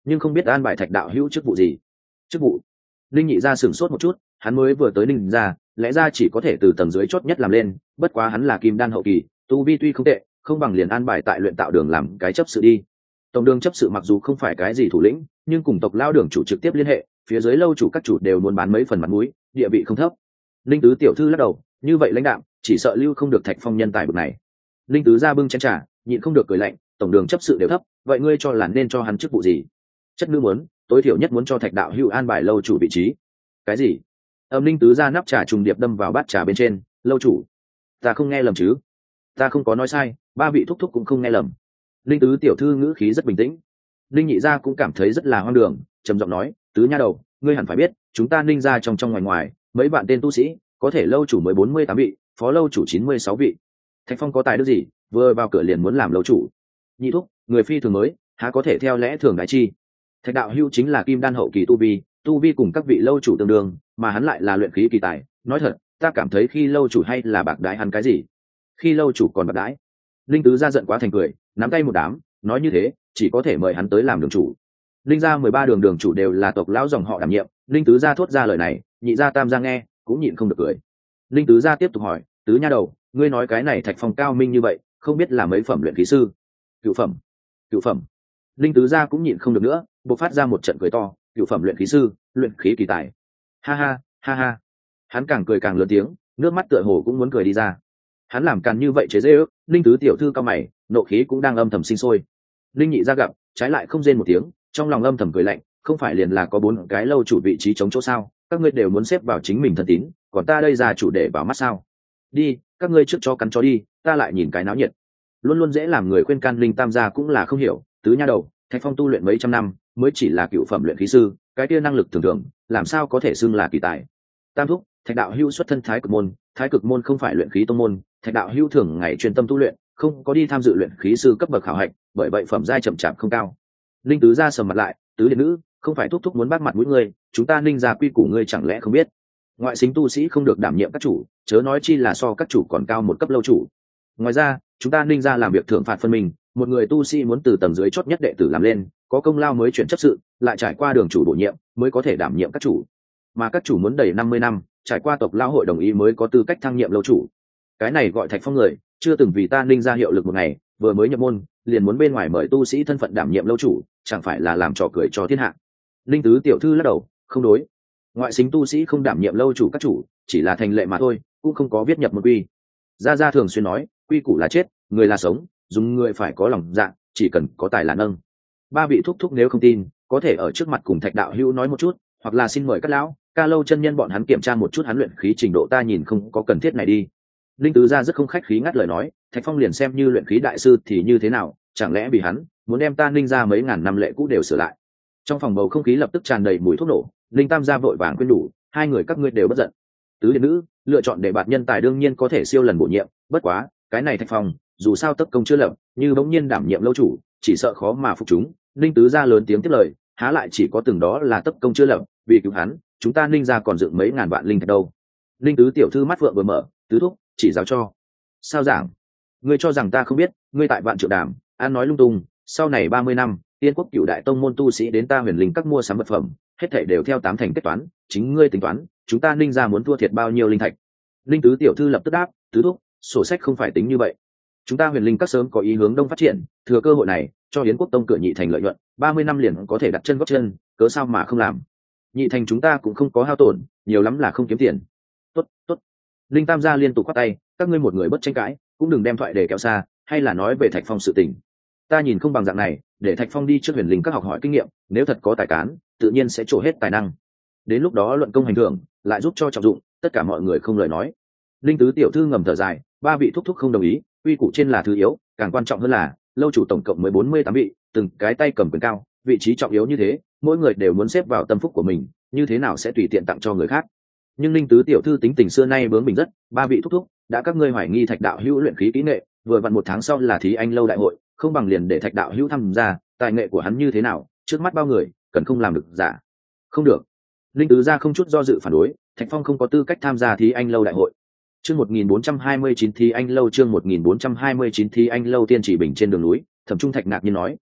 nhưng không biết an bài Thạch đạo hữu chức vụ gì. Chức vụ? Linh Nhị Gia sửng sốt một chút, hắn mới vừa tới Ninh gia, lẽ ra chỉ có thể từ tầng dưới chót nhất làm lên, bất quá hắn là kim đan hậu kỳ, tu vi tuy không tệ, không bằng liền an bài tại luyện tạo đường làm cái chấp sự đi. Tổng đường chấp sự mặc dù không phải cái gì thủ lĩnh, nhưng cùng tộc lao đường chủ trực tiếp liên hệ, phía dưới lâu chủ các chủ đều muốn bán mấy phần mặt mũi, địa vị không thấp. Linh tứ tiểu thư lắc đầu, như vậy lãnh đạo chỉ sợ lưu không được Thạch Phong nhân tài bậc này. Linh tứ ra bưng chén trà, nhịn không được cười lạnh, tổng đường chấp sự đều thấp, vậy ngươi cho là nên cho hắn chức vụ gì? Chất nữ muốn, tối thiểu nhất muốn cho Thạch đạo hữu an bài lâu chủ vị trí. Cái gì? Âm Linh tứ ra nắp trà trùng điệp đâm vào bát trà bên trên, lâu chủ, ta không nghe lầm chứ? Ta không có nói sai, ba vị thúc thúc cũng không nghe lầm. Linh tứ tiểu thư ngữ khí rất bình tĩnh. Linh Nhị Gia cũng cảm thấy rất là hoang đường, trầm giọng nói, tứ nha đầu, ngươi hẳn phải biết, chúng ta Ninh gia trong trong ngoài ngoài, mấy bạn tên tu sĩ, có thể lâu chủ mới bốn mươi tám vị, phó lâu chủ chín mươi sáu vị. Thạch Phong có tài đức gì, vừa vào cửa liền muốn làm lâu chủ? Nhị thúc, người phi thường mới, há có thể theo lẽ thường đại chi? Thạch đạo hữu chính là kim đan hậu kỳ tu vi, tu vi cùng các vị lâu chủ tương đương, mà hắn lại là luyện khí kỳ tài, nói thật, ta cảm thấy khi lâu chủ hay là bạc đái hắn cái gì? Khi lâu chủ còn bạc đái? Linh tứ gia giận quá thành cười, nắm tay một đám, nói như thế, chỉ có thể mời hắn tới làm đường chủ. Linh gia mười ba đường đường chủ đều là tộc lão dòng họ đảm nhiệm, Linh tứ gia thốt ra lời này, nhị gia tam gia nghe, cũng nhịn không được cười. Linh tứ gia tiếp tục hỏi, tứ nha đầu, ngươi nói cái này Thạch Phong cao minh như vậy, không biết là mấy phẩm luyện khí sư? Cửu phẩm. Cửu phẩm. Linh tứ gia cũng nhịn không được nữa, bộc phát ra một trận cười to, cửu phẩm luyện khí sư, luyện khí kỳ tài. Ha ha, ha ha. Hắn càng cười càng lớn tiếng, nước mắt tựa hồ cũng muốn cười đi ra. Hắn làm càn như vậy chế giễu, Linh tứ tiểu thư cao mày, nộ khí cũng đang âm thầm sinh sôi. Linh Nhị Gia gặp, trái lại không rên một tiếng, trong lòng âm thầm cười lạnh, không phải liền là có bốn cái lâu chủ vị trí chống chỗ sao? Các ngươi đều muốn xếp vào chính mình thân tín, còn ta đây ra chủ để vào mắt sao? Đi, các ngươi trước cho cắn chó đi, ta lại nhìn cái náo nhiệt. Luôn luôn dễ làm người khuyên can Linh Tam gia cũng là không hiểu, tứ nha đầu, Thạch Phong tu luyện mấy trăm năm, mới chỉ là cựu phẩm luyện khí sư, cái kia năng lực thường thường, làm sao có thể xưng là kỳ tài? Tam thúc, Thạch đạo hữu xuất thân Thái Cực môn, Thái Cực môn không phải luyện khí tông môn, Thạch đạo hữu thường ngày chuyên tâm tu luyện, không có đi tham dự luyện khí sư cấp bậc khảo hạch, bởi vậy phẩm giai chậm chạp không cao. Linh tứ gia sầm mặt lại, tứ điện nữ, không phải thúc thúc muốn bắt mặt mũi ngươi, chúng ta Ninh gia quy củ ngươi chẳng lẽ không biết? Ngoại xính tu sĩ không được đảm nhiệm các chủ, chớ nói chi là so các chủ còn cao một cấp lâu chủ. Ngoài ra, chúng ta Ninh gia làm việc thưởng phạt phân minh, một người tu sĩ muốn từ tầng dưới chót nhất đệ tử làm lên, có công lao mới chuyển chấp sự, lại trải qua đường chủ bổ nhiệm, mới có thể đảm nhiệm các chủ. Mà các chủ muốn đầy năm mươi năm, trải qua tộc lao hội đồng ý mới có tư cách thăng nhiệm lâu chủ. Cái này gọi Thạch Phong người, chưa từng vì ta Ninh gia hiệu lực một ngày, vừa mới nhập môn, liền muốn bên ngoài mời tu sĩ thân phận đảm nhiệm lâu chủ, chẳng phải là làm trò cười cho thiên hạ. Linh tứ tiểu thư lắc đầu, không đối. Ngoại xính tu sĩ không đảm nhiệm lâu chủ các chủ, chỉ là thành lệ mà thôi, cũng không có viết nhập một quy. Gia Gia thường xuyên nói, quy củ là chết, người là sống, dùng người phải có lòng dạ, chỉ cần có tài là nâng. Ba vị thúc thúc nếu không tin, có thể ở trước mặt cùng Thạch đạo hữu nói một chút, hoặc là xin mời các lão, ca lâu chân nhân bọn hắn kiểm tra một chút hắn luyện khí trình độ, ta nhìn không có cần thiết này đi. Linh tứ gia rất không khách khí ngắt lời nói, Thạch Phong liền xem như luyện khí đại sư thì như thế nào, chẳng lẽ vì hắn muốn đem ta Ninh gia mấy ngàn năm lệ cũ đều sửa lại? Trong phòng bầu không khí lập tức tràn đầy mùi thuốc nổ. Linh tam gia vội vàng khuyên đủ, hai người các ngươi đều bất giận. Tứ điện nữ, lựa chọn để bạt nhân tài đương nhiên có thể siêu lần bổ nhiệm, bất quá cái này Thạch Phong dù sao tất công chưa lập, như bỗng nhiên đảm nhiệm lâu chủ, chỉ sợ khó mà phục chúng. Linh tứ gia lớn tiếng tiếp lời, há lại chỉ có từng đó là tất công chưa lập, vì cứu hắn, chúng ta Ninh gia còn dựng mấy ngàn vạn linh thạch đâu. Linh tứ tiểu thư mắt vượng vừa mở, tứ thúc chỉ giáo cho. Sao giảng? Ngươi cho rằng ta không biết? Ngươi tại Vạn Trượng Đàm an nói lung tung. Sau này ba mươi năm, Tiên Quốc cửu đại tông môn tu sĩ đến ta Huyền Linh các mua sắm vật phẩm, hết thảy đều theo tám thành kết toán, chính ngươi tính toán, chúng ta Ninh gia muốn thua thiệt bao nhiêu linh thạch? Linh tứ tiểu thư lập tức đáp, tứ thúc, sổ sách không phải tính như vậy. Chúng ta Huyền Linh các sớm có ý hướng đông phát triển, thừa cơ hội này cho Yến Quốc tông cửa nhị thành lợi nhuận, ba mươi năm liền có thể đặt chân gót chân, cớ sao mà không làm? Nhị thành chúng ta cũng không có hao tổn, nhiều lắm là không kiếm tiền. Tốt, tốt. Linh tam gia liên tục quát tay, các ngươi một người bất tranh cãi, cũng đừng đem thoại để kéo xa, hay là nói về Thạch Phong sự tình. Ta nhìn không bằng dạng này, để Thạch Phong đi trước Huyền Linh các học hỏi kinh nghiệm, nếu thật có tài cán, tự nhiên sẽ trổ hết tài năng. Đến lúc đó luận công hành thưởng, lại giúp cho trọng dụng, tất cả mọi người không lời nói. Linh tứ tiểu thư ngầm thở dài, ba vị thúc thúc không đồng ý, quy củ trên là thứ yếu, càng quan trọng hơn là lâu chủ tổng cộng mới bốn mươi tám vị, từng cái tay cầm quyền cao, vị trí trọng yếu như thế, mỗi người đều muốn xếp vào tâm phúc của mình, như thế nào sẽ tùy tiện tặng cho người khác? Nhưng Linh tứ tiểu thư tính tình xưa nay bướng bỉnh rất, ba vị thúc thúc đã các ngươi hoài nghi Thạch đạo hữu luyện khí kỹ nghệ, vừa vặn một tháng sau là thí anh lâu đại hội, không bằng liền để Thạch đạo hữu tham gia, tài nghệ của hắn như thế nào, trước mắt bao người, cần không làm được giả. Không được. Linh tứ gia không chút do dự phản đối, Thạch Phong không có tư cách tham gia thí anh lâu đại hội. Chương một nghìn bốn trăm hai mươi chín thí anh lâu, chương một nghìn bốn trăm hai mươi chín thí anh lâu. Tiên Chỉ Bình trên đường núi, Thẩm Trung Thạch ngạc nhiên nói,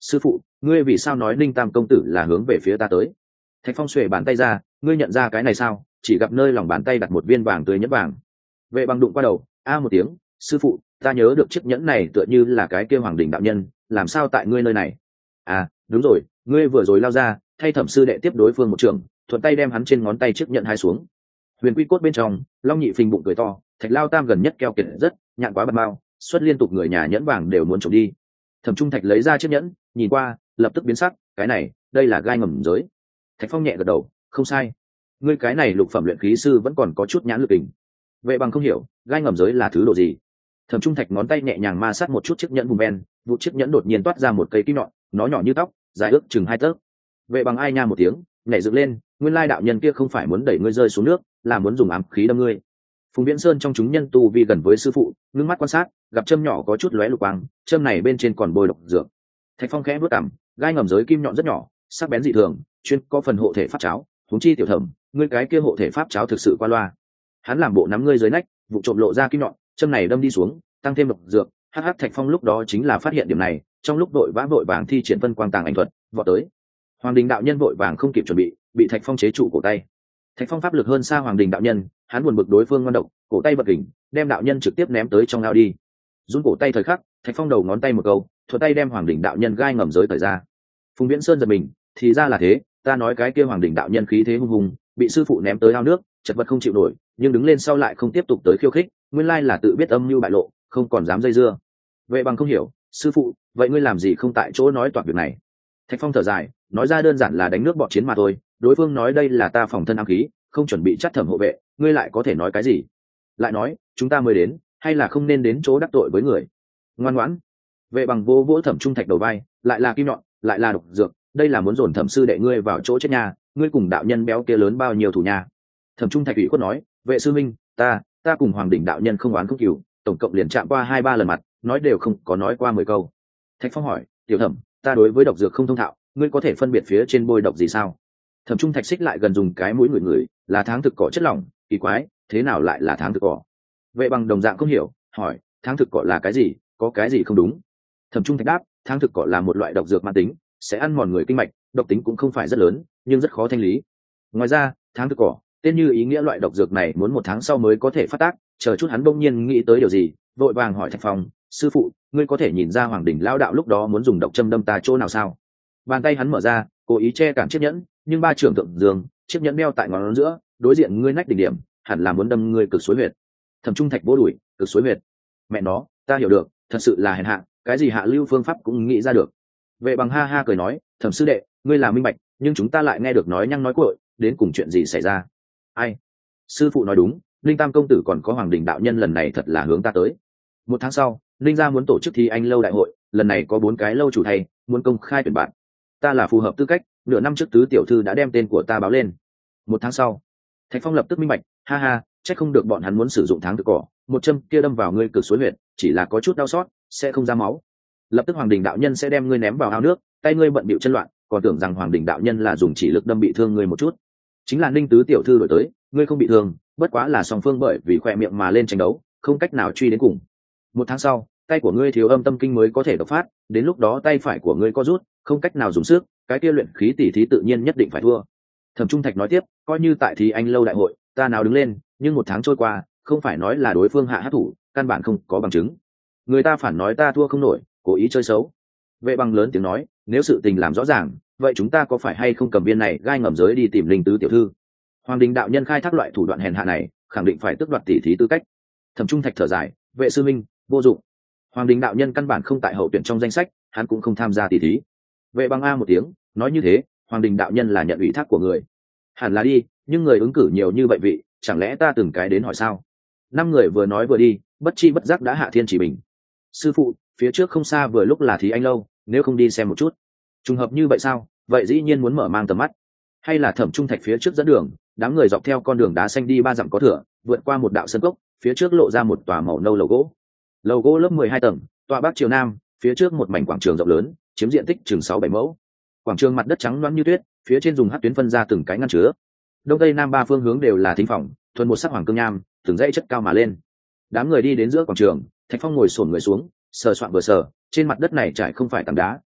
sư phụ, ngươi vì sao nói Ninh Tam công tử là hướng về phía ta tới? Thạch Phong xuề bàn tay ra, ngươi nhận ra cái này sao? Chỉ gặp nơi lòng bàn tay đặt một viên vàng tươi nhẫn vàng. Vệ Bằng đụng qua đầu, a một tiếng, sư phụ, ta nhớ được chiếc nhẫn này tựa như là cái kia Hoàng Đình đạo nhân, làm sao tại ngươi nơi này? À, đúng rồi, ngươi vừa rồi lao ra, thay Thẩm sư đệ tiếp đối phương một trường, thuận tay đem hắn trên ngón tay chiếc nhẫn hai xuống. Huyền Quy cốt bên trong, Long Nhị phình bụng cười to, Thạch Lao Tam gần nhất keo kiệt rất, nhạn quá bật mau, xuất liên tục người nhà nhẫn vàng đều muốn trộm đi. Thẩm Trung Thạch lấy ra chiếc nhẫn, nhìn qua, lập tức biến sắc, cái này, đây là gai ngầm giới. Thạch Phong nhẹ gật đầu, không sai. Ngươi cái này lục phẩm luyện khí sư vẫn còn có chút nhãn lực tình. Vệ Bằng không hiểu, gai ngầm giới là thứ độ gì. Thẩm Trung Thạch ngón tay nhẹ nhàng ma sát một chút chiếc nhẫn vùng ven, vụ chiếc nhẫn đột nhiên toát ra một cây kim nhọn, nó nhỏ như tóc, dài ước chừng hai tấc. Vệ Bằng ai nha một tiếng, nhảy dựng lên, nguyên lai đạo nhân kia không phải muốn đẩy ngươi rơi xuống nước, là muốn dùng ám khí đâm ngươi. Phùng Viễn Sơn trong chúng nhân tu vi gần với sư phụ, ngưng mắt quan sát, gặp châm nhỏ có chút lóe lục quang, châm này bên trên còn bôi độc dược. Thạch Phong khẽ bước cằm, gai ngầm giới kim nhọn rất nhỏ, sắc bén dị thường, chuyên có phần hộ thể pháp cháo, huống chi tiểu thẩm, ngươi cái kia hộ thể pháp cháo thực sự qua loa. Hắn làm bộ nắm ngươi dưới nách, vụ trộm lộ ra kim nhọn, châm này đâm đi xuống, tăng thêm độc dược. Hắc hắc, Thạch Phong lúc đó chính là phát hiện điểm này, trong lúc đội vã vội vàng thi triển phân quang tàng ảnh thuật, vọt tới. Hoàng Đình đạo nhân vội vàng không kịp chuẩn bị, bị Thạch Phong chế trụ cổ tay. Thạch Phong pháp lực hơn xa Hoàng Đình đạo nhân, hắn buồn bực đối phương ngoan độc, cổ tay bật kình, đem đạo nhân trực tiếp ném tới trong ao đi. Run cổ tay thời khắc, Thạch Phong đầu ngón tay một câu, thuận tay đem Hoàng Đình đạo nhân gai ngầm giới cởi ra. Phùng Viễn Sơn giật mình, thì ra là thế, ta nói cái kia Hoàng Đình đạo nhân khí thế hung hùng, bị sư phụ ném tới ao nước, chật vật không chịu nổi, nhưng đứng lên sau lại không tiếp tục tới khiêu khích, nguyên lai là tự biết âm mưu bại lộ, không còn dám dây dưa. Vệ Bằng không hiểu, sư phụ, vậy ngươi làm gì không tại chỗ nói toạc việc này? Thạch Phong thở dài, nói ra đơn giản là đánh nước bọt chiến mà thôi, đối phương nói đây là ta phòng thân ám khí, không chuẩn bị chắc thẩm hộ vệ, ngươi lại có thể nói cái gì? Lại nói, chúng ta mới đến, hay là không nên đến chỗ đắc tội với người? Ngoan ngoãn. Vệ Bằng vô vỗ Thẩm Trung Thạch đầu vai, lại là kim nhọn, lại là độc dược, đây là muốn dồn Thẩm sư đệ ngươi vào chỗ chết nhà, ngươi cùng đạo nhân béo kia lớn bao nhiêu thủ nhà? Thẩm Trung Thạch ủy khuất nói, vệ sư minh, ta, ta cùng Hoàng Đỉnh đạo nhân không oán không cừu, tổng cộng liền chạm qua hai ba lần mặt, nói đều không có nói qua mười câu. Thạch Phong hỏi, tiểu Thẩm, ta đối với độc dược không thông thạo, ngươi có thể phân biệt phía trên bôi độc gì sao? Thẩm Trung Thạch xích lại gần dùng cái mũi ngửi ngửi, là tháng thực cỏ chất lỏng, kỳ quái, thế nào lại là tháng thực cỏ? Vệ Bằng đồng dạng không hiểu, hỏi, tháng thực cỏ là cái gì, có cái gì không đúng? Thẩm Trung Thạch đáp, tháng thực cỏ là một loại độc dược mãn tính, sẽ ăn mòn người kinh mạch, độc tính cũng không phải rất lớn, nhưng rất khó thanh lý. Ngoài ra, tháng thực cỏ, tên như ý nghĩa loại độc dược này muốn một tháng sau mới có thể phát tác. Chờ chút hắn bỗng nhiên nghĩ tới điều gì, vội vàng hỏi Thạch Phong, sư phụ, ngươi có thể nhìn ra Hoàng Đỉnh lão đạo lúc đó muốn dùng độc châm đâm ta chỗ nào sao? Bàn tay hắn mở ra, cố ý che cản chiếc nhẫn, nhưng ba trưởng thượng dương, chiếc nhẫn đeo tại ngón giữa, đối diện ngươi nách đỉnh điểm, hẳn là muốn đâm ngươi cực suối huyệt. Thẩm Trung Thạch vỗ đùi, cực suối huyệt. Mẹ nó, ta hiểu được, thật sự là hèn hạ, cái gì hạ lưu phương pháp cũng nghĩ ra được. Vệ Bằng ha ha cười nói, Thẩm sư đệ, ngươi là minh bạch, nhưng chúng ta lại nghe được nói nhăng nói cuội, đến cùng chuyện gì xảy ra? Ai? Sư phụ nói đúng, Linh Tam công tử còn có Hoàng Đình đạo nhân lần này thật là hướng ta tới. Một tháng sau, Linh gia muốn tổ chức thi anh lâu đại hội, lần này có bốn cái lâu chủ thầy, muốn công khai tuyển bạn. Ta là phù hợp tư cách, nửa năm trước tứ tiểu thư đã đem tên của ta báo lên. Một tháng sau, Thạch Phong lập tức minh bạch, ha ha, chắc không được bọn hắn muốn sử dụng tháng thực cỏ, một châm kia đâm vào ngươi cực suối huyệt, chỉ là có chút đau xót, sẽ không ra máu. Lập tức Hoàng Đình đạo nhân sẽ đem ngươi ném vào ao nước, tay ngươi bận bịu chân loạn, còn tưởng rằng Hoàng Đình đạo nhân là dùng chỉ lực đâm bị thương ngươi một chút. Chính là Ninh tứ tiểu thư đổi tới, ngươi không bị thương, bất quá là song phương bởi vì khỏe miệng mà lên tranh đấu, không cách nào truy đến cùng. Một tháng sau, tay của ngươi thiếu âm tâm kinh mới có thể độc phát, đến lúc đó tay phải của ngươi có rút, không cách nào dùng sức, cái kia luyện khí tỷ thí tự nhiên nhất định phải thua. Thẩm Trung Thạch nói tiếp, coi như tại thí anh lâu đại hội, ta nào đứng lên, nhưng một tháng trôi qua, không phải nói là đối phương hạ hát thủ, căn bản không có bằng chứng. Người ta phản nói ta thua không nổi, cố ý chơi xấu. Vệ Bằng lớn tiếng nói, nếu sự tình làm rõ ràng, vậy chúng ta có phải hay không cầm viên này gai ngầm giới đi tìm Linh tứ tiểu thư? Hoàng Đình đạo nhân khai thác loại thủ đoạn hèn hạ này, khẳng định phải tước đoạt tỷ thí tư cách. Thẩm Trung Thạch thở dài, vệ sư minh, vô dụng. Hoàng Đình đạo nhân căn bản không tại hậu tuyển trong danh sách, hắn cũng không tham gia tỷ thí. Vệ Bằng a một tiếng, nói như thế, Hoàng Đình đạo nhân là nhận ủy thác của người. Hẳn là đi, nhưng người ứng cử nhiều như vậy vị, chẳng lẽ ta từng cái đến hỏi sao? Năm người vừa nói vừa đi, bất chi bất giác đã hạ thiên chỉ bình. Sư phụ, phía trước không xa vừa lúc là thí anh lâu, nếu không đi xem một chút. Trùng hợp như vậy sao? Vậy dĩ nhiên muốn mở mang tầm mắt. Hay là Thẩm Trung Thạch phía trước dẫn đường, đám người dọc theo con đường đá xanh đi ba dặm có thửa, vượt qua một đạo sân cốc, phía trước lộ ra một tòa màu nâu lầu gỗ. Lầu gỗ lớp mười hai tầng, tọa bắc chiều nam, phía trước một mảnh quảng trường rộng lớn, chiếm diện tích chừng sáu bảy mẫu. Quảng trường mặt đất trắng loáng như tuyết, phía trên dùng hắc tuyến phân ra từng cái ngăn chứa. Đông tây nam ba phương hướng đều là thính phòng, thuần một sắc hoàng cương nham, từng dãy chất cao mà lên. Đám người đi đến giữa quảng trường, Thạch Phong ngồi xổm người xuống, sờ soạn vừa sờ, trên mặt đất này trải không phải tảng đá,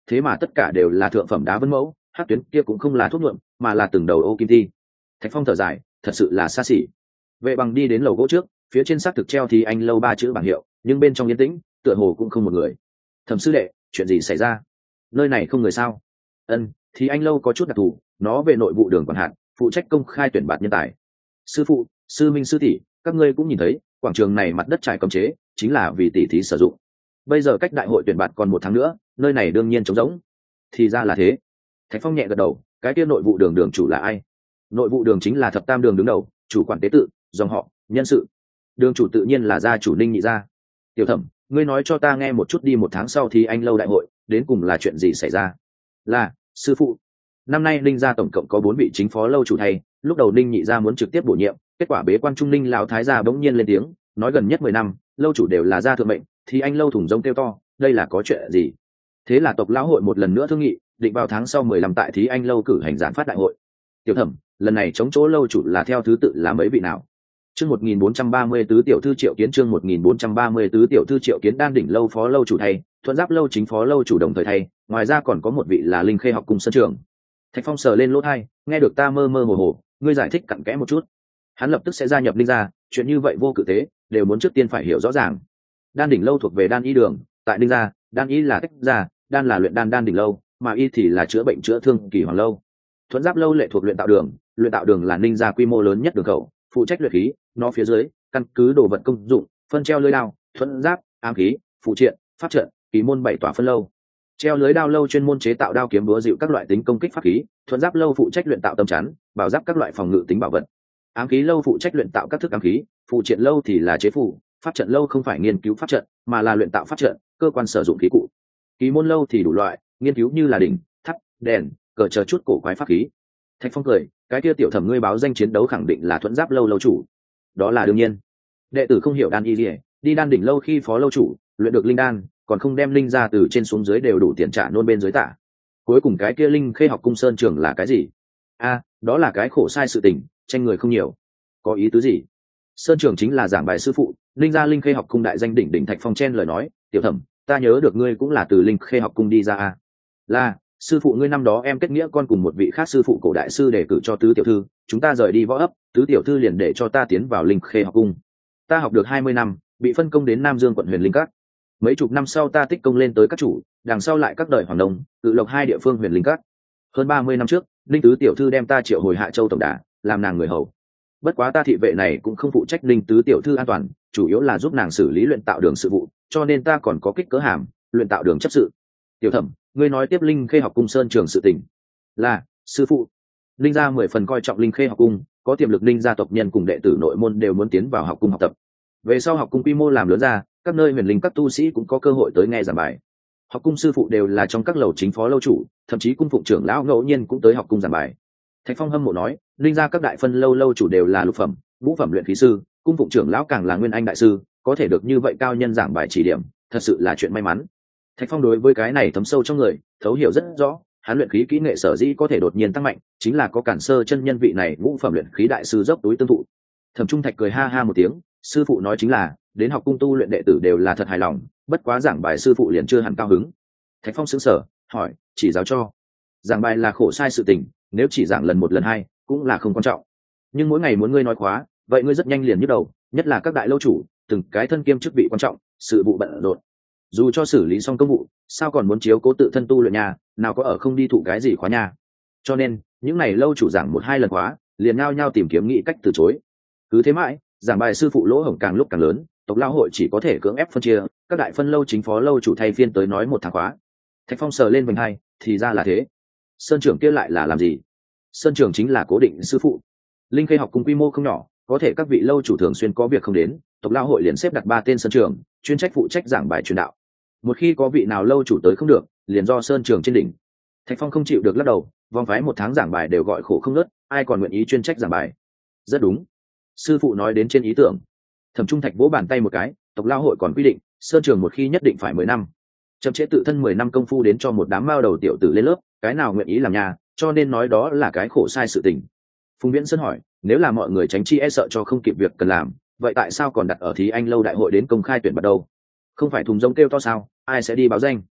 thế mà tất cả đều là thượng phẩm đá vân mẫu, hát tuyến kia cũng không là thuốc nhuộm mà là từng đầu ô kim thi. Thạch Phong thở dài, thật sự là xa xỉ. Vệ Bằng đi đến lầu gỗ trước, phía trên xác thực treo thì anh lâu ba chữ bảng hiệu, nhưng bên trong yên tĩnh, tựa hồ cũng không một người. Thẩm sư đệ, chuyện gì xảy ra? Nơi này không người sao? Ân, thì anh lâu có chút đặc thù, nó về nội vụ đường quản hạt, phụ trách công khai tuyển bạt nhân tài. Sư phụ, sư minh, sư tỷ, các ngươi cũng nhìn thấy, quảng trường này mặt đất trải cấm chế, chính là vì tỷ thí sử dụng. Bây giờ cách đại hội tuyển bạt còn một tháng nữa, nơi này đương nhiên trống rỗng. Thì ra là thế. Thạch Phong nhẹ gật đầu, cái kia nội vụ đường đường chủ là ai? Nội vụ đường chính là thập tam đường đứng đầu, chủ quản tế tự, dòng họ, nhân sự. Đường chủ tự nhiên là gia chủ Ninh Nhị gia. Tiểu Thẩm, ngươi nói cho ta nghe một chút đi, một tháng sau thì anh lâu đại hội đến cùng là chuyện gì xảy ra? Là, sư phụ. Năm nay Ninh gia tổng cộng có bốn vị chính phó lâu chủ thay, lúc đầu Ninh Nhị gia muốn trực tiếp bổ nhiệm, kết quả bế quan trung Ninh lão thái gia bỗng nhiên lên tiếng, nói gần nhất mười năm, lâu chủ đều là gia thượng mệnh, thì anh lâu thủng rông kêu to, đây là có chuyện gì? Thế là tộc lão hội một lần nữa thương nghị, định vào tháng sau mười lăm tại thí anh lâu cử hành giản phát đại hội. Tiểu Thẩm, lần này chống chỗ lâu chủ là theo thứ tự là mấy vị nào? Chương một nghìn bốn trăm ba mươi tứ tiểu thư Triệu Kiến, chương một nghìn bốn trăm ba mươi tứ tiểu thư Triệu Kiến Đan đỉnh lâu phó lâu chủ thay, Thuận Giáp lâu chính phó lâu chủ đồng thời thay, ngoài ra còn có một vị là Linh Khê học cung sân trưởng. Thạch Phong sờ lên lỗ tai, nghe được ta mơ mơ hồ hồ, ngươi giải thích cặn kẽ một chút. Hắn lập tức sẽ gia nhập Linh gia, chuyện như vậy vô cự tế, đều muốn trước tiên phải hiểu rõ ràng. Đan đỉnh lâu thuộc về Đan y đường, tại Linh gia, Đan y là tách gia, đan là luyện đan đan đỉnh lâu, mà y thì là chữa bệnh chữa thương kỳ hoàng lâu. Thuận Giáp lâu lệ thuộc luyện tạo đường, luyện tạo đường là Ninh gia quy mô lớn nhất đường khẩu, phụ trách luyện khí, nó phía dưới căn cứ đồ vật công dụng, phân treo lưới đao, thuẫn giáp, ám khí, phụ triện, pháp trận, kỳ môn bảy tòa phân lâu. Treo lưới đao lâu chuyên môn chế tạo đao kiếm búa dịu các loại tính công kích pháp khí, thuẫn giáp lâu phụ trách luyện tạo tâm chắn, bảo giáp các loại phòng ngự tính bảo vật. Ám khí lâu phụ trách luyện tạo các thức ám khí, phụ triện lâu thì là chế phù, pháp trận lâu không phải nghiên cứu pháp trận, mà là luyện tạo pháp trận, cơ quan sử dụng khí cụ. Kỳ môn lâu thì đủ loại, nghiên cứu như là đỉnh, tháp, đèn, cờ chờ chút cổ quái pháp khí. Thạch Phong cười, cái kia Tiểu Thẩm ngươi báo danh chiến đấu khẳng định là Thuận Giáp lâu lâu chủ. Đó là đương nhiên. Đệ tử không hiểu đan y liễu, đi đan đỉnh lâu khi phó lâu chủ, luyện được linh đan, còn không đem linh ra từ trên xuống dưới đều đủ tiền trả nôn bên dưới tả. Cuối cùng cái kia Linh Khê học cung sơn trưởng là cái gì? A, đó là cái khổ sai sự tình, tranh người không nhiều. Có ý tứ gì? Sơn trưởng chính là giảng bài sư phụ, Linh gia Linh Khê học cung đại danh đỉnh đỉnh. Thạch Phong chen lời nói, Tiểu Thẩm, ta nhớ được ngươi cũng là từ Linh Khê học cung đi ra a. Là, sư phụ ngươi năm đó em kết nghĩa con cùng một vị khác sư phụ cổ đại sư để cử cho tứ tiểu thư, chúng ta rời đi võ ấp, tứ tiểu thư liền để cho ta tiến vào Linh Khê học cung. Ta học được hai mươi năm, bị phân công đến Nam Dương quận Huyền Linh Các. Mấy chục năm sau ta tích công lên tới các chủ, đằng sau lại các đời hoàng đông, tự lộc hai địa phương Huyền Linh Các. Hơn ba mươi năm trước, Linh tứ tiểu thư đem ta triệu hồi Hạ Châu tổng đà, làm nàng người hầu. Bất quá ta thị vệ này cũng không phụ trách Linh tứ tiểu thư an toàn, chủ yếu là giúp nàng xử lý luyện tạo đường sự vụ, cho nên ta còn có kích cỡ hàm, luyện tạo đường chấp sự. Tiểu Thẩm, ngươi nói tiếp Linh Khê học cung sơn trường sự tình. Là, sư phụ. Linh gia mười phần coi trọng Linh Khê học cung, có tiềm lực Linh gia tộc nhân cùng đệ tử nội môn đều muốn tiến vào học cung học tập. Về sau học cung quy mô làm lớn ra, các nơi huyền linh các tu sĩ cũng có cơ hội tới nghe giảng bài. Học cung sư phụ đều là trong các lầu chính phó lâu chủ, thậm chí cung phụng trưởng lão ngẫu nhiên cũng tới học cung giảng bài. Thạch Phong hâm mộ nói, Linh gia các đại phân lâu lâu chủ đều là lục phẩm, ngũ phẩm luyện khí sư, cung phụng trưởng lão càng là nguyên anh đại sư, có thể được như vậy cao nhân giảng bài chỉ điểm, thật sự là chuyện may mắn. Thạch Phong đối với cái này thấm sâu trong người, thấu hiểu rất rõ, hắn luyện khí kỹ nghệ sở dĩ có thể đột nhiên tăng mạnh, chính là có Cản Sơ chân nhân vị này ngũ phẩm luyện khí đại sư dốc túi tương thụ. Thẩm Trung Thạch cười ha ha một tiếng, sư phụ nói chính là, đến học cung tu luyện đệ tử đều là thật hài lòng, bất quá giảng bài sư phụ liền chưa hẳn cao hứng. Thạch Phong sững sờ, hỏi, chỉ giáo cho? Giảng bài là khổ sai sự tình, nếu chỉ giảng lần một lần hai, cũng là không quan trọng. Nhưng mỗi ngày muốn ngươi nói khóa, vậy ngươi rất nhanh liền nhức đầu, nhất là các đại lâu chủ, từng cái thân kiêm chức vị quan trọng, sự vụ bận rộn. Dù cho xử lý xong công vụ, sao còn muốn chiếu cố tự thân tu luyện nhà, nào có ở không đi thụ cái gì khóa nhà. Cho nên những này lâu chủ giảng một hai lần khóa, liền nhao nhao tìm kiếm nghĩ cách từ chối. Cứ thế mãi, giảng bài sư phụ lỗ hổng càng lúc càng lớn, tộc lao hội chỉ có thể cưỡng ép phân chia, các đại phân lâu chính phó lâu chủ thay phiên tới nói một tháng khóa. Thạch Phong sờ lên vành hai, thì ra là thế. Sơn trưởng kia lại là làm gì? Sơn trưởng chính là cố định sư phụ. Linh Khê học cung quy mô không nhỏ, có thể các vị lâu chủ thường xuyên có việc không đến, tộc lao hội liền xếp đặt ba tên sơn trưởng, chuyên trách phụ trách giảng bài truyền đạo. Một khi có vị nào lâu chủ tới không được, liền do sơn trưởng trên đỉnh. Thạch Phong không chịu được lắc đầu, vòng phái một tháng giảng bài đều gọi khổ không nớt, ai còn nguyện ý chuyên trách giảng bài? Rất đúng. Sư phụ nói đến trên ý tưởng. Thẩm Trung Thạch vỗ bàn tay một cái, tộc lao hội còn quy định, sơn trưởng một khi nhất định phải mười năm. Chậm trễ tự thân mười năm công phu đến cho một đám mao đầu tiểu tử lên lớp, cái nào nguyện ý làm nhà, cho nên nói đó là cái khổ sai sự tình. Phùng Viễn Sơn hỏi, nếu là mọi người tránh chi e sợ cho không kịp việc cần làm, vậy tại sao còn đặt ở thí anh lâu đại hội đến công khai tuyển bắt đầu? Không phải thùng rông kêu to sao, ai sẽ đi báo danh?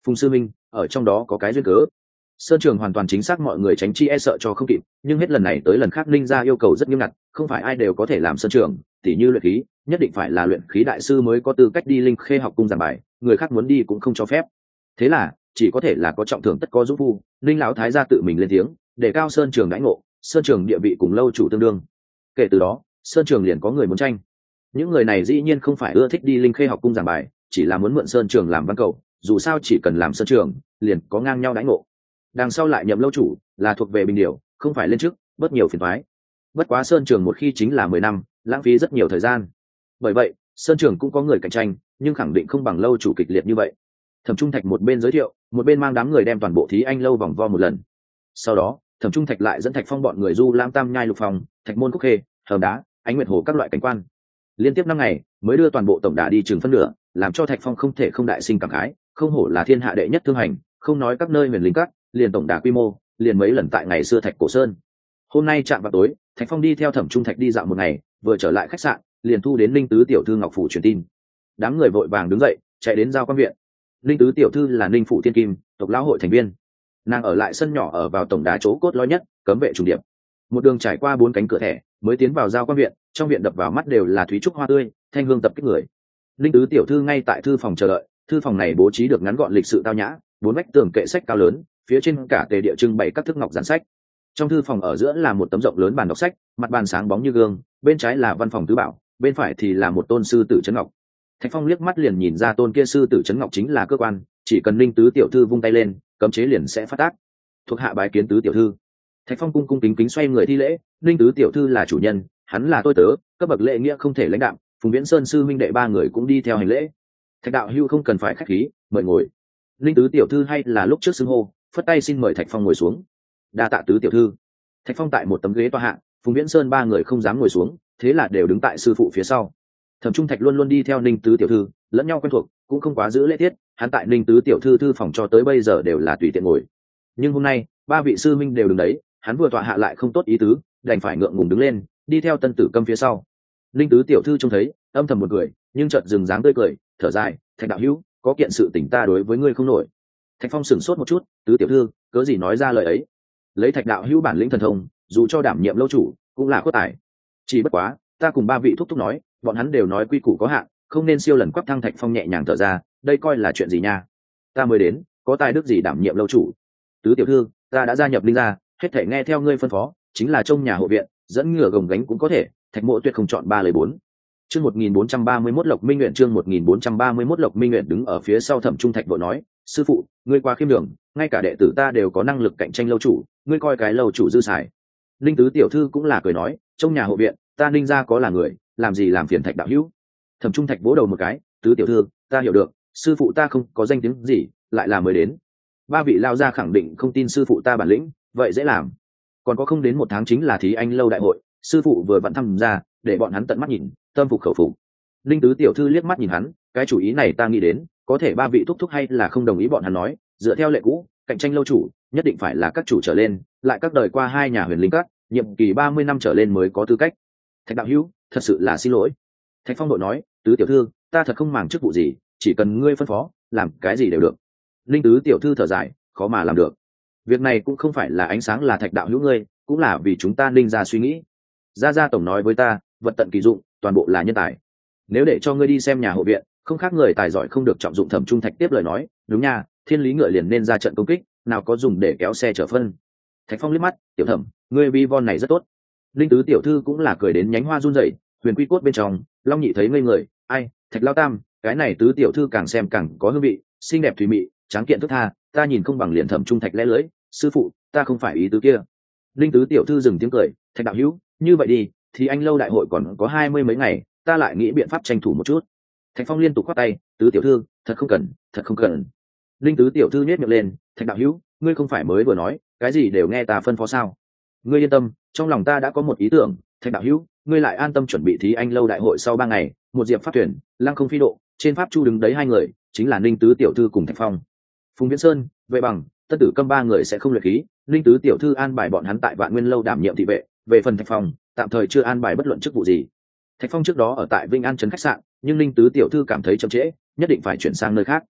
Phùng sư minh, ở trong đó có cái duyên cớ. Sơn Trường hoàn toàn chính xác mọi người tránh chi e sợ cho không kịp, nhưng hết lần này tới lần khác Ninh gia yêu cầu rất nghiêm ngặt, không phải ai đều có thể làm Sơn Trường, tỉ như luyện khí, nhất định phải là luyện khí đại sư mới có tư cách đi Linh Khê học cung giảng bài, người khác muốn đi cũng không cho phép. Thế là, chỉ có thể là có trọng thưởng tất có dũng phu, Ninh lão thái gia tự mình lên tiếng, để cao Sơn Trường đãi ngộ, Sơn Trường địa vị cùng lâu chủ tương đương. Kể từ đó, Sơn Trường liền có người muốn tranh. Những người này dĩ nhiên không phải ưa thích đi Linh Khê học cung giảng bài, chỉ là muốn mượn Sơn Trường làm văn cầu, dù sao chỉ cần làm Sơn Trường, liền có ngang nhau đãi ngộ. Đằng sau lại nhậm lâu chủ, là thuộc về bình điều, không phải lên trước, bớt nhiều phiền toái. Bất quá Sơn Trường một khi chính là mười năm, lãng phí rất nhiều thời gian. Bởi vậy, Sơn Trường cũng có người cạnh tranh, nhưng khẳng định không bằng lâu chủ kịch liệt như vậy. Thẩm Trung Thạch một bên giới thiệu, một bên mang đám người đem toàn bộ thí anh lâu vòng vo một lần. Sau đó, Thẩm Trung Thạch lại dẫn Thạch Phong bọn người du lam tam nhai lục phòng, Thạch môn Cúc Khê, Hầm đá, Ánh Nguyệt Hồ các loại cảnh quan. Liên tiếp năm ngày, mới đưa toàn bộ tổng đà đi chừng phân nửa, làm cho Thạch Phong không thể không đại sinh cảm khái, không hổ là thiên hạ đệ nhất thương hành, không nói các nơi huyền linh các, liền tổng đà quy mô, liền mấy lần tại ngày xưa Thạch Cổ Sơn. Hôm nay chạm vào tối, Thạch Phong đi theo Thẩm Trung Thạch đi dạo một ngày, vừa trở lại khách sạn, liền thu đến Ninh tứ tiểu thư Ngọc phủ truyền tin. Đám người vội vàng đứng dậy, chạy đến giao quan viện. Ninh tứ tiểu thư là Ninh phủ thiên kim, tộc lão hội thành viên. Nàng ở lại sân nhỏ ở vào tổng đá chỗ cốt lõi nhất, cấm vệ trùng điệp. Một đường trải qua bốn cánh cửa thẻ, mới tiến vào giao quan viện, trong viện đập vào mắt đều là thúy trúc hoa tươi, thanh hương tập kích người. Ninh tứ tiểu thư ngay tại thư phòng chờ đợi, thư phòng này bố trí được ngắn gọn lịch sự tao nhã, bốn vách tường kệ sách cao lớn, phía trên cả tề địa trưng bày các thức ngọc giản sách. Trong thư phòng ở giữa là một tấm rộng lớn bàn đọc sách, mặt bàn sáng bóng như gương, bên trái là văn phòng tứ bảo, bên phải thì là một tôn sư tử trấn ngọc. Thạch Phong liếc mắt liền nhìn ra tôn kia sư tử trấn ngọc chính là cơ quan, chỉ cần Ninh tứ tiểu thư vung tay lên, cấm chế liền sẽ phát tác. Thuộc hạ bái kiến tứ tiểu thư. Thạch Phong cung cung kính kính xoay người thi lễ, Ninh tứ tiểu thư là chủ nhân, hắn là tôi tớ, cấp bậc lễ nghĩa không thể lãnh đạm. Phùng Viễn Sơn sư minh đệ ba người cũng đi theo hành lễ. Thạch đạo hưu không cần phải khách khí, mời ngồi. Ninh tứ tiểu thư hay là lúc trước xưng hô, phất tay xin mời Thạch Phong ngồi xuống. Đa tạ tứ tiểu thư. Thạch Phong tại một tấm ghế tọa hạ, Phùng Viễn Sơn ba người không dám ngồi xuống, thế là đều đứng tại sư phụ phía sau. Thẩm Trung Thạch luôn luôn đi theo Ninh tứ tiểu thư, lẫn nhau quen thuộc, cũng không quá giữ lễ tiết, hắn tại Ninh tứ tiểu thư thư phòng cho tới bây giờ đều là tùy tiện ngồi. Nhưng hôm nay, ba vị sư minh đều đứng đấy, hắn vừa tọa hạ lại không tốt ý tứ, đành phải ngượng ngùng đứng lên, đi theo Tân Tử Câm phía sau. Ninh tứ tiểu thư trông thấy, âm thầm một cười, nhưng chợt dừng dáng tươi cười, thở dài, Thạch đạo hữu, có kiện sự tình ta đối với ngươi không nổi. Thạch Phong sửng sốt một chút, tứ tiểu thư, cớ gì nói ra lời ấy? Lấy Thạch đạo hữu bản lĩnh thần thông, dù cho đảm nhiệm lâu chủ, cũng là khuất tài. Chỉ bất quá, ta cùng ba vị thúc thúc nói, bọn hắn đều nói quy củ có hạn, không nên siêu lần quắc thăng. Thạch Phong nhẹ nhàng thở ra, đây coi là chuyện gì nha? Ta mới đến, có tài đức gì đảm nhiệm lâu chủ? Tứ tiểu thư, ta đã gia nhập Linh gia, hết thể nghe theo ngươi phân phó, chính là trông nhà hộ viện, dẫn ngựa gồng gánh cũng có thể. Thạch Mộ tuyệt không chọn ba lời bốn. Chương một nghìn bốn trăm ba mươi mốt Lộc Minh Nguyện, chương một nghìn bốn trăm ba mươi mốt Lộc Minh Nguyện đứng ở phía sau Thẩm Trung Thạch vội nói, sư phụ, ngươi quá khiêm đường, ngay cả đệ tử ta đều có năng lực cạnh tranh lâu chủ, ngươi coi cái lâu chủ dư xài. Linh tứ tiểu thư cũng là cười nói, trong nhà hộ viện, ta Ninh gia có là người, làm gì làm phiền Thạch đạo hữu. Thẩm Trung Thạch vỗ đầu một cái, tứ tiểu thư, ta hiểu được, sư phụ ta không có danh tiếng gì, lại là mới đến. Ba vị lao gia khẳng định không tin sư phụ ta bản lĩnh, vậy dễ làm. Còn có không đến một tháng chính là thí anh lâu đại hội, sư phụ vừa vặn thăm ra, để bọn hắn tận mắt nhìn, tâm phục khẩu phục. Linh tứ tiểu thư liếc mắt nhìn hắn, cái chủ ý này ta nghĩ đến, có thể ba vị thúc thúc hay là không đồng ý bọn hắn nói, dựa theo lệ cũ, cạnh tranh lâu chủ, nhất định phải là các chủ trở lên, lại các đời qua hai nhà huyền linh các, nhiệm kỳ ba mươi năm trở lên mới có tư cách. Thạch đạo hữu, thật sự là xin lỗi. Thạch Phong đội nói, tứ tiểu thư, ta thật không màng chức vụ gì, chỉ cần ngươi phân phó, làm cái gì đều được. Linh tứ tiểu thư thở dài, khó mà làm được. Việc này cũng không phải là ánh sáng là Thạch đạo hữu ngươi, cũng là vì chúng ta Ninh gia suy nghĩ. Gia Gia tổng nói với ta, vật tận kỳ dụng, toàn bộ là nhân tài. Nếu để cho ngươi đi xem nhà hộ viện, không khác người tài giỏi không được trọng dụng. Thẩm Trung Thạch tiếp lời nói, đúng nha, thiên lý ngựa liền nên ra trận công kích, nào có dùng để kéo xe chở phân. Thạch Phong liếc mắt, tiểu Thẩm, ngươi vi von này rất tốt. Linh tứ tiểu thư cũng là cười đến nhánh hoa run rẩy, huyền quy cốt bên trong, Long Nhị thấy ngây người, ai, Thạch lao tam, cái này tứ tiểu thư càng xem càng có hương vị, xinh đẹp thùy mị, tráng kiện thức tha, ta nhìn không bằng liền. Thẩm Trung Thạch lẽ lưỡi, sư phụ, ta không phải ý tứ kia. Linh tứ tiểu thư dừng tiếng cười, Thạch đạo hữu, như vậy đi, thì anh lâu đại hội còn có hai mươi mấy ngày, ta lại nghĩ biện pháp tranh thủ một chút. Thạch Phong liên tục khoát tay, tứ tiểu thư, thật không cần, thật không cần. Linh tứ tiểu thư nhếch miệng lên, Thạch đạo hữu, ngươi không phải mới vừa nói, cái gì đều nghe ta phân phó sao? Ngươi yên tâm, trong lòng ta đã có một ý tưởng. Thạch đạo hữu, ngươi lại an tâm chuẩn bị thí anh lâu đại hội sau ba ngày, một diệp pháp thuyền, lăng không phi độ, trên pháp chu đứng đấy hai người, chính là Ninh tứ tiểu thư cùng Thạch Phong. Phùng Viễn Sơn, Vệ Bằng, Tất Tử Câm ba người sẽ không luyện khí, Ninh tứ tiểu thư an bài bọn hắn tại Vạn Nguyên lâu đảm nhiệm thị vệ. Về phần Thạch Phong, tạm thời chưa an bài bất luận chức vụ gì. Thạch Phong trước đó ở tại Vinh An trấn khách sạn, nhưng Ninh tứ tiểu thư cảm thấy chậm trễ, nhất định phải chuyển sang nơi khác.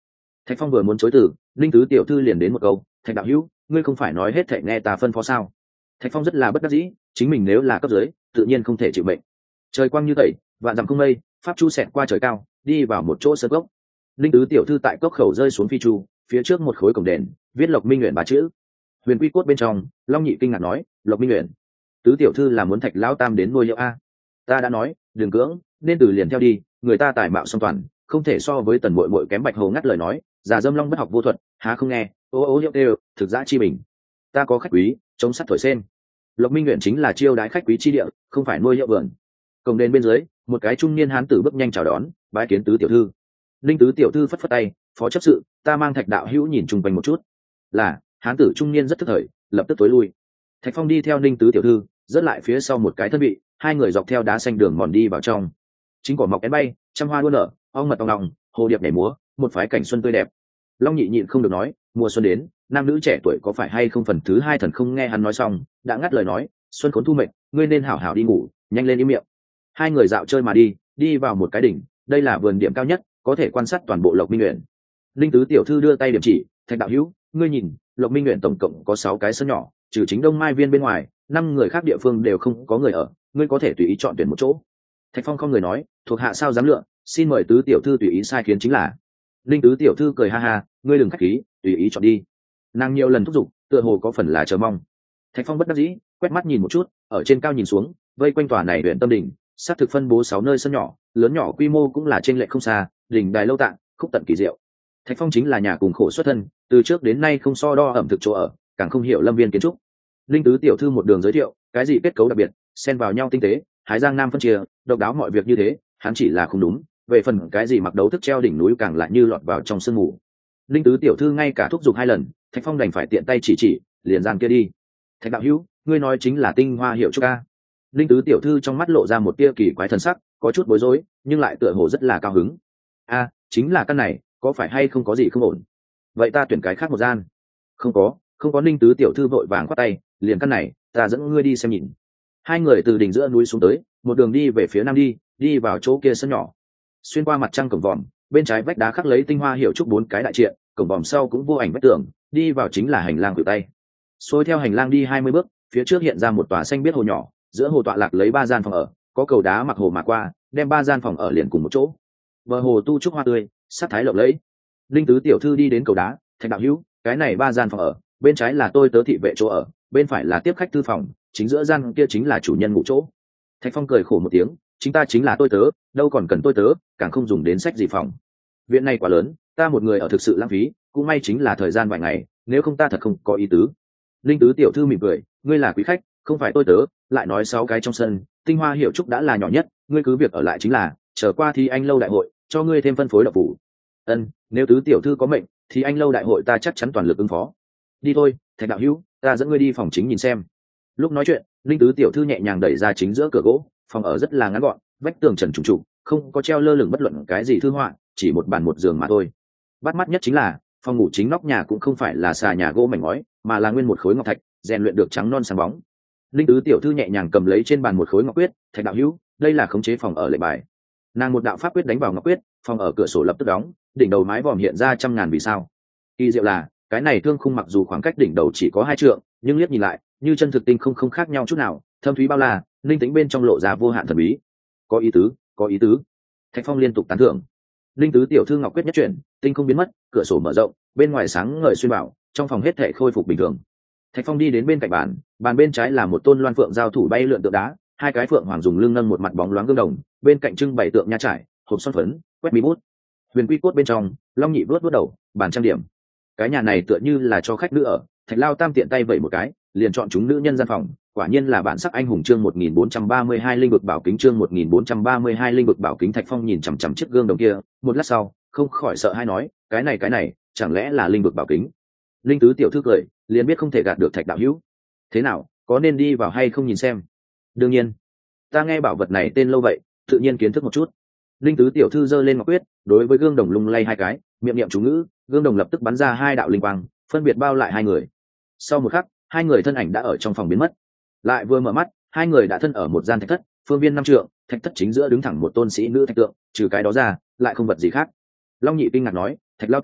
Thạch Phong vừa muốn chối từ, Linh tứ tiểu thư liền đến một câu, Thạch đạo hữu, ngươi không phải nói hết thảy nghe ta phân phó sao? Thạch Phong rất là bất đắc dĩ, chính mình nếu là cấp dưới tự nhiên không thể chịu mệnh. Trời quang như tẩy, vạn dặm không mây, pháp chu xẹt qua trời cao, đi vào một chỗ sơn cốc. Linh tứ tiểu thư tại cốc khẩu rơi xuống phi chu, phía trước một khối cổng đền, viết Lộc Minh Uyển ba chữ. Huyền quy cốt bên trong, Long Nhị kinh ngạc nói, Lộc Minh Uyển, tứ tiểu thư là muốn Thạch lão tam đến nuôi liệu a? Ta đã nói, đừng cưỡng, nên từ liền theo đi, người ta tài mạo song toàn, không thể so với Tần muội muội kém. Bạch Hồ ngắt lời nói, già dâm long bất học vô thuật, há không nghe, ô ô hiệu đều, thực dã chi bình. Ta có khách quý, chống sắt thổi sen. Lộc Minh Uyển chính là chiêu đái khách quý chi địa, không phải nuôi hiệu vườn. Cổng đền bên dưới, một cái trung niên hán tử bước nhanh chào đón, bái kiến tứ tiểu thư. Linh tứ tiểu thư phất phất tay, phó chấp sự, ta mang Thạch đạo hữu nhìn chung quanh một chút. Là, hán tử trung niên rất thức thời, lập tức tối lui. Thạch Phong đi theo Linh tứ tiểu thư, dứt lại phía sau một cái thân vị, hai người dọc theo đá xanh đường mòn đi vào trong. Chính cỏ mọc én bay, trăm hoa đua nở, ong mật ong lòng, hồ điệp nhảy múa, một phái cảnh xuân tươi đẹp. Long Nhị nhịn không được nói, mùa xuân đến, nam nữ trẻ tuổi có phải hay không? Phần thứ hai thần không nghe hắn nói xong, đã ngắt lời nói, xuân khốn thu mệnh, ngươi nên hảo hảo đi ngủ, nhanh lên im miệng. Hai người dạo chơi mà đi, đi vào một cái đỉnh, đây là vườn điểm cao nhất, có thể quan sát toàn bộ Lộc Minh Uyển. Linh tứ tiểu thư đưa tay điểm chỉ, Thạch đạo hữu, ngươi nhìn, Lộc Minh Uyển tổng cộng có sáu cái sân nhỏ, trừ chính Đông Mai Viên bên ngoài, năm người khác địa phương đều không có người ở, ngươi có thể tùy ý chọn tuyển một chỗ. Thạch Phong không người nói, thuộc hạ sao dám lựa, xin mời tứ tiểu thư tùy ý sai khiến chính là. Linh tứ tiểu thư cười ha ha, ngươi đừng khách khí, tùy ý chọn đi. Nàng nhiều lần thúc giục, tựa hồ có phần là chờ mong. Thạch Phong bất đắc dĩ, quét mắt nhìn một chút, ở trên cao nhìn xuống, vây quanh tòa này huyện tâm đỉnh, sát thực phân bố sáu nơi sân nhỏ, lớn nhỏ quy mô cũng là trên lệch không xa, đỉnh đài lâu tạng, khúc tận kỳ diệu. Thạch Phong chính là nhà cùng khổ xuất thân, từ trước đến nay không so đo ẩm thực chỗ ở, càng không hiểu lâm viên kiến trúc. Linh tứ tiểu thư một đường giới thiệu, cái gì kết cấu đặc biệt, xen vào nhau tinh tế, hái giang nam phân chia, độc đáo mọi việc như thế, hắn chỉ là không đúng, về phần cái gì mặc đấu thức treo đỉnh núi càng lại như lọt vào trong sương mù. Linh tứ tiểu thư ngay cả thúc giục hai lần, Thạch Phong đành phải tiện tay chỉ chỉ, liền gian kia đi. Thạch đạo hữu, ngươi nói chính là tinh hoa hiệu trúc a? Linh tứ tiểu thư trong mắt lộ ra một tia kỳ quái thần sắc, có chút bối rối, nhưng lại tựa hồ rất là cao hứng. A, chính là căn này, có phải hay không có gì không ổn? Vậy ta tuyển cái khác một gian. Không có, không có. Linh tứ tiểu thư vội vàng quát tay, liền căn này, ta dẫn ngươi đi xem nhìn. Hai người từ đỉnh giữa núi xuống tới, một đường đi về phía nam đi, đi vào chỗ kia sân nhỏ. Xuyên qua mặt trăng cổng vòm, bên trái vách đá khắc lấy tinh hoa hiệu trúc bốn cái đại triện, cổng vòm sau cũng vô ảnh vách tường, đi vào chính là hành lang khuỷu tay. Xuôi theo hành lang đi hai mươi bước, phía trước hiện ra một tòa xanh biết hồ nhỏ, giữa hồ tọa lạc lấy ba gian phòng ở, có cầu đá mặc hồ mà qua, đem ba gian phòng ở liền cùng một chỗ. Bờ hồ tu trúc hoa tươi, sắc thái lộng lẫy. Linh tứ tiểu thư đi đến cầu đá, Thạch đạo hữu, cái này ba gian phòng ở, bên trái là tôi tớ thị vệ chỗ ở, bên phải là tiếp khách thư phòng, chính giữa gian kia chính là chủ nhân ngủ chỗ. Thạch Phong cười khổ một tiếng, chính ta chính là tôi tớ, đâu còn cần tôi tớ, càng không dùng đến sách gì phòng. Viện này quá lớn, ta một người ở thực sự lãng phí, cũng may chính là thời gian vài ngày, nếu không ta thật không có ý tứ. Linh tứ tiểu thư mỉm cười, ngươi là quý khách, không phải tôi tớ, lại nói sáu cái trong sân, tinh hoa hiệu trúc đã là nhỏ nhất, ngươi cứ việc ở lại chính là, trở qua thì anh lâu đại hội, cho ngươi thêm phân phối độc phủ. Ân, nếu tứ tiểu thư có mệnh, thì anh lâu đại hội ta chắc chắn toàn lực ứng phó. Đi thôi, Thạch đạo hữu, ta dẫn ngươi đi phòng chính nhìn xem. Lúc nói chuyện, Linh tứ tiểu thư nhẹ nhàng đẩy ra chính giữa cửa gỗ, phòng ở rất là ngắn gọn, vách tường trần trùng trục, không có treo lơ lửng bất luận cái gì thư họa, chỉ một bàn một giường mà thôi. Bắt mắt nhất chính là phòng ngủ chính nóc nhà cũng không phải là xà nhà gỗ mảnh ngói, mà là nguyên một khối ngọc thạch, rèn luyện được trắng non sáng bóng. Linh tứ tiểu thư nhẹ nhàng cầm lấy trên bàn một khối ngọc quyết, Thạch đạo hữu, đây là khống chế phòng ở lệnh bài. Nàng một đạo pháp quyết đánh vào ngọc quyết, phòng ở cửa sổ lập tức đóng, đỉnh đầu mái vòm hiện ra trăm ngàn vì sao. Kỳ diệu là, cái này thương khung mặc dù khoảng cách đỉnh đầu chỉ có hai trượng, nhưng liếc nhìn lại, như chân thực tinh không không khác nhau chút nào, thâm thúy bao la, linh tính bên trong lộ ra vô hạn thần bí. Có ý tứ, có ý tứ. Thạch Phong liên tục tán thưởng. Linh tứ tiểu thư ngọc quyết nhất chuyển, tinh không biến mất, cửa sổ mở rộng, bên ngoài sáng ngời xuyên bảo, trong phòng hết thảy khôi phục bình thường. Thạch Phong đi đến bên cạnh bàn, bàn bên trái là một tôn loan phượng giao thủ bay lượn tượng đá, hai cái phượng hoàng dùng lưng nâng một mặt bóng loáng gương đồng, bên cạnh trưng bày tượng nha trải, hộp son phấn, quét mi bút. Huyền quy cốt bên trong, Long Nhị vuốt vuốt đầu, bàn trang điểm. Cái nhà này tựa như là cho khách nữ ở, Thạch Lao Tam tiện tay vẩy một cái, liền chọn chúng nữ nhân gian phòng, quả nhiên là bản sắc anh hùng. Chương một nghìn bốn trăm ba mươi hai linh vực bảo kính, chương một nghìn bốn trăm ba mươi hai linh vực bảo kính. Thạch Phong nhìn chằm chằm chiếc gương đồng kia, một lát sau, không khỏi sợ hãi nói, cái này cái này, chẳng lẽ là linh vực bảo kính? Linh tứ tiểu thư cười, liền biết không thể gạt được Thạch đạo hữu. Thế nào, có nên đi vào hay không nhìn xem? Đương nhiên, ta nghe bảo vật này tên lâu vậy, tự nhiên kiến thức một chút. Linh tứ tiểu thư giơ lên ngọc quyết, đối với gương đồng lung lay hai cái, miệng niệm chú ngữ, gương đồng lập tức bắn ra hai đạo linh quang, phân biệt bao lại hai người. Sau một khắc, hai người thân ảnh đã ở trong phòng biến mất. Lại vừa mở mắt, hai người đã thân ở một gian thạch thất, phương viên năm trượng, thạch thất chính giữa đứng thẳng một tôn sĩ nữ thạch tượng, trừ cái đó ra, lại không vật gì khác. Long Nhị kinh ngạc nói, Thạch Lao Tam,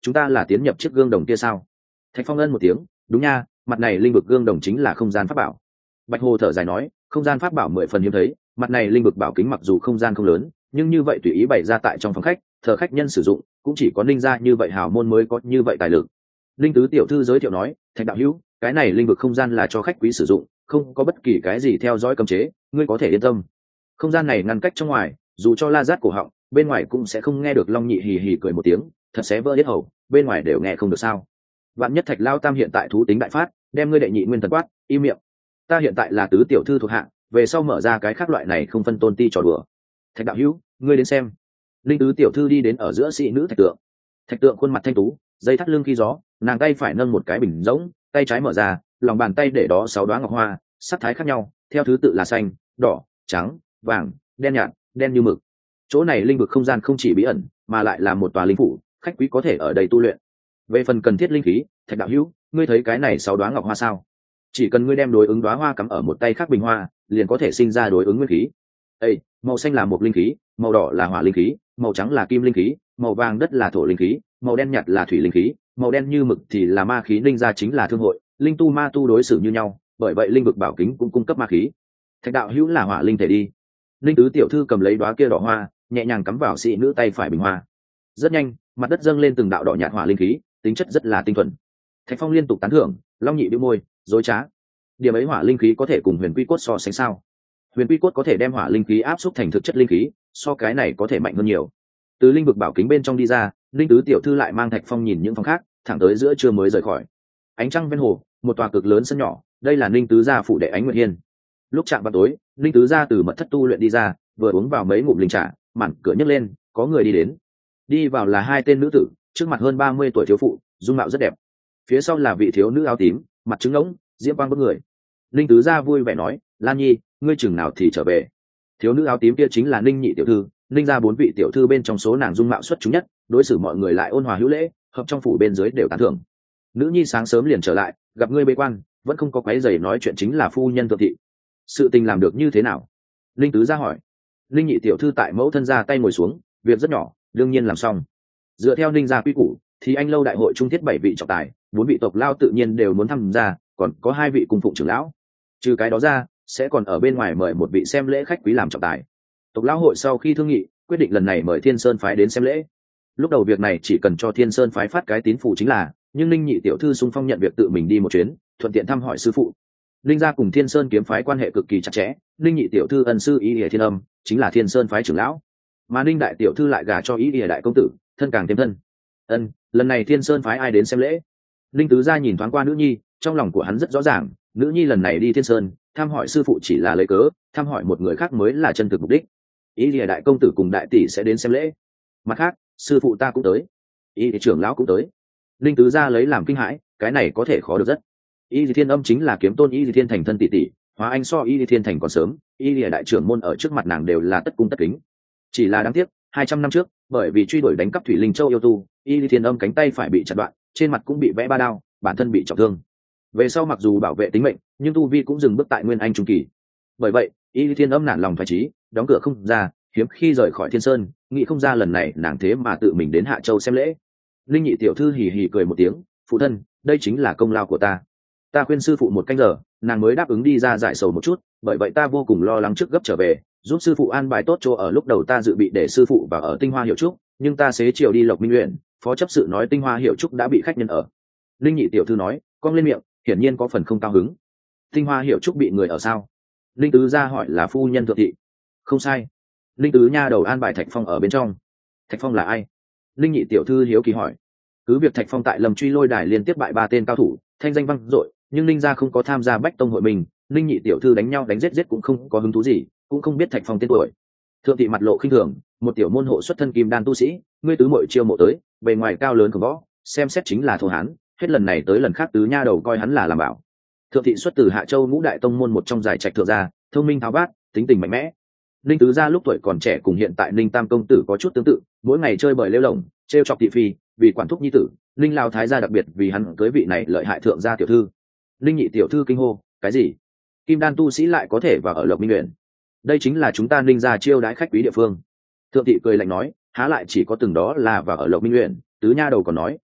chúng ta là tiến nhập chiếc gương đồng kia sao? Thạch Phong ân một tiếng, đúng nha, mặt này linh vực gương đồng chính là không gian pháp bảo. Bạch Hồ thở dài nói, không gian pháp bảo mười phần hiếm thấy, mặt này linh vực bảo kính mặc dù không gian không lớn, nhưng như vậy tùy ý bày ra tại trong phòng khách, thờ khách nhân sử dụng, cũng chỉ có Ninh gia như vậy hào môn mới có như vậy tài lực. Linh tứ tiểu thư giới thiệu nói, Thạch đạo hữu, cái này linh vực không gian là cho khách quý sử dụng, không có bất kỳ cái gì theo dõi cấm chế, ngươi có thể yên tâm. Không gian này ngăn cách trong ngoài, dù cho la rát cổ họng, bên ngoài cũng sẽ không nghe được. Long Nhị hì hì cười một tiếng, thật xé vỡ hết hầu, bên ngoài đều nghe không được sao? Vạn nhất Thạch Lao Tam hiện tại thú tính đại phát, đem ngươi đệ nhị nguyên thần quát, im miệng. Ta hiện tại là tứ tiểu thư thuộc hạ, về sau mở ra cái khác loại này không phân tôn ti trò đùa. Thạch đạo hữu, ngươi đến xem. Linh tứ tiểu thư đi đến ở giữa sĩ nữ Thạch Tượng. Thạch Tượng khuôn mặt thanh tú, dây thắt lưng khi gió, nàng tay phải nâng một cái bình rỗng, tay trái mở ra, lòng bàn tay để đó sáu đoá ngọc hoa, sắc thái khác nhau, theo thứ tự là xanh, đỏ, trắng, vàng, đen nhạt, đen như mực. Chỗ này linh vực không gian không chỉ bí ẩn, mà lại là một tòa linh phủ, khách quý có thể ở đây tu luyện. Về phần cần thiết linh khí, Thạch đạo hữu, ngươi thấy cái này sáu đoá ngọc hoa sao? Chỉ cần ngươi đem đối ứng đoá hoa cắm ở một tay khác bình hoa, liền có thể sinh ra đối ứng nguyên khí. Ê, màu xanh là một linh khí, màu đỏ là hỏa linh khí, màu trắng là kim linh khí, màu vàng đất là thổ linh khí, màu đen nhạt là thủy linh khí, màu đen như mực thì là ma khí. Ninh gia chính là thương hội, linh tu ma tu đối xử như nhau, bởi vậy linh vực bảo kính cũng cung cấp ma khí. Thạch đạo hữu là hỏa linh thể đi. Linh tứ tiểu thư cầm lấy đoá kia đỏ hoa, nhẹ nhàng cắm vào sĩ nữ tay phải bình hoa. Rất nhanh, mặt đất dâng lên từng đạo đỏ nhạt hỏa linh khí, tính chất rất là tinh thuần. Thạch Phong liên tục tán thưởng, Long Nhị bĩu môi, dối trá. Điểm ấy hỏa linh khí có thể cùng huyền quy cốt so sánh sao? Huyền quy cốt có thể đem hỏa linh khí áp xúc thành thực chất linh khí, so cái này có thể mạnh hơn nhiều. Từ linh vực bảo kính bên trong đi ra, linh tứ tiểu thư lại mang Thạch Phong nhìn những phòng khác, thẳng tới giữa trưa mới rời khỏi. Ánh trăng ven hồ, một tòa cực lớn sân nhỏ, đây là Ninh tứ gia phủ đệ Ánh Nguyệt Hiên. Lúc chạm vào tối, Ninh tứ gia từ mật thất tu luyện đi ra, vừa uống vào mấy ngụm linh trà, màn cửa nhấc lên, có người đi đến. Đi vào là hai tên nữ tử, trước mặt hơn ba mươi tuổi thiếu phụ, dung mạo rất đẹp. Phía sau là vị thiếu nữ áo tím, mặt trứng ngỗng, diễm quang bức người. Ninh tứ gia vui vẻ nói, Lan Nhi, ngươi chừng nào thì trở về? Thiếu nữ áo tím kia chính là Ninh nhị tiểu thư, Ninh gia bốn vị tiểu thư bên trong số nàng dung mạo xuất chúng nhất, đối xử mọi người lại ôn hòa hữu lễ, hợp trong phủ bên dưới đều tán thưởng. Nữ nhi sáng sớm liền trở lại, gặp ngươi bế quan, vẫn không có quấy giày nói chuyện, chính là phu nhân thượng thị. Sự tình làm được như thế nào? Ninh tứ gia hỏi. Ninh nhị tiểu thư tại mẫu thân ra tay ngồi xuống, việc rất nhỏ, đương nhiên làm xong. Dựa theo Ninh gia quy củ, thì anh lâu đại hội trung thiết bảy vị trọng tài, bốn vị tộc lao tự nhiên đều muốn tham gia, còn có hai vị cung phụng trưởng lão. Trừ cái đó ra, sẽ còn ở bên ngoài mời một vị xem lễ khách quý làm trọng tài. Tộc lão hội sau khi thương nghị, quyết định lần này mời Thiên Sơn phái đến xem lễ. Lúc đầu việc này chỉ cần cho Thiên Sơn phái phát cái tín phụ chính là, nhưng Ninh nhị tiểu thư xung phong nhận việc tự mình đi một chuyến, thuận tiện thăm hỏi sư phụ. Ninh gia cùng Thiên Sơn kiếm phái quan hệ cực kỳ chặt chẽ, Ninh nhị tiểu thư ân sư Ý Lìa Thiên Âm chính là Thiên Sơn phái trưởng lão, mà Ninh đại tiểu thư lại gả cho Ý Lìa đại công tử, thân càng thêm thân. Ân, lần này Thiên Sơn phái ai đến xem lễ? Ninh tứ gia nhìn thoáng qua nữ nhi, trong lòng của hắn rất rõ ràng, nữ nhi lần này đi Thiên Sơn, thăm hỏi sư phụ chỉ là lấy cớ, thăm hỏi một người khác mới là chân thực mục đích. Ý Lìa đại công tử cùng đại tỷ sẽ đến xem lễ. Mặt khác, sư phụ ta cũng tới, Ý Lìa trưởng lão cũng tới. Ninh tứ gia lấy làm kinh hãi, cái này có thể khó được rất. Y Lìa Thiên Âm chính là kiếm tôn Y Lìa Thiên Thành thân tỷ tỷ, hóa anh so Y Lìa Thiên Thành còn sớm, Y Lìa đại trưởng môn ở trước mặt nàng đều là tất cung tất kính. Chỉ là đáng tiếc, hai trăm năm trước, bởi vì truy đuổi đánh cắp Thủy Linh Châu yêu tu, Y Lìa Thiên Âm cánh tay phải bị chặt đoạn, trên mặt cũng bị vẽ ba đao, bản thân bị trọng thương. Về sau mặc dù bảo vệ tính mệnh, nhưng tu vi cũng dừng bước tại nguyên anh trung kỳ. Bởi vậy, Y Lìa Thiên Âm nản lòng phách chí, đóng cửa không ra, hiếm khi rời khỏi Thiên Sơn, nghĩ không ra lần này nàng thế mà tự mình đến Hạ Châu xem lễ. Linh nhị tiểu thư hì hì cười một tiếng, phụ thân, đây chính là công lao của ta. Ta khuyên sư phụ một canh giờ, nàng mới đáp ứng đi ra giải sầu một chút, bởi vậy ta vô cùng lo lắng trước gấp trở về, giúp sư phụ an bài tốt chỗ ở. Lúc đầu ta dự bị để sư phụ vào ở Tinh Hoa Hiệu Trúc, nhưng ta xế chiều đi Lộc Minh Uyển, phó chấp sự nói Tinh Hoa Hiệu Trúc đã bị khách nhân ở. Linh nhị tiểu thư nói, cong lên miệng, hiển nhiên có phần không cao hứng. Tinh Hoa Hiệu Trúc bị người ở sao? Linh tứ gia hỏi là phu nhân thượng thị. Không sai. Linh tứ nha đầu an bài Thạch Phong ở bên trong. Thạch Phong là ai? Linh nhị tiểu thư hiếu kỳ hỏi. Cứ việc Thạch Phong tại Lâm Truy Lôi Đài liên tiếp bại ba tên cao thủ, thanh danh vang dội, nhưng Ninh gia không có tham gia Bách Tông hội mình, Ninh nhị tiểu thư đánh nhau đánh giết giết cũng không có hứng thú gì, cũng không biết Thạch Phong tên tuổi. Thượng thị mặt lộ khinh thường, một tiểu môn hộ xuất thân kim đan tu sĩ, ngươi tứ muội chiêu mộ tới, bề ngoài cao lớn của võ, xem xét chính là thô hán, hết lần này tới lần khác tứ nha đầu coi hắn là làm bảo. Thượng thị xuất từ Hạ Châu Ngũ Đại Tông môn một trong giải trạch thượng gia, thông minh tháo bát, tính tình mạnh mẽ. Ninh tứ gia lúc tuổi còn trẻ cùng hiện tại Ninh tam công tử có chút tương tự, mỗi ngày chơi bời lêu lổng, trêu chọc thị phi, vì quản thúc nhi tử, Ninh lao thái gia đặc biệt vì hắn cưới vị này lợi hại thượng gia tiểu thư. Ninh nhị tiểu thư kinh hô, cái gì? Kim đan tu sĩ lại có thể vào ở Lộc Minh Uyển? Đây chính là chúng ta Ninh gia chiêu đãi khách quý địa phương. Thượng thị cười lạnh nói, há lại chỉ có từng đó là vào ở Lộc Minh Uyển, tứ nha đầu còn nói,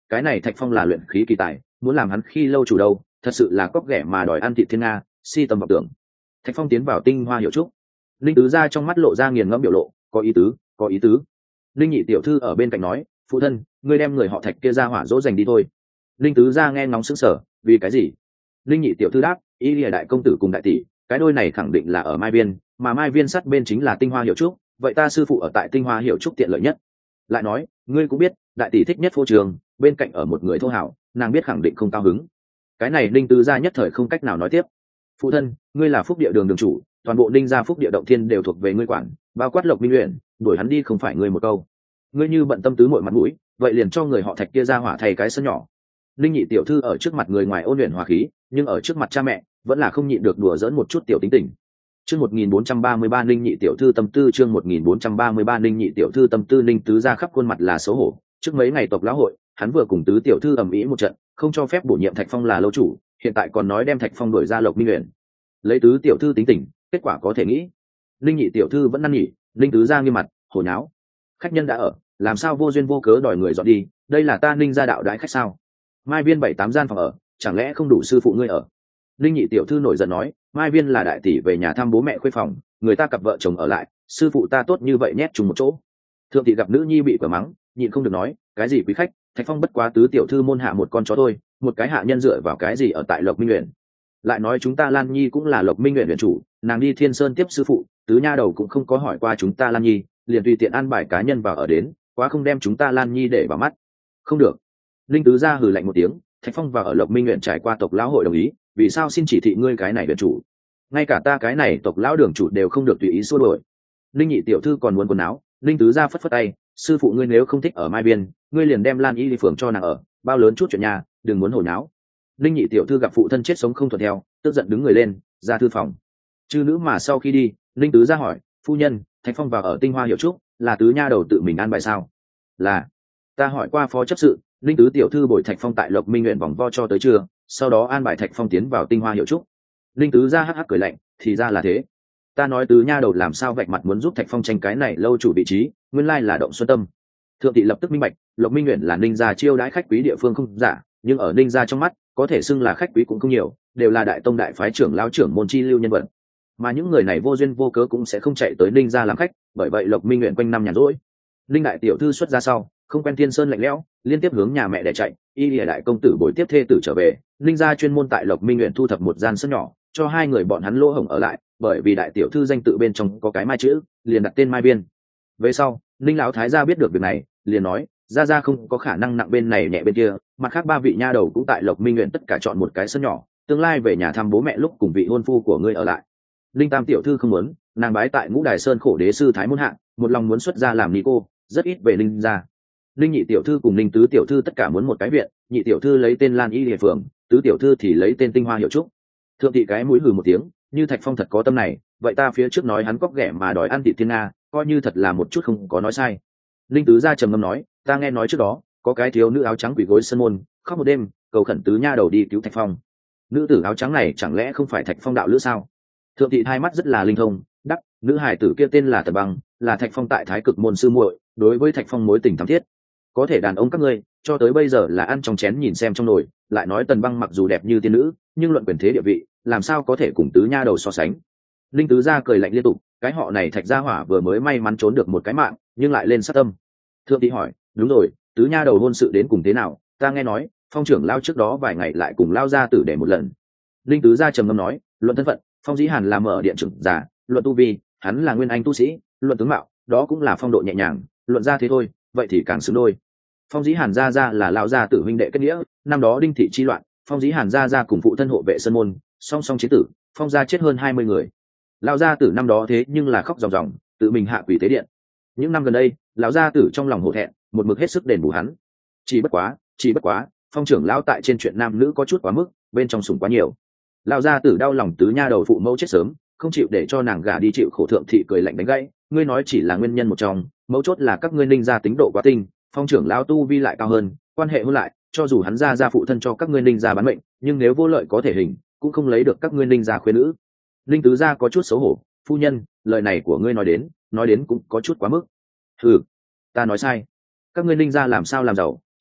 cái này Thạch Phong là luyện khí kỳ tài, muốn làm hắn khi lâu chủ đâu, thật sự là cóc ghẻ mà đòi ăn thịt thiên nga, si tầm vọng tưởng. Thạch Phong tiến vào Tinh Hoa Hiểu Trúc, linh tứ gia trong mắt lộ ra nghiền ngẫm biểu lộ, có ý tứ, có ý tứ. Linh nhị tiểu thư ở bên cạnh nói, phụ thân, ngươi đem người họ Thạch kia ra hỏa dỗ dành đi thôi. Linh tứ gia nghe ngóng sững sờ, vì cái gì? Linh nhị tiểu thư đáp, ý lìa đại công tử cùng đại tỷ, cái đôi này khẳng định là ở Mai Viên, mà Mai Viên sát bên chính là Tinh Hoa Hiểu Trúc, vậy ta sư phụ ở tại Tinh Hoa Hiểu Trúc tiện lợi nhất. Lại nói, ngươi cũng biết, đại tỷ thích nhất phô trường, bên cạnh ở một người thô hảo, nàng biết khẳng định không cao hứng. Cái này Linh tứ gia nhất thời không cách nào nói tiếp. Phụ thân, ngươi là Phúc Địa đường đường chủ, toàn bộ Ninh gia Phúc Địa động thiên đều thuộc về ngươi quản, bao quát Lộc Minh Uyển, đuổi hắn đi không phải ngươi một câu. Ngươi như bận tâm tứ muội mặt mũi, vậy liền cho người họ Thạch kia ra hỏa thay cái sân nhỏ. Linh nhị tiểu thư ở trước mặt người ngoài ôn luyện hòa khí, nhưng ở trước mặt cha mẹ, vẫn là không nhịn được đùa giỡn một chút tiểu tính tình. Chương một nghìn bốn trăm ba mươi ba Linh nhị tiểu thư tâm tư, chương một nghìn bốn trăm ba mươi ba Linh nhị tiểu thư tâm tư, Linh tứ gia khắp khuôn mặt là xấu hổ, trước mấy ngày tộc lão hội, hắn vừa cùng tứ tiểu thư ầm ĩ một trận, không cho phép bổ nhiệm Thạch Phong là lâu chủ, hiện tại còn nói đem Thạch Phong đuổi ra Lộc Minh Uyển. Lấy tứ tiểu thư tính tình, kết quả có thể nghĩ. Linh nhị tiểu thư vẫn năn nỉ, Linh tứ gia nghiêm mặt, hồ nháo. Khách nhân đã ở, làm sao vô duyên vô cớ đòi người dọn đi, đây là ta Ninh gia đạo đãi khách sao? Mai Viên bảy tám gian phòng ở, chẳng lẽ không đủ sư phụ ngươi ở? Linh nhị tiểu thư nổi giận nói, Mai Viên là đại tỷ về nhà thăm bố mẹ khuê phòng, người ta cặp vợ chồng ở lại, sư phụ ta tốt như vậy nhét chung một chỗ. Thượng tỷ gặp nữ nhi bị quả mắng, nhịn không được nói, cái gì quý khách, Thạch Phong bất quá tứ tiểu thư môn hạ một con chó thôi, một cái hạ nhân dựa vào cái gì ở tại Lộc Minh Uyển? Lại nói chúng ta Lan Nhi cũng là Lộc Minh Uyển uyển chủ, nàng đi Thiên Sơn tiếp sư phụ, tứ nha đầu cũng không có hỏi qua chúng ta Lan Nhi, liền tùy tiện an bài cá nhân vào ở đến, quá không đem chúng ta Lan Nhi để vào mắt. Không được. Linh tứ gia hừ lạnh một tiếng, Thạch Phong vào ở Lộc Minh Uyển trải qua tộc lão hội đồng ý, vì sao xin chỉ thị ngươi cái này uyển chủ? Ngay cả ta cái này tộc lão đường chủ đều không được tùy ý xua đuổi. Linh nhị tiểu thư còn muốn quần áo, Linh tứ gia phất phất tay, sư phụ ngươi nếu không thích ở Mai Biên, ngươi liền đem Lan Y đi phường cho nàng ở, bao lớn chút chuyện nhà, đừng muốn hồi náo. Linh nhị tiểu thư gặp phụ thân chết sống không thuận theo, tức giận đứng người lên, ra thư phòng. Chư nữ mà sau khi đi, Linh tứ gia hỏi, phu nhân, Thạch Phong vào ở Tinh Hoa Hiểu Trúc, là tứ nha đầu tự mình an bài sao? Là. Ta hỏi qua phó chấp sự, Linh tứ tiểu thư bồi Thạch Phong tại Lộc Minh Uyển vòng vo cho tới trưa, sau đó an bài Thạch Phong tiến vào Tinh Hoa Hiểu Trúc. Linh tứ gia hắc hắc cười lạnh, thì ra là thế. Ta nói tứ nha đầu làm sao vạch mặt muốn giúp Thạch Phong tranh cái này lâu chủ vị trí, nguyên lai là động xuân tâm. Thượng thị lập tức minh bạch, Lộc Minh Uyển là Ninh gia chiêu đãi khách quý địa phương không giả, nhưng ở Ninh gia trong mắt, có thể xưng là khách quý cũng không nhiều, đều là đại tông đại phái trưởng lão trưởng môn chi lưu nhân vật. Mà những người này vô duyên vô cớ cũng sẽ không chạy tới Ninh gia làm khách, bởi vậy Lộc Minh Uyển quanh năm nhàn rỗi. Linh đại tiểu thư xuất ra sau, không quen Thiên Sơn lạnh lẽo, liên tiếp hướng nhà mẹ để chạy, y lìa đại công tử bồi tiếp thê tử trở về, Linh gia chuyên môn tại Lộc Minh Uyển thu thập một gian sân nhỏ, cho hai người bọn hắn lỗ hổng ở lại, bởi vì đại tiểu thư danh tự bên trong có cái Mai chữ, liền đặt tên Mai Biên. Về sau, Linh lão thái gia biết được việc này, liền nói, gia gia không có khả năng nặng bên này nhẹ bên kia, mặt khác ba vị nha đầu cũng tại Lộc Minh Uyển tất cả chọn một cái sân nhỏ, tương lai về nhà thăm bố mẹ lúc cùng vị hôn phu của ngươi ở lại. Linh tam tiểu thư không muốn, nàng bái tại Ngũ Đài Sơn khổ đế sư thái môn hạ, một lòng muốn xuất gia làm ni cô, rất ít về Linh gia. Linh nhị tiểu thư cùng Linh tứ tiểu thư tất cả muốn một cái viện, nhị tiểu thư lấy tên Lan Y Liệt Phường, tứ tiểu thư thì lấy tên Tinh Hoa Hiểu Trúc. Thượng thị cái mũi hừ một tiếng, như Thạch Phong thật có tâm này, vậy ta phía trước nói hắn cóc ghẻ mà đòi ăn thịt thiên nga, coi như thật là một chút không có nói sai. Linh tứ gia trầm ngâm nói, ta nghe nói trước đó có cái thiếu nữ áo trắng quỳ gối sân môn, khóc một đêm, cầu khẩn tứ nha đầu đi cứu Thạch Phong. Nữ tử áo trắng này chẳng lẽ không phải Thạch Phong đạo lữ sao? Thượng thị hai mắt rất là linh thông, đắc, nữ hải tử kia tên là Tần Băng, là Thạch Phong tại Thái Cực môn sư muội, đối với Thạch Phong mối tình thắm thiết. Có thể đàn ông các ngươi cho tới bây giờ là ăn trong chén nhìn xem trong nồi, lại nói Tần Băng mặc dù đẹp như tiên nữ, nhưng luận quyền thế địa vị, làm sao có thể cùng tứ nha đầu so sánh. Linh tứ gia cười lạnh liên tục, cái họ này Thạch gia hỏa vừa mới may mắn trốn được một cái mạng, nhưng lại lên sát tâm. Thượng thị hỏi, đúng rồi, tứ nha đầu hôn sự đến cùng thế nào? Ta nghe nói Phong trưởng lao trước đó vài ngày lại cùng lao gia tử để một lần. Linh tứ gia trầm ngâm nói, luận thân phận, Phong Dĩ Hàn là mở điện trưởng giả, luận tu vi, hắn là nguyên anh tu sĩ, luận tướng mạo, đó cũng là phong độ nhẹ nhàng, luận ra thế thôi, vậy thì càng xứng đôi. Phong Dĩ Hàn gia gia là lão gia tử huynh đệ kết nghĩa, năm đó đinh thị chi loạn, Phong Dĩ Hàn gia gia cùng phụ thân hộ vệ sơn môn, song song chiến tử, Phong gia chết hơn hai mươi người. Lão gia tử năm đó thế nhưng là khóc ròng ròng, tự mình hạ quỷ tế điện. Những năm gần đây, lão gia tử trong lòng hổ thẹn, một mực hết sức đền bù hắn. Chỉ bất quá, chỉ bất quá, Phong trưởng lão tại trên chuyện nam nữ có chút quá mức, bên trong sủng quá nhiều. Lão gia tử đau lòng tứ nha đầu phụ mẫu chết sớm, không chịu để cho nàng gả đi chịu khổ. Thượng thị cười lạnh đánh gãy, ngươi nói chỉ là nguyên nhân một trong, mấu chốt là các ngươi Ninh gia tính độ quá tinh, Phong trưởng lão tu vi lại cao hơn, quan hệ hôn lại, cho dù hắn ra gia phụ thân cho các ngươi Ninh gia bán mệnh, nhưng nếu vô lợi có thể hình, cũng không lấy được các ngươi Ninh gia khuyên nữ. Ninh tứ gia có chút xấu hổ, phu nhân, lời này của ngươi nói đến, nói đến cũng có chút quá mức. Ừ, ta nói sai. Các ngươi Ninh gia làm sao làm giàu,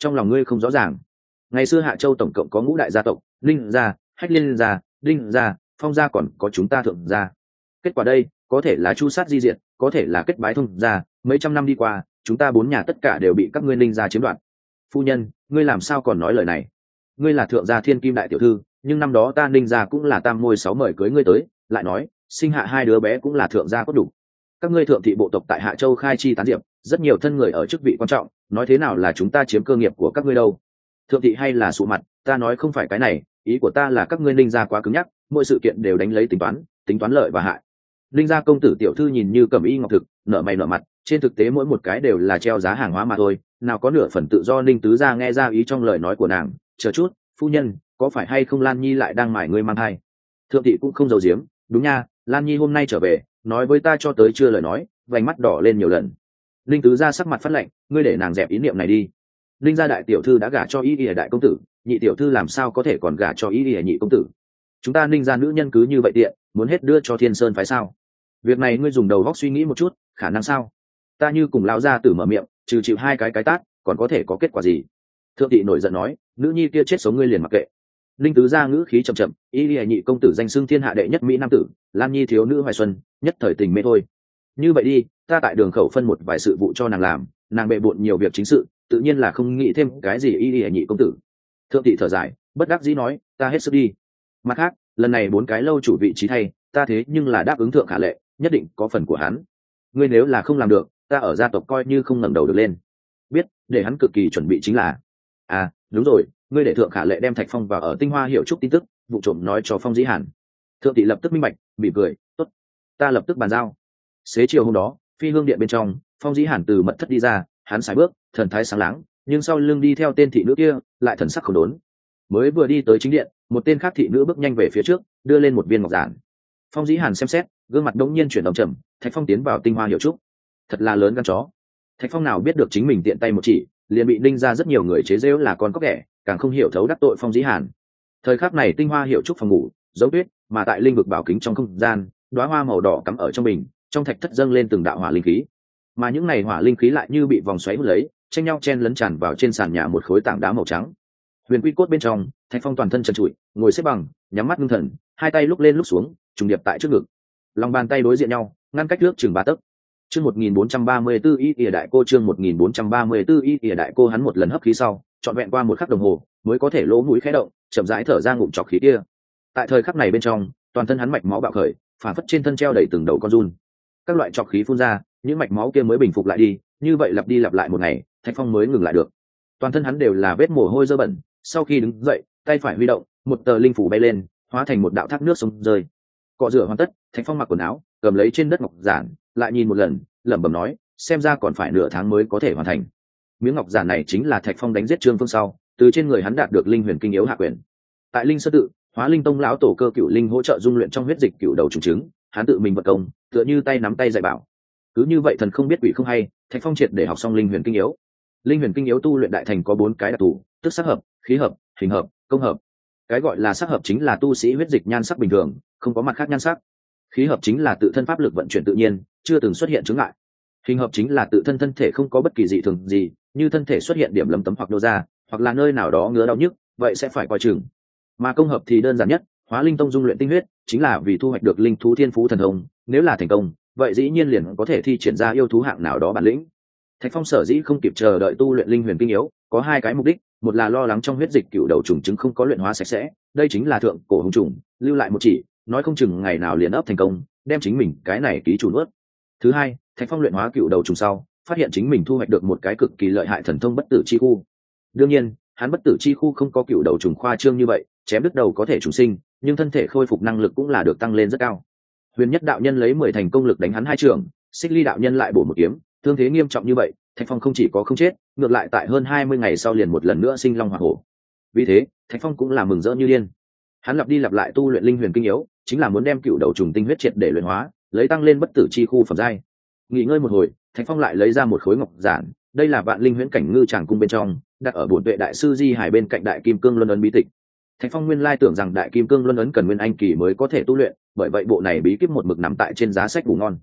trong lòng ngươi không rõ ràng. Ngày xưa Hạ Châu tổng cộng có ngũ đại gia tộc: Linh gia, Hách Liên gia, Đinh gia, Phong gia, còn có chúng ta Thượng gia. Kết quả đây có thể là chu sát di diệt, có thể là kết bái thông gia. Mấy trăm năm đi qua, chúng ta bốn nhà tất cả đều bị các ngươi Linh gia chiếm đoạt. Phu nhân, ngươi làm sao còn nói lời này? Ngươi là Thượng gia thiên kim đại tiểu thư, nhưng năm đó ta Linh gia cũng là tam ngôi sáu mời cưới ngươi tới, lại nói sinh hạ hai đứa bé cũng là Thượng gia có đủ. Các ngươi Thượng thị bộ tộc tại Hạ Châu khai chi tán diệp, rất nhiều thân người ở chức vị quan trọng, nói thế nào là chúng ta chiếm cơ nghiệp của các ngươi đâu? Thượng thị hay là sụ mặt, ta nói không phải cái này, ý của ta là các ngươi Linh gia quá cứng nhắc, mỗi sự kiện đều đánh lấy tính toán, tính toán lợi và hại. Linh gia công tử tiểu thư nhìn như cẩm y ngọc thực, nở mày nở mặt, trên thực tế mỗi một cái đều là treo giá hàng hóa mà thôi, nào có nửa phần tự do. Linh tứ gia nghe ra ý trong lời nói của nàng, chờ chút, phu nhân, có phải hay không Lan Nhi lại đang mải ngươi mang thai? Thượng thị cũng không giấu giếm, đúng nha, Lan Nhi hôm nay trở về, nói với ta cho tới chưa lời nói, vành mắt đỏ lên nhiều lần. Linh tứ gia sắc mặt phát lạnh, ngươi để nàng dẹp ý niệm này đi. Linh gia đại tiểu thư đã gả cho y y đại công tử, nhị tiểu thư làm sao có thể còn gả cho y y nhị công tử? Chúng ta Linh gia nữ nhân cứ như vậy tiện, muốn hết đưa cho Thiên Sơn phái sao? Việc này ngươi dùng đầu góc suy nghĩ một chút, khả năng sao? Ta như cùng lão gia tử mở miệng, trừ chịu hai cái cái tát, còn có thể có kết quả gì? Thượng thị nổi giận nói, nữ nhi kia chết sống ngươi liền mặc kệ. Linh tứ gia ngữ khí chậm chậm, y y nhị công tử danh xưng thiên hạ đệ nhất mỹ nam tử, Lan Nhi thiếu nữ hoài xuân, nhất thời tình mê thôi. Như vậy đi, ta tại đường khẩu phân một vài sự vụ cho nàng làm, nàng bệ bội nhiều việc chính sự, tự nhiên là không nghĩ thêm cái gì y y nhị công tử. Thượng thị thở dài, bất đắc dĩ nói, ta hết sức đi. Mặt khác, lần này bốn cái lâu chủ vị trí thay, ta thế nhưng là đáp ứng Thượng Khả Lệ, nhất định có phần của hắn. Ngươi nếu là không làm được, ta ở gia tộc coi như không ngẩng đầu được lên. Biết, để hắn cực kỳ chuẩn bị chính là. À, đúng rồi, ngươi để Thượng Khả Lệ đem Thạch Phong vào ở Tinh Hoa Hiểu Trúc tin tức, vụ trộm nói cho Phong Dĩ Hàn. Thượng thị lập tức minh bạch, mỉm cười, tốt, ta lập tức bàn giao. Xế chiều hôm đó, Phi Hương điện bên trong, Phong Dĩ Hàn từ mật thất đi ra, hắn sải bước, thần thái sáng láng, nhưng sau lưng đi theo tên thị nữ kia, lại thần sắc không đốn. Mới vừa đi tới chính điện, một tên khác thị nữ bước nhanh về phía trước, đưa lên một viên ngọc giản. Phong Dĩ Hàn xem xét, gương mặt đống nhiên chuyển động trầm, Thạch Phong tiến vào Tinh Hoa Hiểu Trúc, thật là lớn gan chó. Thạch Phong nào biết được chính mình tiện tay một chỉ, liền bị Ninh ra rất nhiều người chế giễu là con cóc ghẻ, càng không hiểu thấu đắc tội Phong Dĩ Hàn. Thời khắc này Tinh Hoa Hiểu Trúc phòng ngủ, giống tuyết, mà tại linh vực bảo kính trong không gian, đóa hoa màu đỏ cắm ở trong bình, trong thạch thất dâng lên từng đạo hỏa linh khí, mà những này hỏa linh khí lại như bị vòng xoáy hút lấy, tranh nhau chen lấn tràn vào trên sàn nhà một khối tảng đá màu trắng. Huyền Quy cốt bên trong, Thạch Phong toàn thân trần trụi, ngồi xếp bằng, nhắm mắt ngưng thần, hai tay lúc lên lúc xuống, trùng điệp tại trước ngực, lòng bàn tay đối diện nhau, ngăn cách nước chừng ba tấc. Chương một nghìn bốn trăm ba mươi tư Y Y đại cô, chương một nghìn bốn trăm ba mươi tư Y Y đại cô. Hắn một lần hấp khí sau, trọn vẹn qua một khắc đồng hồ, mới có thể lỗ mũi khẽ động, chậm rãi thở ra ngụm trọc khí kia. Tại thời khắc này bên trong, toàn thân hắn mạch máu bạo khởi, phản phất trên thân treo đầy từng đầu con giun. Các loại trọc khí phun ra, những mạch máu kia mới bình phục lại đi, như vậy lặp đi lặp lại một ngày, Thạch Phong mới ngừng lại được. Toàn thân hắn đều là vết mồ hôi dơ bẩn, sau khi đứng dậy, tay phải huy động, một tờ linh phủ bay lên, hóa thành một đạo thác nước sông rơi. Cọ rửa hoàn tất, Thạch Phong mặc quần áo, cầm lấy trên đất ngọc giản, lại nhìn một lần, lẩm bẩm nói, xem ra còn phải nửa tháng mới có thể hoàn thành. Miếng ngọc giản này chính là Thạch Phong đánh giết Trương Phương sau, từ trên người hắn đạt được linh huyền kinh yếu hạ quyền. Tại Linh Sơ tự, Hóa Linh Tông lão tổ cơ cửu linh hỗ trợ dung luyện trong huyết dịch cửu đầu trùng trứng, hắn tự mình vật công, tựa như tay nắm tay dạy bảo. Cứ như vậy thần không biết quỷ không hay, Thạch Phong triệt để học xong linh huyền kinh yếu. Linh huyền kinh yếu tu luyện đại thành có bốn cái đặc thù, tức sắc hợp, khí hợp, hình hợp, công hợp. Cái gọi là sắc hợp chính là tu sĩ huyết dịch nhan sắc bình thường, không có mặt khác nhan sắc. Khí hợp chính là tự thân pháp lực vận chuyển tự nhiên, chưa từng xuất hiện chướng ngại. Hình hợp chính là tự thân thân thể không có bất kỳ dị thường gì, như thân thể xuất hiện điểm lấm tấm hoặc nô ra, hoặc là nơi nào đó ngứa đau nhức, vậy sẽ phải coi chừng. Mà công hợp thì đơn giản nhất, Hóa Linh Tông dung luyện tinh huyết, chính là vì thu hoạch được linh thú thiên phú thần thông, nếu là thành công, vậy dĩ nhiên liền có thể thi triển ra yêu thú hạng nào đó bản lĩnh. Thạch Phong sở dĩ không kịp chờ đợi tu luyện linh huyền kinh yếu, có hai cái mục đích, một là lo lắng trong huyết dịch cựu đầu trùng trứng không có luyện hóa sạch sẽ, đây chính là thượng cổ hung trùng, lưu lại một chỉ, nói không chừng ngày nào liền ấp thành công, đem chính mình cái này ký chủ nuốt. Thứ hai, Thạch Phong luyện hóa cựu đầu trùng sau, phát hiện chính mình thu hoạch được một cái cực kỳ lợi hại thần thông bất tử chi khu. Đương nhiên, hắn bất tử chi khu không có cựu đầu trùng khoa trương như vậy, chém đứt đầu có thể trùng sinh, nhưng thân thể khôi phục năng lực cũng là được tăng lên rất cao. Huyền Nhất đạo nhân lấy mười thành công lực đánh hắn hai trường, Xích Ly đạo nhân lại bổ một kiếm, thương thế nghiêm trọng như vậy, Thạch Phong không chỉ có không chết, ngược lại tại hơn hai mươi ngày sau liền một lần nữa sinh long hỏa hổ. Vì thế, Thạch Phong cũng là mừng rỡ như điên. Hắn lặp đi lặp lại tu luyện linh huyền kinh yếu, chính là muốn đem cựu đầu trùng tinh huyết triệt để luyện hóa, lấy tăng lên bất tử chi khu phẩm giai. Nghỉ ngơi một hồi, Thạch Phong lại lấy ra một khối ngọc giản, đây là Vạn Linh Huyễn Cảnh Ngư Tràng cung bên trong, đặt ở bổn vệ đại sư Di Hải bên cạnh Đại Kim Cương Luân ấn bí tịch. Thạch Phong nguyên lai tưởng rằng Đại Kim Cương Luân ấn cần nguyên anh kỳ mới có thể tu luyện, bởi vậy bộ này bí kíp một mực nằm tại trên giá sách ngủ ngon.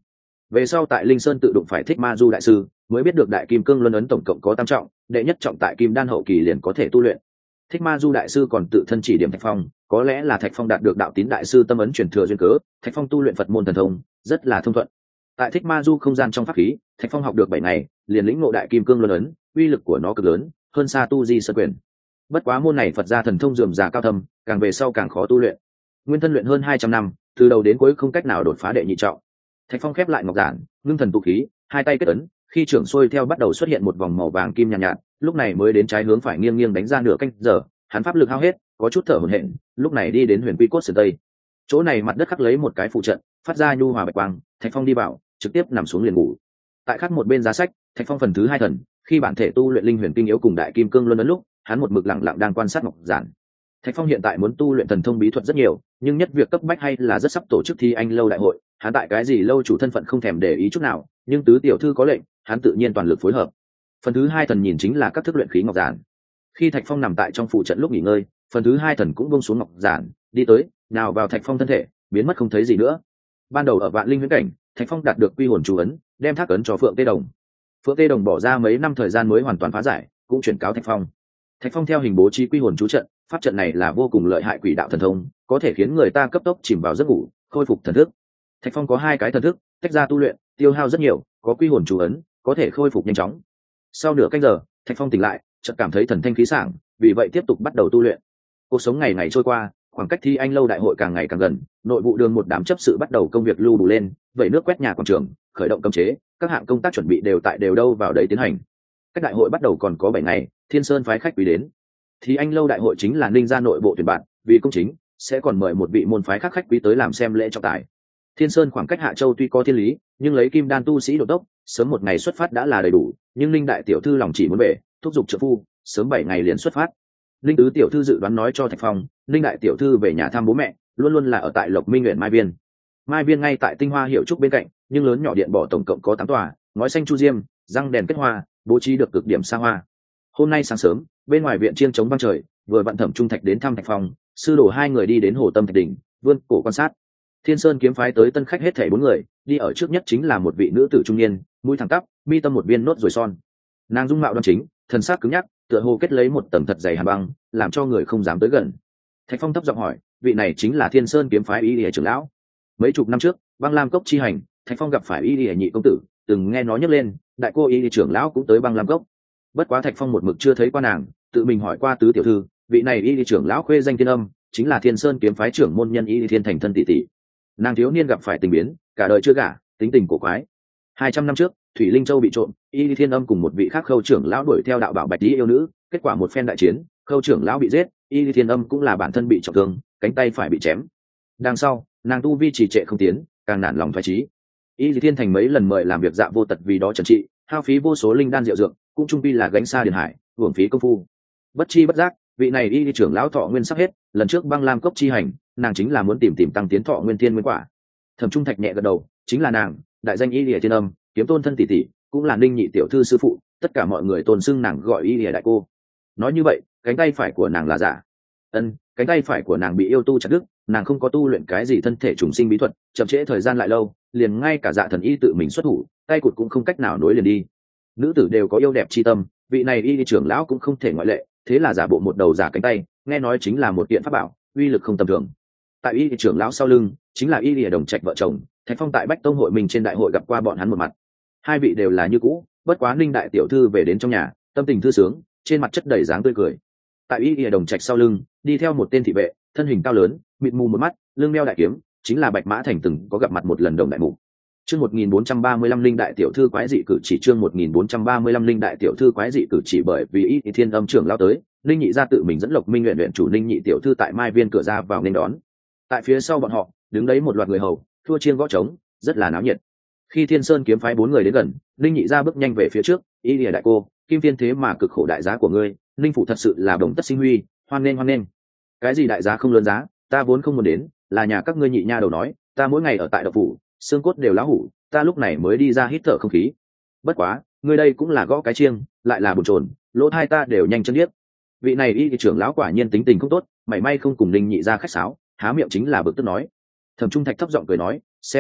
Về sau tại Linh Sơn tự đụng phải Thích Ma Du đại sư, mới biết được đại kim cương luân ấn tổng cộng có tam trọng, đệ nhất trọng tại kim đan hậu kỳ liền có thể tu luyện. Thích Ma Du đại sư còn tự thân chỉ điểm Thạch Phong, có lẽ là Thạch Phong đạt được đạo tín đại sư tâm ấn truyền thừa duyên cớ, Thạch Phong tu luyện Phật môn thần thông rất là thông thuận. Tại Thích Ma Du không gian trong pháp khí, Thạch Phong học được bảy ngày, liền lĩnh ngộ đại kim cương luân ấn, uy lực của nó cực lớn, hơn xa tu di sơn quyền. Bất quá môn này Phật gia thần thông rườm rà cao thâm, càng về sau càng khó tu luyện. Nguyên thân luyện hơn hai trăm năm, từ đầu đến cuối không cách nào đột phá đệ nhị trọng. Thạch Phong khép lại ngọc giản, ngưng thần tụ khí, hai tay kết ấn, khi trưởng xuôi theo bắt đầu xuất hiện một vòng màu vàng kim nhàn nhạt, nhạt, lúc này mới đến trái hướng phải nghiêng nghiêng đánh ra nửa canh giờ, hắn pháp lực hao hết, có chút thở hổn hển, lúc này đi đến Huyền Quy Cốt Sườn Tây. Chỗ này mặt đất khắc lấy một cái phụ trận, phát ra nhu hòa bạch quang, Thạch Phong đi vào, trực tiếp nằm xuống liền ngủ. Tại khắc một bên giá sách, Thạch Phong phần thứ hai thần, khi bản thể tu luyện linh huyền kinh yếu cùng đại kim cương luân ấn lúc, hắn một mực lặng lặng đang quan sát ngọc giản. Thạch Phong hiện tại muốn tu luyện thần thông bí thuật rất nhiều, nhưng nhất việc cấp bách hay là rất sắp tổ chức thi anh lâu đại hội, hắn tại cái gì lâu chủ thân phận không thèm để ý chút nào, nhưng tứ tiểu thư có lệnh, hắn tự nhiên toàn lực phối hợp. Phần thứ hai thần nhìn chính là các thức luyện khí ngọc giản. Khi Thạch Phong nằm tại trong phụ trận lúc nghỉ ngơi, phần thứ hai thần cũng buông xuống ngọc giản, đi tới, nào vào Thạch Phong thân thể, biến mất không thấy gì nữa. Ban đầu ở Vạn Linh huyễn cảnh, Thạch Phong đạt được quy hồn chú ấn, đem thác ấn cho Phượng Tê Đồng. Phượng Tê Đồng bỏ ra mấy năm thời gian mới hoàn toàn phá giải, cũng chuyển cáo Thạch Phong. Thạch Phong theo hình bố trí quy hồn chú trận, pháp trận này là vô cùng lợi hại quỷ đạo thần thông, có thể khiến người ta cấp tốc chìm vào giấc ngủ, khôi phục thần thức. Thạch Phong có hai cái thần thức, tách ra tu luyện, tiêu hao rất nhiều, có quy hồn chú ấn, có thể khôi phục nhanh chóng. Sau nửa canh giờ, Thạch Phong tỉnh lại, chợt cảm thấy thần thanh khí sảng, vì vậy tiếp tục bắt đầu tu luyện. Cuộc sống ngày ngày trôi qua, khoảng cách thi anh lâu đại hội càng ngày càng gần, nội vụ đường một đám chấp sự bắt đầu công việc lưu đủ lên, vẩy nước quét nhà quảng trường, khởi động cấm chế, các hạng công tác chuẩn bị đều tại đều đâu vào đấy tiến hành. Cách đại hội bắt đầu còn có bảy ngày, Thiên Sơn phái khách quý đến. Thì anh lâu đại hội chính là Ninh gia nội bộ tuyển bạn, vì công chính sẽ còn mời một vị môn phái khác khách quý tới làm xem lễ trọng tài. Thiên Sơn khoảng cách Hạ Châu tuy có thiên lý, nhưng lấy kim đan tu sĩ độ tốc, sớm một ngày xuất phát đã là đầy đủ, nhưng Ninh đại tiểu thư lòng chỉ muốn về, thúc giục trợ phu, sớm bảy ngày liền xuất phát. Ninh tứ tiểu thư dự đoán nói cho Thạch Phong, Ninh đại tiểu thư về nhà thăm bố mẹ, luôn luôn là ở tại Lộc Minh huyện Mai Viên. Mai Viên ngay tại Tinh Hoa Hiệu Trúc bên cạnh, nhưng lớn nhỏ điện bỏ tổng cộng có tám tòa, ngói xanh chu diêm, răng đèn kết hoa, bố trí được cực điểm xa hoa. Hôm nay sáng sớm, bên ngoài viện chiêng chống vang trời, vừa vặn Thẩm Trung Thạch đến thăm Thạch Phong, sư đồ hai người đi đến Hồ Tâm Thạch đỉnh, vươn cổ quan sát. Thiên Sơn kiếm phái tới tân khách hết thảy bốn người, đi ở trước nhất chính là một vị nữ tử trung niên, mũi thẳng tắp, mi tâm một viên nốt ruồi son. Nàng dung mạo đoan chính, thần sắc cứng nhắc, tựa hồ kết lấy một tầng thật dày hàn băng, làm cho người không dám tới gần. Thạch Phong thấp giọng hỏi, vị này chính là Thiên Sơn kiếm phái Y Lìa trưởng lão. Mấy chục năm trước, Băng Lam Cốc chi hành, Thạch Phong gặp phải Y Lìa nhị công tử, từng nghe nói nhắc lên, đại cô Y Lìa trưởng lão cũng tới Băng Lam Cốc. Bất quá Thạch Phong một mực chưa thấy qua nàng, tự mình hỏi qua tứ tiểu thư, vị này Y Lìa trưởng lão khuê danh Thiên Âm, chính là Thiên Sơn kiếm phái trưởng môn nhân Y Lìa Thiên thành thân tỷ tỷ. Nàng thiếu niên gặp phải tình biến, cả đời chưa gả, tính tình cổ quái. Hai trăm năm trước, Thủy Linh Châu bị trộm, Y Lìa Thiên Âm cùng một vị khác Khâu trưởng lão đuổi theo đạo bảo Bạch Lý yêu nữ, kết quả một phen đại chiến, Khâu trưởng lão bị giết, Y Lìa Thiên Âm cũng là bản thân bị trọng thương, cánh tay phải bị chém. Đằng sau, nàng tu vi trì trệ không tiến, càng nản lòng phái trí. Y Lìa Thiên thành mấy lần mời làm việc dạ vô tật vì đó trần trị, hao phí vô số linh đan diệu dược, cũng trung pi là gánh xa điền hải, hưởng phí công phu. Bất chi bất giác, vị này Y Lìa trưởng lão thọ nguyên sắp hết, lần trước Băng Lam Cốc chi hành, nàng chính là muốn tìm tìm tăng tiến thọ nguyên thiên nguyên quả. Thẩm Trung Thạch nhẹ gật đầu, chính là nàng, đại danh Y Lìa Thiên Âm, kiếm tôn thân tỷ tỷ, cũng là Ninh nhị tiểu thư sư phụ, tất cả mọi người tôn xưng nàng gọi Y Lìa đại cô. Nói như vậy, cánh tay phải của nàng là giả. Ân, cánh tay phải của nàng bị yêu tu chặt đứt, nàng không có tu luyện cái gì thân thể trùng sinh bí thuật, chậm trễ thời gian lại lâu, liền ngay cả Dạ Thần Y tự mình xuất thủ, tay cụt cũng không cách nào nối liền đi. Nữ tử đều có yêu đẹp chi tâm, vị này Y trưởng lão cũng không thể ngoại lệ, thế là giả bộ một đầu giả cánh tay, nghe nói chính là một kiện pháp bảo, uy lực không tầm thường. Tại Y trưởng lão sau lưng, chính là Y Lìa Đồng Trạch vợ chồng, Thạch Phong tại Bách Tông hội mình trên đại hội gặp qua bọn hắn một mặt. Hai vị đều là như cũ, bất quá Ninh đại tiểu thư về đến trong nhà, tâm tình thư sướng, trên mặt chất đầy dáng tươi cười. Tại Y Lìa Đồng Trạch sau lưng, đi theo một tên thị vệ, thân hình cao lớn, mịt mù một mắt, lưng đeo đại kiếm, chính là Bạch Mã Thành từng có gặp mặt một lần Đồng đại mục. Chương một nghìn bốn trăm ba mươi lăm Linh đại tiểu thư quái dị cử chỉ chương một nghìn bốn trăm ba mươi lăm Linh đại tiểu thư quái dị cử chỉ bởi vì Y Lìa Thiên Âm trưởng lão tới, Linh nhị gia tự mình dẫn Lộc Minh luyện luyện chủ Linh nhị tiểu thư tại Mai Viên cửa ra vào nên đón. Tại phía sau bọn họ, đứng đấy một loạt người hầu, thua chiêng gõ trống, rất là náo nhiệt. Khi Thiên Sơn kiếm phái bốn người đến gần, Linh nhị gia bước nhanh về phía trước, Y Lìa đại cô, kim viên thế mà cực khổ đại giá của ngươi, Linh phủ thật sự là đồng tất sinh huy, hoan nghênh hoan nghênh. Cái gì đại giá không lớn giá, ta vốn không muốn đến, là nhà các ngươi nhị nha đầu nói, ta mỗi ngày ở tại độc phủ, xương cốt đều lá hủ, ta lúc này mới đi ra hít thở không khí. Bất quá, ngươi đây cũng là gõ cái chiêng, lại là bồn chồn, lỗ tai ta đều nhanh chân điếc. Vị này Y trưởng lão quả nhiên tính tình không tốt, mảy may không cùng Linh nhị gia khách sáo, há miệng chính là bực tức nói. Thẩm Trung Thạch thấp giọng cười nói, xem ra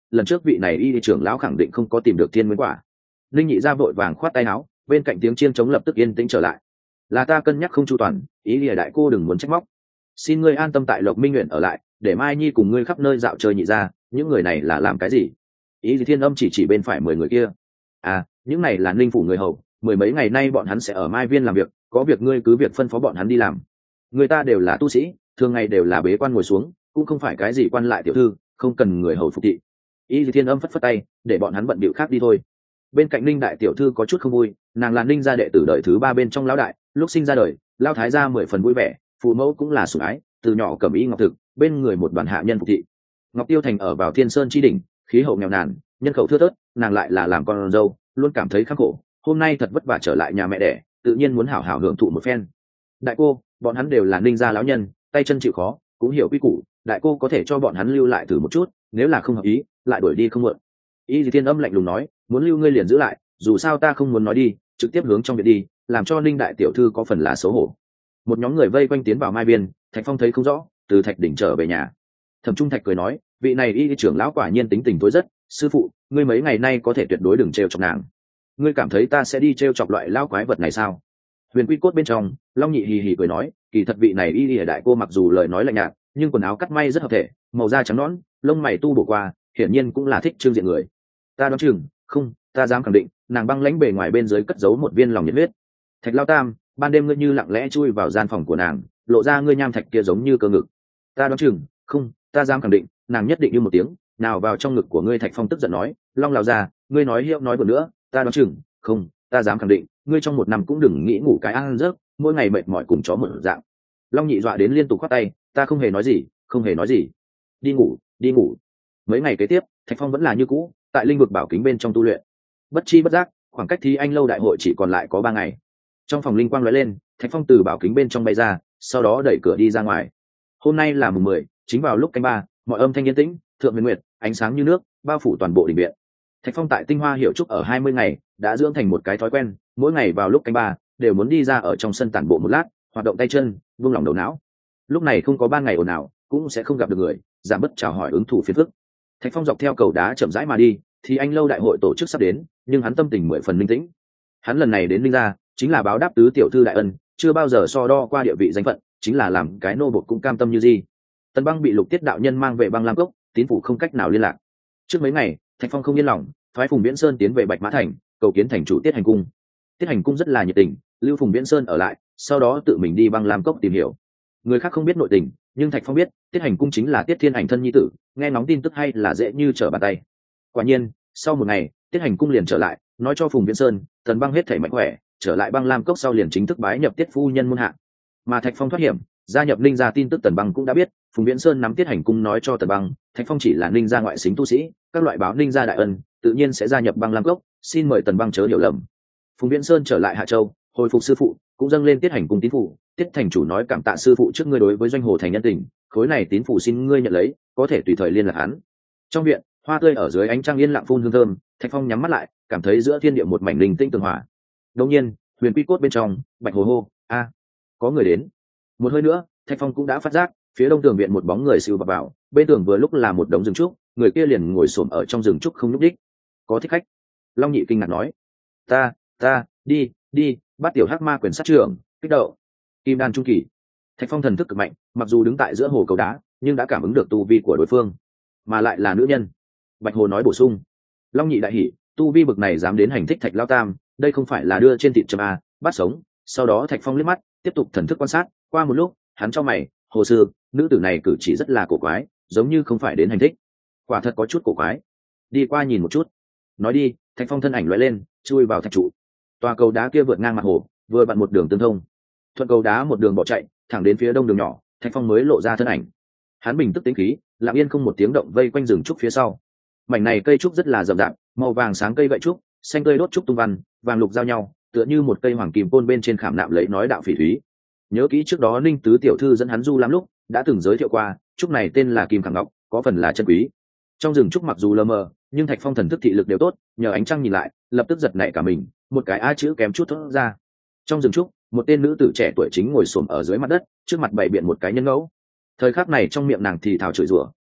lần trước vị này y trưởng lão khẳng định không có tìm được thiên nguyên quả. Linh nhị ra vội vàng khoát tay áo, bên cạnh tiếng chiên trống lập tức yên tĩnh trở lại. Là ta cân nhắc không chu toàn, ý lìa đại cô đừng muốn trách móc. Xin ngươi an tâm tại Lộc Minh Nguyện ở lại, để Mai Nhi cùng ngươi khắp nơi dạo chơi nhị ra, những người này là làm cái gì? Ý thì Thiên Âm chỉ chỉ bên phải mười người kia. À, những này là Ninh phủ người hầu, mười mấy ngày nay bọn hắn sẽ ở Mai Viên làm việc, có việc ngươi cứ việc phân phó bọn hắn đi làm. Người ta đều là tu sĩ, thường ngày đều là bế quan ngồi xuống, cũng không phải cái gì quan lại tiểu thư, không cần người hầu phục thị. Ý thì Thiên Âm phất phất tay, để bọn hắn bận bịu khác đi thôi. Bên cạnh Ninh đại tiểu thư có chút không vui, nàng là Ninh gia đệ tử đời thứ ba bên trong lão đại, lúc sinh ra đời, lão thái gia mười phần vui vẻ, phụ mẫu cũng là sủng ái, từ nhỏ cầm y ngọc thực, bên người một đoàn hạ nhân phục thị. Ngọc Tiêu Thành ở vào Thiên Sơn chi đỉnh, khí hậu nghèo nàn, nhân khẩu thưa thớt, nàng lại là làm con dâu, luôn cảm thấy khắc khổ. Hôm nay thật vất vả trở lại nhà mẹ đẻ, tự nhiên muốn hảo hảo hưởng thụ một phen. Đại cô, bọn hắn đều là Ninh gia lão nhân, tay chân chịu khó, cũng hiểu quy củ, đại cô có thể cho bọn hắn lưu lại thử một chút, nếu là không hợp ý, lại đuổi đi không muộn. Y Dì Thiên Âm lạnh lùng nói, muốn lưu ngươi liền giữ lại, dù sao ta không muốn nói đi, trực tiếp hướng trong viện đi, làm cho Ninh đại tiểu thư có phần là xấu hổ. Một nhóm người vây quanh tiến vào mai viên, Thạch Phong thấy không rõ, từ Thạch đỉnh trở về nhà. Thẩm Trung Thạch cười nói, vị này Y trưởng lão quả nhiên tính tình tối rất, sư phụ, ngươi mấy ngày nay có thể tuyệt đối đừng trêu chọc nàng. Ngươi cảm thấy ta sẽ đi trêu chọc loại lão quái vật này sao? Huyền Quy Cốt bên trong, Long Nhị hì hì cười nói, kỳ thật vị này Y đại cô mặc dù lời nói lạnh nhạt, nhưng quần áo cắt may rất hợp thể, màu da trắng nõn, lông mày tu bổ qua, hiển nhiên cũng là thích trương diện người. Ta đoán chừng, không, ta dám khẳng định, nàng băng lãnh bề ngoài bên dưới cất giấu một viên lòng nhiệt huyết. Thạch Lao Tam, ban đêm ngươi như lặng lẽ chui vào gian phòng của nàng, lộ ra ngươi nham thạch kia giống như cơ ngực. Ta đoán chừng, không, ta dám khẳng định, nàng nhất định như một tiếng, nào vào trong ngực của ngươi. Thạch Phong tức giận nói, Long Lão gia, ngươi nói hiệu nói bừa nữa, ta đoán chừng, không, ta dám khẳng định, ngươi trong một năm cũng đừng nghĩ ngủ cái ăn giấc, mỗi ngày mệt mỏi cùng chó một dạng. Long Nhị dọa đến liên tục khoát tay, ta không hề nói gì, không hề nói gì. Đi ngủ, đi ngủ. Mấy ngày kế tiếp, Thạch Phong vẫn là như cũ, tại linh vực bảo kính bên trong tu luyện. Bất chi bất giác, khoảng cách thi anh lâu đại hội chỉ còn lại có ba ngày. Trong phòng linh quang lóe lên, Thạch Phong từ bảo kính bên trong bay ra, sau đó đẩy cửa đi ra ngoài. Hôm nay là mùng mười, chính vào lúc canh ba, mọi âm thanh yên tĩnh, thượng huyền nguyệt, ánh sáng như nước, bao phủ toàn bộ đình viện. Thạch Phong tại Tinh Hoa Hiểu Trúc ở hai mươi ngày, đã dưỡng thành một cái thói quen, mỗi ngày vào lúc canh ba đều muốn đi ra ở trong sân tản bộ một lát, hoạt động tay chân, buông lỏng đầu não. Lúc này không có ban ngày ồn ào, cũng sẽ không gặp được người, giảm bớt chào hỏi ứng thủ phiền phức. Thạch Phong dọc theo cầu đá chậm rãi mà đi, thì anh lâu đại hội tổ chức sắp đến, nhưng hắn tâm tình mười phần linh tĩnh. Hắn lần này đến Ninh gia, chính là báo đáp tứ tiểu thư đại ân, chưa bao giờ so đo qua địa vị danh phận, chính là làm cái nô bộc cũng cam tâm như gì. Tần Băng bị Lục Tiết đạo nhân mang về Băng Lam Cốc, tín phủ không cách nào liên lạc. Trước mấy ngày, Thạch Phong không yên lòng, phái Phùng Viễn Sơn tiến về Bạch Mã Thành, cầu kiến thành chủ Tiết Hành Cung. Tiết Hành Cung rất là nhiệt tình, lưu Phùng Viễn Sơn ở lại, sau đó tự mình đi Băng Lam Cốc tìm hiểu. Người khác không biết nội tình, nhưng Thạch Phong biết, Tiết Hành Cung chính là Tiết Thiên Ảnh thân nhi tử, nghe ngóng tin tức hay là dễ như trở bàn tay. Quả nhiên, sau một ngày, Tiết Hành Cung liền trở lại, nói cho Phùng Viễn Sơn, Tần Băng hết thảy mạnh khỏe, trở lại Băng Lam Cốc sau liền chính thức bái nhập Tiết phu nhân môn hạ. Mà Thạch Phong thoát hiểm, gia nhập Ninh gia tin tức Tần Băng cũng đã biết, Phùng Viễn Sơn nắm Tiết Hành Cung nói cho Tần Băng, Thạch Phong chỉ là Ninh gia ngoại xính tu sĩ, các loại báo Ninh gia đại ân, tự nhiên sẽ gia nhập Băng Lam Cốc, xin mời Tần Băng chớ hiểu lầm. Phùng Viễn Sơn trở lại Hạ Châu, hồi phục sư phụ, cũng dâng lên Tiết Hành Cung tín phủ, Tiết thành chủ nói cảm tạ sư phụ trước ngươi đối với doanh hồ thành nhân tình, khối này tín phủ xin ngươi nhận lấy, có thể tùy thời liên lạc hắn. Trong viện, hoa tươi ở dưới ánh trăng yên lặng phun hương thơm, Thạch Phong nhắm mắt lại, cảm thấy giữa thiên địa một mảnh linh tinh tường hòa. Đột nhiên, Huyền Quy Cốt bên trong, Bạch Hồ hô, a, có người đến. Một hơi nữa, Thạch Phong cũng đã phát giác, phía đông tường viện một bóng người siêu vào vào, bên tường vừa lúc là một đống rừng trúc, người kia liền ngồi xổm ở trong rừng trúc không nhúc đích. Có thích khách. Long Nhị kinh ngạc nói, ta, ta, đi, đi, bắt tiểu hắc ma quyền sát trưởng, kích động. Kim đan trung kỳ. Thạch Phong thần thức cực mạnh, mặc dù đứng tại giữa hồ cầu đá, nhưng đã cảm ứng được tu vi của đối phương, mà lại là nữ nhân. Bạch Hồ nói bổ sung. Long Nhị đại hỉ, tu vi bực này dám đến hành thích Thạch Lao Tam, đây không phải là đưa trên thịt châm a, bắt sống. Sau đó Thạch Phong liếc mắt, tiếp tục thần thức quan sát, qua một lúc, hắn cho mày, hồ sư, nữ tử này cử chỉ rất là cổ quái, giống như không phải đến hành thích. Quả thật có chút cổ quái. Đi qua nhìn một chút. Nói đi, Thạch Phong thân ảnh lóe lên, chui vào thạch trụ. Tòa cầu đá kia vượt ngang mặt hồ, vừa vặn một đường tương thông. Thuận cầu đá một đường bỏ chạy, thẳng đến phía đông đường nhỏ, Thạch Phong mới lộ ra thân ảnh. Hắn bình tức tĩnh khí, lặng yên không một tiếng động vây quanh rừng trúc phía sau. Mảnh này cây trúc rất là rậm rạp, màu vàng sáng cây gậy trúc, xanh cây đốt trúc tung văn, vàng lục giao nhau, tựa như một cây hoàng kim côn bên trên khảm nạm lấy nói đạo phỉ thúy. Nhớ kỹ trước đó Ninh tứ tiểu thư dẫn hắn du lắm lúc đã từng giới thiệu qua, trúc này tên là kim khảm ngọc, có phần là chân quý. Trong rừng trúc mặc dù lờ mờ, nhưng Thạch Phong thần thức thị lực đều tốt, nhờ ánh trăng nhìn lại, lập tức giật nảy cả mình, một cái a chữ kém chút thốt ra. Trong rừng trúc, một tên nữ tử trẻ tuổi chính ngồi xổm ở dưới mặt đất, trước mặt bày biện một cái nhân ngẫu. Thời khắc này trong miệng nàng thì thào chửi rủa,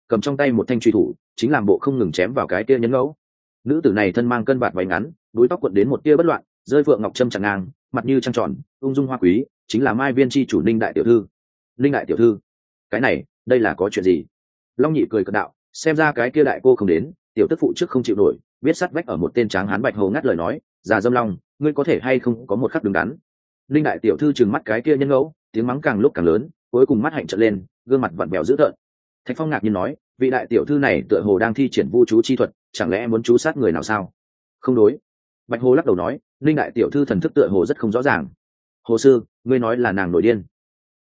cầm trong tay một thanh truy thủ chính làm bộ không ngừng chém vào cái kia nhân ngẫu. Nữ tử này thân mang cân vạt váy ngắn, đuôi tóc cuộn đến một tia bất loạn, rơi phượng ngọc trâm chặn ngang, mặt như trăng tròn, ung dung hoa quý, chính là Mai Viên chi chủ Ninh đại tiểu thư. Ninh đại tiểu thư, cái này, đây là có chuyện gì? Long Nhị cười cợt đạo, xem ra cái kia đại cô không đến, tiểu tức phụ trước không chịu nổi, biết sắt vách ở một tên tráng hán bạch hồ ngắt lời nói, già dâm long, ngươi có thể hay không có một khắc đứng đắn. Ninh đại tiểu thư trừng mắt cái kia nhân ngẫu, tiếng mắng càng lúc càng lớn, cuối cùng mắt hạnh trợn lên, gương mặt vặn vẹo dữ tợn. Thạch Phong ngạc nhiên nói, vị đại tiểu thư này tựa hồ đang thi triển vu chú chi thuật, chẳng lẽ muốn chú sát người nào sao? Không đối. Bạch Hồ lắc đầu nói, Ninh đại tiểu thư thần thức tựa hồ rất không rõ ràng. Hồ sư, ngươi nói là nàng nổi điên?